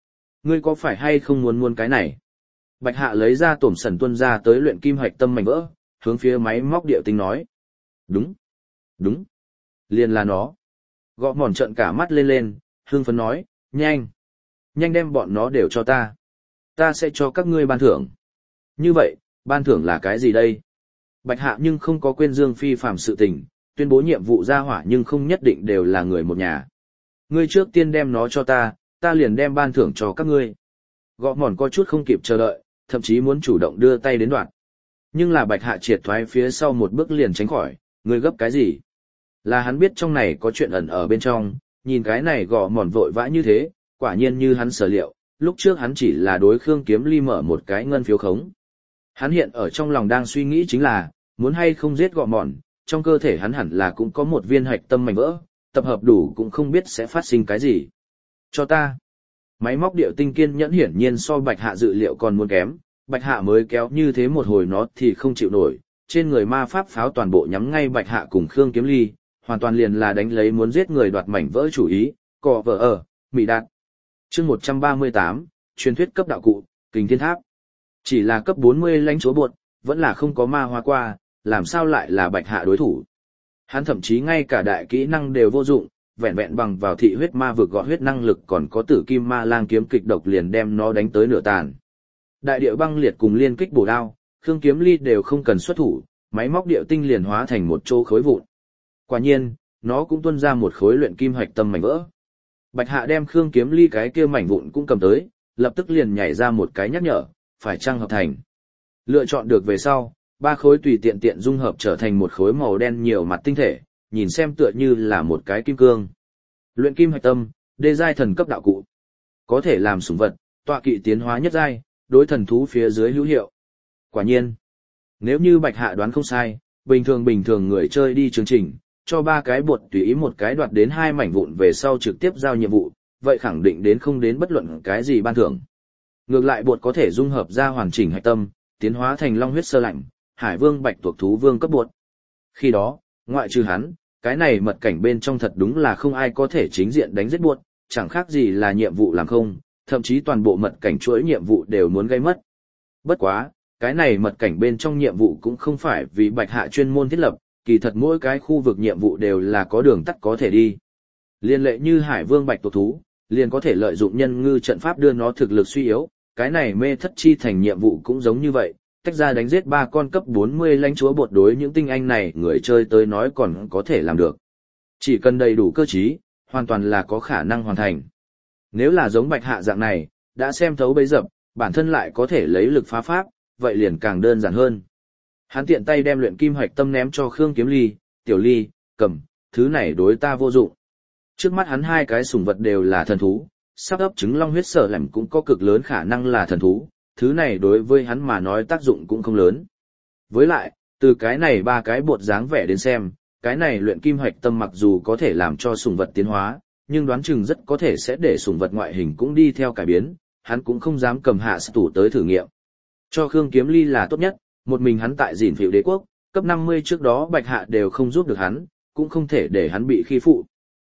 Ngươi có phải hay không muốn cái này? Bạch Hạ lấy ra tổm sần tuân ra tới luyện kim hạch tâm mảnh vỡ, hướng phía máy móc điệu tinh nói. Đúng, đúng, liền là nó. Gõ mòn trợn cả mắt lên, hương phấn nói, nhanh, nhanh đem bọn nó đều cho ta. Ta sẽ cho các ngươi ban thưởng. Như vậy, ban thưởng là cái gì đây? Bạch Hạ nhưng không có quên Dương Phi phàm sự tình, tuyên bố nhiệm vụ ra hỏa nhưng không nhất định đều là người một nhà. Ngươi trước tiên đem nó cho ta, ta liền đem ban thưởng cho các ngươi. Gõ mòn có chút không kịp chờ đợi, thậm chí muốn chủ động đưa tay đến đoạt. Nhưng là Bạch Hạ triệt thoái phía sau một bước liền tránh khỏi, ngươi gấp cái gì? Là hắn biết trong này có chuyện ẩn ở bên trong, nhìn cái này gõ mòn vội vã như thế, quả nhiên như hắn sở liệu, lúc trước hắn chỉ là đối Khương Kiếm Ly mở một cái ngân phiếu khống. Hắn hiện ở trong lòng đang suy nghĩ chính là, muốn hay không giết gõ mòn, trong cơ thể hắn hẳn là cũng có một viên hạch tâm mảnh vỡ, tập hợp đủ cũng không biết sẽ phát sinh cái gì. Cho ta. Máy móc điệu tinh kiên nhẫn hiển nhiên so Bạch Hạ dự liệu còn muốn kém, Bạch Hạ mới kéo như thế một hồi nó thì không chịu nổi, trên người ma pháp pháo toàn bộ nhắm ngay Bạch Hạ cùng Khương Kiếm Ly, hoàn toàn liền là đánh lấy muốn giết người đoạt mảnh vỡ chủ ý, cọ vợ ở, mị đạt. Chương 138, truyền thuyết cấp đạo cụ, Kình Thiên Tháp. Chỉ là cấp 40 lãnh chúa bột, vẫn là không có ma hóa qua, làm sao lại là Bạch Hạ đối thủ. Hắn thậm chí ngay cả đại kỹ năng đều vô dụng, vẹn vẹn bằng vào thị huyết ma vực gọt huyết năng lực còn có tử kim ma lang kiếm kịch độc liền đem nó đánh tới nửa tàn. Đại địa băng liệt cùng liên kích bổ đao, Khương Kiếm Ly đều không cần xuất thủ, máy móc điệu tinh liền hóa thành một chỗ khối vụn. Quả nhiên, nó cũng tuôn ra một khối luyện kim hạch tâm mảnh vỡ. Bạch Hạ đem Khương Kiếm Ly cái kia mảnh vụn cũng cầm tới, lập tức liền nhảy ra một cái nhắc nhở, phải chăng hợp thành. Lựa chọn được về sau, ba khối tùy tiện tiện dung hợp trở thành một khối màu đen nhiều mặt tinh thể, nhìn xem tựa như là một cái kim cương. Luyện kim hạch tâm, đê giai thần cấp đạo cụ. Có thể làm sủng vật, tọa kỵ tiến hóa nhất giai, đối thần thú phía dưới hữu hiệu. Quả nhiên, nếu như Bạch Hạ đoán không sai, bình thường người chơi đi chương trình, cho ba cái bột tùy ý một cái đoạt đến hai mảnh vụn về sau trực tiếp giao nhiệm vụ, vậy khẳng định đến không đến bất luận cái gì ban thưởng. Ngược lại bột có thể dung hợp ra hoàn chỉnh hạch tâm, tiến hóa thành long huyết sơ lạnh, hải vương bạch tuộc thú vương cấp bột. Khi đó, ngoại trừ hắn, cái này mật cảnh bên trong thật đúng là không ai có thể chính diện đánh giết bột, chẳng khác gì là nhiệm vụ làm không, thậm chí toàn bộ mật cảnh chuỗi nhiệm vụ đều muốn gây mất. Bất quá, cái này mật cảnh bên trong nhiệm vụ cũng không phải vì Bạch Hạ chuyên môn thiết lập, kỳ thật mỗi cái khu vực nhiệm vụ đều là có đường tắt có thể đi. Liên lệ như hải vương bạch tuộc thú, liền có thể lợi dụng nhân ngư trận pháp đưa nó thực lực suy yếu, cái này mê thất chi thành nhiệm vụ cũng giống như vậy, tách ra đánh giết 3 con cấp 40 lãnh chúa bột đối những tinh anh này người chơi tới nói còn có thể làm được. Chỉ cần đầy đủ cơ trí, hoàn toàn là có khả năng hoàn thành. Nếu là giống Bạch Hạ dạng này, đã xem thấu bấy dập, bản thân lại có thể lấy lực phá pháp, vậy liền càng đơn giản hơn. Hắn tiện tay đem luyện kim hạch tâm ném cho Khương Kiếm Ly, Tiểu Ly, cầm, thứ này đối ta vô dụng. Trước mắt hắn hai cái sủng vật đều là thần thú, sắp ấp trứng long huyết sở lẻm cũng có cực lớn khả năng là thần thú, thứ này đối với hắn mà nói tác dụng cũng không lớn. Với lại, từ cái này ba cái bột dáng vẻ đến xem, cái này luyện kim hạch tâm mặc dù có thể làm cho sủng vật tiến hóa, nhưng đoán chừng rất có thể sẽ để sủng vật ngoại hình cũng đi theo cải biến, hắn cũng không dám cầm hạ tủ tới thử nghiệm. Cho Khương Kiếm Ly là tốt nhất, một mình hắn tại Dĩn Phiệu Đế quốc, cấp 50 trước đó Bạch Hạ đều không giúp được hắn, cũng không thể để hắn bị khi phụ.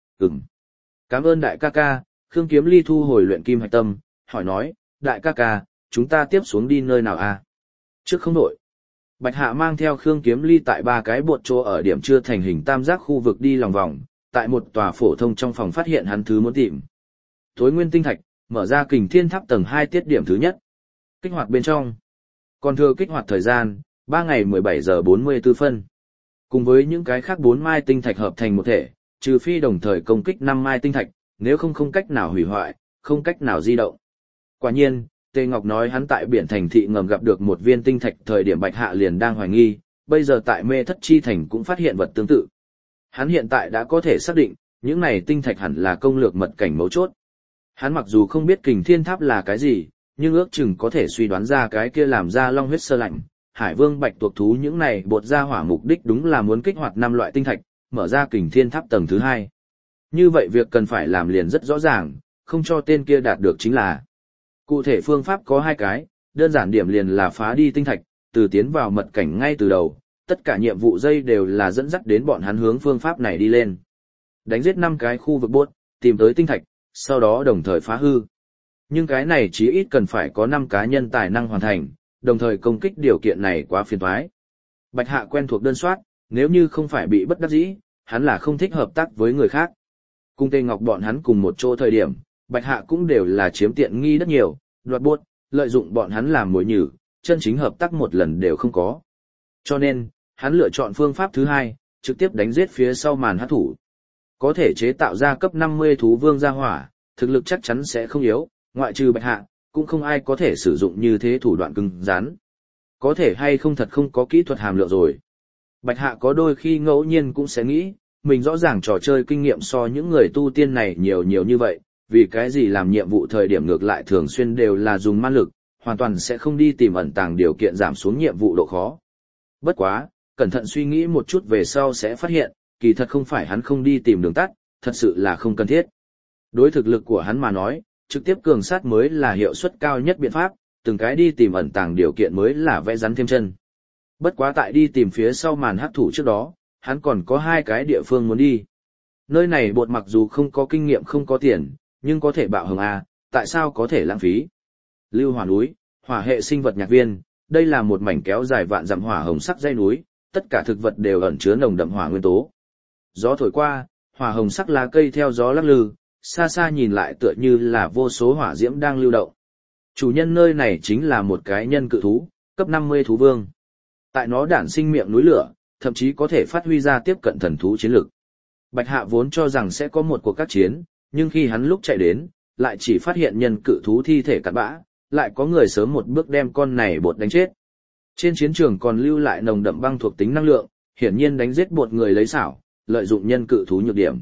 Cảm ơn đại ca ca. Khương Kiếm Ly thu hồi luyện kim hạch tâm, hỏi nói, đại ca ca, chúng ta tiếp xuống đi nơi nào à? Trước không đổi. Bạch Hạ mang theo Khương Kiếm Ly tại ba cái bột chỗ ở điểm chưa thành hình tam giác khu vực đi lòng vòng, tại một tòa phổ thông trong phòng phát hiện hắn thứ muốn tìm. Tối nguyên tinh thạch, mở ra Kình Thiên Tháp tầng 2 tiết điểm thứ nhất. Kích hoạt bên trong. Còn thừa kích hoạt thời gian, 3 ngày 17 giờ 44 phân. Cùng với những cái khác 4 mai tinh thạch hợp thành một thể, trừ phi đồng thời công kích 5 mai tinh thạch, nếu không cách nào hủy hoại, không cách nào di động. Quả nhiên, Tề Ngọc nói hắn tại biển thành thị ngầm gặp được một viên tinh thạch thời điểm Bạch Hạ liền đang hoài nghi, bây giờ tại mê thất chi thành cũng phát hiện vật tương tự. Hắn hiện tại đã có thể xác định, những này tinh thạch hẳn là công lược mật cảnh mấu chốt. Hắn mặc dù không biết Kình Thiên Tháp là cái gì, nhưng ước chừng có thể suy đoán ra cái kia làm ra long huyết sơ lạnh, hải vương bạch tuộc thú những này bột ra hỏa mục đích đúng là muốn kích hoạt 5 loại tinh thạch, mở ra Kình Thiên Tháp tầng thứ 2. Như vậy việc cần phải làm liền rất rõ ràng, không cho tên kia đạt được chính là. Cụ thể phương pháp có 2 cái, đơn giản điểm liền là phá đi tinh thạch, từ tiến vào mật cảnh ngay từ đầu, tất cả nhiệm vụ dây đều là dẫn dắt đến bọn hắn hướng phương pháp này đi lên. Đánh giết 5 cái khu vực bốt, tìm tới tinh thạch, sau đó đồng thời phá hư. Nhưng cái này chí ít cần phải có 5 cá nhân tài năng hoàn thành, đồng thời công kích điều kiện này quá phiền toái. Bạch Hạ quen thuộc đơn soát, nếu như không phải bị bất đắc dĩ, hắn là không thích hợp tác với người khác. Cùng Tề Ngọc bọn hắn cùng một chỗ thời điểm, Bạch Hạ cũng đều là chiếm tiện nghi rất nhiều, đoạt buốt, lợi dụng bọn hắn làm mồi nhử, chân chính hợp tác một lần đều không có. Cho nên, hắn lựa chọn phương pháp thứ hai, trực tiếp đánh giết phía sau màn hắc thủ. Có thể chế tạo ra cấp 50 thú vương gia hỏa, thực lực chắc chắn sẽ không yếu, ngoại trừ Bạch Hạ, cũng không ai có thể sử dụng như thế thủ đoạn cứng rắn. Có thể hay không thật không có kỹ thuật hàm lượng rồi. Bạch Hạ có đôi khi ngẫu nhiên cũng sẽ nghĩ, mình rõ ràng trò chơi kinh nghiệm so những người tu tiên này nhiều như vậy, vì cái gì làm nhiệm vụ thời điểm ngược lại thường xuyên đều là dùng man lực, hoàn toàn sẽ không đi tìm ẩn tàng điều kiện giảm xuống nhiệm vụ độ khó. Bất quá, cẩn thận suy nghĩ một chút về sau sẽ phát hiện, kỳ thật không phải hắn không đi tìm đường tắt, thật sự là không cần thiết. Đối thực lực của hắn mà nói, trực tiếp cường sát mới là hiệu suất cao nhất biện pháp, từng cái đi tìm ẩn tàng điều kiện mới là vẽ rắn thêm chân. Bất quá tại đi tìm phía sau màn hắc thủ trước đó, hắn còn có 2 cái địa phương muốn đi. Nơi này bột mặc dù không có kinh nghiệm không có tiền, nhưng có thể bạo hồng A, tại sao có thể lãng phí? Lưu Hỏa núi, hỏa hệ sinh vật nhạc viên, đây là một mảnh kéo dài vạn dặm hỏa hồng sắc dãy núi, tất cả thực vật đều ẩn chứa nồng đậm hỏa nguyên tố. Gió thổi qua, hỏa hồng sắc lá cây theo gió lắc lư, xa xa nhìn lại tựa như là vô số hỏa diễm đang lưu động. Chủ nhân nơi này chính là một cái nhân cự thú, cấp 50 thú vương. Tại nó đản sinh miệng núi lửa, thậm chí có thể phát huy ra tiếp cận thần thú chiến lực. Bạch Hạ vốn cho rằng sẽ có một cuộc các chiến, nhưng khi hắn lúc chạy đến, lại chỉ phát hiện nhân cự thú thi thể cặn bã, lại có người sớm một bước đem con này bột đánh chết. Trên chiến trường còn lưu lại nồng đậm băng thuộc tính năng lượng, hiển nhiên đánh giết bột người lấy xảo, lợi dụng nhân cự thú nhược điểm.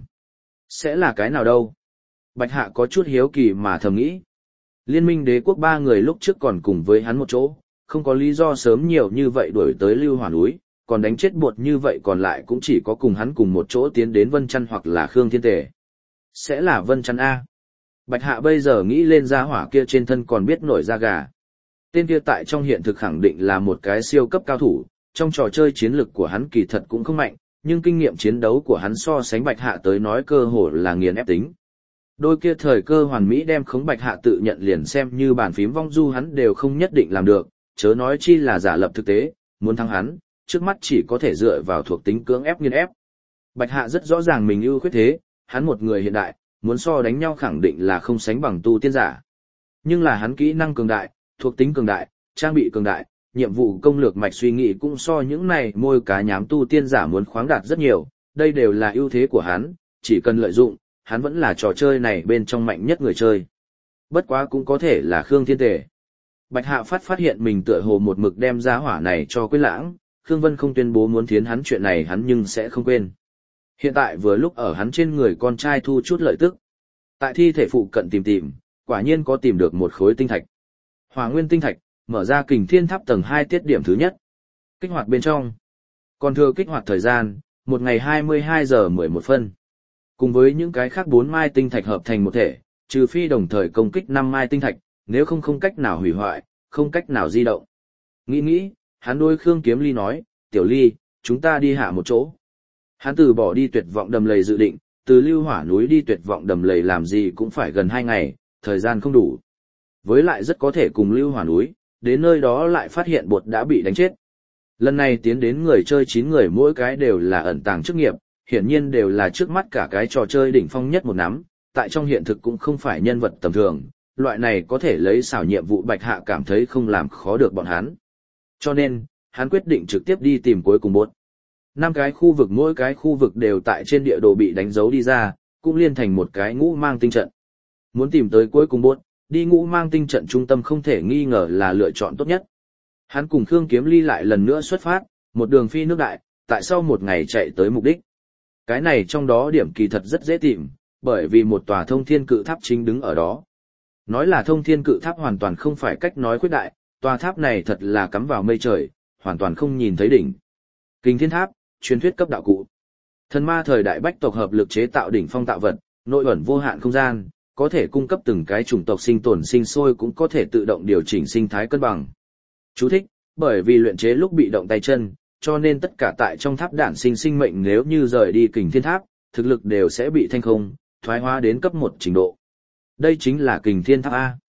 Sẽ là cái nào đâu? Bạch Hạ có chút hiếu kỳ mà thầm nghĩ. Liên minh đế quốc 3 người lúc trước còn cùng với hắn một chỗ, không có lý do sớm nhiều như vậy đuổi tới Lưu Hỏa núi, còn đánh chết bột như vậy còn lại cũng chỉ có cùng hắn cùng một chỗ tiến đến Vân Chăn hoặc là Khương Thiên Tề. Sẽ là Vân Chăn A. Bạch Hạ bây giờ nghĩ lên gia hỏa kia trên thân còn biết nổi da gà. Tên kia tại trong hiện thực khẳng định là một cái siêu cấp cao thủ, trong trò chơi chiến lực của hắn kỳ thật cũng không mạnh, nhưng kinh nghiệm chiến đấu của hắn so sánh Bạch Hạ tới nói cơ hồ là nghiền ép tính. Đôi kia thời cơ hoàn mỹ đem khống Bạch Hạ tự nhận liền xem như bàn phím vong du hắn đều không nhất định làm được, chớ nói chi là giả lập thực tế, muốn thắng hắn, trước mắt chỉ có thể dựa vào thuộc tính cưỡng ép nghiền ép. Bạch Hạ rất rõ ràng mình ưu khuyết thế, hắn một người hiện đại, muốn so đánh nhau khẳng định là không sánh bằng tu tiên giả. Nhưng là hắn kỹ năng cường đại, thuộc tính cường đại, trang bị cường đại, nhiệm vụ công lược mạch suy nghĩ cũng so những này môi cá nhám tu tiên giả muốn khoáng đạt rất nhiều, đây đều là ưu thế của hắn, chỉ cần lợi dụng, hắn vẫn là trò chơi này bên trong mạnh nhất người chơi. Bất quá cũng có thể là Khương Thiên Tề. Bạch Hạ phát hiện mình tựa hồ một mực đem ra hỏa này cho quên lãng, Khương Vân không tuyên bố muốn thiến hắn chuyện này hắn nhưng sẽ không quên. Hiện tại vừa lúc ở hắn trên người con trai thu chút lợi tức. Tại thi thể phụ cận tìm, quả nhiên có tìm được một khối tinh thạch. Hỏa nguyên tinh thạch, mở ra Kình Thiên Tháp tầng 2 tiết điểm thứ nhất. Kích hoạt bên trong. Còn thừa kích hoạt thời gian, 1 ngày 22 giờ 11 phân. Cùng với những cái khác 4 mai tinh thạch hợp thành một thể, trừ phi đồng thời công kích 5 mai tinh thạch, nếu không cách nào hủy hoại, không cách nào di động. Nghĩ, hắn đối Khương Kiếm Ly nói, Tiểu Ly, chúng ta đi hạ một chỗ. Hắn từ bỏ đi Tuyệt Vọng Đầm Lầy dự định, từ Lưu Hỏa núi đi Tuyệt Vọng Đầm Lầy làm gì cũng phải gần 2 ngày, thời gian không đủ. Với lại rất có thể cùng Lưu Hỏa núi, đến nơi đó lại phát hiện bột đã bị đánh chết. Lần này tiến đến người chơi 9 người mỗi cái đều là ẩn tàng chức nghiệp, hiển nhiên đều là trước mắt cả cái trò chơi đỉnh phong nhất một nắm, tại trong hiện thực cũng không phải nhân vật tầm thường, loại này có thể lấy xảo nhiệm vụ Bạch Hạ cảm thấy không làm khó được bọn hắn. Cho nên, hắn quyết định trực tiếp đi tìm cuối cùng bột. 5 cái khu vực mỗi cái khu vực đều tại trên địa đồ bị đánh dấu đi ra, cũng liên thành một cái ngũ mang tinh trận. Muốn tìm tới cuối cùng bột, đi ngũ mang tinh trận trung tâm không thể nghi ngờ là lựa chọn tốt nhất. Hắn cùng Khương Kiếm Ly lại lần nữa xuất phát, một đường phi nước đại, tại sau một ngày chạy tới mục đích. Cái này trong đó điểm kỳ thật rất dễ tìm, bởi vì một tòa thông thiên cự tháp chính đứng ở đó. Nói là thông thiên cự tháp hoàn toàn không phải cách nói khuyết đại, tòa tháp này thật là cắm vào mây trời, hoàn toàn không nhìn thấy đỉnh. Kình Thiên Tháp, truyền thuyết cấp đạo cụ. Thần ma thời đại bách tộc hợp lực chế tạo đỉnh phong tạo vật, nội ẩn vô hạn không gian, có thể cung cấp từng cái chủng tộc sinh tồn sinh sôi cũng có thể tự động điều chỉnh sinh thái cân bằng. Chú thích, bởi vì luyện chế lúc bị động tay chân, cho nên tất cả tại trong tháp đản sinh sinh mệnh nếu như rời đi Kình Thiên Tháp, thực lực đều sẽ bị thanh không, thoái hóa đến cấp 1 trình độ. Đây chính là Kình Thiên Tháp A.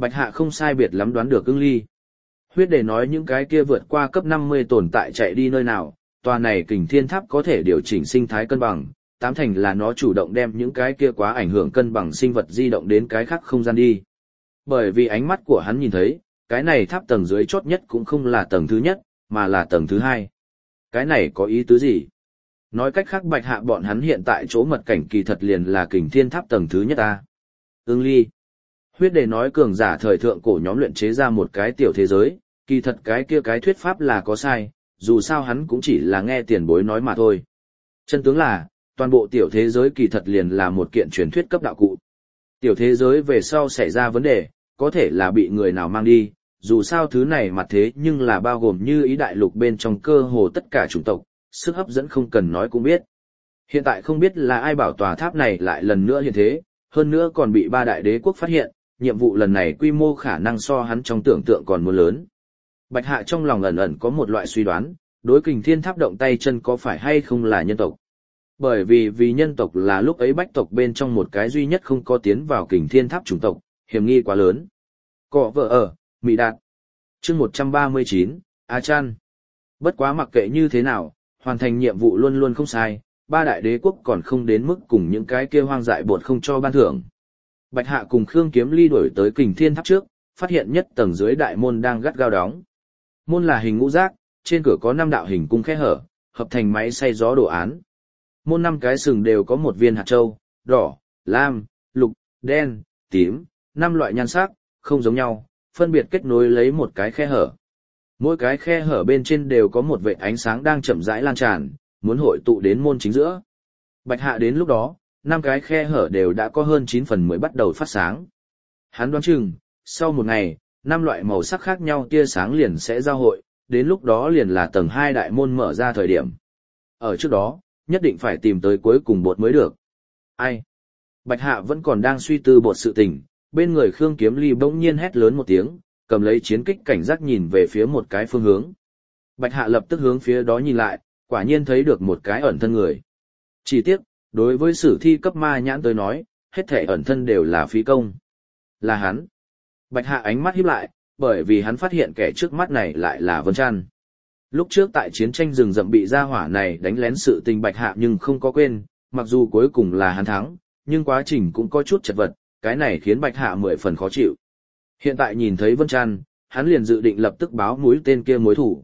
Bạch Hạ không sai biệt lắm đoán được ưng ly. Huyết để nói những cái kia vượt qua cấp 50 tồn tại chạy đi nơi nào, tòa này kình thiên tháp có thể điều chỉnh sinh thái cân bằng, tám thành là nó chủ động đem những cái kia quá ảnh hưởng cân bằng sinh vật di động đến cái khác không gian đi. Bởi vì ánh mắt của hắn nhìn thấy, cái này tháp tầng dưới chót nhất cũng không là tầng thứ nhất, mà là tầng thứ hai. Cái này có ý tứ gì? Nói cách khác Bạch Hạ bọn hắn hiện tại chỗ mật cảnh kỳ thật liền là kình thiên tháp tầng thứ nhất ta. Ưng ly. Huyết đề nói cường giả thời thượng cổ nhóm luyện chế ra một cái tiểu thế giới, kỳ thật cái kia cái thuyết pháp là có sai, dù sao hắn cũng chỉ là nghe tiền bối nói mà thôi. Chân tướng là, toàn bộ tiểu thế giới kỳ thật liền là một kiện truyền thuyết cấp đạo cụ. Tiểu thế giới về sau xảy ra vấn đề, có thể là bị người nào mang đi, dù sao thứ này mặt thế nhưng là bao gồm như ý đại lục bên trong cơ hồ tất cả chủng tộc, sức hấp dẫn không cần nói cũng biết. Hiện tại không biết là ai bảo tòa tháp này lại lần nữa hiện thế, hơn nữa còn bị ba đại đế quốc phát hiện, nhiệm vụ lần này quy mô khả năng so hắn trong tưởng tượng còn muốn lớn. Bạch Hạ trong lòng ẩn ẩn có một loại suy đoán, đối kình thiên tháp động tay chân có phải hay không là nhân tộc. Bởi vì nhân tộc là lúc ấy bách tộc bên trong một cái duy nhất không có tiến vào kình thiên tháp chủng tộc, hiểm nghi quá lớn. Cọ vợ ở, Mỹ Đạt. Chương 139, A Chan. Bất quá mặc kệ như thế nào, hoàn thành nhiệm vụ luôn luôn không sai, ba đại đế quốc còn không đến mức cùng những cái kia hoang dại bột không cho ban thưởng. Bạch Hạ cùng Khương Kiếm Ly đuổi tới kình thiên tháp trước, phát hiện nhất tầng dưới đại môn đang gắt gao đóng. Môn là hình ngũ giác, trên cửa có 5 đạo hình cung khe hở, hợp thành máy xay gió đồ án. Môn 5 cái sừng đều có một viên hạt châu, đỏ, lam, lục, đen, tím, 5 loại nhan sắc, không giống nhau, phân biệt kết nối lấy một cái khe hở. Mỗi cái khe hở bên trên đều có một vệt ánh sáng đang chậm rãi lan tràn, muốn hội tụ đến môn chính giữa. Bạch Hạ đến lúc đó, 5 cái khe hở đều đã có hơn 9 phần mới bắt đầu phát sáng. Hắn đoán chừng, sau một ngày, 5 loại màu sắc khác nhau tia sáng liền sẽ giao hội, đến lúc đó liền là tầng 2 đại môn mở ra thời điểm. Ở trước đó, nhất định phải tìm tới cuối cùng bột mới được. Ai? Bạch Hạ vẫn còn đang suy tư bột sự tình, bên người Khương Kiếm Ly bỗng nhiên hét lớn một tiếng, cầm lấy chiến kích cảnh giác nhìn về phía một cái phương hướng. Bạch Hạ lập tức hướng phía đó nhìn lại, quả nhiên thấy được một cái ẩn thân người. Chỉ tiếc, đối với sử thi cấp ma nhãn tới nói, hết thể ẩn thân đều là phí công. Là hắn. Bạch Hạ ánh mắt híp lại, bởi vì hắn phát hiện kẻ trước mắt này lại là Vân Trăn. Lúc trước tại chiến tranh rừng rậm bị gia hỏa này đánh lén sự tình Bạch Hạ nhưng không có quên, mặc dù cuối cùng là hắn thắng, nhưng quá trình cũng có chút chật vật, cái này khiến Bạch Hạ 10 phần khó chịu. Hiện tại nhìn thấy Vân Trăn, hắn liền dự định lập tức báo mũi tên kia mối thủ.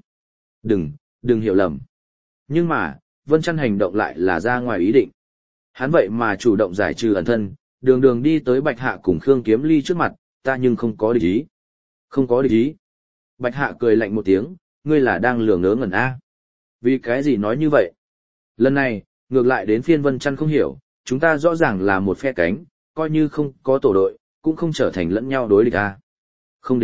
Đừng hiểu lầm. Nhưng mà, Vân Trăn hành động lại là ra ngoài ý định. Hắn vậy mà chủ động giải trừ ẩn thân, đường đường đi tới Bạch Hạ cùng Khương Kiếm Ly trước mặt, ta nhưng không có địch ý. Không có địch ý. Bạch Hạ cười lạnh một tiếng, ngươi là đang lừa ngớ ngẩn a. Vì cái gì nói như vậy? Lần này, ngược lại đến phiên Vân Trăn không hiểu, chúng ta rõ ràng là một phe cánh, coi như không có tổ đội, cũng không trở thành lẫn nhau đối địch a. Không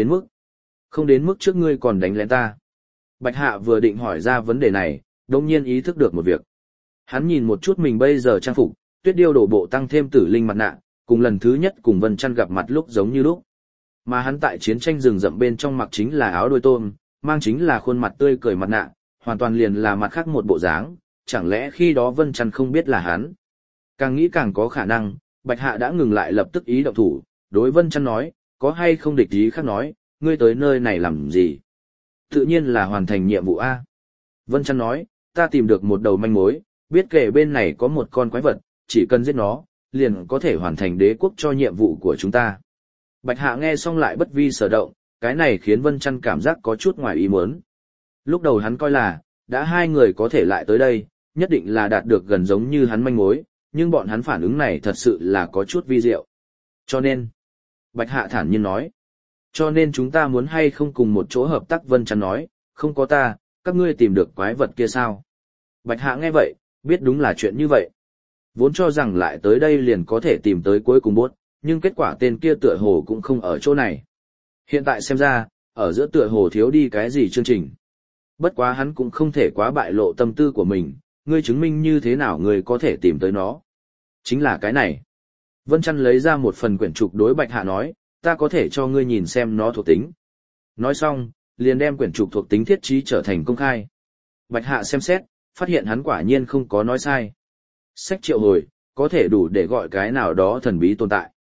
đến mức trước ngươi còn đánh lén ta. Bạch Hạ vừa định hỏi ra vấn đề này, đồng nhiên ý thức được một việc. Hắn nhìn một chút mình bây giờ trang phục, tuyết điêu đổ bộ tăng thêm tử linh mặt nạ, cùng lần thứ nhất cùng Vân Trăn gặp mặt lúc giống như lúc. Mà hắn tại chiến tranh rừng rậm bên trong mặc chính là áo đôi tôm, mang chính là khuôn mặt tươi cười mặt nạ, hoàn toàn liền là mặt khác một bộ dáng, chẳng lẽ khi đó Vân Trăn không biết là hắn. Càng nghĩ càng có khả năng, Bạch Hạ đã ngừng lại lập tức ý động thủ, đối Vân Trăn nói, có hay không địch ý khác nói, ngươi tới nơi này làm gì? Tự nhiên là hoàn thành nhiệm vụ A. Vân Trăn nói, ta tìm được một đầu manh mối, biết kể bên này có một con quái vật, chỉ cần giết nó, liền có thể hoàn thành đế quốc cho nhiệm vụ của chúng ta. Bạch Hạ nghe xong lại bất vi sở động, cái này khiến Vân Trăn cảm giác có chút ngoài ý muốn. Lúc đầu hắn coi là, đã hai người có thể lại tới đây, nhất định là đạt được gần giống như hắn manh mối, nhưng bọn hắn phản ứng này thật sự là có chút vi diệu. Cho nên, Bạch Hạ thản nhiên nói, cho nên chúng ta muốn hay không cùng một chỗ hợp tác. Vân Trăn nói, không có ta, các ngươi tìm được quái vật kia sao? Bạch Hạ nghe vậy, biết đúng là chuyện như vậy. Vốn cho rằng lại tới đây liền có thể tìm tới cuối cùng bốt, nhưng kết quả tên kia tựa hồ cũng không ở chỗ này. Hiện tại xem ra, ở giữa tựa hồ thiếu đi cái gì chương trình. Bất quá hắn cũng không thể quá bại lộ tâm tư của mình, ngươi chứng minh như thế nào ngươi có thể tìm tới nó. Chính là cái này. Vân Trăn lấy ra một phần quyển trục đối Bạch Hạ nói, ta có thể cho ngươi nhìn xem nó thuộc tính. Nói xong, liền đem quyển trục thuộc tính thiết trí trở thành công khai. Bạch Hạ xem xét, phát hiện hắn quả nhiên không có nói sai. Sách triệu hồi, có thể đủ để gọi cái nào đó thần bí tồn tại.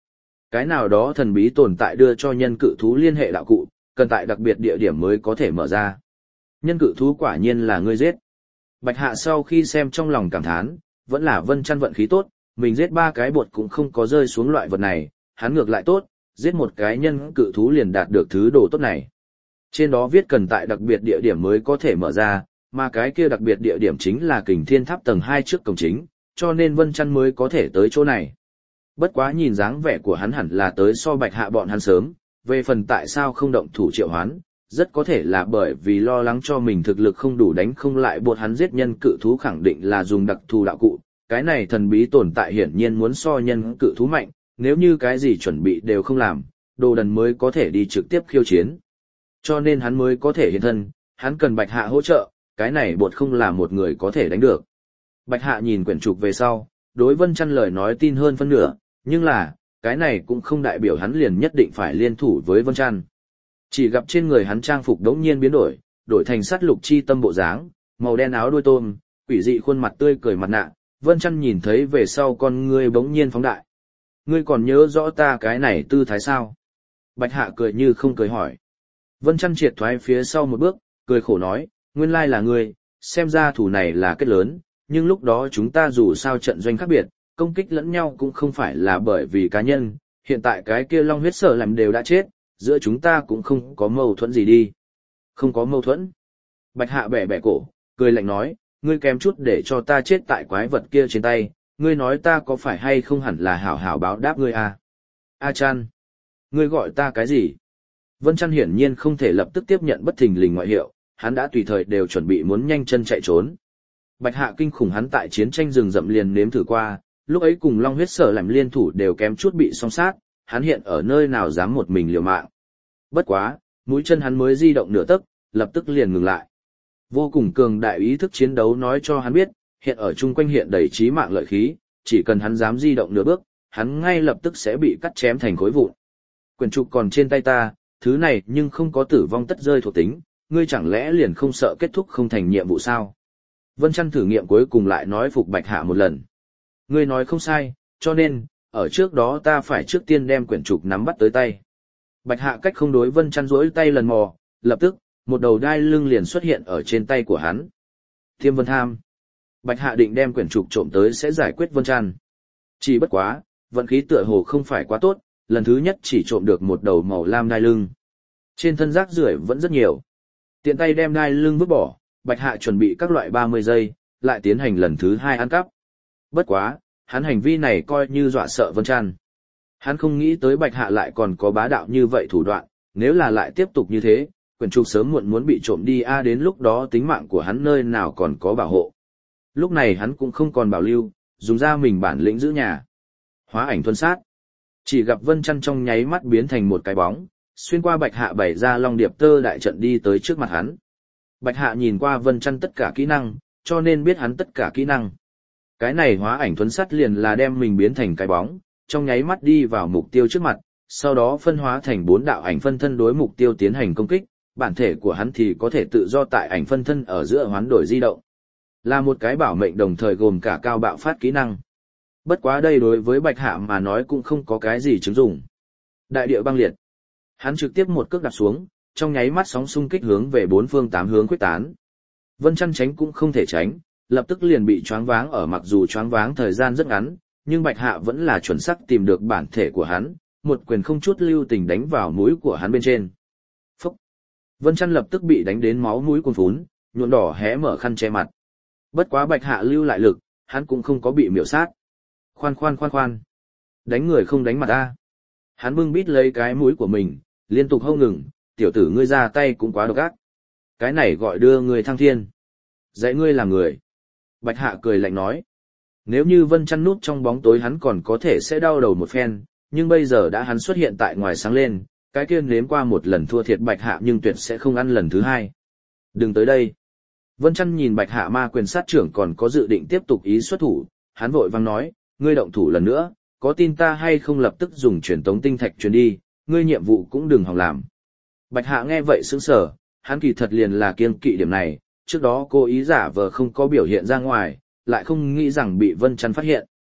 Cái nào đó thần bí tồn tại đưa cho nhân cự thú liên hệ đạo cụ, cần tại đặc biệt địa điểm mới có thể mở ra. Nhân cự thú quả nhiên là ngươi giết. Bạch Hạ sau khi xem trong lòng cảm thán, vẫn là Vân Chăn vận khí tốt, mình giết 3 cái bột cũng không có rơi xuống loại vật này, hắn ngược lại tốt, giết một cái nhân cự thú liền đạt được thứ đồ tốt này. Trên đó viết cần tại đặc biệt địa điểm mới có thể mở ra, mà cái kia đặc biệt địa điểm chính là Kình Thiên Tháp tầng 2 trước cổng chính, cho nên Vân Chăn mới có thể tới chỗ này. Bất quá nhìn dáng vẻ của hắn hẳn là tới so Bạch Hạ bọn hắn sớm, về phần tại sao không động thủ triệu hoán, rất có thể là bởi vì lo lắng cho mình thực lực không đủ đánh không lại buộc hắn giết nhân cự thú, khẳng định là dùng đặc thù đạo cụ. Cái này thần bí tồn tại hiển nhiên muốn so nhân cự thú mạnh, nếu như cái gì chuẩn bị đều không làm, đồ đần mới có thể đi trực tiếp khiêu chiến. Cho nên hắn mới có thể hiện thân, hắn cần Bạch Hạ hỗ trợ, cái này bột không là một người có thể đánh được. Bạch Hạ nhìn quyển trục về sau, đối Vân Chăn lời nói tin hơn phân nửa, nhưng là, cái này cũng không đại biểu hắn liền nhất định phải liên thủ với Vân Chăn. Chỉ gặp trên người hắn trang phục đống nhiên biến đổi thành sắt lục chi tâm bộ dáng, màu đen áo đuôi tôm, quỷ dị khuôn mặt tươi cười mặt nạ, Vân Chăn nhìn thấy về sau con ngươi bỗng nhiên phóng đại. Ngươi còn nhớ rõ ta cái này tư thái sao? Bạch Hạ cười như không cười hỏi. Vân Chăn triệt thoái phía sau một bước, cười khổ nói, nguyên lai là ngươi, xem ra thủ này là kết lớn, nhưng lúc đó chúng ta dù sao trận doanh khác biệt, công kích lẫn nhau cũng không phải là bởi vì cá nhân, hiện tại cái kia long huyết sở làm đều đã chết, giữa chúng ta cũng không có mâu thuẫn gì đi. Không có mâu thuẫn. Bạch Hạ bẻ bẻ cổ, cười lạnh nói, ngươi kém chút để cho ta chết tại quái vật kia trên tay, ngươi nói ta có phải hay không hẳn là hảo hảo báo đáp ngươi à? A Chăn, ngươi gọi ta cái gì? Vân Chăn hiển nhiên không thể lập tức tiếp nhận bất thình lình ngoại hiệu, hắn đã tùy thời đều chuẩn bị muốn nhanh chân chạy trốn. Bạch Hạ kinh khủng hắn tại chiến tranh rừng rậm liền nếm thử qua, lúc ấy cùng long huyết sở làm liên thủ đều kém chút bị song sát, hắn hiện ở nơi nào dám một mình liều mạng. Bất quá, mũi chân hắn mới di động nửa tấc, lập tức liền ngừng lại. Vô cùng cường đại ý thức chiến đấu nói cho hắn biết, hiện ở chung quanh hiện đầy chí mạng lợi khí, chỉ cần hắn dám di động nửa bước, hắn ngay lập tức sẽ bị cắt chém thành khối vụn. Quyển trục còn trên tay ta, thứ này nhưng không có tử vong tất rơi thuộc tính, ngươi chẳng lẽ liền không sợ kết thúc không thành nhiệm vụ sao? Vân Chăn thử nghiệm cuối cùng lại nói phục Bạch Hạ một lần. Ngươi nói không sai, cho nên, ở trước đó ta phải trước tiên đem quyển trục nắm bắt tới tay. Bạch Hạ cách không đối Vân Chăn duỗi tay lần mò, lập tức, một đầu đai lưng liền xuất hiện ở trên tay của hắn. Thiêm Vân Tham. Bạch Hạ định đem quyển trục trộm tới sẽ giải quyết Vân Chăn. Chỉ bất quá, vận khí tựa hồ không phải quá tốt, lần thứ nhất chỉ trộm được một đầu màu lam đai lưng. Trên thân rác rưởi vẫn rất nhiều. Tiện tay đem đai lưng vứt bỏ, Bạch Hạ chuẩn bị các loại 30 giây, lại tiến hành lần thứ 2 ăn cắp. Bất quá, hắn hành vi này coi như dọa sợ Vân Chăn. Hắn không nghĩ tới Bạch Hạ lại còn có bá đạo như vậy thủ đoạn, nếu là lại tiếp tục như thế, quyển trục sớm muộn muốn bị trộm đi đến lúc đó tính mạng của hắn nơi nào còn có bảo hộ. Lúc này hắn cũng không còn bảo lưu, dùng ra mình bản lĩnh giữ nhà. Hóa ảnh thuần sát. Chỉ gặp Vân Chăn trong nháy mắt biến thành một cái bóng, xuyên qua Bạch Hạ bày ra long điệp tơ đại trận đi tới trước mặt hắn. Bạch Hạ nhìn qua Vân Chăn tất cả kỹ năng, cho nên biết hắn tất cả kỹ năng. Cái này hóa ảnh thuần sát liền là đem mình biến thành cái bóng, trong nháy mắt đi vào mục tiêu trước mặt, sau đó phân hóa thành 4 đạo ảnh phân thân đối mục tiêu tiến hành công kích, bản thể của hắn thì có thể tự do tại ảnh phân thân ở giữa hoán đổi di động. Là một cái bảo mệnh đồng thời gồm cả cao bạo phát kỹ năng. Bất quá đây đối với Bạch Hạ mà nói cũng không có cái gì chứng dụng. Đại địa băng liệt. Hắn trực tiếp một cước đạp xuống, trong nháy mắt sóng xung kích hướng về 4 phương 8 hướng quyết tán. Vân Chăn tránh cũng không thể tránh, lập tức liền bị choáng váng ở, mặc dù choáng váng thời gian rất ngắn, nhưng Bạch Hạ vẫn là chuẩn xác tìm được bản thể của hắn, một quyền không chút lưu tình đánh vào mũi của hắn bên trên. Phúc! Vân Chăn lập tức bị đánh đến máu mũi cuồn phún, nhuộm đỏ hé mở khăn che mặt. Bất quá Bạch Hạ lưu lại lực, hắn cũng không có bị miểu sát. Khoan. Đánh người không đánh mặt ta. Hắn bưng bít lấy cái mũi của mình, liên tục hâu ngừng, tiểu tử ngươi ra tay cũng quá độc ác. Cái này gọi đưa người thăng thiên. Dạy ngươi làm người. Bạch Hạ cười lạnh nói. Nếu như Vân Chăn núp trong bóng tối hắn còn có thể sẽ đau đầu một phen, nhưng bây giờ đã hắn xuất hiện tại ngoài sáng lên, cái kia nếm qua một lần thua thiệt Bạch Hạ nhưng tuyệt sẽ không ăn lần thứ 2. Đừng tới đây. Vân Chăn nhìn Bạch Hạ ma quyền sát trưởng còn có dự định tiếp tục ý xuất thủ, hắn vội vang nói, ngươi động thủ lần nữa, có tin ta hay không lập tức dùng truyền tống tinh thạch truyền đi, ngươi nhiệm vụ cũng đừng hòng làm. Bạch Hạ nghe vậy sững sờ, hắn kỳ thật liền là kiêng kỵ điểm này, trước đó cố ý giả vờ không có biểu hiện ra ngoài, lại không nghĩ rằng bị Vân Chăn phát hiện.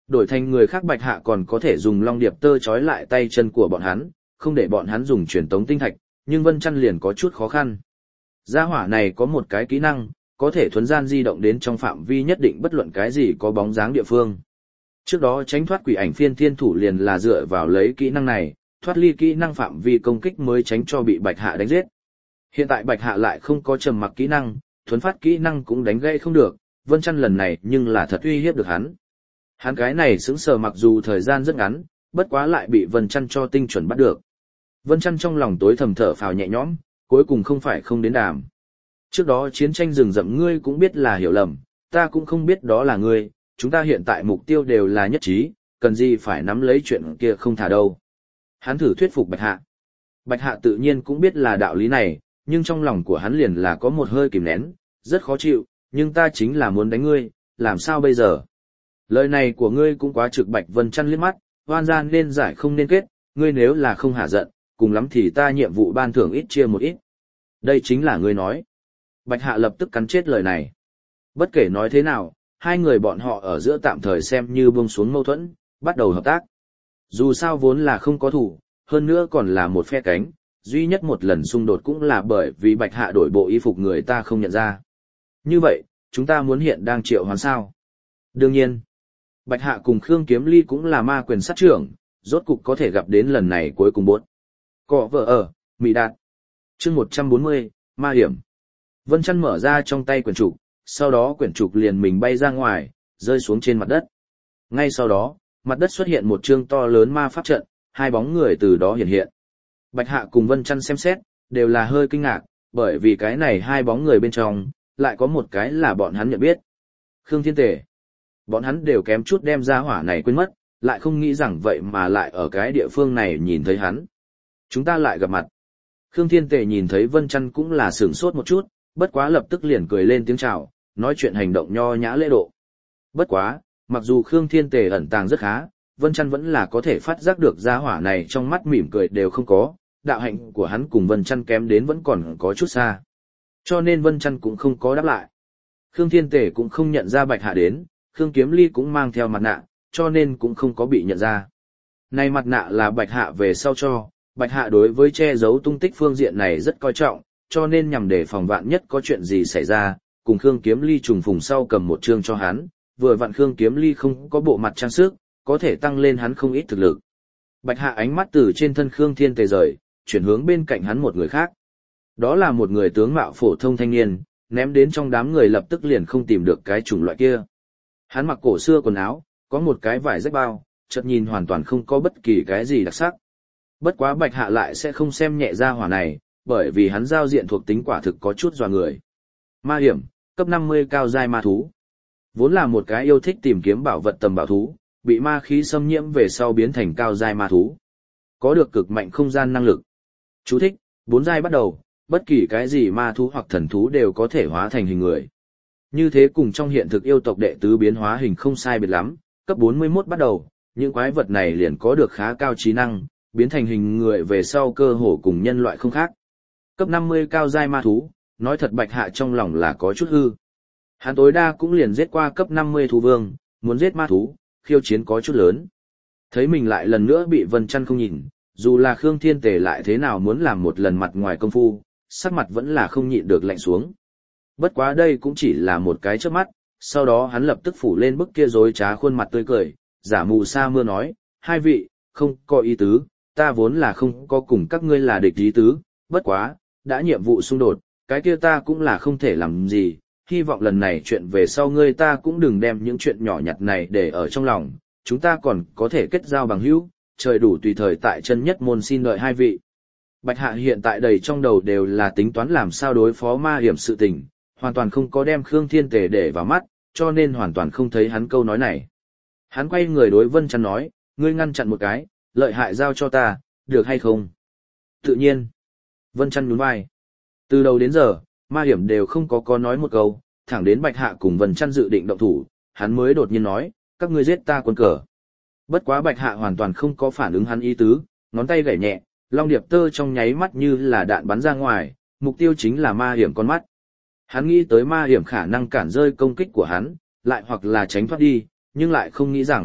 Đổi thành người khác Bạch Hạ còn có thể dùng long điệp tơ trói lại tay chân của bọn hắn, không để bọn hắn dùng truyền tống tinh thạch, nhưng Vân Chăn liền có chút khó khăn. Gia hỏa này có một cái kỹ năng, có thể thuấn gian di động đến trong phạm vi nhất định bất luận cái gì có bóng dáng địa phương. Trước đó tránh thoát quỷ ảnh phiên thiên thủ liền là dựa vào lấy kỹ năng này, thoát ly kỹ năng phạm vi công kích mới tránh cho bị Bạch Hạ đánh giết. Hiện tại Bạch Hạ lại không có trầm mặc kỹ năng, thuấn phát kỹ năng cũng đánh gãy không được, Vân Chăn lần này nhưng là thật uy hiếp được hắn. Hắn cái này sững sờ mặc dù thời gian rất ngắn, bất quá lại bị Vân Chăn cho tinh chuẩn bắt được. Vân Chăn trong lòng tối thầm thở phào nhẹ nhõm, cuối cùng không phải không đến đàm. Trước đó chiến tranh rừng rậm ngươi cũng biết là hiểu lầm, ta cũng không biết đó là ngươi, chúng ta hiện tại mục tiêu đều là nhất trí, cần gì phải nắm lấy chuyện kia không thả đâu. Hắn thử thuyết phục Bạch Hạ. Bạch Hạ tự nhiên cũng biết là đạo lý này, nhưng trong lòng của hắn liền là có một hơi kìm nén, rất khó chịu, nhưng ta chính là muốn đánh ngươi, làm sao bây giờ? Lời này của ngươi cũng quá trực. Bạch Vân Chăn liếc mắt, oan gian nên giải không nên kết, ngươi nếu là không hạ giận, cùng lắm thì ta nhiệm vụ ban thưởng ít chia một ít. Đây chính là ngươi nói. Bạch Hạ lập tức cắn chết lời này. Bất kể nói thế nào, hai người bọn họ ở giữa tạm thời xem như buông xuống mâu thuẫn, bắt đầu hợp tác. Dù sao vốn là không có thủ, hơn nữa còn là một phe cánh, duy nhất một lần xung đột cũng là bởi vì Bạch Hạ đổi bộ y phục người ta không nhận ra. Như vậy, chúng ta muốn hiện đang triệu hoán sao? Đương nhiên, Bạch Hạ cùng Khương Kiếm Ly cũng là ma quyền sát trưởng, rốt cục có thể gặp đến lần này cuối cùng bốt. Cọ vợ ở, Mỹ Đạt. Chương 140, Ma Hiểm. Vân Chăn mở ra trong tay quyển trục, sau đó quyển trục liền mình bay ra ngoài, rơi xuống trên mặt đất. Ngay sau đó, mặt đất xuất hiện một chương to lớn ma pháp trận, hai bóng người từ đó hiện hiện. Bạch Hạ cùng Vân Chăn xem xét, đều là hơi kinh ngạc, bởi vì cái này hai bóng người bên trong, lại có một cái là bọn hắn nhận biết. Khương Thiên Tề. Bọn hắn đều kém chút đem ra hỏa này quên mất, lại không nghĩ rằng vậy mà lại ở cái địa phương này nhìn thấy hắn. Chúng ta lại gặp mặt. Khương Thiên Tề nhìn thấy Vân Chăn cũng là sửng sốt một chút, bất quá lập tức liền cười lên tiếng chào, nói chuyện hành động nho nhã lễ độ. Bất quá, mặc dù Khương Thiên Tề ẩn tàng rất khá, Vân Chăn vẫn là có thể phát giác được gia hỏa này trong mắt mỉm cười đều không có, đạo hạnh của hắn cùng Vân Chăn kém đến vẫn còn có chút xa. Cho nên Vân Chăn cũng không có đáp lại. Khương Thiên Tề cũng không nhận ra Bạch Hạ đến, Khương Kiếm Ly cũng mang theo mặt nạ, cho nên cũng không có bị nhận ra. Này mặt nạ là Bạch Hạ về sau cho, Bạch Hạ đối với che giấu tung tích phương diện này rất coi trọng, cho nên nhằm để phòng vạn nhất có chuyện gì xảy ra, cùng Khương Kiếm Ly trùng phùng sau cầm một chương cho hắn, vừa vặn Khương Kiếm Ly không có bộ mặt trang sức, có thể tăng lên hắn không ít thực lực. Bạch Hạ ánh mắt từ trên thân Khương Thiên Tề rời, chuyển hướng bên cạnh hắn một người khác. Đó là một người tướng mạo phổ thông thanh niên, ném đến trong đám người lập tức liền không tìm được cái chủng loại kia. Hắn mặc cổ xưa quần áo, có một cái vải rách bao, chợt nhìn hoàn toàn không có bất kỳ cái gì đặc sắc. Bất quá Bạch Hạ lại sẽ không xem nhẹ ra hỏa này, bởi vì hắn giao diện thuộc tính quả thực có chút dọa người. Ma hiểm, cấp 50 cao giai ma thú. Vốn là một cái yêu thích tìm kiếm bảo vật tầm bảo thú, bị ma khí xâm nhiễm về sau biến thành cao giai ma thú. Có được cực mạnh không gian năng lực. Chú thích, 4 giai bắt đầu, bất kỳ cái gì ma thú hoặc thần thú đều có thể hóa thành hình người. Như thế cùng trong hiện thực yêu tộc đệ tứ biến hóa hình không sai biệt lắm, cấp 41 bắt đầu, những quái vật này liền có được khá cao trí năng, biến thành hình người về sau cơ hồ cùng nhân loại không khác. Cấp 50 cao giai ma thú, nói thật Bạch Hạ trong lòng là có chút hư. Hắn tối đa cũng liền giết qua cấp 50 thú vương, muốn giết ma thú, khiêu chiến có chút lớn. Thấy mình lại lần nữa bị Vân Chăn không nhìn, dù là Khương Thiên Tề lại thế nào muốn làm một lần mặt ngoài công phu, sắc mặt vẫn là không nhịn được lạnh xuống. Bất quá đây cũng chỉ là một cái chớp mắt, sau đó hắn lập tức phủ lên bức kia dối trá khuôn mặt tươi cười, giả mù sa mưa nói, hai vị, không có ý tứ, ta vốn là không có cùng các ngươi là địch ý tứ, bất quá, đã nhiệm vụ xung đột, cái kia ta cũng là không thể làm gì, hy vọng lần này chuyện về sau ngươi ta cũng đừng đem những chuyện nhỏ nhặt này để ở trong lòng, chúng ta còn có thể kết giao bằng hữu, trời đủ tùy thời tại chân nhất môn xin đợi hai vị. Bạch Hạ hiện tại đầy trong đầu đều là tính toán làm sao đối phó ma hiểm sự tình, hoàn toàn không có đem Khương Thiên Tề để vào mắt, cho nên hoàn toàn không thấy hắn câu nói này. Hắn quay người đối Vân Chăn nói, ngươi ngăn chặn một cái, lợi hại giao cho ta, được hay không? Tự nhiên. Vân Chăn nhún vai. Từ đầu đến giờ, ma hiểm đều không có nói một câu, thẳng đến Bạch Hạ cùng Vân Chăn dự định động thủ, hắn mới đột nhiên nói, các ngươi giết ta quân cờ. Bất quá Bạch Hạ hoàn toàn không có phản ứng hắn ý tứ, ngón tay gảy nhẹ, long điệp tơ trong nháy mắt như là đạn bắn ra ngoài, mục tiêu chính là ma hiểm con mắt. Hắn nghĩ tới ma hiểm khả năng cản rơi công kích của hắn, lại hoặc là tránh thoát đi, nhưng lại không nghĩ rằng,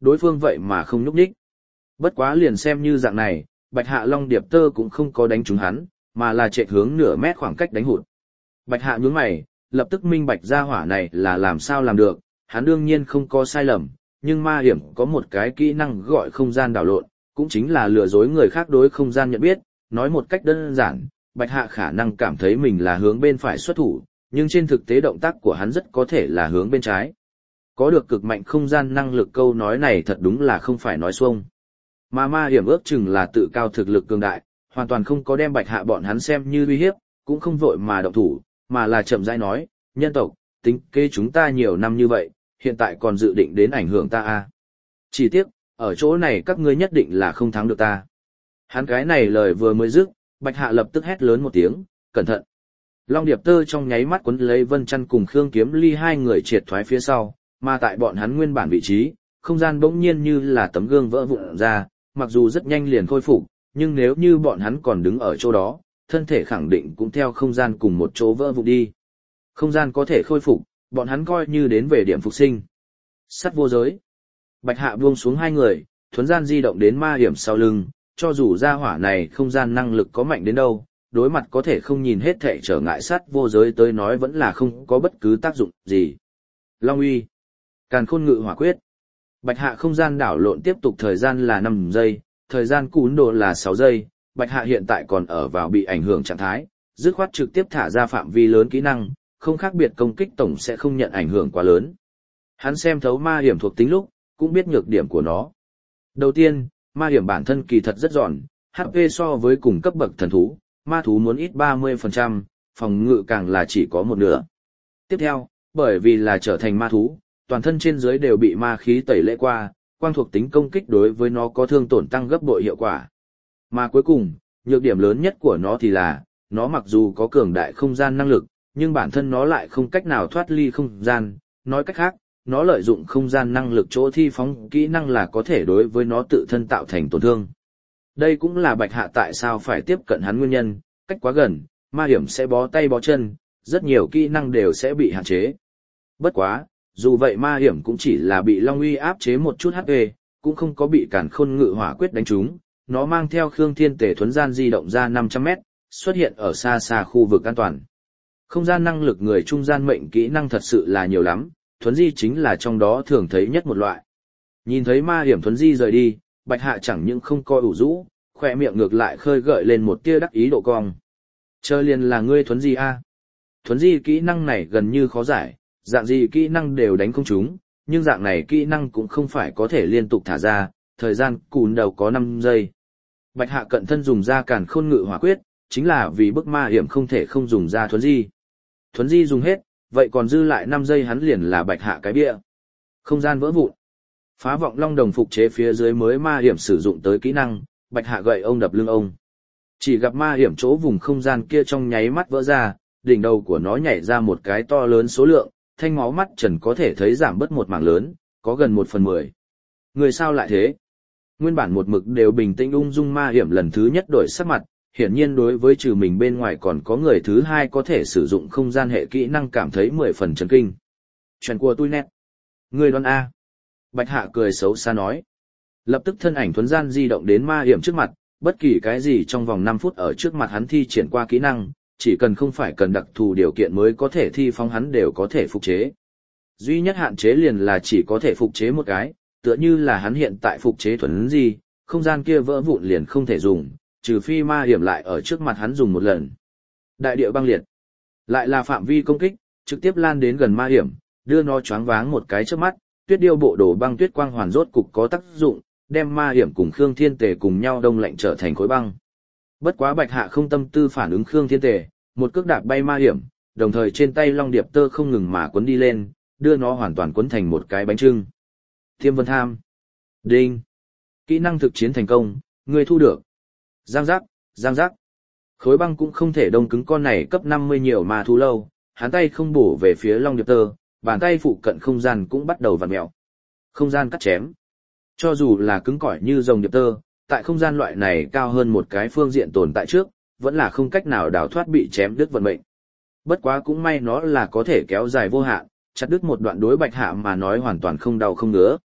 đối phương vậy mà không nhúc nhích. Bất quá liền xem như dạng này, Bạch Hạ Long Điệp Tơ cũng không có đánh trúng hắn, mà là chạy hướng nửa mét khoảng cách đánh hụt. Bạch Hạ nhướng mày, lập tức minh bạch ra hỏa này là làm sao làm được, hắn đương nhiên không có sai lầm, nhưng ma hiểm có một cái kỹ năng gọi không gian đảo lộn, cũng chính là lừa dối người khác đối không gian nhận biết, nói một cách đơn giản, Bạch Hạ khả năng cảm thấy mình là hướng bên phải xuất thủ, nhưng trên thực tế động tác của hắn rất có thể là hướng bên trái. Có được cực mạnh không gian năng lực câu nói này thật đúng là không phải nói xuông. Mà ma hiểm ước chừng là tự cao thực lực cường đại, hoàn toàn không có đem Bạch Hạ bọn hắn xem như uy hiếp, cũng không vội mà động thủ, mà là chậm rãi nói, nhân tộc, tính kế chúng ta nhiều năm như vậy, hiện tại còn dự định đến ảnh hưởng ta à. Chỉ tiếc, ở chỗ này các ngươi nhất định là không thắng được ta. Hắn cái này lời vừa mới dứt, Bạch Hạ lập tức hét lớn một tiếng, cẩn thận. Long Điệp Tơ trong nháy mắt quấn lấy Vân Chăn cùng Khương Kiếm Ly hai người triệt thoái phía sau, mà tại bọn hắn nguyên bản vị trí, không gian bỗng nhiên như là tấm gương vỡ vụn ra, mặc dù rất nhanh liền khôi phục, nhưng nếu như bọn hắn còn đứng ở chỗ đó, thân thể khẳng định cũng theo không gian cùng một chỗ vỡ vụn đi. Không gian có thể khôi phục, bọn hắn coi như đến về điểm phục sinh. Sắt vô giới. Bạch Hạ buông xuống hai người, thuấn gian di động đến ma hiểm sau lưng, cho dù ra hỏa này không gian năng lực có mạnh đến đâu, đối mặt có thể không nhìn hết thảy trở ngại sắt vô giới tới nói vẫn là không có bất cứ tác dụng gì. Long uy. Càn khôn ngự hỏa quyết. Bạch Hạ không gian đảo lộn tiếp tục thời gian là 5 giây, thời gian cún độ là 6 giây, Bạch Hạ hiện tại còn ở vào bị ảnh hưởng trạng thái, dứt khoát trực tiếp thả ra phạm vi lớn kỹ năng, không khác biệt công kích tổng sẽ không nhận ảnh hưởng quá lớn. Hắn xem thấu ma hiểm thuộc tính lúc, cũng biết nhược điểm của nó. Đầu tiên, ma hiểm bản thân kỳ thật rất giòn, HP so với cùng cấp bậc thần thú, ma thú muốn ít 30%, phòng ngự càng là chỉ có một nửa. Tiếp theo, bởi vì là trở thành ma thú, toàn thân trên dưới đều bị ma khí tẩy lễ qua, quang thuộc tính công kích đối với nó có thương tổn tăng gấp bội hiệu quả. Mà cuối cùng, nhược điểm lớn nhất của nó thì là, nó mặc dù có cường đại không gian năng lực, nhưng bản thân nó lại không cách nào thoát ly không gian, nói cách khác, nó lợi dụng không gian năng lực chỗ thi phóng kỹ năng là có thể đối với nó tự thân tạo thành tổn thương. Đây cũng là Bạch Hạ tại sao phải tiếp cận hắn nguyên nhân, cách quá gần, ma hiểm sẽ bó tay bó chân, rất nhiều kỹ năng đều sẽ bị hạn chế. Bất quá, dù vậy ma hiểm cũng chỉ là bị Long Uy áp chế một chút HP, cũng không có bị Càn Khôn Ngự Hỏa Quyết đánh trúng, nó mang theo Khương Thiên Tề thuấn gian di động ra 500 mét, xuất hiện ở xa xa khu vực an toàn. Không gian năng lực người trung gian mệnh kỹ năng thật sự là nhiều lắm, thuấn di chính là trong đó thường thấy nhất một loại. Nhìn thấy ma hiểm thuấn di rời đi, Bạch Hạ chẳng những không coi ủ rũ, khỏe miệng ngược lại khơi gợi lên một tia đắc ý độ cong. Chờ liền là ngươi thuấn di a. Thuấn di kỹ năng này gần như khó giải, dạng gì kỹ năng đều đánh không trúng, nhưng dạng này kỹ năng cũng không phải có thể liên tục thả ra, thời gian cùn đầu có 5 giây. Bạch Hạ cận thân dùng ra Càn Khôn Ngự Hỏa Quyết, chính là vì bức ma hiểm không thể không dùng ra thuấn di. Thuấn di dùng hết, vậy còn dư lại 5 giây hắn liền là Bạch Hạ cái bia. Không gian vỡ vụn. Phá vọng long đồng phục chế phía dưới mới ma hiểm sử dụng tới kỹ năng, Bạch Hạ gậy ông đập lưng ông. Chỉ gặp ma hiểm chỗ vùng không gian kia trong nháy mắt vỡ ra, đỉnh đầu của nó nhảy ra một cái to lớn số lượng, thanh máu mắt trần có thể thấy giảm bớt một mảng lớn, có gần 1/10. Người sao lại thế? Nguyên bản một mực đều bình tĩnh ung dung ma hiểm lần thứ nhất đổi sắc mặt, hiển nhiên đối với trừ mình bên ngoài còn có người thứ hai có thể sử dụng không gian hệ kỹ năng cảm thấy 10 phần chấn kinh. Chuyện của tôi nét. Người đoán A. Bạch Hạ cười xấu xa nói. Lập tức thân ảnh thuấn gian di động đến ma hiểm trước mặt, bất kỳ cái gì trong vòng 5 phút ở trước mặt hắn thi triển qua kỹ năng, chỉ cần không phải cần đặc thù điều kiện mới có thể thi phóng hắn đều có thể phục chế. Duy nhất hạn chế liền là chỉ có thể phục chế một cái, tựa như là hắn hiện tại phục chế thuấn gì, không gian kia vỡ vụn liền không thể dùng, trừ phi ma hiểm lại ở trước mặt hắn dùng một lần. Đại địa băng liệt, lại là phạm vi công kích, trực tiếp lan đến gần ma hiểm, đưa nó choáng váng một cái trước mắt, tuyết điêu bộ đồ băng tuyết quang hoàn rốt cục có tác dụng, đem ma hiểm cùng Khương Thiên Tề cùng nhau đông lạnh trở thành khối băng. Bất quá Bạch Hạ không tâm tư phản ứng Khương Thiên Tề, một cước đạp bay ma hiểm, đồng thời trên tay Long Điệp Tơ không ngừng mà quấn đi lên, đưa nó hoàn toàn quấn thành một cái bánh chưng. Thiêm Vân Tham. Đinh. Kỹ năng thực chiến thành công, ngươi thu được. Giang giác, giang giác. Khối băng cũng không thể đông cứng con này cấp 50 nhiều mà thú lâu, hắn tay không bổ về phía Long Điệp Tơ, bàn tay phụ cận không gian cũng bắt đầu vặn mèo. Không gian cắt chém. Cho dù là cứng cỏi như rồng Điệp Tơ, tại không gian loại này cao hơn một cái phương diện tồn tại trước, vẫn là không cách nào đào thoát bị chém đứt vận mệnh. Bất quá cũng may nó là có thể kéo dài vô hạn, chặt đứt một đoạn đối Bạch Hạ mà nói hoàn toàn không đau không ngứa.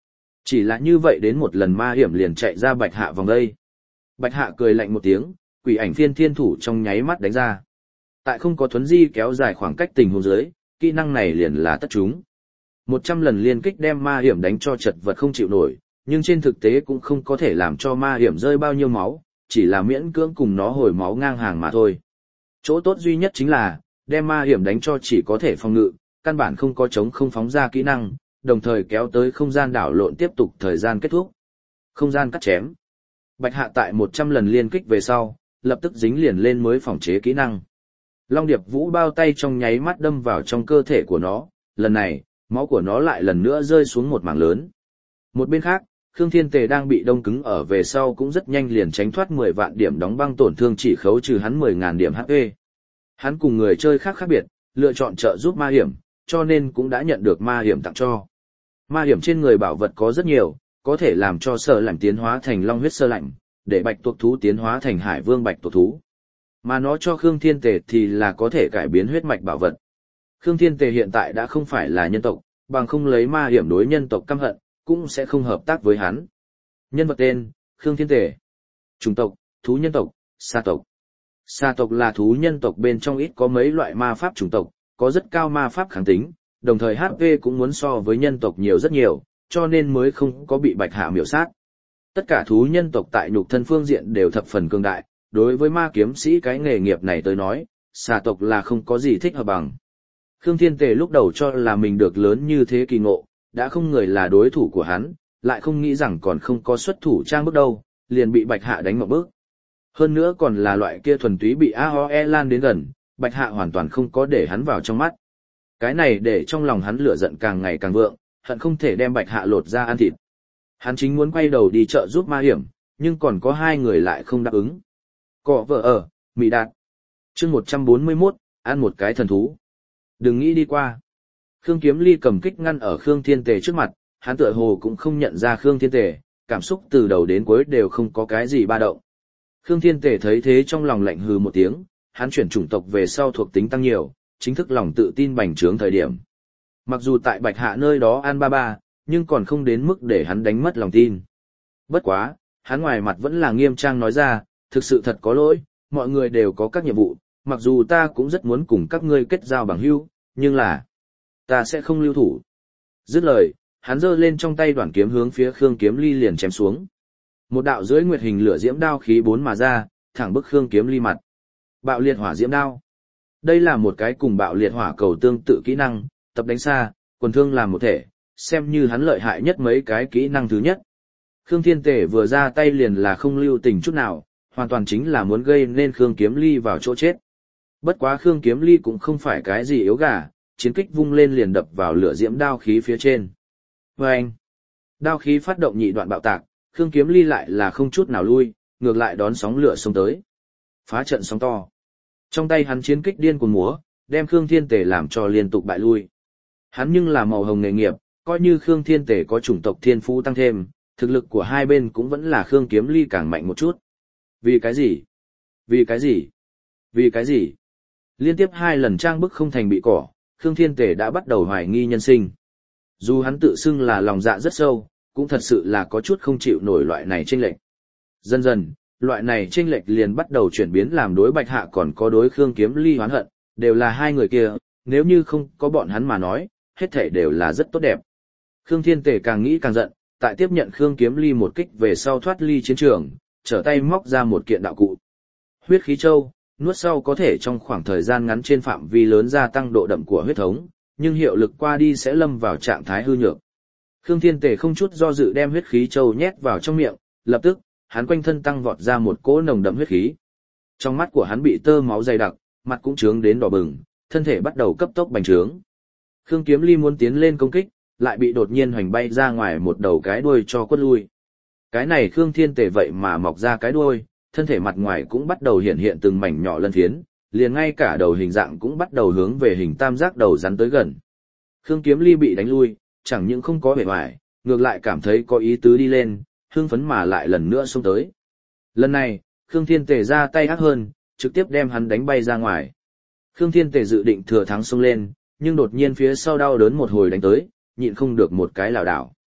Chỉ là như vậy đến một lần ma hiểm liền chạy ra Bạch Hạ vòng đây. Bạch Hạ cười lạnh một tiếng, quỷ ảnh phiên thiên thủ trong nháy mắt đánh ra. Tại không có thuấn di kéo dài khoảng cách tình huống dưới, kỹ năng này liền là tất chúng. 100 lần liên kích đem ma hiểm đánh cho chật vật không chịu nổi, nhưng trên thực tế cũng không có thể làm cho ma hiểm rơi bao nhiêu máu, chỉ là miễn cưỡng cùng nó hồi máu ngang hàng mà thôi. Chỗ tốt duy nhất chính là, đem ma hiểm đánh cho chỉ có thể phòng ngự, căn bản không có chống không phóng ra kỹ năng, đồng thời kéo tới không gian đảo lộn tiếp tục thời gian kết thúc. Không gian cắt chém. Bạch Hạ tại 100 lần liên kích về sau, lập tức dính liền lên mới phòng chế kỹ năng. Long Điệp Vũ bao tay trong nháy mắt đâm vào trong cơ thể của nó, lần này, máu của nó lại lần nữa rơi xuống một mảng lớn. Một bên khác, Khương Thiên Tề đang bị đông cứng ở về sau cũng rất nhanh liền tránh thoát 10 vạn điểm đóng băng tổn thương chỉ khấu trừ hắn 10.000 điểm HP. Hắn cùng người chơi khác khác biệt, lựa chọn trợ giúp ma hiểm, cho nên cũng đã nhận được ma hiểm tặng cho. Ma hiểm trên người bảo vật có rất nhiều, có thể làm cho Sở Lạnh tiến hóa thành long huyết sơ lạnh, để bạch tuộc thú tiến hóa thành hải vương bạch tuộc thú. Mà nó cho Khương Thiên Tề thì là có thể cải biến huyết mạch bảo vật. Khương Thiên Tề hiện tại đã không phải là nhân tộc, bằng không lấy ma hiểm đối nhân tộc căm hận, cũng sẽ không hợp tác với hắn. Nhân vật tên, Khương Thiên Tề. Chủng tộc, thú nhân tộc, sa tộc. Sa tộc là thú nhân tộc bên trong ít có mấy loại ma pháp chủng tộc, có rất cao ma pháp kháng tính, đồng thời HP cũng muốn so với nhân tộc nhiều rất nhiều, cho nên mới không có bị Bạch Hạ miểu sát. Tất cả thú nhân tộc tại nhục thân phương diện đều thập phần cường đại, đối với ma kiếm sĩ cái nghề nghiệp này tới nói, sa tộc là không có gì thích hợp bằng. Khương Thiên Tề lúc đầu cho là mình được lớn như thế kỳ ngộ, đã không người là đối thủ của hắn, lại không nghĩ rằng còn không có xuất thủ trang bước đâu, liền bị Bạch Hạ đánh một bước. Hơn nữa còn là loại kia thuần túy bị AOE lan đến gần, Bạch Hạ hoàn toàn không có để hắn vào trong mắt. Cái này để trong lòng hắn lửa giận càng ngày càng vượng, hận không thể đem Bạch Hạ lột ra ăn thịt. Hắn chính muốn quay đầu đi chợ giúp ma hiểm, nhưng còn có hai người lại không đáp ứng. Cọ vợ ở, Mỹ Đạt. Chương 141, ăn một cái thần thú. Đừng nghĩ đi qua. Khương Kiếm Ly cầm kích ngăn ở Khương Thiên Tề trước mặt, hắn tựa hồ cũng không nhận ra Khương Thiên Tề, cảm xúc từ đầu đến cuối đều không có cái gì ba động. Khương Thiên Tề thấy thế trong lòng lạnh hừ một tiếng, hắn chuyển chủng tộc về sau thuộc tính tăng nhiều, chính thức lòng tự tin bành trướng thời điểm. Mặc dù tại Bạch Hạ nơi đó an ba ba, nhưng còn không đến mức để hắn đánh mất lòng tin. Bất quá, hắn ngoài mặt vẫn là nghiêm trang nói ra, thực sự thật có lỗi, mọi người đều có các nhiệm vụ, mặc dù ta cũng rất muốn cùng các ngươi kết giao bằng hữu, nhưng là ta sẽ không lưu thủ. Dứt lời, hắn giơ lên trong tay đoạn kiếm hướng phía Khương Kiếm Ly liền chém xuống. Một đạo dưới nguyệt hình lửa diễm đao khí bốn mà ra, thẳng bức Khương Kiếm Ly mặt. Bạo liệt hỏa diễm đao. Đây là một cái cùng bạo liệt hỏa cầu tương tự kỹ năng, tập đánh xa, quần thương làm một thể, xem như hắn lợi hại nhất mấy cái kỹ năng thứ nhất. Khương Thiên Tề vừa ra tay liền là không lưu tình chút nào, hoàn toàn chính là muốn gây nên Khương Kiếm Ly vào chỗ chết. Bất quá Khương Kiếm Ly cũng không phải cái gì yếu gà, chiến kích vung lên liền đập vào lửa diễm đao khí phía trên. Vâng! Đao khí phát động nhị đoạn bạo tạc, Khương Kiếm Ly lại là không chút nào lui, ngược lại đón sóng lửa xông tới. Phá trận sóng to. Trong tay hắn chiến kích điên cuồng múa, đem Khương Thiên Tề làm cho liên tục bại lui. Hắn nhưng là màu hồng nghề nghiệp, coi như Khương Thiên Tề có chủng tộc thiên phú tăng thêm, thực lực của hai bên cũng vẫn là Khương Kiếm Ly càng mạnh một chút. Vì cái gì? Vì cái gì? Vì cái gì? Liên tiếp hai lần trang bức không thành bị cỏ, Khương Thiên Tề đã bắt đầu hoài nghi nhân sinh. Dù hắn tự xưng là lòng dạ rất sâu, cũng thật sự là có chút không chịu nổi loại này chênh lệch. Dần dần, loại này chênh lệch liền bắt đầu chuyển biến làm đối Bạch Hạ còn có đối Khương Kiếm Ly hoán hận, đều là hai người kia, nếu như không có bọn hắn mà nói, hết thảy đều là rất tốt đẹp. Khương Thiên Tề càng nghĩ càng giận, tại tiếp nhận Khương Kiếm Ly một kích về sau thoát ly chiến trường, trở tay móc ra một kiện đạo cụ. Huyết khí châu, nuốt sau có thể trong khoảng thời gian ngắn trên phạm vi lớn gia tăng độ đậm của huyết thống, nhưng hiệu lực qua đi sẽ lâm vào trạng thái hư nhược. Khương Thiên Tề không chút do dự đem huyết khí châu nhét vào trong miệng, lập tức, hắn quanh thân tăng vọt ra một cỗ nồng đậm huyết khí. Trong mắt của hắn bị tơ máu dày đặc, mặt cũng trướng đến đỏ bừng, thân thể bắt đầu cấp tốc bành trướng. Khương Kiếm Ly muốn tiến lên công kích, lại bị đột nhiên hoành bay ra ngoài một đầu cái đuôi cho quất lui. Cái này Khương Thiên Tề vậy mà mọc ra cái đuôi, thân thể mặt ngoài cũng bắt đầu hiện hiện từng mảnh nhỏ lân phiến, liền ngay cả đầu hình dạng cũng bắt đầu hướng về hình tam giác đầu rắn tới gần. Khương Kiếm Ly bị đánh lui, chẳng những không có vẻ ngoài, ngược lại cảm thấy có ý tứ đi lên, hưng phấn mà lại lần nữa xông tới. Lần này, Khương Thiên Tề ra tay ác hơn, trực tiếp đem hắn đánh bay ra ngoài. Khương Thiên Tề dự định thừa thắng xông lên, nhưng đột nhiên phía sau đau đớn một hồi đánh tới, nhịn không được một cái lảo đảo.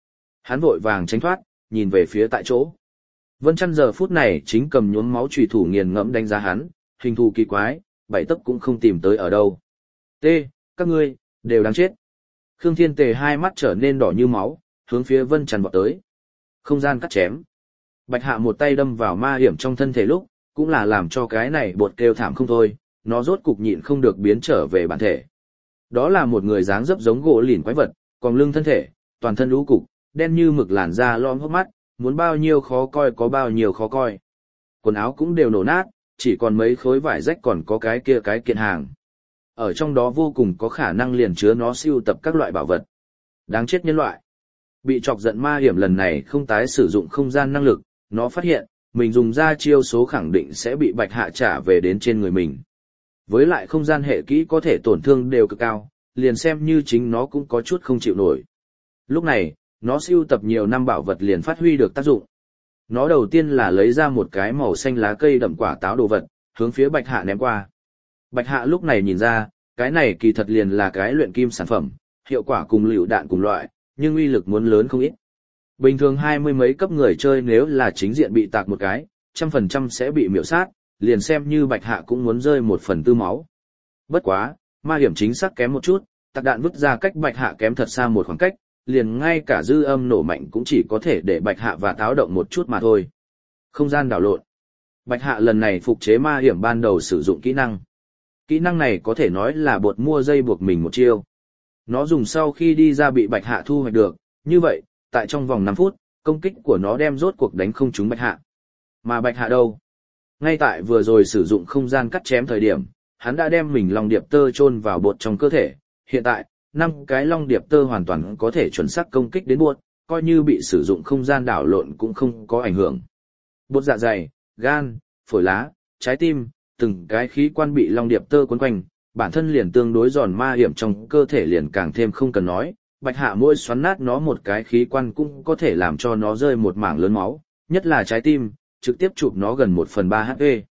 Hắn vội vàng tránh thoát, nhìn về phía tại chỗ. Vân Chăn giờ phút này chính cầm nhuốm máu chùy thủ nghiền ngẫm đánh giá hắn, hình thù kỳ quái, bảy tấc cũng không tìm tới ở đâu. T, các ngươi, đều đáng chết. Khương Thiên Tề hai mắt trở nên đỏ như máu, hướng phía Vân Chăn vọt tới. Không gian cắt chém. Bạch Hạ một tay đâm vào ma hiểm trong thân thể lúc, cũng là làm cho cái này bột kêu thảm không thôi, nó rốt cục nhịn không được biến trở về bản thể. Đó là một người dáng dấp giống gỗ lìn quái vật, còn lưng thân thể, toàn thân lũ cục, đen như mực làn da lõm hốc mắt, muốn bao nhiêu khó coi có bao nhiêu khó coi. Quần áo cũng đều nổ nát, chỉ còn mấy khối vải rách còn có cái kia cái kiện hàng. Ở trong đó vô cùng có khả năng liền chứa nó sưu tập các loại bảo vật. Đáng chết nhân loại. Bị chọc giận ma hiểm lần này không tái sử dụng không gian năng lực, nó phát hiện, mình dùng ra chiêu số khẳng định sẽ bị Bạch Hạ trả về đến trên người mình. Với lại không gian hệ kỹ có thể tổn thương đều cực cao, liền xem như chính nó cũng có chút không chịu nổi. Lúc này, nó sưu tập nhiều năm bảo vật liền phát huy được tác dụng. Nó đầu tiên là lấy ra một cái màu xanh lá cây đậm quả táo đồ vật, hướng phía Bạch Hạ ném qua. Bạch Hạ lúc này nhìn ra, cái này kỳ thật liền là cái luyện kim sản phẩm, hiệu quả cùng lựu đạn cùng loại, nhưng uy lực muốn lớn không ít. Bình thường 20 mấy cấp người chơi nếu là chính diện bị tạc một cái, 100% sẽ bị miểu sát, liền xem như Bạch Hạ cũng muốn rơi 1/4 máu. Bất quá, ma hiểm chính xác kém một chút, tạc đạn vứt ra cách Bạch Hạ kém thật xa một khoảng cách, liền ngay cả dư âm nổ mạnh cũng chỉ có thể để Bạch Hạ và táo động một chút mà thôi. Không gian đảo lộn. Bạch Hạ lần này phục chế ma hiểm ban đầu sử dụng kỹ năng. Kỹ năng này có thể nói là bột mua dây buộc mình một chiêu. Nó dùng sau khi đi ra bị Bạch Hạ thu hoạch được, như vậy, tại trong vòng 5 phút, công kích của nó đem rốt cuộc đánh không trúng Bạch Hạ. Mà Bạch Hạ đâu? Ngay tại vừa rồi sử dụng không gian cắt chém thời điểm, hắn đã đem mình long điệp tơ chôn vào bột trong cơ thể. Hiện tại, 5 cái long điệp tơ hoàn toàn có thể chuẩn xác công kích đến bột, coi như bị sử dụng không gian đảo lộn cũng không có ảnh hưởng. Bột dạ dày, gan, phổi lá, trái tim, từng cái khí quan bị long điệp tơ quấn quanh, bản thân liền tương đối giòn ma hiểm trong cơ thể liền càng thêm không cần nói. Bạch Hạ mỗi xoắn nát nó một cái khí quan cũng có thể làm cho nó rơi một mảng lớn máu, nhất là trái tim, trực tiếp chụp nó gần 1/3 HP.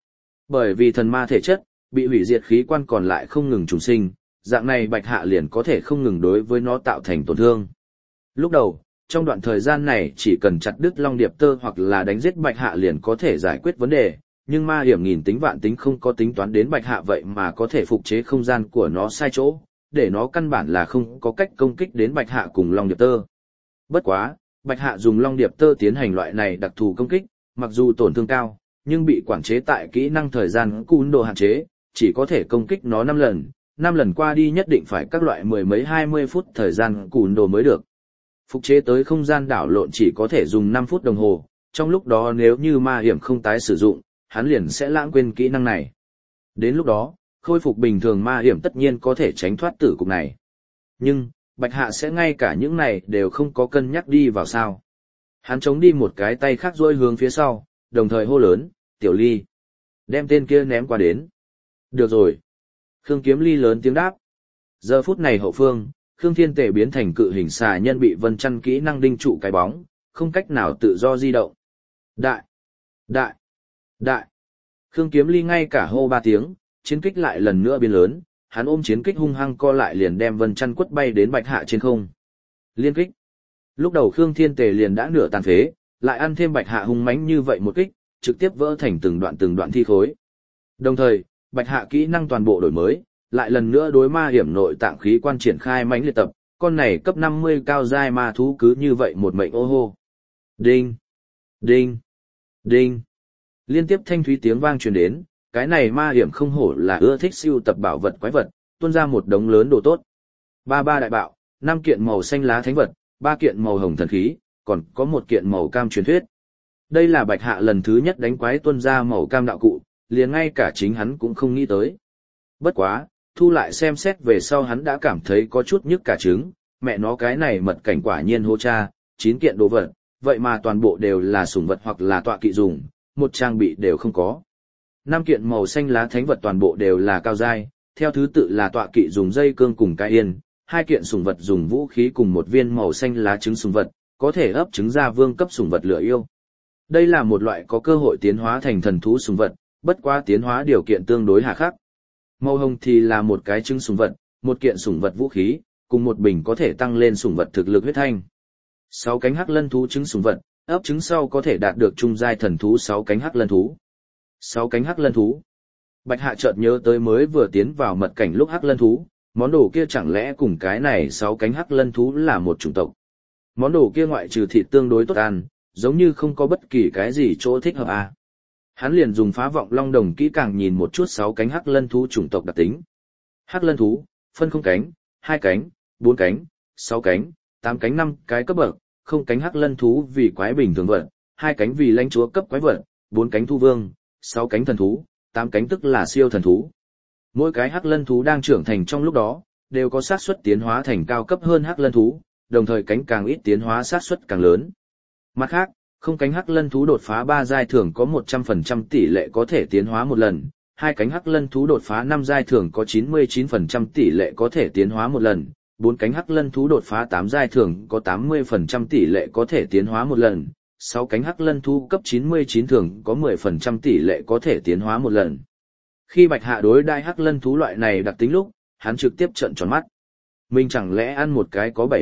Bởi vì thần ma thể chất, bị hủy diệt khí quan còn lại không ngừng trùng sinh, dạng này Bạch Hạ liền có thể không ngừng đối với nó tạo thành tổn thương. Lúc đầu, trong đoạn thời gian này chỉ cần chặt đứt long điệp tơ hoặc là đánh giết Bạch Hạ liền có thể giải quyết vấn đề, nhưng ma hiểm nghìn tính vạn tính không có tính toán đến Bạch Hạ vậy mà có thể phục chế không gian của nó sai chỗ, để nó căn bản là không có cách công kích đến Bạch Hạ cùng long điệp tơ. Bất quá, Bạch Hạ dùng long điệp tơ tiến hành loại này đặc thù công kích, mặc dù tổn thương cao, nhưng bị quản chế tại kỹ năng thời gian cún đồ hạn chế, chỉ có thể công kích nó 5 lần, 5 lần qua đi nhất định phải các loại mười mấy 20 phút thời gian cún đồ mới được. Phục chế tới không gian đảo lộn chỉ có thể dùng 5 phút đồng hồ, trong lúc đó nếu như ma hiểm không tái sử dụng, hắn liền sẽ lãng quên kỹ năng này. Đến lúc đó, khôi phục bình thường ma hiểm tất nhiên có thể tránh thoát tử cục này. Nhưng, Bạch Hạ sẽ ngay cả những này đều không có cân nhắc đi vào sao. Hắn chống đi một cái tay khác duỗi hướng phía sau, đồng thời hô lớn, Tiểu Ly. Đem tên kia ném qua đến. Được rồi. Khương Kiếm Ly lớn tiếng đáp. Giờ phút này hậu phương, Khương Thiên Tề biến thành cự hình xà nhân bị Vân Chăn kỹ năng đinh trụ cái bóng, không cách nào tự do di động. Đại! Đại! Đại! Khương Kiếm Ly ngay cả hô 3 tiếng, chiến kích lại lần nữa biến lớn, hắn ôm chiến kích hung hăng co lại liền đem Vân Chăn quất bay đến Bạch Hạ trên không. Liên kích! Lúc đầu Khương Thiên Tề liền đã nửa tàn phế, lại ăn thêm Bạch Hạ hung mãnh như vậy một kích, trực tiếp vỡ thành từng đoạn thi khối. Đồng thời, Bạch Hạ kỹ năng toàn bộ đổi mới, lại lần nữa đối ma hiểm nội tạng khí quan triển khai mãnh liệt tập, con này cấp 50 cao giai ma thú cứ như vậy một mệnh ô hô. Đinh! Đinh! Đinh! Liên tiếp thanh thúy tiếng vang truyền đến, cái này ma hiểm không hổ là ưa thích sưu tập bảo vật quái vật, tuôn ra một đống lớn đồ tốt. 33 đại bạo, 5 kiện màu xanh lá thánh vật, 3 kiện màu hồng thần khí, còn có 1 kiện màu cam truyền thuyết. Đây là Bạch Hạ lần thứ nhất đánh quái tuôn ra màu cam đạo cụ, liền ngay cả chính hắn cũng không nghĩ tới. Bất quá, thu lại xem xét về sau hắn đã cảm thấy có chút nhức cả trứng, mẹ nó cái này mật cảnh quả nhiên hô cha, 9 kiện đồ vật, vậy mà toàn bộ đều là sủng vật hoặc là tọa kỵ dùng, một trang bị đều không có. 5 kiện màu xanh lá thánh vật toàn bộ đều là cao giai, theo thứ tự là tọa kỵ dùng dây cương cùng cái yên, 2 kiện sủng vật dùng vũ khí cùng 1 viên màu xanh lá trứng sủng vật, có thể ấp trứng ra vương cấp sủng vật lửa yêu. Đây là một loại có cơ hội tiến hóa thành thần thú sủng vật, bất quá tiến hóa điều kiện tương đối hà khắc. Màu hồng thì là một cái trứng sủng vật, 1 kiện sủng vật vũ khí, cùng 1 bình có thể tăng lên sủng vật thực lực huyết thanh. 6 cánh hắc lân thú trứng sủng vật, ấp trứng sau có thể đạt được trung giai thần thú 6 cánh hắc lân thú. 6 cánh hắc lân thú. Bạch Hạ chợt nhớ tới mới vừa tiến vào mật cảnh lúc hắc lân thú, món đồ kia chẳng lẽ cùng cái này 6 cánh hắc lân thú là một chủng tộc. Món đồ kia ngoại trừ thịt tương đối tốt ăn, giống như không có bất kỳ cái gì chỗ thích hợp à. Hắn liền dùng phá vọng long đồng kỹ càng nhìn một chút 6 cánh hắc lân thú chủng tộc đặc tính. Hắc lân thú, phân không cánh, 2 cánh, 4 cánh, 6 cánh, 8 cánh 5 cái cấp bậc, không cánh hắc lân thú vì quái bình thường vật, 2 cánh vì lãnh chúa cấp quái vật, 4 cánh thu vương, 6 cánh thần thú, 8 cánh tức là siêu thần thú. Mỗi cái hắc lân thú đang trưởng thành trong lúc đó, đều có xác suất tiến hóa thành cao cấp hơn hắc lân thú, đồng thời cánh càng ít tiến hóa xác suất càng lớn. Mặt khác, không cánh hắc lân thú đột phá 3 giai thường có 100% tỷ lệ có thể tiến hóa một lần, 2 cánh hắc lân thú đột phá 5 giai thường có 99% tỷ lệ có thể tiến hóa một lần, 4 cánh hắc lân thú đột phá 8 giai thường có 80% tỷ lệ có thể tiến hóa một lần, 6 cánh hắc lân thú cấp 99 thường có 10% tỷ lệ có thể tiến hóa một lần. Khi Bạch Hạ đối đai hắc lân thú loại này đặc tính lúc, hắn trực tiếp trợn tròn mắt. Mình chẳng lẽ ăn một cái có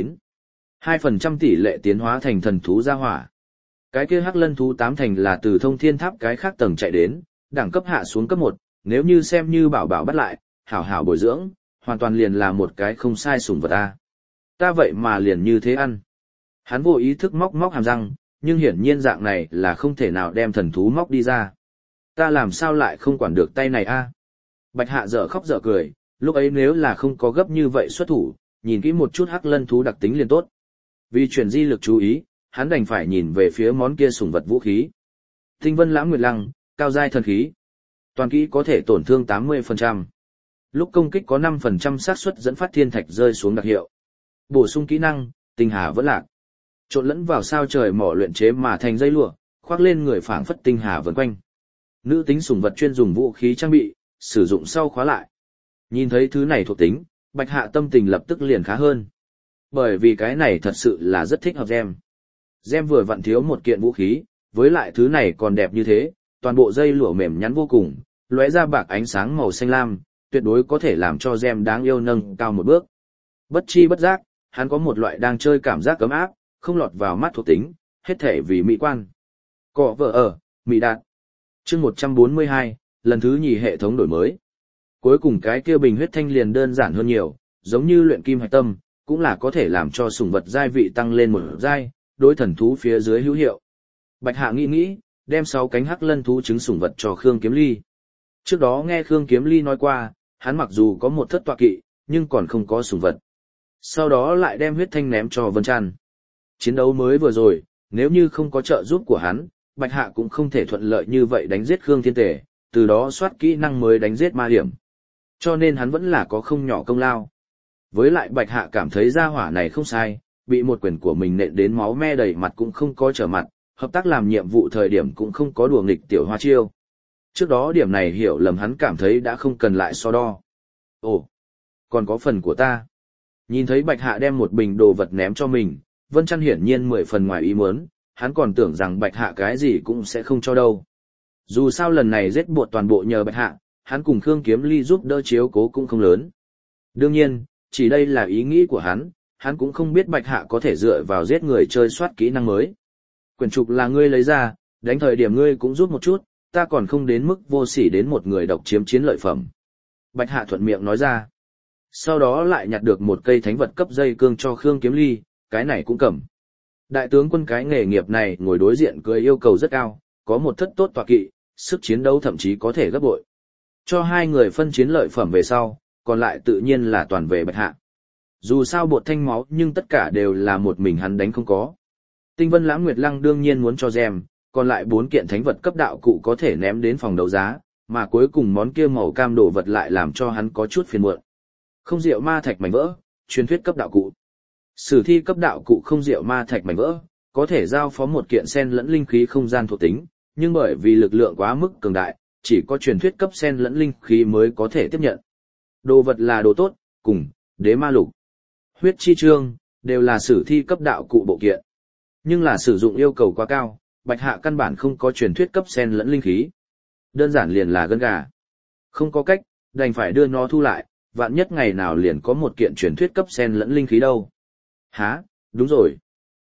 2% tỷ lệ tiến hóa thành thần thú gia hỏa. Cái kia hắc lân thú 8 thành là từ thông thiên tháp cái khác tầng chạy đến, đẳng cấp hạ xuống cấp 1, nếu như xem như bảo bảo bắt lại, hảo hảo bồi dưỡng, hoàn toàn liền là một cái không sai sủng vật ta. Ta vậy mà liền như thế ăn. Hắn vô ý thức móc hàm răng, nhưng hiển nhiên dạng này là không thể nào đem thần thú móc đi ra. Ta làm sao lại không quản được tay này a? Bạch Hạ dở khóc dở cười, lúc ấy nếu là không có gấp như vậy xuất thủ, nhìn kỹ một chút hắc lân thú đặc tính liền tốt. Vì chuyển di lực chú ý, hắn đành phải nhìn về phía món kia sủng vật vũ khí. Tinh Vân Lãng Nguyệt Lăng, cao giai thần khí. Toàn kỹ có thể tổn thương 80%. Lúc công kích có 5% xác suất dẫn phát thiên thạch rơi xuống đặc hiệu. Bổ sung kỹ năng, Tinh Hà Vẫn Lạc. Trộn lẫn vào sao trời mỏ luyện chế mà thành dây lụa, khoác lên người phảng phất tinh hà vần quanh. Nữ tính sủng vật chuyên dùng vũ khí trang bị, sử dụng sau khóa lại. Nhìn thấy thứ này thuộc tính, Bạch Hạ tâm tình lập tức liền khá hơn. Bởi vì cái này thật sự là rất thích hợp Gem. Gem vừa vặn thiếu một kiện vũ khí, với lại thứ này còn đẹp như thế, toàn bộ dây lụa mềm nhắn vô cùng, lóe ra bạc ánh sáng màu xanh lam, tuyệt đối có thể làm cho Gem đáng yêu nâng cao một bước. Bất chi bất giác, hắn có một loại đang chơi cảm giác ấm áp, không lọt vào mắt thuộc tính, hết thể vì mỹ quan. Cọ vợ ở, mỹ đạt. Chương 142, lần thứ nhì hệ thống đổi mới. Cuối cùng cái kia bình huyết thanh liền đơn giản hơn nhiều, giống như luyện kim hạch tâm, cũng là có thể làm cho sủng vật giai vị tăng lên một giai, đối thần thú phía dưới hữu hiệu. Bạch Hạ nghĩ, đem 6 cánh hắc lân thú trứng sủng vật cho Khương Kiếm Ly. Trước đó nghe Khương Kiếm Ly nói qua, hắn mặc dù có một thất tọa kỵ, nhưng còn không có sủng vật. Sau đó lại đem huyết thanh ném cho Vân Trăn. Chiến đấu mới vừa rồi, nếu như không có trợ giúp của hắn, Bạch Hạ cũng không thể thuận lợi như vậy đánh giết Khương Thiên Tề, từ đó soát kỹ năng mới đánh giết ma điểm. Cho nên hắn vẫn là có không nhỏ công lao. Với lại Bạch Hạ cảm thấy gia hỏa này không sai, bị một quyền của mình nện đến máu me đầy mặt cũng không có trở mặt, hợp tác làm nhiệm vụ thời điểm cũng không có đùa nghịch tiểu hoa chiêu. Trước đó điểm này hiểu lầm hắn cảm thấy đã không cần lại so đo. Ồ, còn có phần của ta. Nhìn thấy Bạch Hạ đem một bình đồ vật ném cho mình, Vân Trăn hiển nhiên 10 phần ngoài ý muốn, hắn còn tưởng rằng Bạch Hạ cái gì cũng sẽ không cho đâu. Dù sao lần này giết buộc toàn bộ nhờ Bạch Hạ, hắn cùng Khương Kiếm Ly giúp đỡ chiếu cố cũng không lớn. Đương nhiên, chỉ đây là ý nghĩ của hắn cũng không biết Bạch Hạ có thể dựa vào giết người chơi soát kỹ năng mới. Quyển trục là ngươi lấy ra, đánh thời điểm ngươi cũng giúp một chút, ta còn không đến mức vô sỉ đến một người độc chiếm chiến lợi phẩm. Bạch Hạ thuận miệng nói ra. Sau đó lại nhặt được một cây thánh vật cấp dây cương cho Khương Kiếm Ly, cái này cũng cầm. Đại tướng quân cái nghề nghiệp này ngồi đối diện cười yêu cầu rất cao, có một thất tốt tọa kỵ, sức chiến đấu thậm chí có thể gấp bội. Cho hai người phân chiến lợi phẩm về sau, còn lại tự nhiên là toàn về Bạch Hạ. Dù sao bột thanh máu nhưng tất cả đều là một mình hắn đánh không có. Tinh Vân Lãng Nguyệt Lăng đương nhiên muốn cho Gem, còn lại 4 kiện thánh vật cấp đạo cụ có thể ném đến phòng đấu giá, mà cuối cùng món kia màu cam đồ vật lại làm cho hắn có chút phiền muộn. Không diệu ma thạch mảnh vỡ, truyền thuyết cấp đạo cụ. Sử thi cấp đạo cụ không diệu ma thạch mảnh vỡ, có thể giao phó một kiện sen lẫn linh khí không gian thuộc tính, nhưng bởi vì lực lượng quá mức cường đại, chỉ có truyền thuyết cấp sen lẫn linh khí mới có thể tiếp nhận. Đồ vật là đồ tốt, cùng đế ma lục, huyết chi chương, đều là sử thi cấp đạo cụ bộ kiện. Nhưng là sử dụng yêu cầu quá cao, Bạch Hạ căn bản không có truyền thuyết cấp sen lẫn linh khí. Đơn giản liền là gân gà. Không có cách, đành phải đưa nó thu lại, vạn nhất ngày nào liền có một kiện truyền thuyết cấp sen lẫn linh khí đâu. Hả, đúng rồi.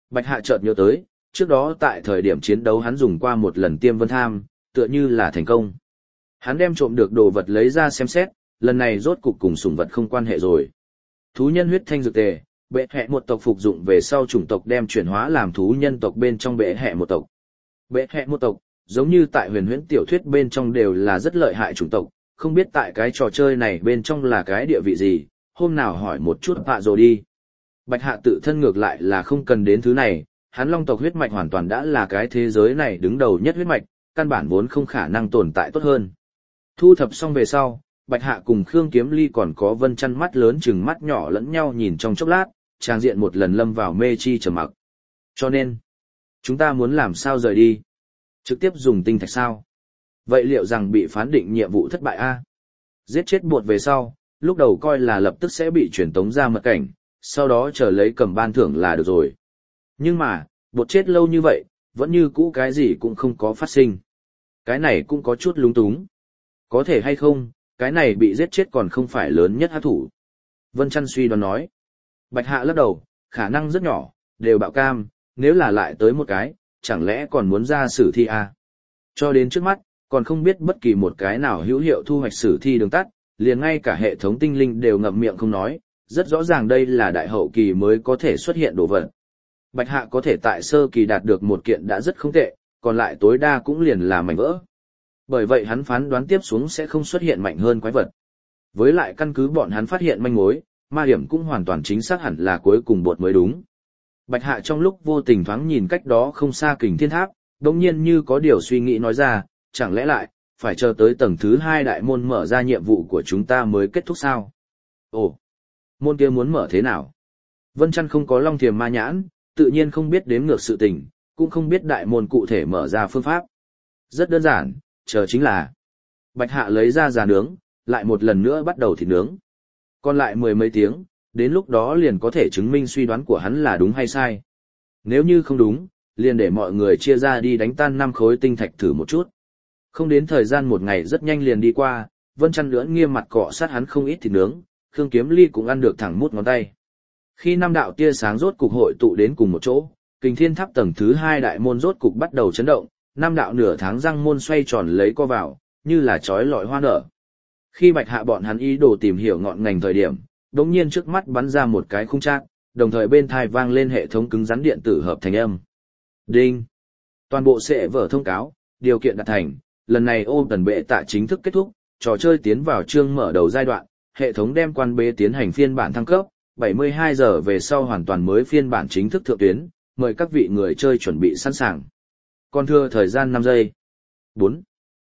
Bạch Hạ chợt nhớ tới, trước đó tại thời điểm chiến đấu hắn dùng qua một lần tiêm vân tham, tựa như là thành công. Hắn đem trộm được đồ vật lấy ra xem xét, lần này rốt cục cùng sủng vật không quan hệ rồi. Thú nhân huyết thanh dược tề, bệ hệ một tộc phục dụng về sau chủng tộc đem chuyển hóa làm thú nhân tộc bên trong bệ hệ một tộc. Bệ hệ một tộc, giống như tại huyền huyễn tiểu thuyết bên trong đều là rất lợi hại chủng tộc, không biết tại cái trò chơi này bên trong là cái địa vị gì, hôm nào hỏi một chút Pạ rồi đi. Bạch Hạ tự thân ngược lại là không cần đến thứ này, hắn long tộc huyết mạch hoàn toàn đã là cái thế giới này đứng đầu nhất huyết mạch, căn bản vốn không khả năng tồn tại tốt hơn. Thu thập xong về sau, Bạch Hạ cùng Khương Kiếm Ly còn có Vân Chăn mắt lớn chừng mắt nhỏ lẫn nhau nhìn trong chốc lát, trang diện một lần lâm vào mê chi trầm mặc. Cho nên, chúng ta muốn làm sao rời đi? Trực tiếp dùng tinh thạch sao? Vậy liệu rằng bị phán định nhiệm vụ thất bại a? Giết chết bột về sau, lúc đầu coi là lập tức sẽ bị chuyển tống ra mật cảnh, sau đó chờ lấy cầm ban thưởng là được rồi. Nhưng mà, bột chết lâu như vậy, vẫn như cũ cái gì cũng không có phát sinh. Cái này cũng có chút lúng túng. Có thể hay không, cái này bị giết chết còn không phải lớn nhất hắc thủ. Vân Chăn suy đoán nói. Bạch Hạ lắc đầu, khả năng rất nhỏ, đều bạo cam, nếu là lại tới một cái, chẳng lẽ còn muốn ra sử thi à? Cho đến trước mắt, còn không biết bất kỳ một cái nào hữu hiệu thu hoạch sử thi đường tắt, liền ngay cả hệ thống tinh linh đều ngậm miệng không nói, rất rõ ràng đây là đại hậu kỳ mới có thể xuất hiện đồ vật. Bạch Hạ có thể tại sơ kỳ đạt được một kiện đã rất không tệ, còn lại tối đa cũng liền là mảnh vỡ. Bởi vậy hắn phán đoán tiếp xuống sẽ không xuất hiện mạnh hơn quái vật. Với lại căn cứ bọn hắn phát hiện manh mối, ma hiểm cũng hoàn toàn chính xác hẳn là cuối cùng bột mới đúng. Bạch Hạ trong lúc vô tình thoáng nhìn cách đó không xa Kình Thiên Tháp, đồng nhiên như có điều suy nghĩ nói ra, chẳng lẽ lại, phải chờ tới tầng thứ 2 đại môn mở ra nhiệm vụ của chúng ta mới kết thúc sao? Ồ, môn kia muốn mở thế nào? Vân Chăn không có long thiềm ma nhãn, tự nhiên không biết đếm ngược sự tình, cũng không biết đại môn cụ thể mở ra phương pháp. Rất đơn giản, chờ chính là. Bạch Hạ lấy ra già nướng, lại một lần nữa bắt đầu thịt nướng. Còn lại mười mấy tiếng, đến lúc đó liền có thể chứng minh suy đoán của hắn là đúng hay sai. Nếu như không đúng, liền để mọi người chia ra đi đánh tan 5 khối tinh thạch thử một chút. Không đến thời gian một ngày rất nhanh liền đi qua, Vân Chăn lưỡng nghiêm mặt cọ sát hắn không ít thịt nướng, Khương Kiếm Ly cũng ăn được thẳng mút ngón tay. Khi 5 đạo tia sáng rốt cục hội tụ đến cùng một chỗ, Kình Thiên Tháp tầng thứ 2 đại môn rốt cục bắt đầu chấn động, 5 đạo nửa tháng răng môn xoay tròn lấy co vào, như là chói lọi hoa nở. Khi Bạch Hạ bọn hắn ý đồ tìm hiểu ngọn ngành thời điểm, đột nhiên trước mắt bắn ra một cái khung trác, đồng thời bên tai vang lên hệ thống cứng rắn điện tử hợp thành âm. Đinh! Toàn bộ sẽ vở thông cáo, điều kiện đạt thành, lần này ôm tần bệ tạ chính thức kết thúc, trò chơi tiến vào chương mở đầu giai đoạn, hệ thống đem quan bế tiến hành phiên bản thăng cấp, 72 giờ về sau hoàn toàn mới phiên bản chính thức thượng tuyến, mời các vị người chơi chuẩn bị sẵn sàng. Còn thưa thời gian 5 giây. 4,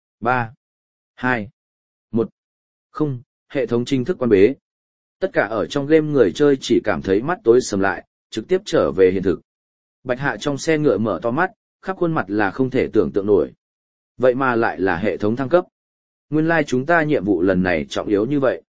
3, 2, 1. Không, hệ thống chính thức quan bế. Tất cả ở trong game người chơi chỉ cảm thấy mắt tối sầm lại, trực tiếp trở về hiện thực. Bạch Hạ trong xe ngựa mở to mắt, khắp khuôn mặt là không thể tưởng tượng nổi. Vậy mà lại là hệ thống thăng cấp. Nguyên lai chúng ta nhiệm vụ lần này trọng yếu như vậy.